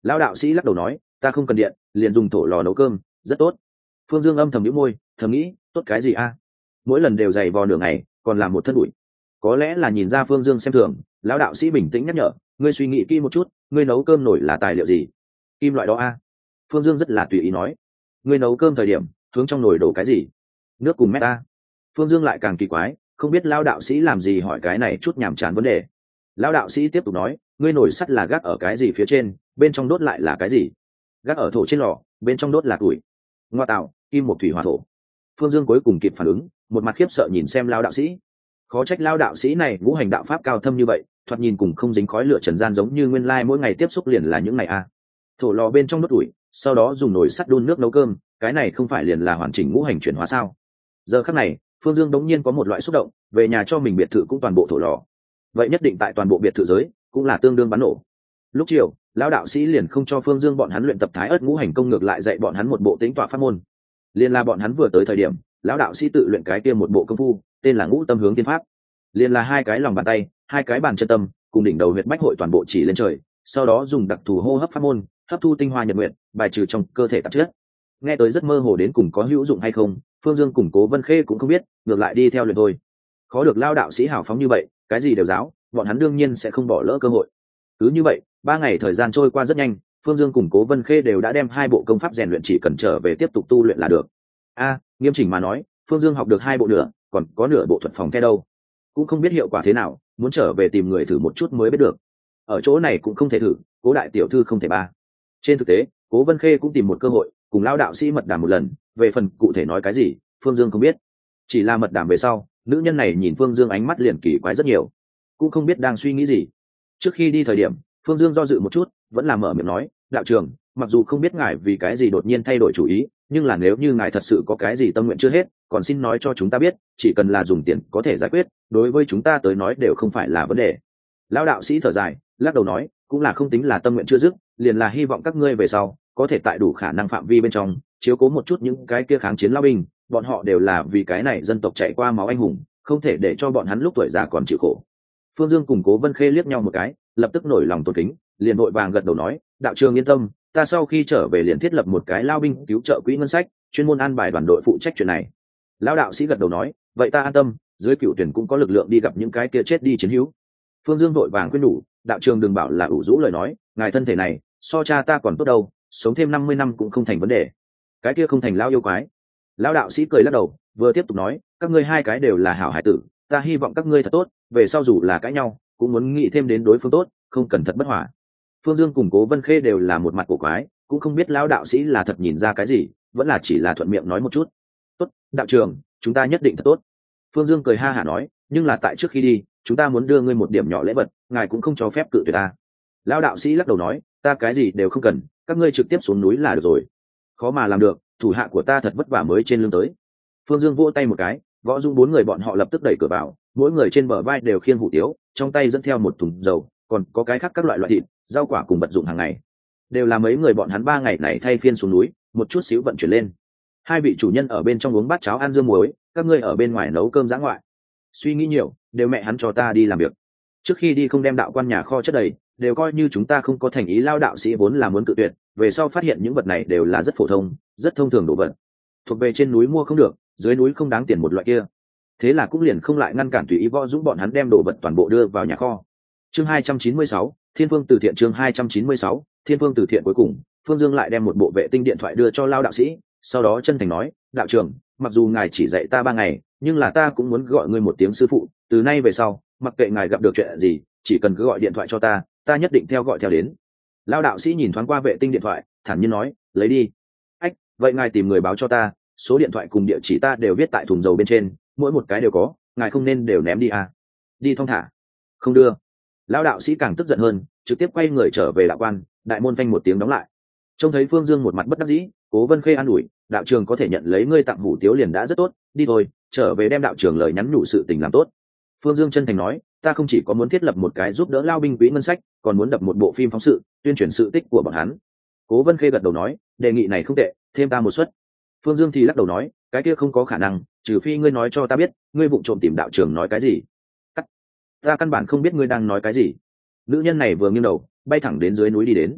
Lão đạo sĩ lắc đầu nói, ta không cần điện, liền dùng thổ lò nấu cơm, rất tốt. Phương Dương âm thầm nhíu môi, thầm nghĩ, tốt cái gì a? Mỗi lần đều dày vò nửa ngày, còn làm một thân bụi. Có lẽ là nhìn ra Phương Dương xem thường, lão đạo sĩ bình tĩnh nhắc nhở, ngươi suy nghĩ kỹ một chút, ngươi nấu cơm nổi là tài liệu gì? Kim loại đó a? Phương Dương rất là tùy ý nói, ngươi nấu cơm thời điểm hướng trong nồi đổ cái gì? Nước cùng mét a? Phương Dương lại càng kỳ quái, không biết lão đạo sĩ làm gì hỏi cái này chút nhàm chán vấn đề. Lão đạo sĩ tiếp tục nói, ngươi nồi sắt là gác ở cái gì phía trên, bên trong đốt lại là cái gì? Gác ở thổ trên lò, bên trong đốt là tuổi. Ngoa tạo, kim một thủy hỏa thổ. Phương Dương cuối cùng kịp phản ứng, một mặt khiếp sợ nhìn xem lão đạo sĩ. Khó trách lão đạo sĩ này ngũ hành đạo pháp cao thâm như vậy, thoạt nhìn cùng không dính khói lửa trần gian giống như nguyên lai mỗi ngày tiếp xúc liền là những ngày a. Thổ lò bên trong đốt tuổi, sau đó dùng nồi sắt đun nước nấu cơm, cái này không phải liền là hoàn chỉnh ngũ hành chuyển hóa sao? Giờ khắc này, Phương Dương đống nhiên có một loại xúc động, về nhà cho mình biệt thự cũng toàn bộ thổ lò. Vậy nhất định tại toàn bộ biệt thự giới cũng là tương đương bắn nổ. Lúc chiều, lão đạo sĩ liền không cho Phương Dương bọn hắn luyện tập thái ớt ngũ hành công, ngược lại dạy bọn hắn một bộ tính tọa pháp môn. Liên là bọn hắn vừa tới thời điểm, lão đạo sĩ tự luyện cái kia một bộ công phu, tên là Ngũ Tâm Hướng Tiên Pháp. Liên là hai cái lòng bàn tay, hai cái bàn chân tâm, cùng đỉnh đầu huyệt bách hội toàn bộ chỉ lên trời, sau đó dùng đặc thù hô hấp pháp môn, hấp thu tinh hoa nhật nguyện, bài trừ trong cơ thể tạp chất. Nghe tới rất mơ hồ, đến cùng có hữu dụng hay không, Phương Dương cùng Cố Vân Khê cũng không biết, ngược lại đi theo luyện thôi. Khó được lão đạo sĩ hào phóng như vậy, cái gì đều giáo, bọn hắn đương nhiên sẽ không bỏ lỡ cơ hội. Cứ như vậy, 3 ngày thời gian trôi qua rất nhanh, Phương Dương cùng Cố Vân Khê đều đã đem 2 bộ công pháp rèn luyện, chỉ cần trở về tiếp tục tu luyện là được. Nghiêm chỉnh mà nói, Phương Dương học được 2 bộ nửa, còn có nửa bộ thuật phòng the đâu. Cũng không biết hiệu quả thế nào, muốn trở về tìm người thử một chút mới biết được. Ở chỗ này cũng không thể thử, Cố đại tiểu thư không thể ba. Trên thực tế, Cố Vân Khê cũng tìm một cơ hội, cùng lão đạo sĩ mật đàm một lần, về phần cụ thể nói cái gì, Phương Dương không biết. Chỉ là mật đàm về sau, nữ nhân này nhìn Phương Dương ánh mắt liền kỳ quái rất nhiều, cũng không biết đang suy nghĩ gì. Trước khi đi thời điểm, Phương Dương do dự một chút, vẫn là mở miệng nói, đạo trưởng, mặc dù không biết ngài vì cái gì đột nhiên thay đổi chủ ý, nhưng là nếu như ngài thật sự có cái gì tâm nguyện chưa hết, còn xin nói cho chúng ta biết, chỉ cần là dùng tiền có thể giải quyết, đối với chúng ta tới nói đều không phải là vấn đề. Lão đạo sĩ thở dài, lắc đầu nói, cũng là không tính là tâm nguyện chưa dứt, liền là hy vọng các ngươi về sau có thể tại đủ khả năng phạm vi bên trong chiếu cố một chút những cái kia kháng chiến lao binh, bọn họ đều là vì cái này dân tộc chạy qua máu anh hùng, không thể để cho bọn hắn lúc tuổi già còn chịu khổ. Phương Dương cùng Cố Vân Khê liếc nhau một cái, lập tức nổi lòng tôn kính, liền vội vàng gật đầu nói, đạo trường yên tâm, ta sau khi trở về liền thiết lập một cái lao binh cứu trợ quỹ ngân sách, chuyên môn an bài đoàn đội phụ trách chuyện này. Lão đạo sĩ gật đầu nói, vậy ta an tâm, dưới cựu tuyển cũng có lực lượng đi gặp những cái kia chết đi chiến hữu. Phương Dương vội vàng khuyên nhủ, đạo trường đừng bảo là ủ rũ lời nói, ngài thân thể này so cha ta còn tốt đâu, sống thêm 50 năm cũng không thành vấn đề. Cái kia không thành lao yêu quái. Lão đạo sĩ cười lắc đầu, vừa tiếp tục nói, các ngươi hai cái đều là hảo hải tử, ta hy vọng các ngươi thật tốt, về sau dù là cãi nhau cũng muốn nghĩ thêm đến đối phương tốt, không cần thật bất hòa. Phương Dương cùng Cố Vân Khê đều là một mặt cổ quái, cũng không biết lão đạo sĩ là thật nhìn ra cái gì, vẫn là chỉ là thuận miệng nói một chút. Tốt, đạo trường, chúng ta nhất định thật tốt. Phương Dương cười ha hả nói, nhưng là tại trước khi đi, chúng ta muốn đưa ngươi một điểm nhỏ lễ vật, ngài cũng không cho phép cự tuyệt ta. Lão đạo sĩ lắc đầu nói, ta cái gì đều không cần, các ngươi trực tiếp xuống núi là được rồi. Khó mà làm được, thủ hạ của ta thật vất vả mới trên lưng tới. Phương Dương vỗ tay một cái, Võ Dung 4 người bọn họ lập tức đẩy cửa vào, mỗi người trên bờ vai đều khiêng hủ tiếu, trong tay dẫn theo một thùng dầu, còn có cái khác các loại thịt, rau quả cùng vật dụng hàng ngày. Đều là mấy người bọn hắn 3 ngày này thay phiên xuống núi, một chút xíu vận chuyển lên. Hai vị chủ nhân ở bên trong uống bát cháo ăn dương muối, các ngươi ở bên ngoài nấu cơm dã ngoại. Suy nghĩ nhiều, đều mẹ hắn cho ta đi làm việc. Trước khi đi không đem đạo quan nhà kho chất đầy, đều coi như chúng ta không có thành ý. Lao đạo sĩ vốn là muốn cự tuyệt, về sau phát hiện những vật này đều là rất phổ thông, rất thông thường đồ vật, thuộc về trên núi mua không được, dưới núi không đáng tiền một loại kia. Thế là cũng liền không lại ngăn cản tùy ý Võ Dũng bọn hắn đem đồ vật toàn bộ đưa vào nhà kho. Chương 296, Thiên Phương Từ Thiện. Chương 296, Thiên Phương Từ Thiện. Cuối cùng, Phương Dương lại đem một bộ vệ tinh điện thoại đưa cho Lao đạo sĩ, sau đó chân thành nói, đạo trưởng, mặc dù ngài chỉ dạy ta 3 ngày, nhưng là ta cũng muốn gọi ngươi một tiếng sư phụ, từ nay về sau, mặc kệ ngài gặp được chuyện gì, chỉ cần cứ gọi điện thoại cho ta, ta nhất định theo gọi theo đến. Lao đạo sĩ nhìn thoáng qua vệ tinh điện thoại, thản nhiên nói, lấy đi. Ách, vậy ngài tìm người báo cho ta, số điện thoại cùng địa chỉ ta đều viết tại thùng dầu bên trên, mỗi một cái đều có, ngài không nên đều ném đi à. Đi thong thả. Không đưa. Lao đạo sĩ càng tức giận hơn, trực tiếp quay người trở về đạo quan, đại môn phanh một tiếng đóng lại. Trông thấy Phương Dương một mặt bất đắc dĩ, Cố Vân Khê an ủi, đạo trường có thể nhận lấy ngươi tặng hủ tiếu liền đã rất tốt, đi thôi, trở về đem đạo trường lời nhắn nhủ sự tình làm tốt. Phương Dương chân thành nói, ta không chỉ có muốn thiết lập một cái giúp đỡ lao binh quỹ ngân sách, còn muốn đập một bộ phim phóng sự, tuyên truyền sự tích của bọn hắn. Cố Vân Khê gật đầu nói, đề nghị này không tệ, thêm ta một suất. Phương Dương thì lắc đầu nói, cái kia không có khả năng, trừ phi ngươi nói cho ta biết, ngươi vụng trộm tìm đạo trường nói cái gì. Ta căn bản không biết ngươi đang nói cái gì. Nữ nhân này vừa nghiêng đầu, bay thẳng đến dưới núi đi đến.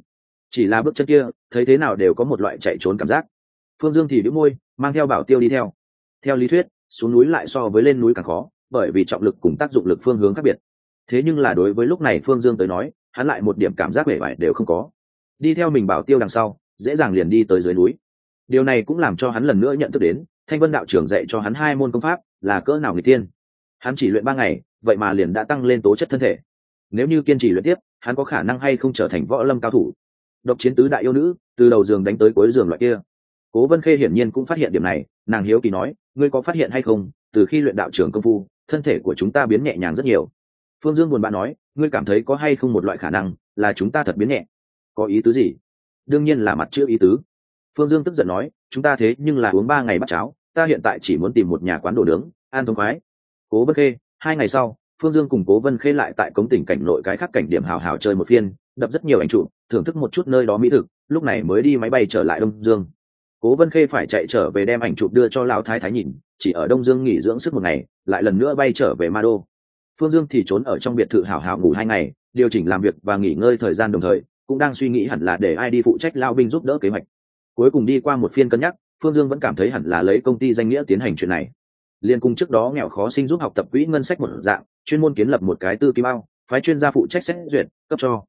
chỉ là bước chân kia thấy thế nào đều có một loại chạy trốn cảm giác. Phương Dương thì bĩu môi, mang theo Bảo Tiêu đi theo. Theo lý thuyết, xuống núi lại so với lên núi càng khó, bởi vì trọng lực cùng tác dụng lực phương hướng khác biệt. Thế nhưng là đối với lúc này Phương Dương tới nói, hắn lại một điểm cảm giác bể bại đều không có. Đi theo mình Bảo Tiêu đằng sau, dễ dàng liền đi tới dưới núi. Điều này cũng làm cho hắn lần nữa nhận thức đến, Thanh Vân đạo trưởng dạy cho hắn 2 môn công pháp, là cỡ nào nghịch tiên. Hắn chỉ luyện 3 ngày, vậy mà liền đã tăng lên tố chất thân thể. Nếu như kiên trì luyện tiếp, hắn có khả năng hay không trở thành võ lâm cao thủ. Độc chiến tứ đại yêu nữ, từ đầu giường đánh tới cuối giường loại kia. Cố Vân Khê hiển nhiên cũng phát hiện điểm này, nàng hiếu kỳ nói, ngươi có phát hiện hay không, từ khi luyện đạo trưởng công phu, thân thể của chúng ta biến nhẹ nhàng rất nhiều. Phương Dương buồn bã nói, ngươi cảm thấy có hay không một loại khả năng là chúng ta thật biến nhẹ? Có ý tứ gì? Đương nhiên là mặt chữ ý tứ. Phương Dương tức giận nói, chúng ta thế nhưng là uống 3 ngày bát cháo, ta hiện tại chỉ muốn tìm một nhà quán đồ nướng, ăn thống khoái. Cố Vân Khê, 2 ngày sau, Phương Dương cùng Cố Vân Khê lại tại cống tỉnh cảnh nội cái khác cảnh điểm hào hào chơi một phiên, đập rất nhiều ảnh chụp, thưởng thức một chút nơi đó mỹ thực, lúc này mới đi máy bay trở lại Đông Dương. Cố Vân Khê phải chạy trở về đem ảnh chụp đưa cho lão thái thái nhìn, chỉ ở Đông Dương nghỉ dưỡng sức 1 ngày, lại lần nữa bay trở về Ma Đô. Phương Dương thì trốn ở trong biệt thự hào hào ngủ 2 ngày, điều chỉnh làm việc và nghỉ ngơi thời gian đồng thời, cũng đang suy nghĩ hẳn là để ai đi phụ trách lao binh giúp đỡ kế hoạch. Cuối cùng đi qua một phiên cân nhắc, Phương Dương vẫn cảm thấy hẳn là lấy công ty danh nghĩa tiến hành chuyện này. Liên cùng trước đó nghèo khó sinh giúp học tập quỹ ngân sách một dạng, chuyên môn kiến lập một cái tư kim ao, phái chuyên gia phụ trách xét duyệt, cấp cho.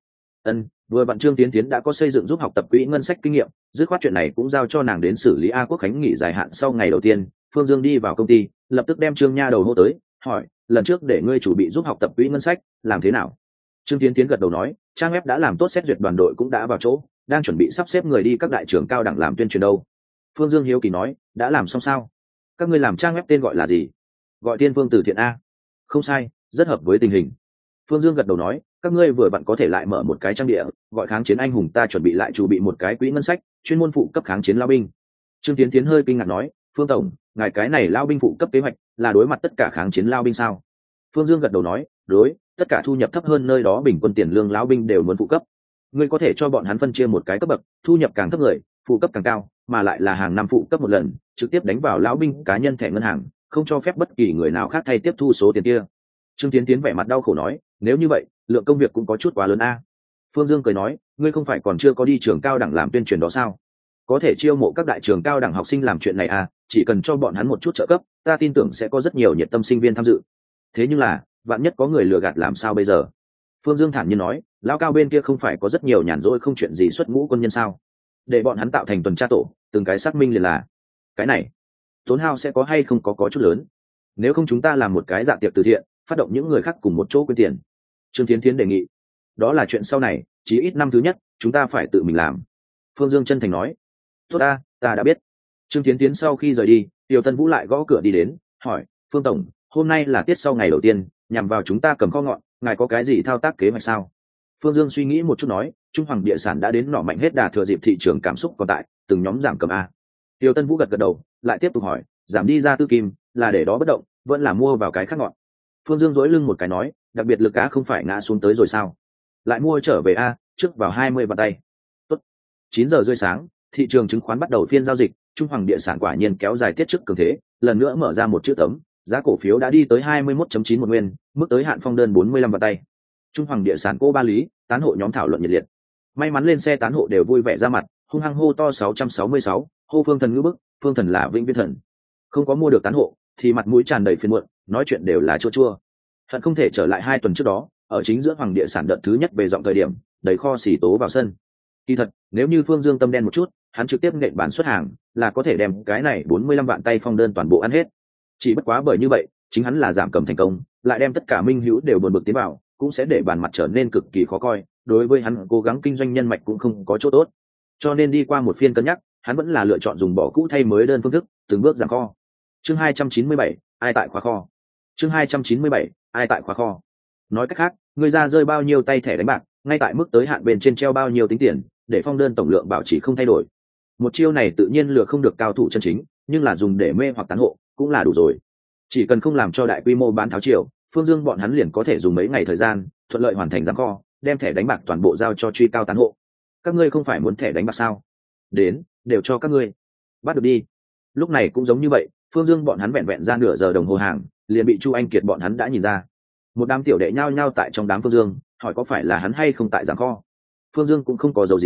Vừa bạn Trương Tiến Tiến đã có xây dựng giúp học tập quỹ ngân sách kinh nghiệm, dứt khoát chuyện này cũng giao cho nàng đến xử lý. A Quốc Khánh nghỉ dài hạn sau ngày đầu tiên, Phương Dương đi vào công ty, lập tức đem Trương Nha đầu hô tới, hỏi, lần trước để ngươi chủ bị giúp học tập quỹ ngân sách, làm thế nào? Trương Tiến Tiến gật đầu nói, trang web đã làm tốt, xét duyệt đoàn đội cũng đã vào chỗ, đang chuẩn bị sắp xếp người đi các đại trường cao đẳng làm tuyên truyền đâu. Phương Dương hiếu kỳ nói, đã làm xong sao? Các ngươi làm trang web tên gọi là gì? Gọi Thiên Phương Từ Thiện A. Không sai, rất hợp với tình hình. Phương Dương gật đầu nói, các ngươi vừa vặn có thể lại mở một cái trang địa, gọi Kháng Chiến Anh Hùng, ta chuẩn bị lại chủ bị một cái quỹ ngân sách, chuyên môn phụ cấp kháng chiến lao binh. Trương Tiến Tiến hơi kinh ngạc nói, Phương tổng, ngài cái này lao binh phụ cấp kế hoạch là đối mặt tất cả kháng chiến lao binh sao? Phương Dương gật đầu nói, đối, tất cả thu nhập thấp hơn nơi đó bình quân tiền lương lão binh đều muốn phụ cấp. Ngươi có thể cho bọn hắn phân chia một cái cấp bậc, thu nhập càng thấp người, phụ cấp càng cao, mà lại là hàng năm phụ cấp một lần, trực tiếp đánh vào lão binh cá nhân thẻ ngân hàng, không cho phép bất kỳ người nào khác thay tiếp thu số tiền kia. Trương Tiến Tiến vẻ mặt đau khổ nói, nếu như vậy, lượng công việc cũng có chút quá lớn a. Phương Dương cười nói, ngươi không phải còn chưa có đi trường cao đẳng làm tuyên truyền đó sao? Có thể chiêu mộ các đại trường cao đẳng học sinh làm chuyện này à, chỉ cần cho bọn hắn một chút trợ cấp, ta tin tưởng sẽ có rất nhiều nhiệt tâm sinh viên tham dự. Thế nhưng là, vạn nhất có người lừa gạt làm sao bây giờ? Phương Dương thản nhiên nói, lão Cao bên kia không phải có rất nhiều nhàn rỗi không chuyện gì xuất ngũ quân nhân sao? Để bọn hắn tạo thành tuần tra tổ, từng cái xác minh liền là. Cái này, tốn hao sẽ có hay không có chút lớn. Nếu không chúng ta làm một cái dạ tiệc từ thiện, phát động những người khác cùng một chỗ quyên tiền. Trương Thiến Thiến đề nghị, đó là chuyện sau này, chí ít năm thứ nhất chúng ta phải tự mình làm. Phương Dương chân thành nói, tốt ta đã biết. Trương Thiến Thiến sau khi rời đi, Tiêu Tân Vũ lại gõ cửa đi đến, hỏi, Phương tổng, hôm nay là tiết sau ngày đầu tiên, nhằm vào chúng ta cầm kho ngọn, ngài có cái gì thao tác kế hoạch sao? Phương Dương suy nghĩ một chút nói, Trung Hoàng địa sản đã đến nỏ mạnh hết đà, thừa dịp thị trường cảm xúc còn tại, từng nhóm giảm cầm a. Tiêu Tân Vũ gật đầu, lại tiếp tục hỏi, giảm đi ra tư kim là để đó bất động, vẫn là mua vào cái khác ngọn? Phương Dương dối lưng một cái nói, đặc biệt lực á không phải ngã xuống tới rồi sao? Lại mua trở về a, trước vào 20 bàn tay. Tốt. 9 giờ rưỡi sáng, thị trường chứng khoán bắt đầu phiên giao dịch, Trung Hoàng địa sản quả nhiên kéo dài tiết trước cường thế, lần nữa mở ra một chữ tấm, giá cổ phiếu đã đi tới 21.9 một nguyên, mức tới hạn phong đơn 45 bàn tay. Trung Hoàng địa sản cô ba lý, tán hộ nhóm thảo luận nhiệt liệt. May mắn lên xe tán hộ đều vui vẻ ra mặt, hung hăng hô to 666, hô Phương Thần ngữ bức, Phương Thần là vĩnh viễn thần. Không có mua được tán hộ, thì mặt mũi tràn đầy phiền muộn, nói chuyện đều là chua chua. Hận không thể trở lại 2 tuần trước đó, ở chính giữa Hoàng địa sản đợt thứ nhất về giọng thời điểm, đẩy kho xỉ tố vào sân. Kỳ thật, nếu như Phương Dương tâm đen một chút, hắn trực tiếp nện bản xuất hàng, là có thể đem cái này 45 vạn tay phong đơn toàn bộ ăn hết. Chỉ bất quá bởi như vậy, chính hắn là giảm cầm thành công, lại đem tất cả minh hữu đều buồn bực tiến vào, cũng sẽ để bàn mặt trở nên cực kỳ khó coi, đối với hắn cố gắng kinh doanh nhân mạch cũng không có chỗ tốt. Cho nên đi qua một phiên cân nhắc, hắn vẫn là lựa chọn dùng bỏ cũ thay mới đơn phương thức, từng bước giảm kho. Chương 297, ai tại khóa kho. Chương 297, ai tại khóa kho. Nói cách khác, người ra rơi bao nhiêu tay thẻ đánh bạc, ngay tại mức tới hạn bên trên treo bao nhiêu tính tiền, để phong đơn tổng lượng bảo trì không thay đổi. Một chiêu này tự nhiên lừa không được cao thủ chân chính, nhưng là dùng để mê hoặc tán hộ, cũng là đủ rồi. Chỉ cần không làm cho đại quy mô bán tháo chiều, Phương Dương bọn hắn liền có thể dùng mấy ngày thời gian, thuận lợi hoàn thành giám kho, đem thẻ đánh bạc toàn bộ giao cho truy cao tán hộ. Các ngươi không phải muốn thẻ đánh bạc sao? Đến, đều cho các ngươi. Bắt được đi. Lúc này cũng giống như vậy, Phương Dương bọn hắn vẹn vẹn ra nửa giờ đồng hồ hàng, liền bị Chu Anh Kiệt bọn hắn đã nhìn ra. Một đám tiểu đệ nhao nhao tại trong đám Phương Dương, hỏi có phải là hắn hay không tại giám kho. Phương Dương cũng không có dấu diếm,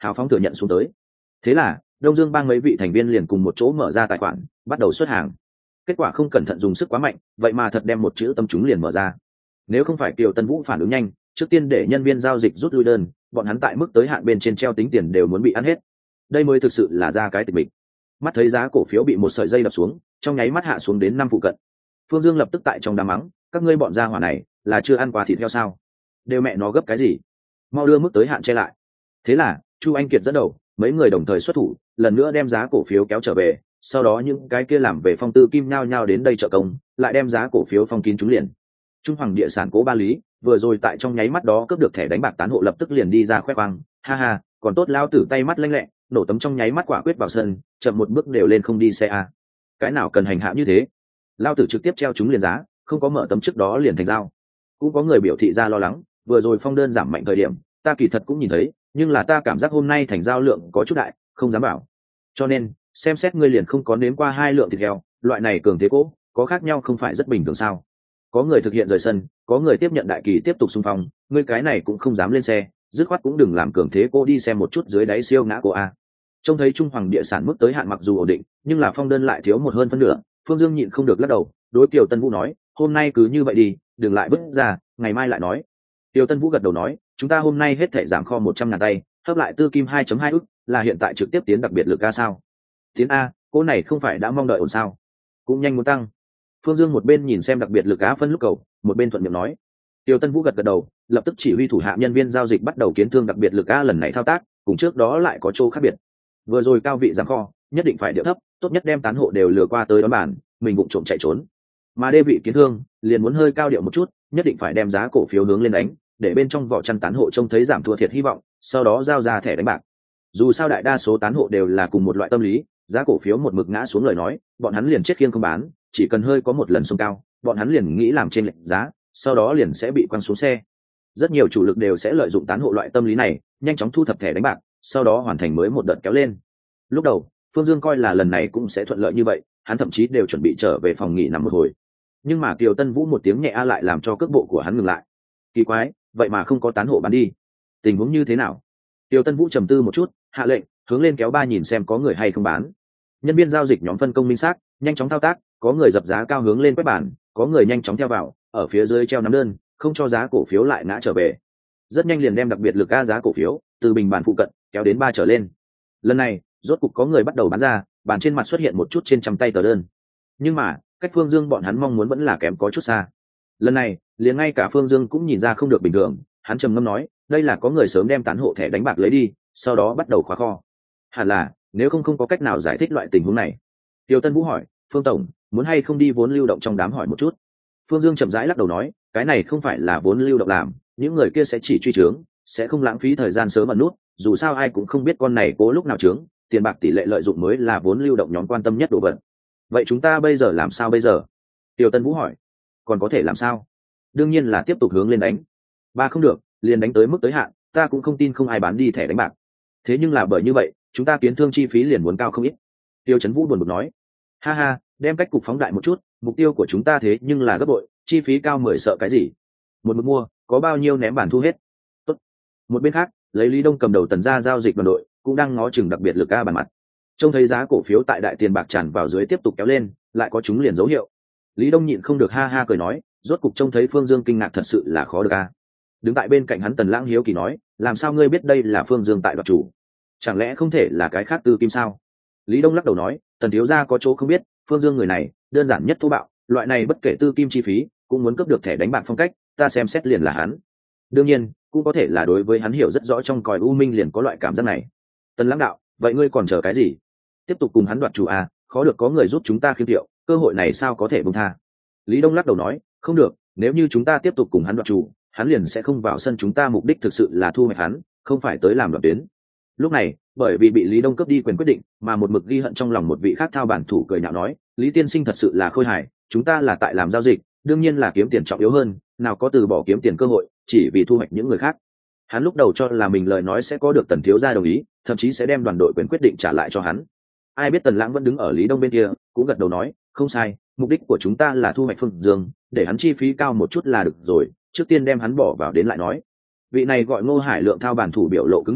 hào phóng thừa nhận xuống tới. Thế là Đông Dương bang mấy vị thành viên liền cùng một chỗ mở ra tài khoản, bắt đầu xuất hàng. Kết quả không cẩn thận dùng sức quá mạnh, vậy mà thật đem một chữ tâm trúng liền mở ra. Nếu không phải Kiều Tân Vũ phản ứng nhanh, trước tiên để nhân viên giao dịch rút lui đơn, bọn hắn tại mức tới hạn bên trên treo tính tiền đều muốn bị ăn hết. Đây mới thực sự là ra cái tịch mịch. Mắt thấy giá cổ phiếu bị một sợi dây đập xuống, trong nháy mắt hạ xuống đến 5 phụ cận. Phương Dương lập tức tại trong đám mắng, các ngươi bọn gia hỏa này là chưa ăn qua thịt heo sao? Đều mẹ nó gấp cái gì? Mau đưa mức tới hạn che lại. Thế là Chu Anh Kiệt dẫn đầu, mấy người đồng thời xuất thủ, lần nữa đem giá cổ phiếu kéo trở về, sau đó những cái kia làm về phong tư kim nhao nhao đến đây trợ công, lại đem giá cổ phiếu phong kín trúng liền. Trung Hoàng địa sản Cố Ba Lý vừa rồi tại trong nháy mắt đó cướp được thẻ đánh bạc tán hộ, lập tức liền đi ra khoe khoang, ha ha, còn tốt lao tử tay mắt lanh lẹ, nổ tấm trong nháy mắt quả quyết vào sân, chậm một bước đều lên không đi xe a. Cái nào cần hành hạ như thế? Lao tử trực tiếp treo trúng liền giá, không có mở tấm trước đó liền thành dao. Cũng có người biểu thị ra lo lắng, vừa rồi phong đơn giảm mạnh thời điểm, ta kỳ thật cũng nhìn thấy, nhưng là ta cảm giác hôm nay thành giao lượng có chút đại, không dám bảo. Cho nên xem xét ngươi liền không có nếm qua 2 lượng thịt heo, loại này cường thế cố có khác nhau không phải rất bình thường sao? Có người thực hiện rời sân, có người tiếp nhận đại kỳ tiếp tục xung phong, ngươi cái này cũng không dám lên xe, dứt khoát cũng đừng làm cường thế cô đi xem một chút dưới đáy siêu ngã của a. Trông thấy Trung Hoàng địa sản mức tới hạn mặc dù ổn định, nhưng là phong đơn lại thiếu một hơn phân nửa, Phương Dương nhịn không được lắc đầu, đối Kiều Tân Vũ nói, hôm nay cứ như vậy đi, đừng lại bứt ra, ngày mai lại nói. Kiều Tân Vũ gật đầu nói, chúng ta hôm nay hết thảy giảm kho 100.000 tay, hấp lại tư kim 2.2 ức, là hiện tại trực tiếp tiến đặc biệt lực a sao? Tiến a, cô này không phải đã mong đợi ổn sao? Cũng nhanh muốn tăng. Phương Dương một bên nhìn xem đặc biệt lực á phân lúc cầu, một bên thuận miệng nói. Tiêu Tân Vũ gật gật đầu, lập tức chỉ huy thủ hạ nhân viên giao dịch bắt đầu kiến thương đặc biệt lực á lần này thao tác, cùng trước đó lại có chỗ khác biệt. Vừa rồi cao vị giảm kho, nhất định phải điệu thấp, tốt nhất đem tán hộ đều lừa qua tới đón bàn, mình vụng trộm chạy trốn. Mà đê vị kiến thương, liền muốn hơi cao điệu một chút, nhất định phải đem giá cổ phiếu hướng lên đánh, để bên trong vỏ chăn tán hộ trông thấy giảm thua thiệt hy vọng, sau đó giao ra thẻ đánh bạc. Dù sao đại đa số tán hộ đều là cùng một loại tâm lý, giá cổ phiếu một mực ngã xuống lời nói, bọn hắn liền chết khiêng không bán, chỉ cần hơi có một lần xông cao, bọn hắn liền nghĩ làm trên lệnh giá, sau đó liền sẽ bị quăng xuống xe. Rất nhiều chủ lực đều sẽ lợi dụng tán hộ loại tâm lý này, nhanh chóng thu thập thẻ đánh bạc, sau đó hoàn thành mới một đợt kéo lên. Lúc đầu Phương Dương coi là lần này cũng sẽ thuận lợi như vậy, hắn thậm chí đều chuẩn bị trở về phòng nghỉ nằm một hồi. Nhưng mà Kiều Tân Vũ một tiếng nhẹ a lại làm cho cước bộ của hắn ngừng lại. Kỳ quái, vậy mà không có tán hộ bán đi, tình huống như thế nào? Kiều Tân Vũ trầm tư một chút, hạ lệnh hướng lên kéo ba nhìn xem có người hay không bán. Nhân viên giao dịch nhóm phân công minh xác, nhanh chóng thao tác, có người dập giá cao hướng lên quét bàn, có người nhanh chóng theo vào, ở phía dưới treo nắm đơn, không cho giá cổ phiếu lại ngã trở về. Rất nhanh liền đem đặc biệt lực a giá cổ phiếu từ bình bàn phụ cận kéo đến 3 trở lên. Lần này rốt cục có người bắt đầu bán ra, bàn trên mặt xuất hiện một chút trên trăm tay tờ đơn. Nhưng mà cách Phương Dương bọn hắn mong muốn vẫn là kém có chút xa. Lần này liền ngay cả Phương Dương cũng nhìn ra không được bình thường, hắn trầm ngâm nói, đây là có người sớm đem tán hộ thẻ đánh bạc lấy đi, sau đó bắt đầu khóa kho. Hẳn là, nếu không có cách nào giải thích loại tình huống này. Tiêu Tân Vũ hỏi, Phương tổng, muốn hay không đi vốn lưu động trong đám hỏi một chút? Phương Dương chậm rãi lắc đầu nói, cái này không phải là vốn lưu động làm, những người kia sẽ chỉ truy trướng, sẽ không lãng phí thời gian sớm ẩn nút, dù sao ai cũng không biết con này cố lúc nào trướng, tiền bạc tỷ lệ lợi dụng mới là vốn lưu động nhóm quan tâm nhất đồ vật. Vậy chúng ta bây giờ làm sao bây giờ? Tiêu Tân Vũ hỏi. Còn có thể làm sao? Đương nhiên là tiếp tục hướng lên đánh. Ba không được, liền đánh tới mức tới hạn, ta cũng không tin không ai bán đi thẻ đánh bạc. Thế nhưng là bởi như vậy, chúng ta kiến thương chi phí liền muốn cao không ít. Tiêu Chấn Vũ buồn bực nói, ha ha, đem cách cục phóng đại một chút, mục tiêu của chúng ta thế nhưng là gấp bội, chi phí cao 10 sợ cái gì? Một mực mua, có bao nhiêu ném bản thu hết. Tốt. Một bên khác, lấy Lý Đông cầm đầu tần gia giao dịch đoàn đội, cũng đang ngó chừng đặc biệt lực a bàn mặt. Trông thấy giá cổ phiếu tại đại tiền bạc tràn vào dưới tiếp tục kéo lên, lại có chúng liền dấu hiệu. Lý Đông nhịn không được ha ha cười nói, rốt cục trông thấy Phương Dương kinh ngạc thật sự là khó được a. Đứng tại bên cạnh hắn Tần Lãng hiếu kỳ nói, làm sao ngươi biết đây là Phương Dương tại đoạt chủ? Chẳng lẽ không thể là cái khác tư kim sao? Lý Đông lắc đầu nói, Tần thiếu gia có chỗ không biết, Phương Dương người này đơn giản nhất thô bạo, loại này bất kể tư kim chi phí cũng muốn cướp được thẻ đánh bạc phong cách, ta xem xét liền là hắn. Đương nhiên cũng có thể là đối với hắn hiểu rất rõ trong còi u minh liền có loại cảm giác này. Tần Lãng đạo, vậy ngươi còn chờ cái gì? Tiếp tục cùng hắn đoạt chủ à, khó được có người giúp chúng ta khiêm thiệu, cơ hội này sao có thể buông tha? Lý Đông lắc đầu nói, không được, nếu như chúng ta tiếp tục cùng hắn đoạt chủ, hắn liền sẽ không vào sân chúng ta, mục đích thực sự là thu hoạch hắn, không phải tới làm đoạt tuyến. Lúc này bởi vì bị Lý Đông cướp đi quyền quyết định mà một mực ghi hận trong lòng một vị khác thao bản thủ cười nhạo nói, Lý tiên sinh thật sự là khôi hài, chúng ta là tại làm giao dịch, đương nhiên là kiếm tiền trọng yếu hơn, nào có từ bỏ kiếm tiền cơ hội chỉ vì thu hoạch những người khác. Hắn lúc đầu cho là mình lời nói sẽ có được Tần thiếu gia đồng ý, thậm chí sẽ đem đoàn đội quyền quyết định trả lại cho hắn. Ai biết Tần Lãng vẫn đứng ở Lý Đông bên kia, cũng gật đầu nói, không sai, mục đích của chúng ta là thu hoạch Phương Dương, để hắn chi phí cao một chút là được rồi, trước tiên đem hắn bỏ vào đến lại nói. Vị này gọi Ngô Hải Lượng thao bản thủ biểu lộ cứng đờ,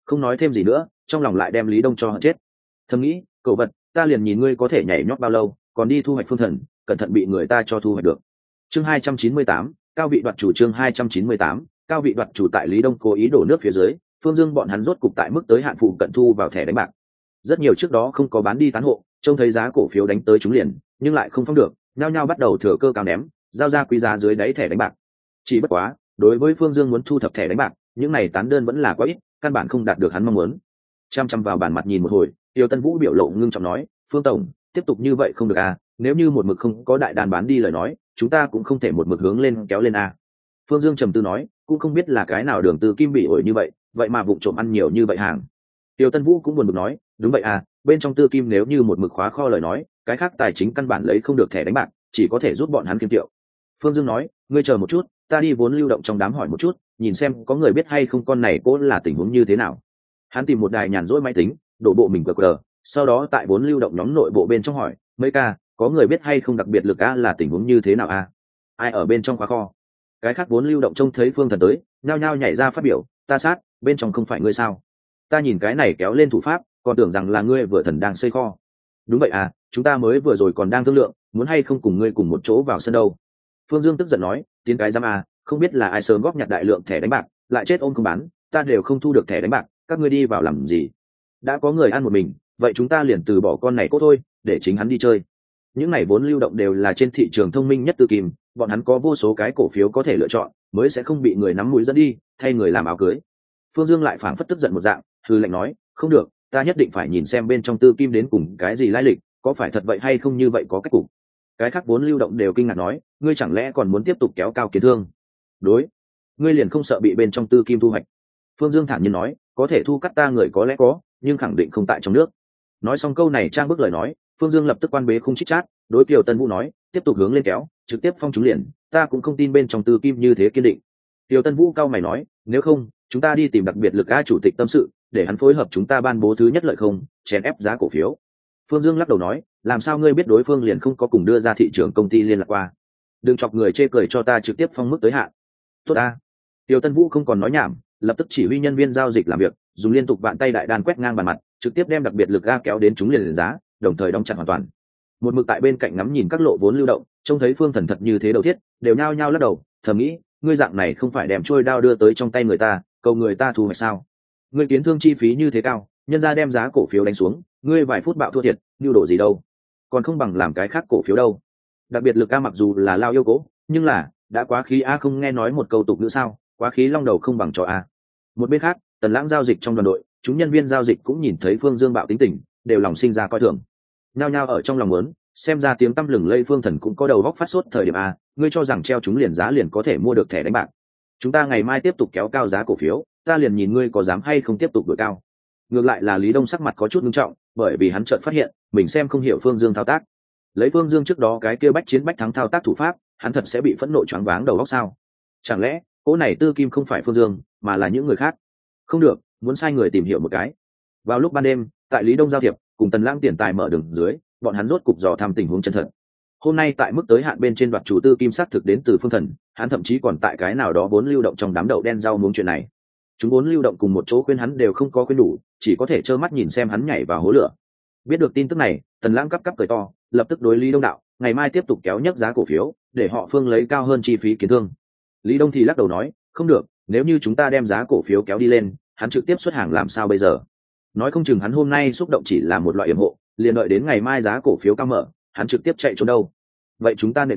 không nói thêm gì nữa, trong lòng lại đem Lý Đông cho hận chết. Thầm nghĩ, cậu vật, ta liền nhìn ngươi có thể nhảy nhót bao lâu, còn đi thu hoạch phương thần, cẩn thận bị người ta cho thu hoạch được. Chương 298, cao vị đoạt chủ. Chương 298, cao vị đoạt chủ. Tại Lý Đông cố ý đổ nước phía dưới, Phương Dương bọn hắn rốt cục tại mức tới hạn phụ cận thu vào thẻ đánh bạc. Rất nhiều trước đó không có bán đi tán hộ, trông thấy giá cổ phiếu đánh tới chúng liền, nhưng lại không phong được, nhao nhao bắt đầu thừa cơ cao ném, giao ra quý giá dưới đáy thẻ đánh bạc. Chỉ bất quá, đối với Phương Dương muốn thu thập thẻ đánh bạc, những này tán đơn vẫn là quá ít, căn bản không đạt được hắn mong muốn. Chăm chăm vào bản mặt nhìn một hồi, Tiêu Tân Vũ biểu lộ ngưng trọng nói, Phương tổng, tiếp tục như vậy không được à, nếu như một mực không có đại đàn bán đi lời nói, chúng ta cũng không thể một mực hướng lên kéo lên à. Phương Dương trầm tư nói, cũng không biết là cái nào đường từ kim bị ổi như vậy mà vụng trộm ăn nhiều như vậy hàng. Tiêu Tân Vũ cũng buồn bực nói, đúng vậy à, bên trong tư kim nếu như một mực khóa kho lời nói, cái khác tài chính căn bản lấy không được thẻ đánh bạc, chỉ có thể giúp bọn hắn kiếm tiệu. Phương Dương nói, ngươi chờ một chút, ta đi vốn lưu động trong đám hỏi một chút, nhìn xem có người biết hay không con này cố là tình huống như thế nào. Hắn tìm một đài nhàn rỗi máy tính, đổ bộ mình cờ, sau đó tại vốn lưu động nhóm nội bộ bên trong hỏi, mấy ca, có người biết hay không đặc biệt lực a là tình huống như thế nào a? Ai ở bên trong khóa kho? Cái khác vốn lưu động trông thấy Phương Thần tới, nhao nhao nhảy ra phát biểu, ta sát, bên trong không phải ngươi sao? Ta nhìn cái này kéo lên thủ pháp, còn tưởng rằng là ngươi vừa thần đang xây kho. Đúng vậy à, chúng ta mới vừa rồi còn đang thương lượng, muốn hay không cùng ngươi cùng một chỗ vào sân đâu. Phương Dương tức giận nói, tiến cái giám à, không biết là ai sớm góp nhặt đại lượng thẻ đánh bạc, lại chết ôm không bán, ta đều không thu được thẻ đánh bạc, các ngươi đi vào làm gì? Đã có người ăn một mình, vậy chúng ta liền từ bỏ con này cốt thôi, để chính hắn đi chơi. Những này vốn lưu động đều là trên thị trường thông minh nhất tư kim, bọn hắn có vô số cái cổ phiếu có thể lựa chọn, mới sẽ không bị người nắm mũi dẫn đi, thay người làm áo cưới. Phương Dương lại phảng phất tức giận một dạng, hư lệnh nói, không được, ta nhất định phải nhìn xem bên trong tư kim đến cùng cái gì lai lịch, có phải thật vậy hay không, như vậy có cách cục. Cái khác vốn lưu động đều kinh ngạc nói, ngươi chẳng lẽ còn muốn tiếp tục kéo cao kiến thương? Đối, ngươi liền không sợ bị bên trong tư kim thu hoạch? Phương Dương thản nhiên nói, có thể thu cắt ta người có lẽ có, nhưng khẳng định không tại trong nước. Nói xong câu này trang bức lời nói, Phương Dương lập tức quan bế không chích chát, đối Kiều Tân Vũ nói, tiếp tục hướng lên kéo, trực tiếp phong chúng liền, ta cũng không tin bên trong tư kim như thế kiên định. Kiều Tân Vũ cao mày nói, nếu không, chúng ta đi tìm đặc biệt lực A chủ tịch tâm sự, để hắn phối hợp chúng ta ban bố thứ nhất lợi không, chèn ép giá cổ phiếu. Phương Dương lắc đầu nói, làm sao ngươi biết đối phương liền không có cùng đưa ra thị trường công ty liên lạc qua? Đừng chọc người chê cười cho ta trực tiếp phong mức tới hạn. Tốt ta. Kiều Tân Vũ không còn nói nhảm, lập tức chỉ huy nhân viên giao dịch làm việc, dùng liên tục vạn tay đại đàn quét ngang bàn mặt, trực tiếp đem đặc biệt lực A kéo đến chúng liền giá, đồng thời đóng chặt hoàn toàn. Một mực tại bên cạnh ngắm nhìn các lộ vốn lưu động, trông thấy Phương Thần thật như thế đầu thiết, đều nhao nhao lắc đầu, thầm nghĩ, ngươi dạng này không phải đem trôi đao đưa tới trong tay người ta, cầu người ta thu hoạch sao? Ngươi kiến thương chi phí như thế cao, nhân ra đem giá cổ phiếu đánh xuống, ngươi vài phút bạo thua thiệt, nhu đồ gì đâu? Còn không bằng làm cái khác cổ phiếu đâu. Đặc biệt lực A mặc dù là lao yêu cố, nhưng là đã quá khí A, không nghe nói một câu tục nữa sao? Quá khí long đầu không bằng trò A. Một bên khác, Tần Lãng giao dịch trong đoàn đội, chúng nhân viên giao dịch cũng nhìn thấy Phương Dương bạo tính tình, đều lòng sinh ra coi thường. Nhao nhao ở trong lòng muốn, xem ra tiếng tăm lừng lây Phương Thần cũng có đầu góc phát sốt thời điểm A, ngươi cho rằng treo chúng liền giá liền có thể mua được thẻ đánh bạc. Chúng ta ngày mai tiếp tục kéo cao giá cổ phiếu, ta liền nhìn ngươi có dám hay không tiếp tục đổi cao. Ngược lại là Lý Đông sắc mặt có chút nghiêm trọng, bởi vì hắn chợt phát hiện mình xem không hiểu Phương Dương thao tác. Lấy Phương Dương trước đó cái kia bách chiến bách thắng thao tác thủ pháp, hắn thật sẽ bị phẫn nộ choáng váng đầu óc sao? Chẳng lẽ cỗ này tư kim không phải Phương Dương mà là những người khác? Không được, muốn sai người tìm hiểu một cái. Vào lúc ban đêm, tại Lý Đông giao thiệp cùng Tần Lãng tiền tài mở đường dưới, bọn hắn rốt cục dò thăm tình huống chân thật. Hôm nay tại mức tới hạn bên trên đoạt chủ tư kim xác thực đến từ Phương Thần, hắn thậm chí còn tại cái nào đó vốn lưu động trong đám đậu đen rau muống chuyện này. Chúng vốn lưu động cùng một chỗ khuyên hắn đều không có khuyên đủ, chỉ có thể trơ mắt nhìn xem hắn nhảy vào hố lửa. Biết được tin tức này, Tần Lãng cắp cười to, lập tức đối Lý Đông đạo, ngày mai tiếp tục kéo nhấc giá cổ phiếu, để họ Phương lấy cao hơn chi phí kiến thương. Lý Đông thì lắc đầu nói, không được, nếu như chúng ta đem giá cổ phiếu kéo đi lên, hắn trực tiếp xuất hàng làm sao bây giờ? Nói không chừng hắn hôm nay xúc động chỉ là một loại yểm hộ, liền đợi đến ngày mai giá cổ phiếu cao mở, hắn trực tiếp chạy trốn đâu. Vậy chúng ta nệ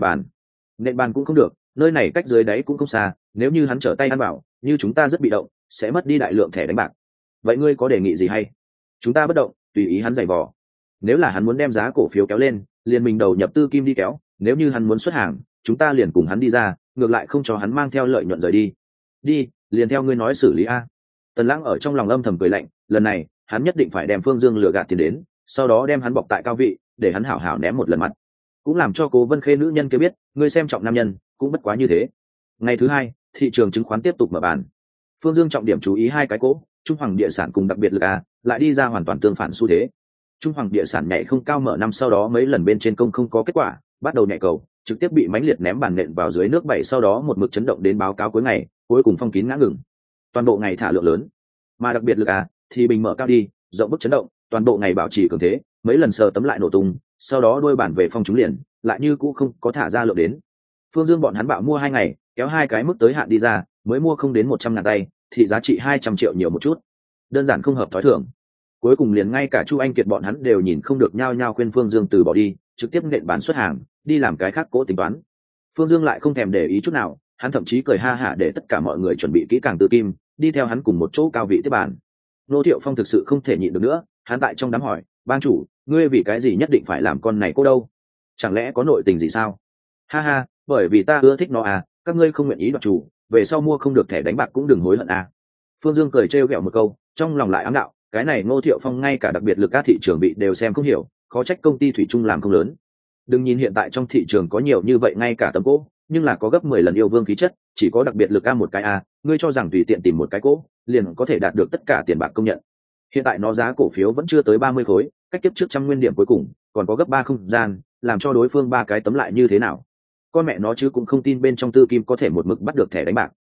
bàn cũng không được, nơi này cách dưới đáy cũng không xa, nếu như hắn trở tay ăn bảo, như chúng ta rất bị động, sẽ mất đi đại lượng thẻ đánh bạc. Vậy ngươi có đề nghị gì hay? Chúng ta bất động, tùy ý hắn giày vò. Nếu là hắn muốn đem giá cổ phiếu kéo lên, liền mình đầu nhập tư kim đi kéo, nếu như hắn muốn xuất hàng, chúng ta liền cùng hắn đi ra, ngược lại không cho hắn mang theo lợi nhuận rời đi. Đi, liền theo ngươi nói xử lý a. Tần Lãng ở trong lòng âm thầm cười lạnh, lần này hắn nhất định phải đem Phương Dương lừa gạt tiền đến, sau đó đem hắn bọc tại cao vị, để hắn hảo hảo ném một lần mặt, cũng làm cho Cố Vân Khê nữ nhân kia biết, ngươi xem trọng nam nhân cũng bất quá như thế. Ngày thứ hai, thị trường chứng khoán tiếp tục mở bàn. Phương Dương trọng điểm chú ý hai cái cỗ, Trung Hoàng địa sản cùng đặc biệt lực A, lại đi ra hoàn toàn tương phản xu thế. Trung Hoàng địa sản nhảy không cao mở năm sau đó mấy lần bên trên công không có kết quả, bắt đầu nhảy cầu, trực tiếp bị mãnh liệt ném bàn nện vào dưới nước 7, sau đó một mực chấn động đến báo cáo cuối ngày, cuối cùng phong kín ngã ngừng. Toàn bộ ngày thả lượng lớn. Mà đặc biệt lực A thì bình mở cao đi, rộng bức chấn động, toàn bộ ngày bảo trì cường thế, mấy lần sờ tấm lại nổ tung, sau đó đôi bản về phong trúng liền, lại như cũ không có thả ra lượng đến. Phương Dương bọn hắn bạo mua 2 ngày, kéo 2 cái mức tới hạn đi ra, mới mua không đến 100.000 tay, thì giá trị 200 triệu nhiều một chút, đơn giản không hợp thói thường. Cuối cùng liền ngay cả Chu Anh Kiệt bọn hắn đều nhìn không được, nhao nhao khuyên Phương Dương từ bỏ đi, trực tiếp nện bán xuất hàng, đi làm cái khác cố tính toán. Phương Dương lại không thèm để ý chút nào, hắn thậm chí cười ha hả để tất cả mọi người chuẩn bị kỹ càng tự kim, đi theo hắn cùng một chỗ cao vị tiếp bàn. Nô Thiệu Phong thực sự không thể nhịn được nữa, hắn tại trong đám hỏi, bang chủ, ngươi vì cái gì nhất định phải làm con này cô đâu? Chẳng lẽ có nội tình gì sao? Ha ha, bởi vì ta ưa thích nó à, các ngươi không nguyện ý đoạt chủ, về sau mua không được thẻ đánh bạc cũng đừng hối hận à. Phương Dương cười trêu ghẹo một câu, trong lòng lại ám đạo, cái này Ngô Thiệu Phong ngay cả đặc biệt lực các thị trường bị đều xem không hiểu, khó trách công ty thủy chung làm không lớn. Đừng nhìn hiện tại trong thị trường có nhiều như vậy ngay cả tấm cỗ, nhưng là có gấp 10 lần yêu vương khí chất, chỉ có đặc biệt lực a một cái a, ngươi cho rằng tùy tiện tìm một cái cỗ, liền có thể đạt được tất cả tiền bạc công nhận. Hiện tại nó giá cổ phiếu vẫn chưa tới 30 khối, cách tiếp trước trăm nguyên điểm cuối cùng, còn có gấp 3 không gian, làm cho đối phương 3 cái tấm lại như thế nào? Con mẹ nó chứ cũng không tin bên trong tư kim có thể một mực bắt được thẻ đánh bạc.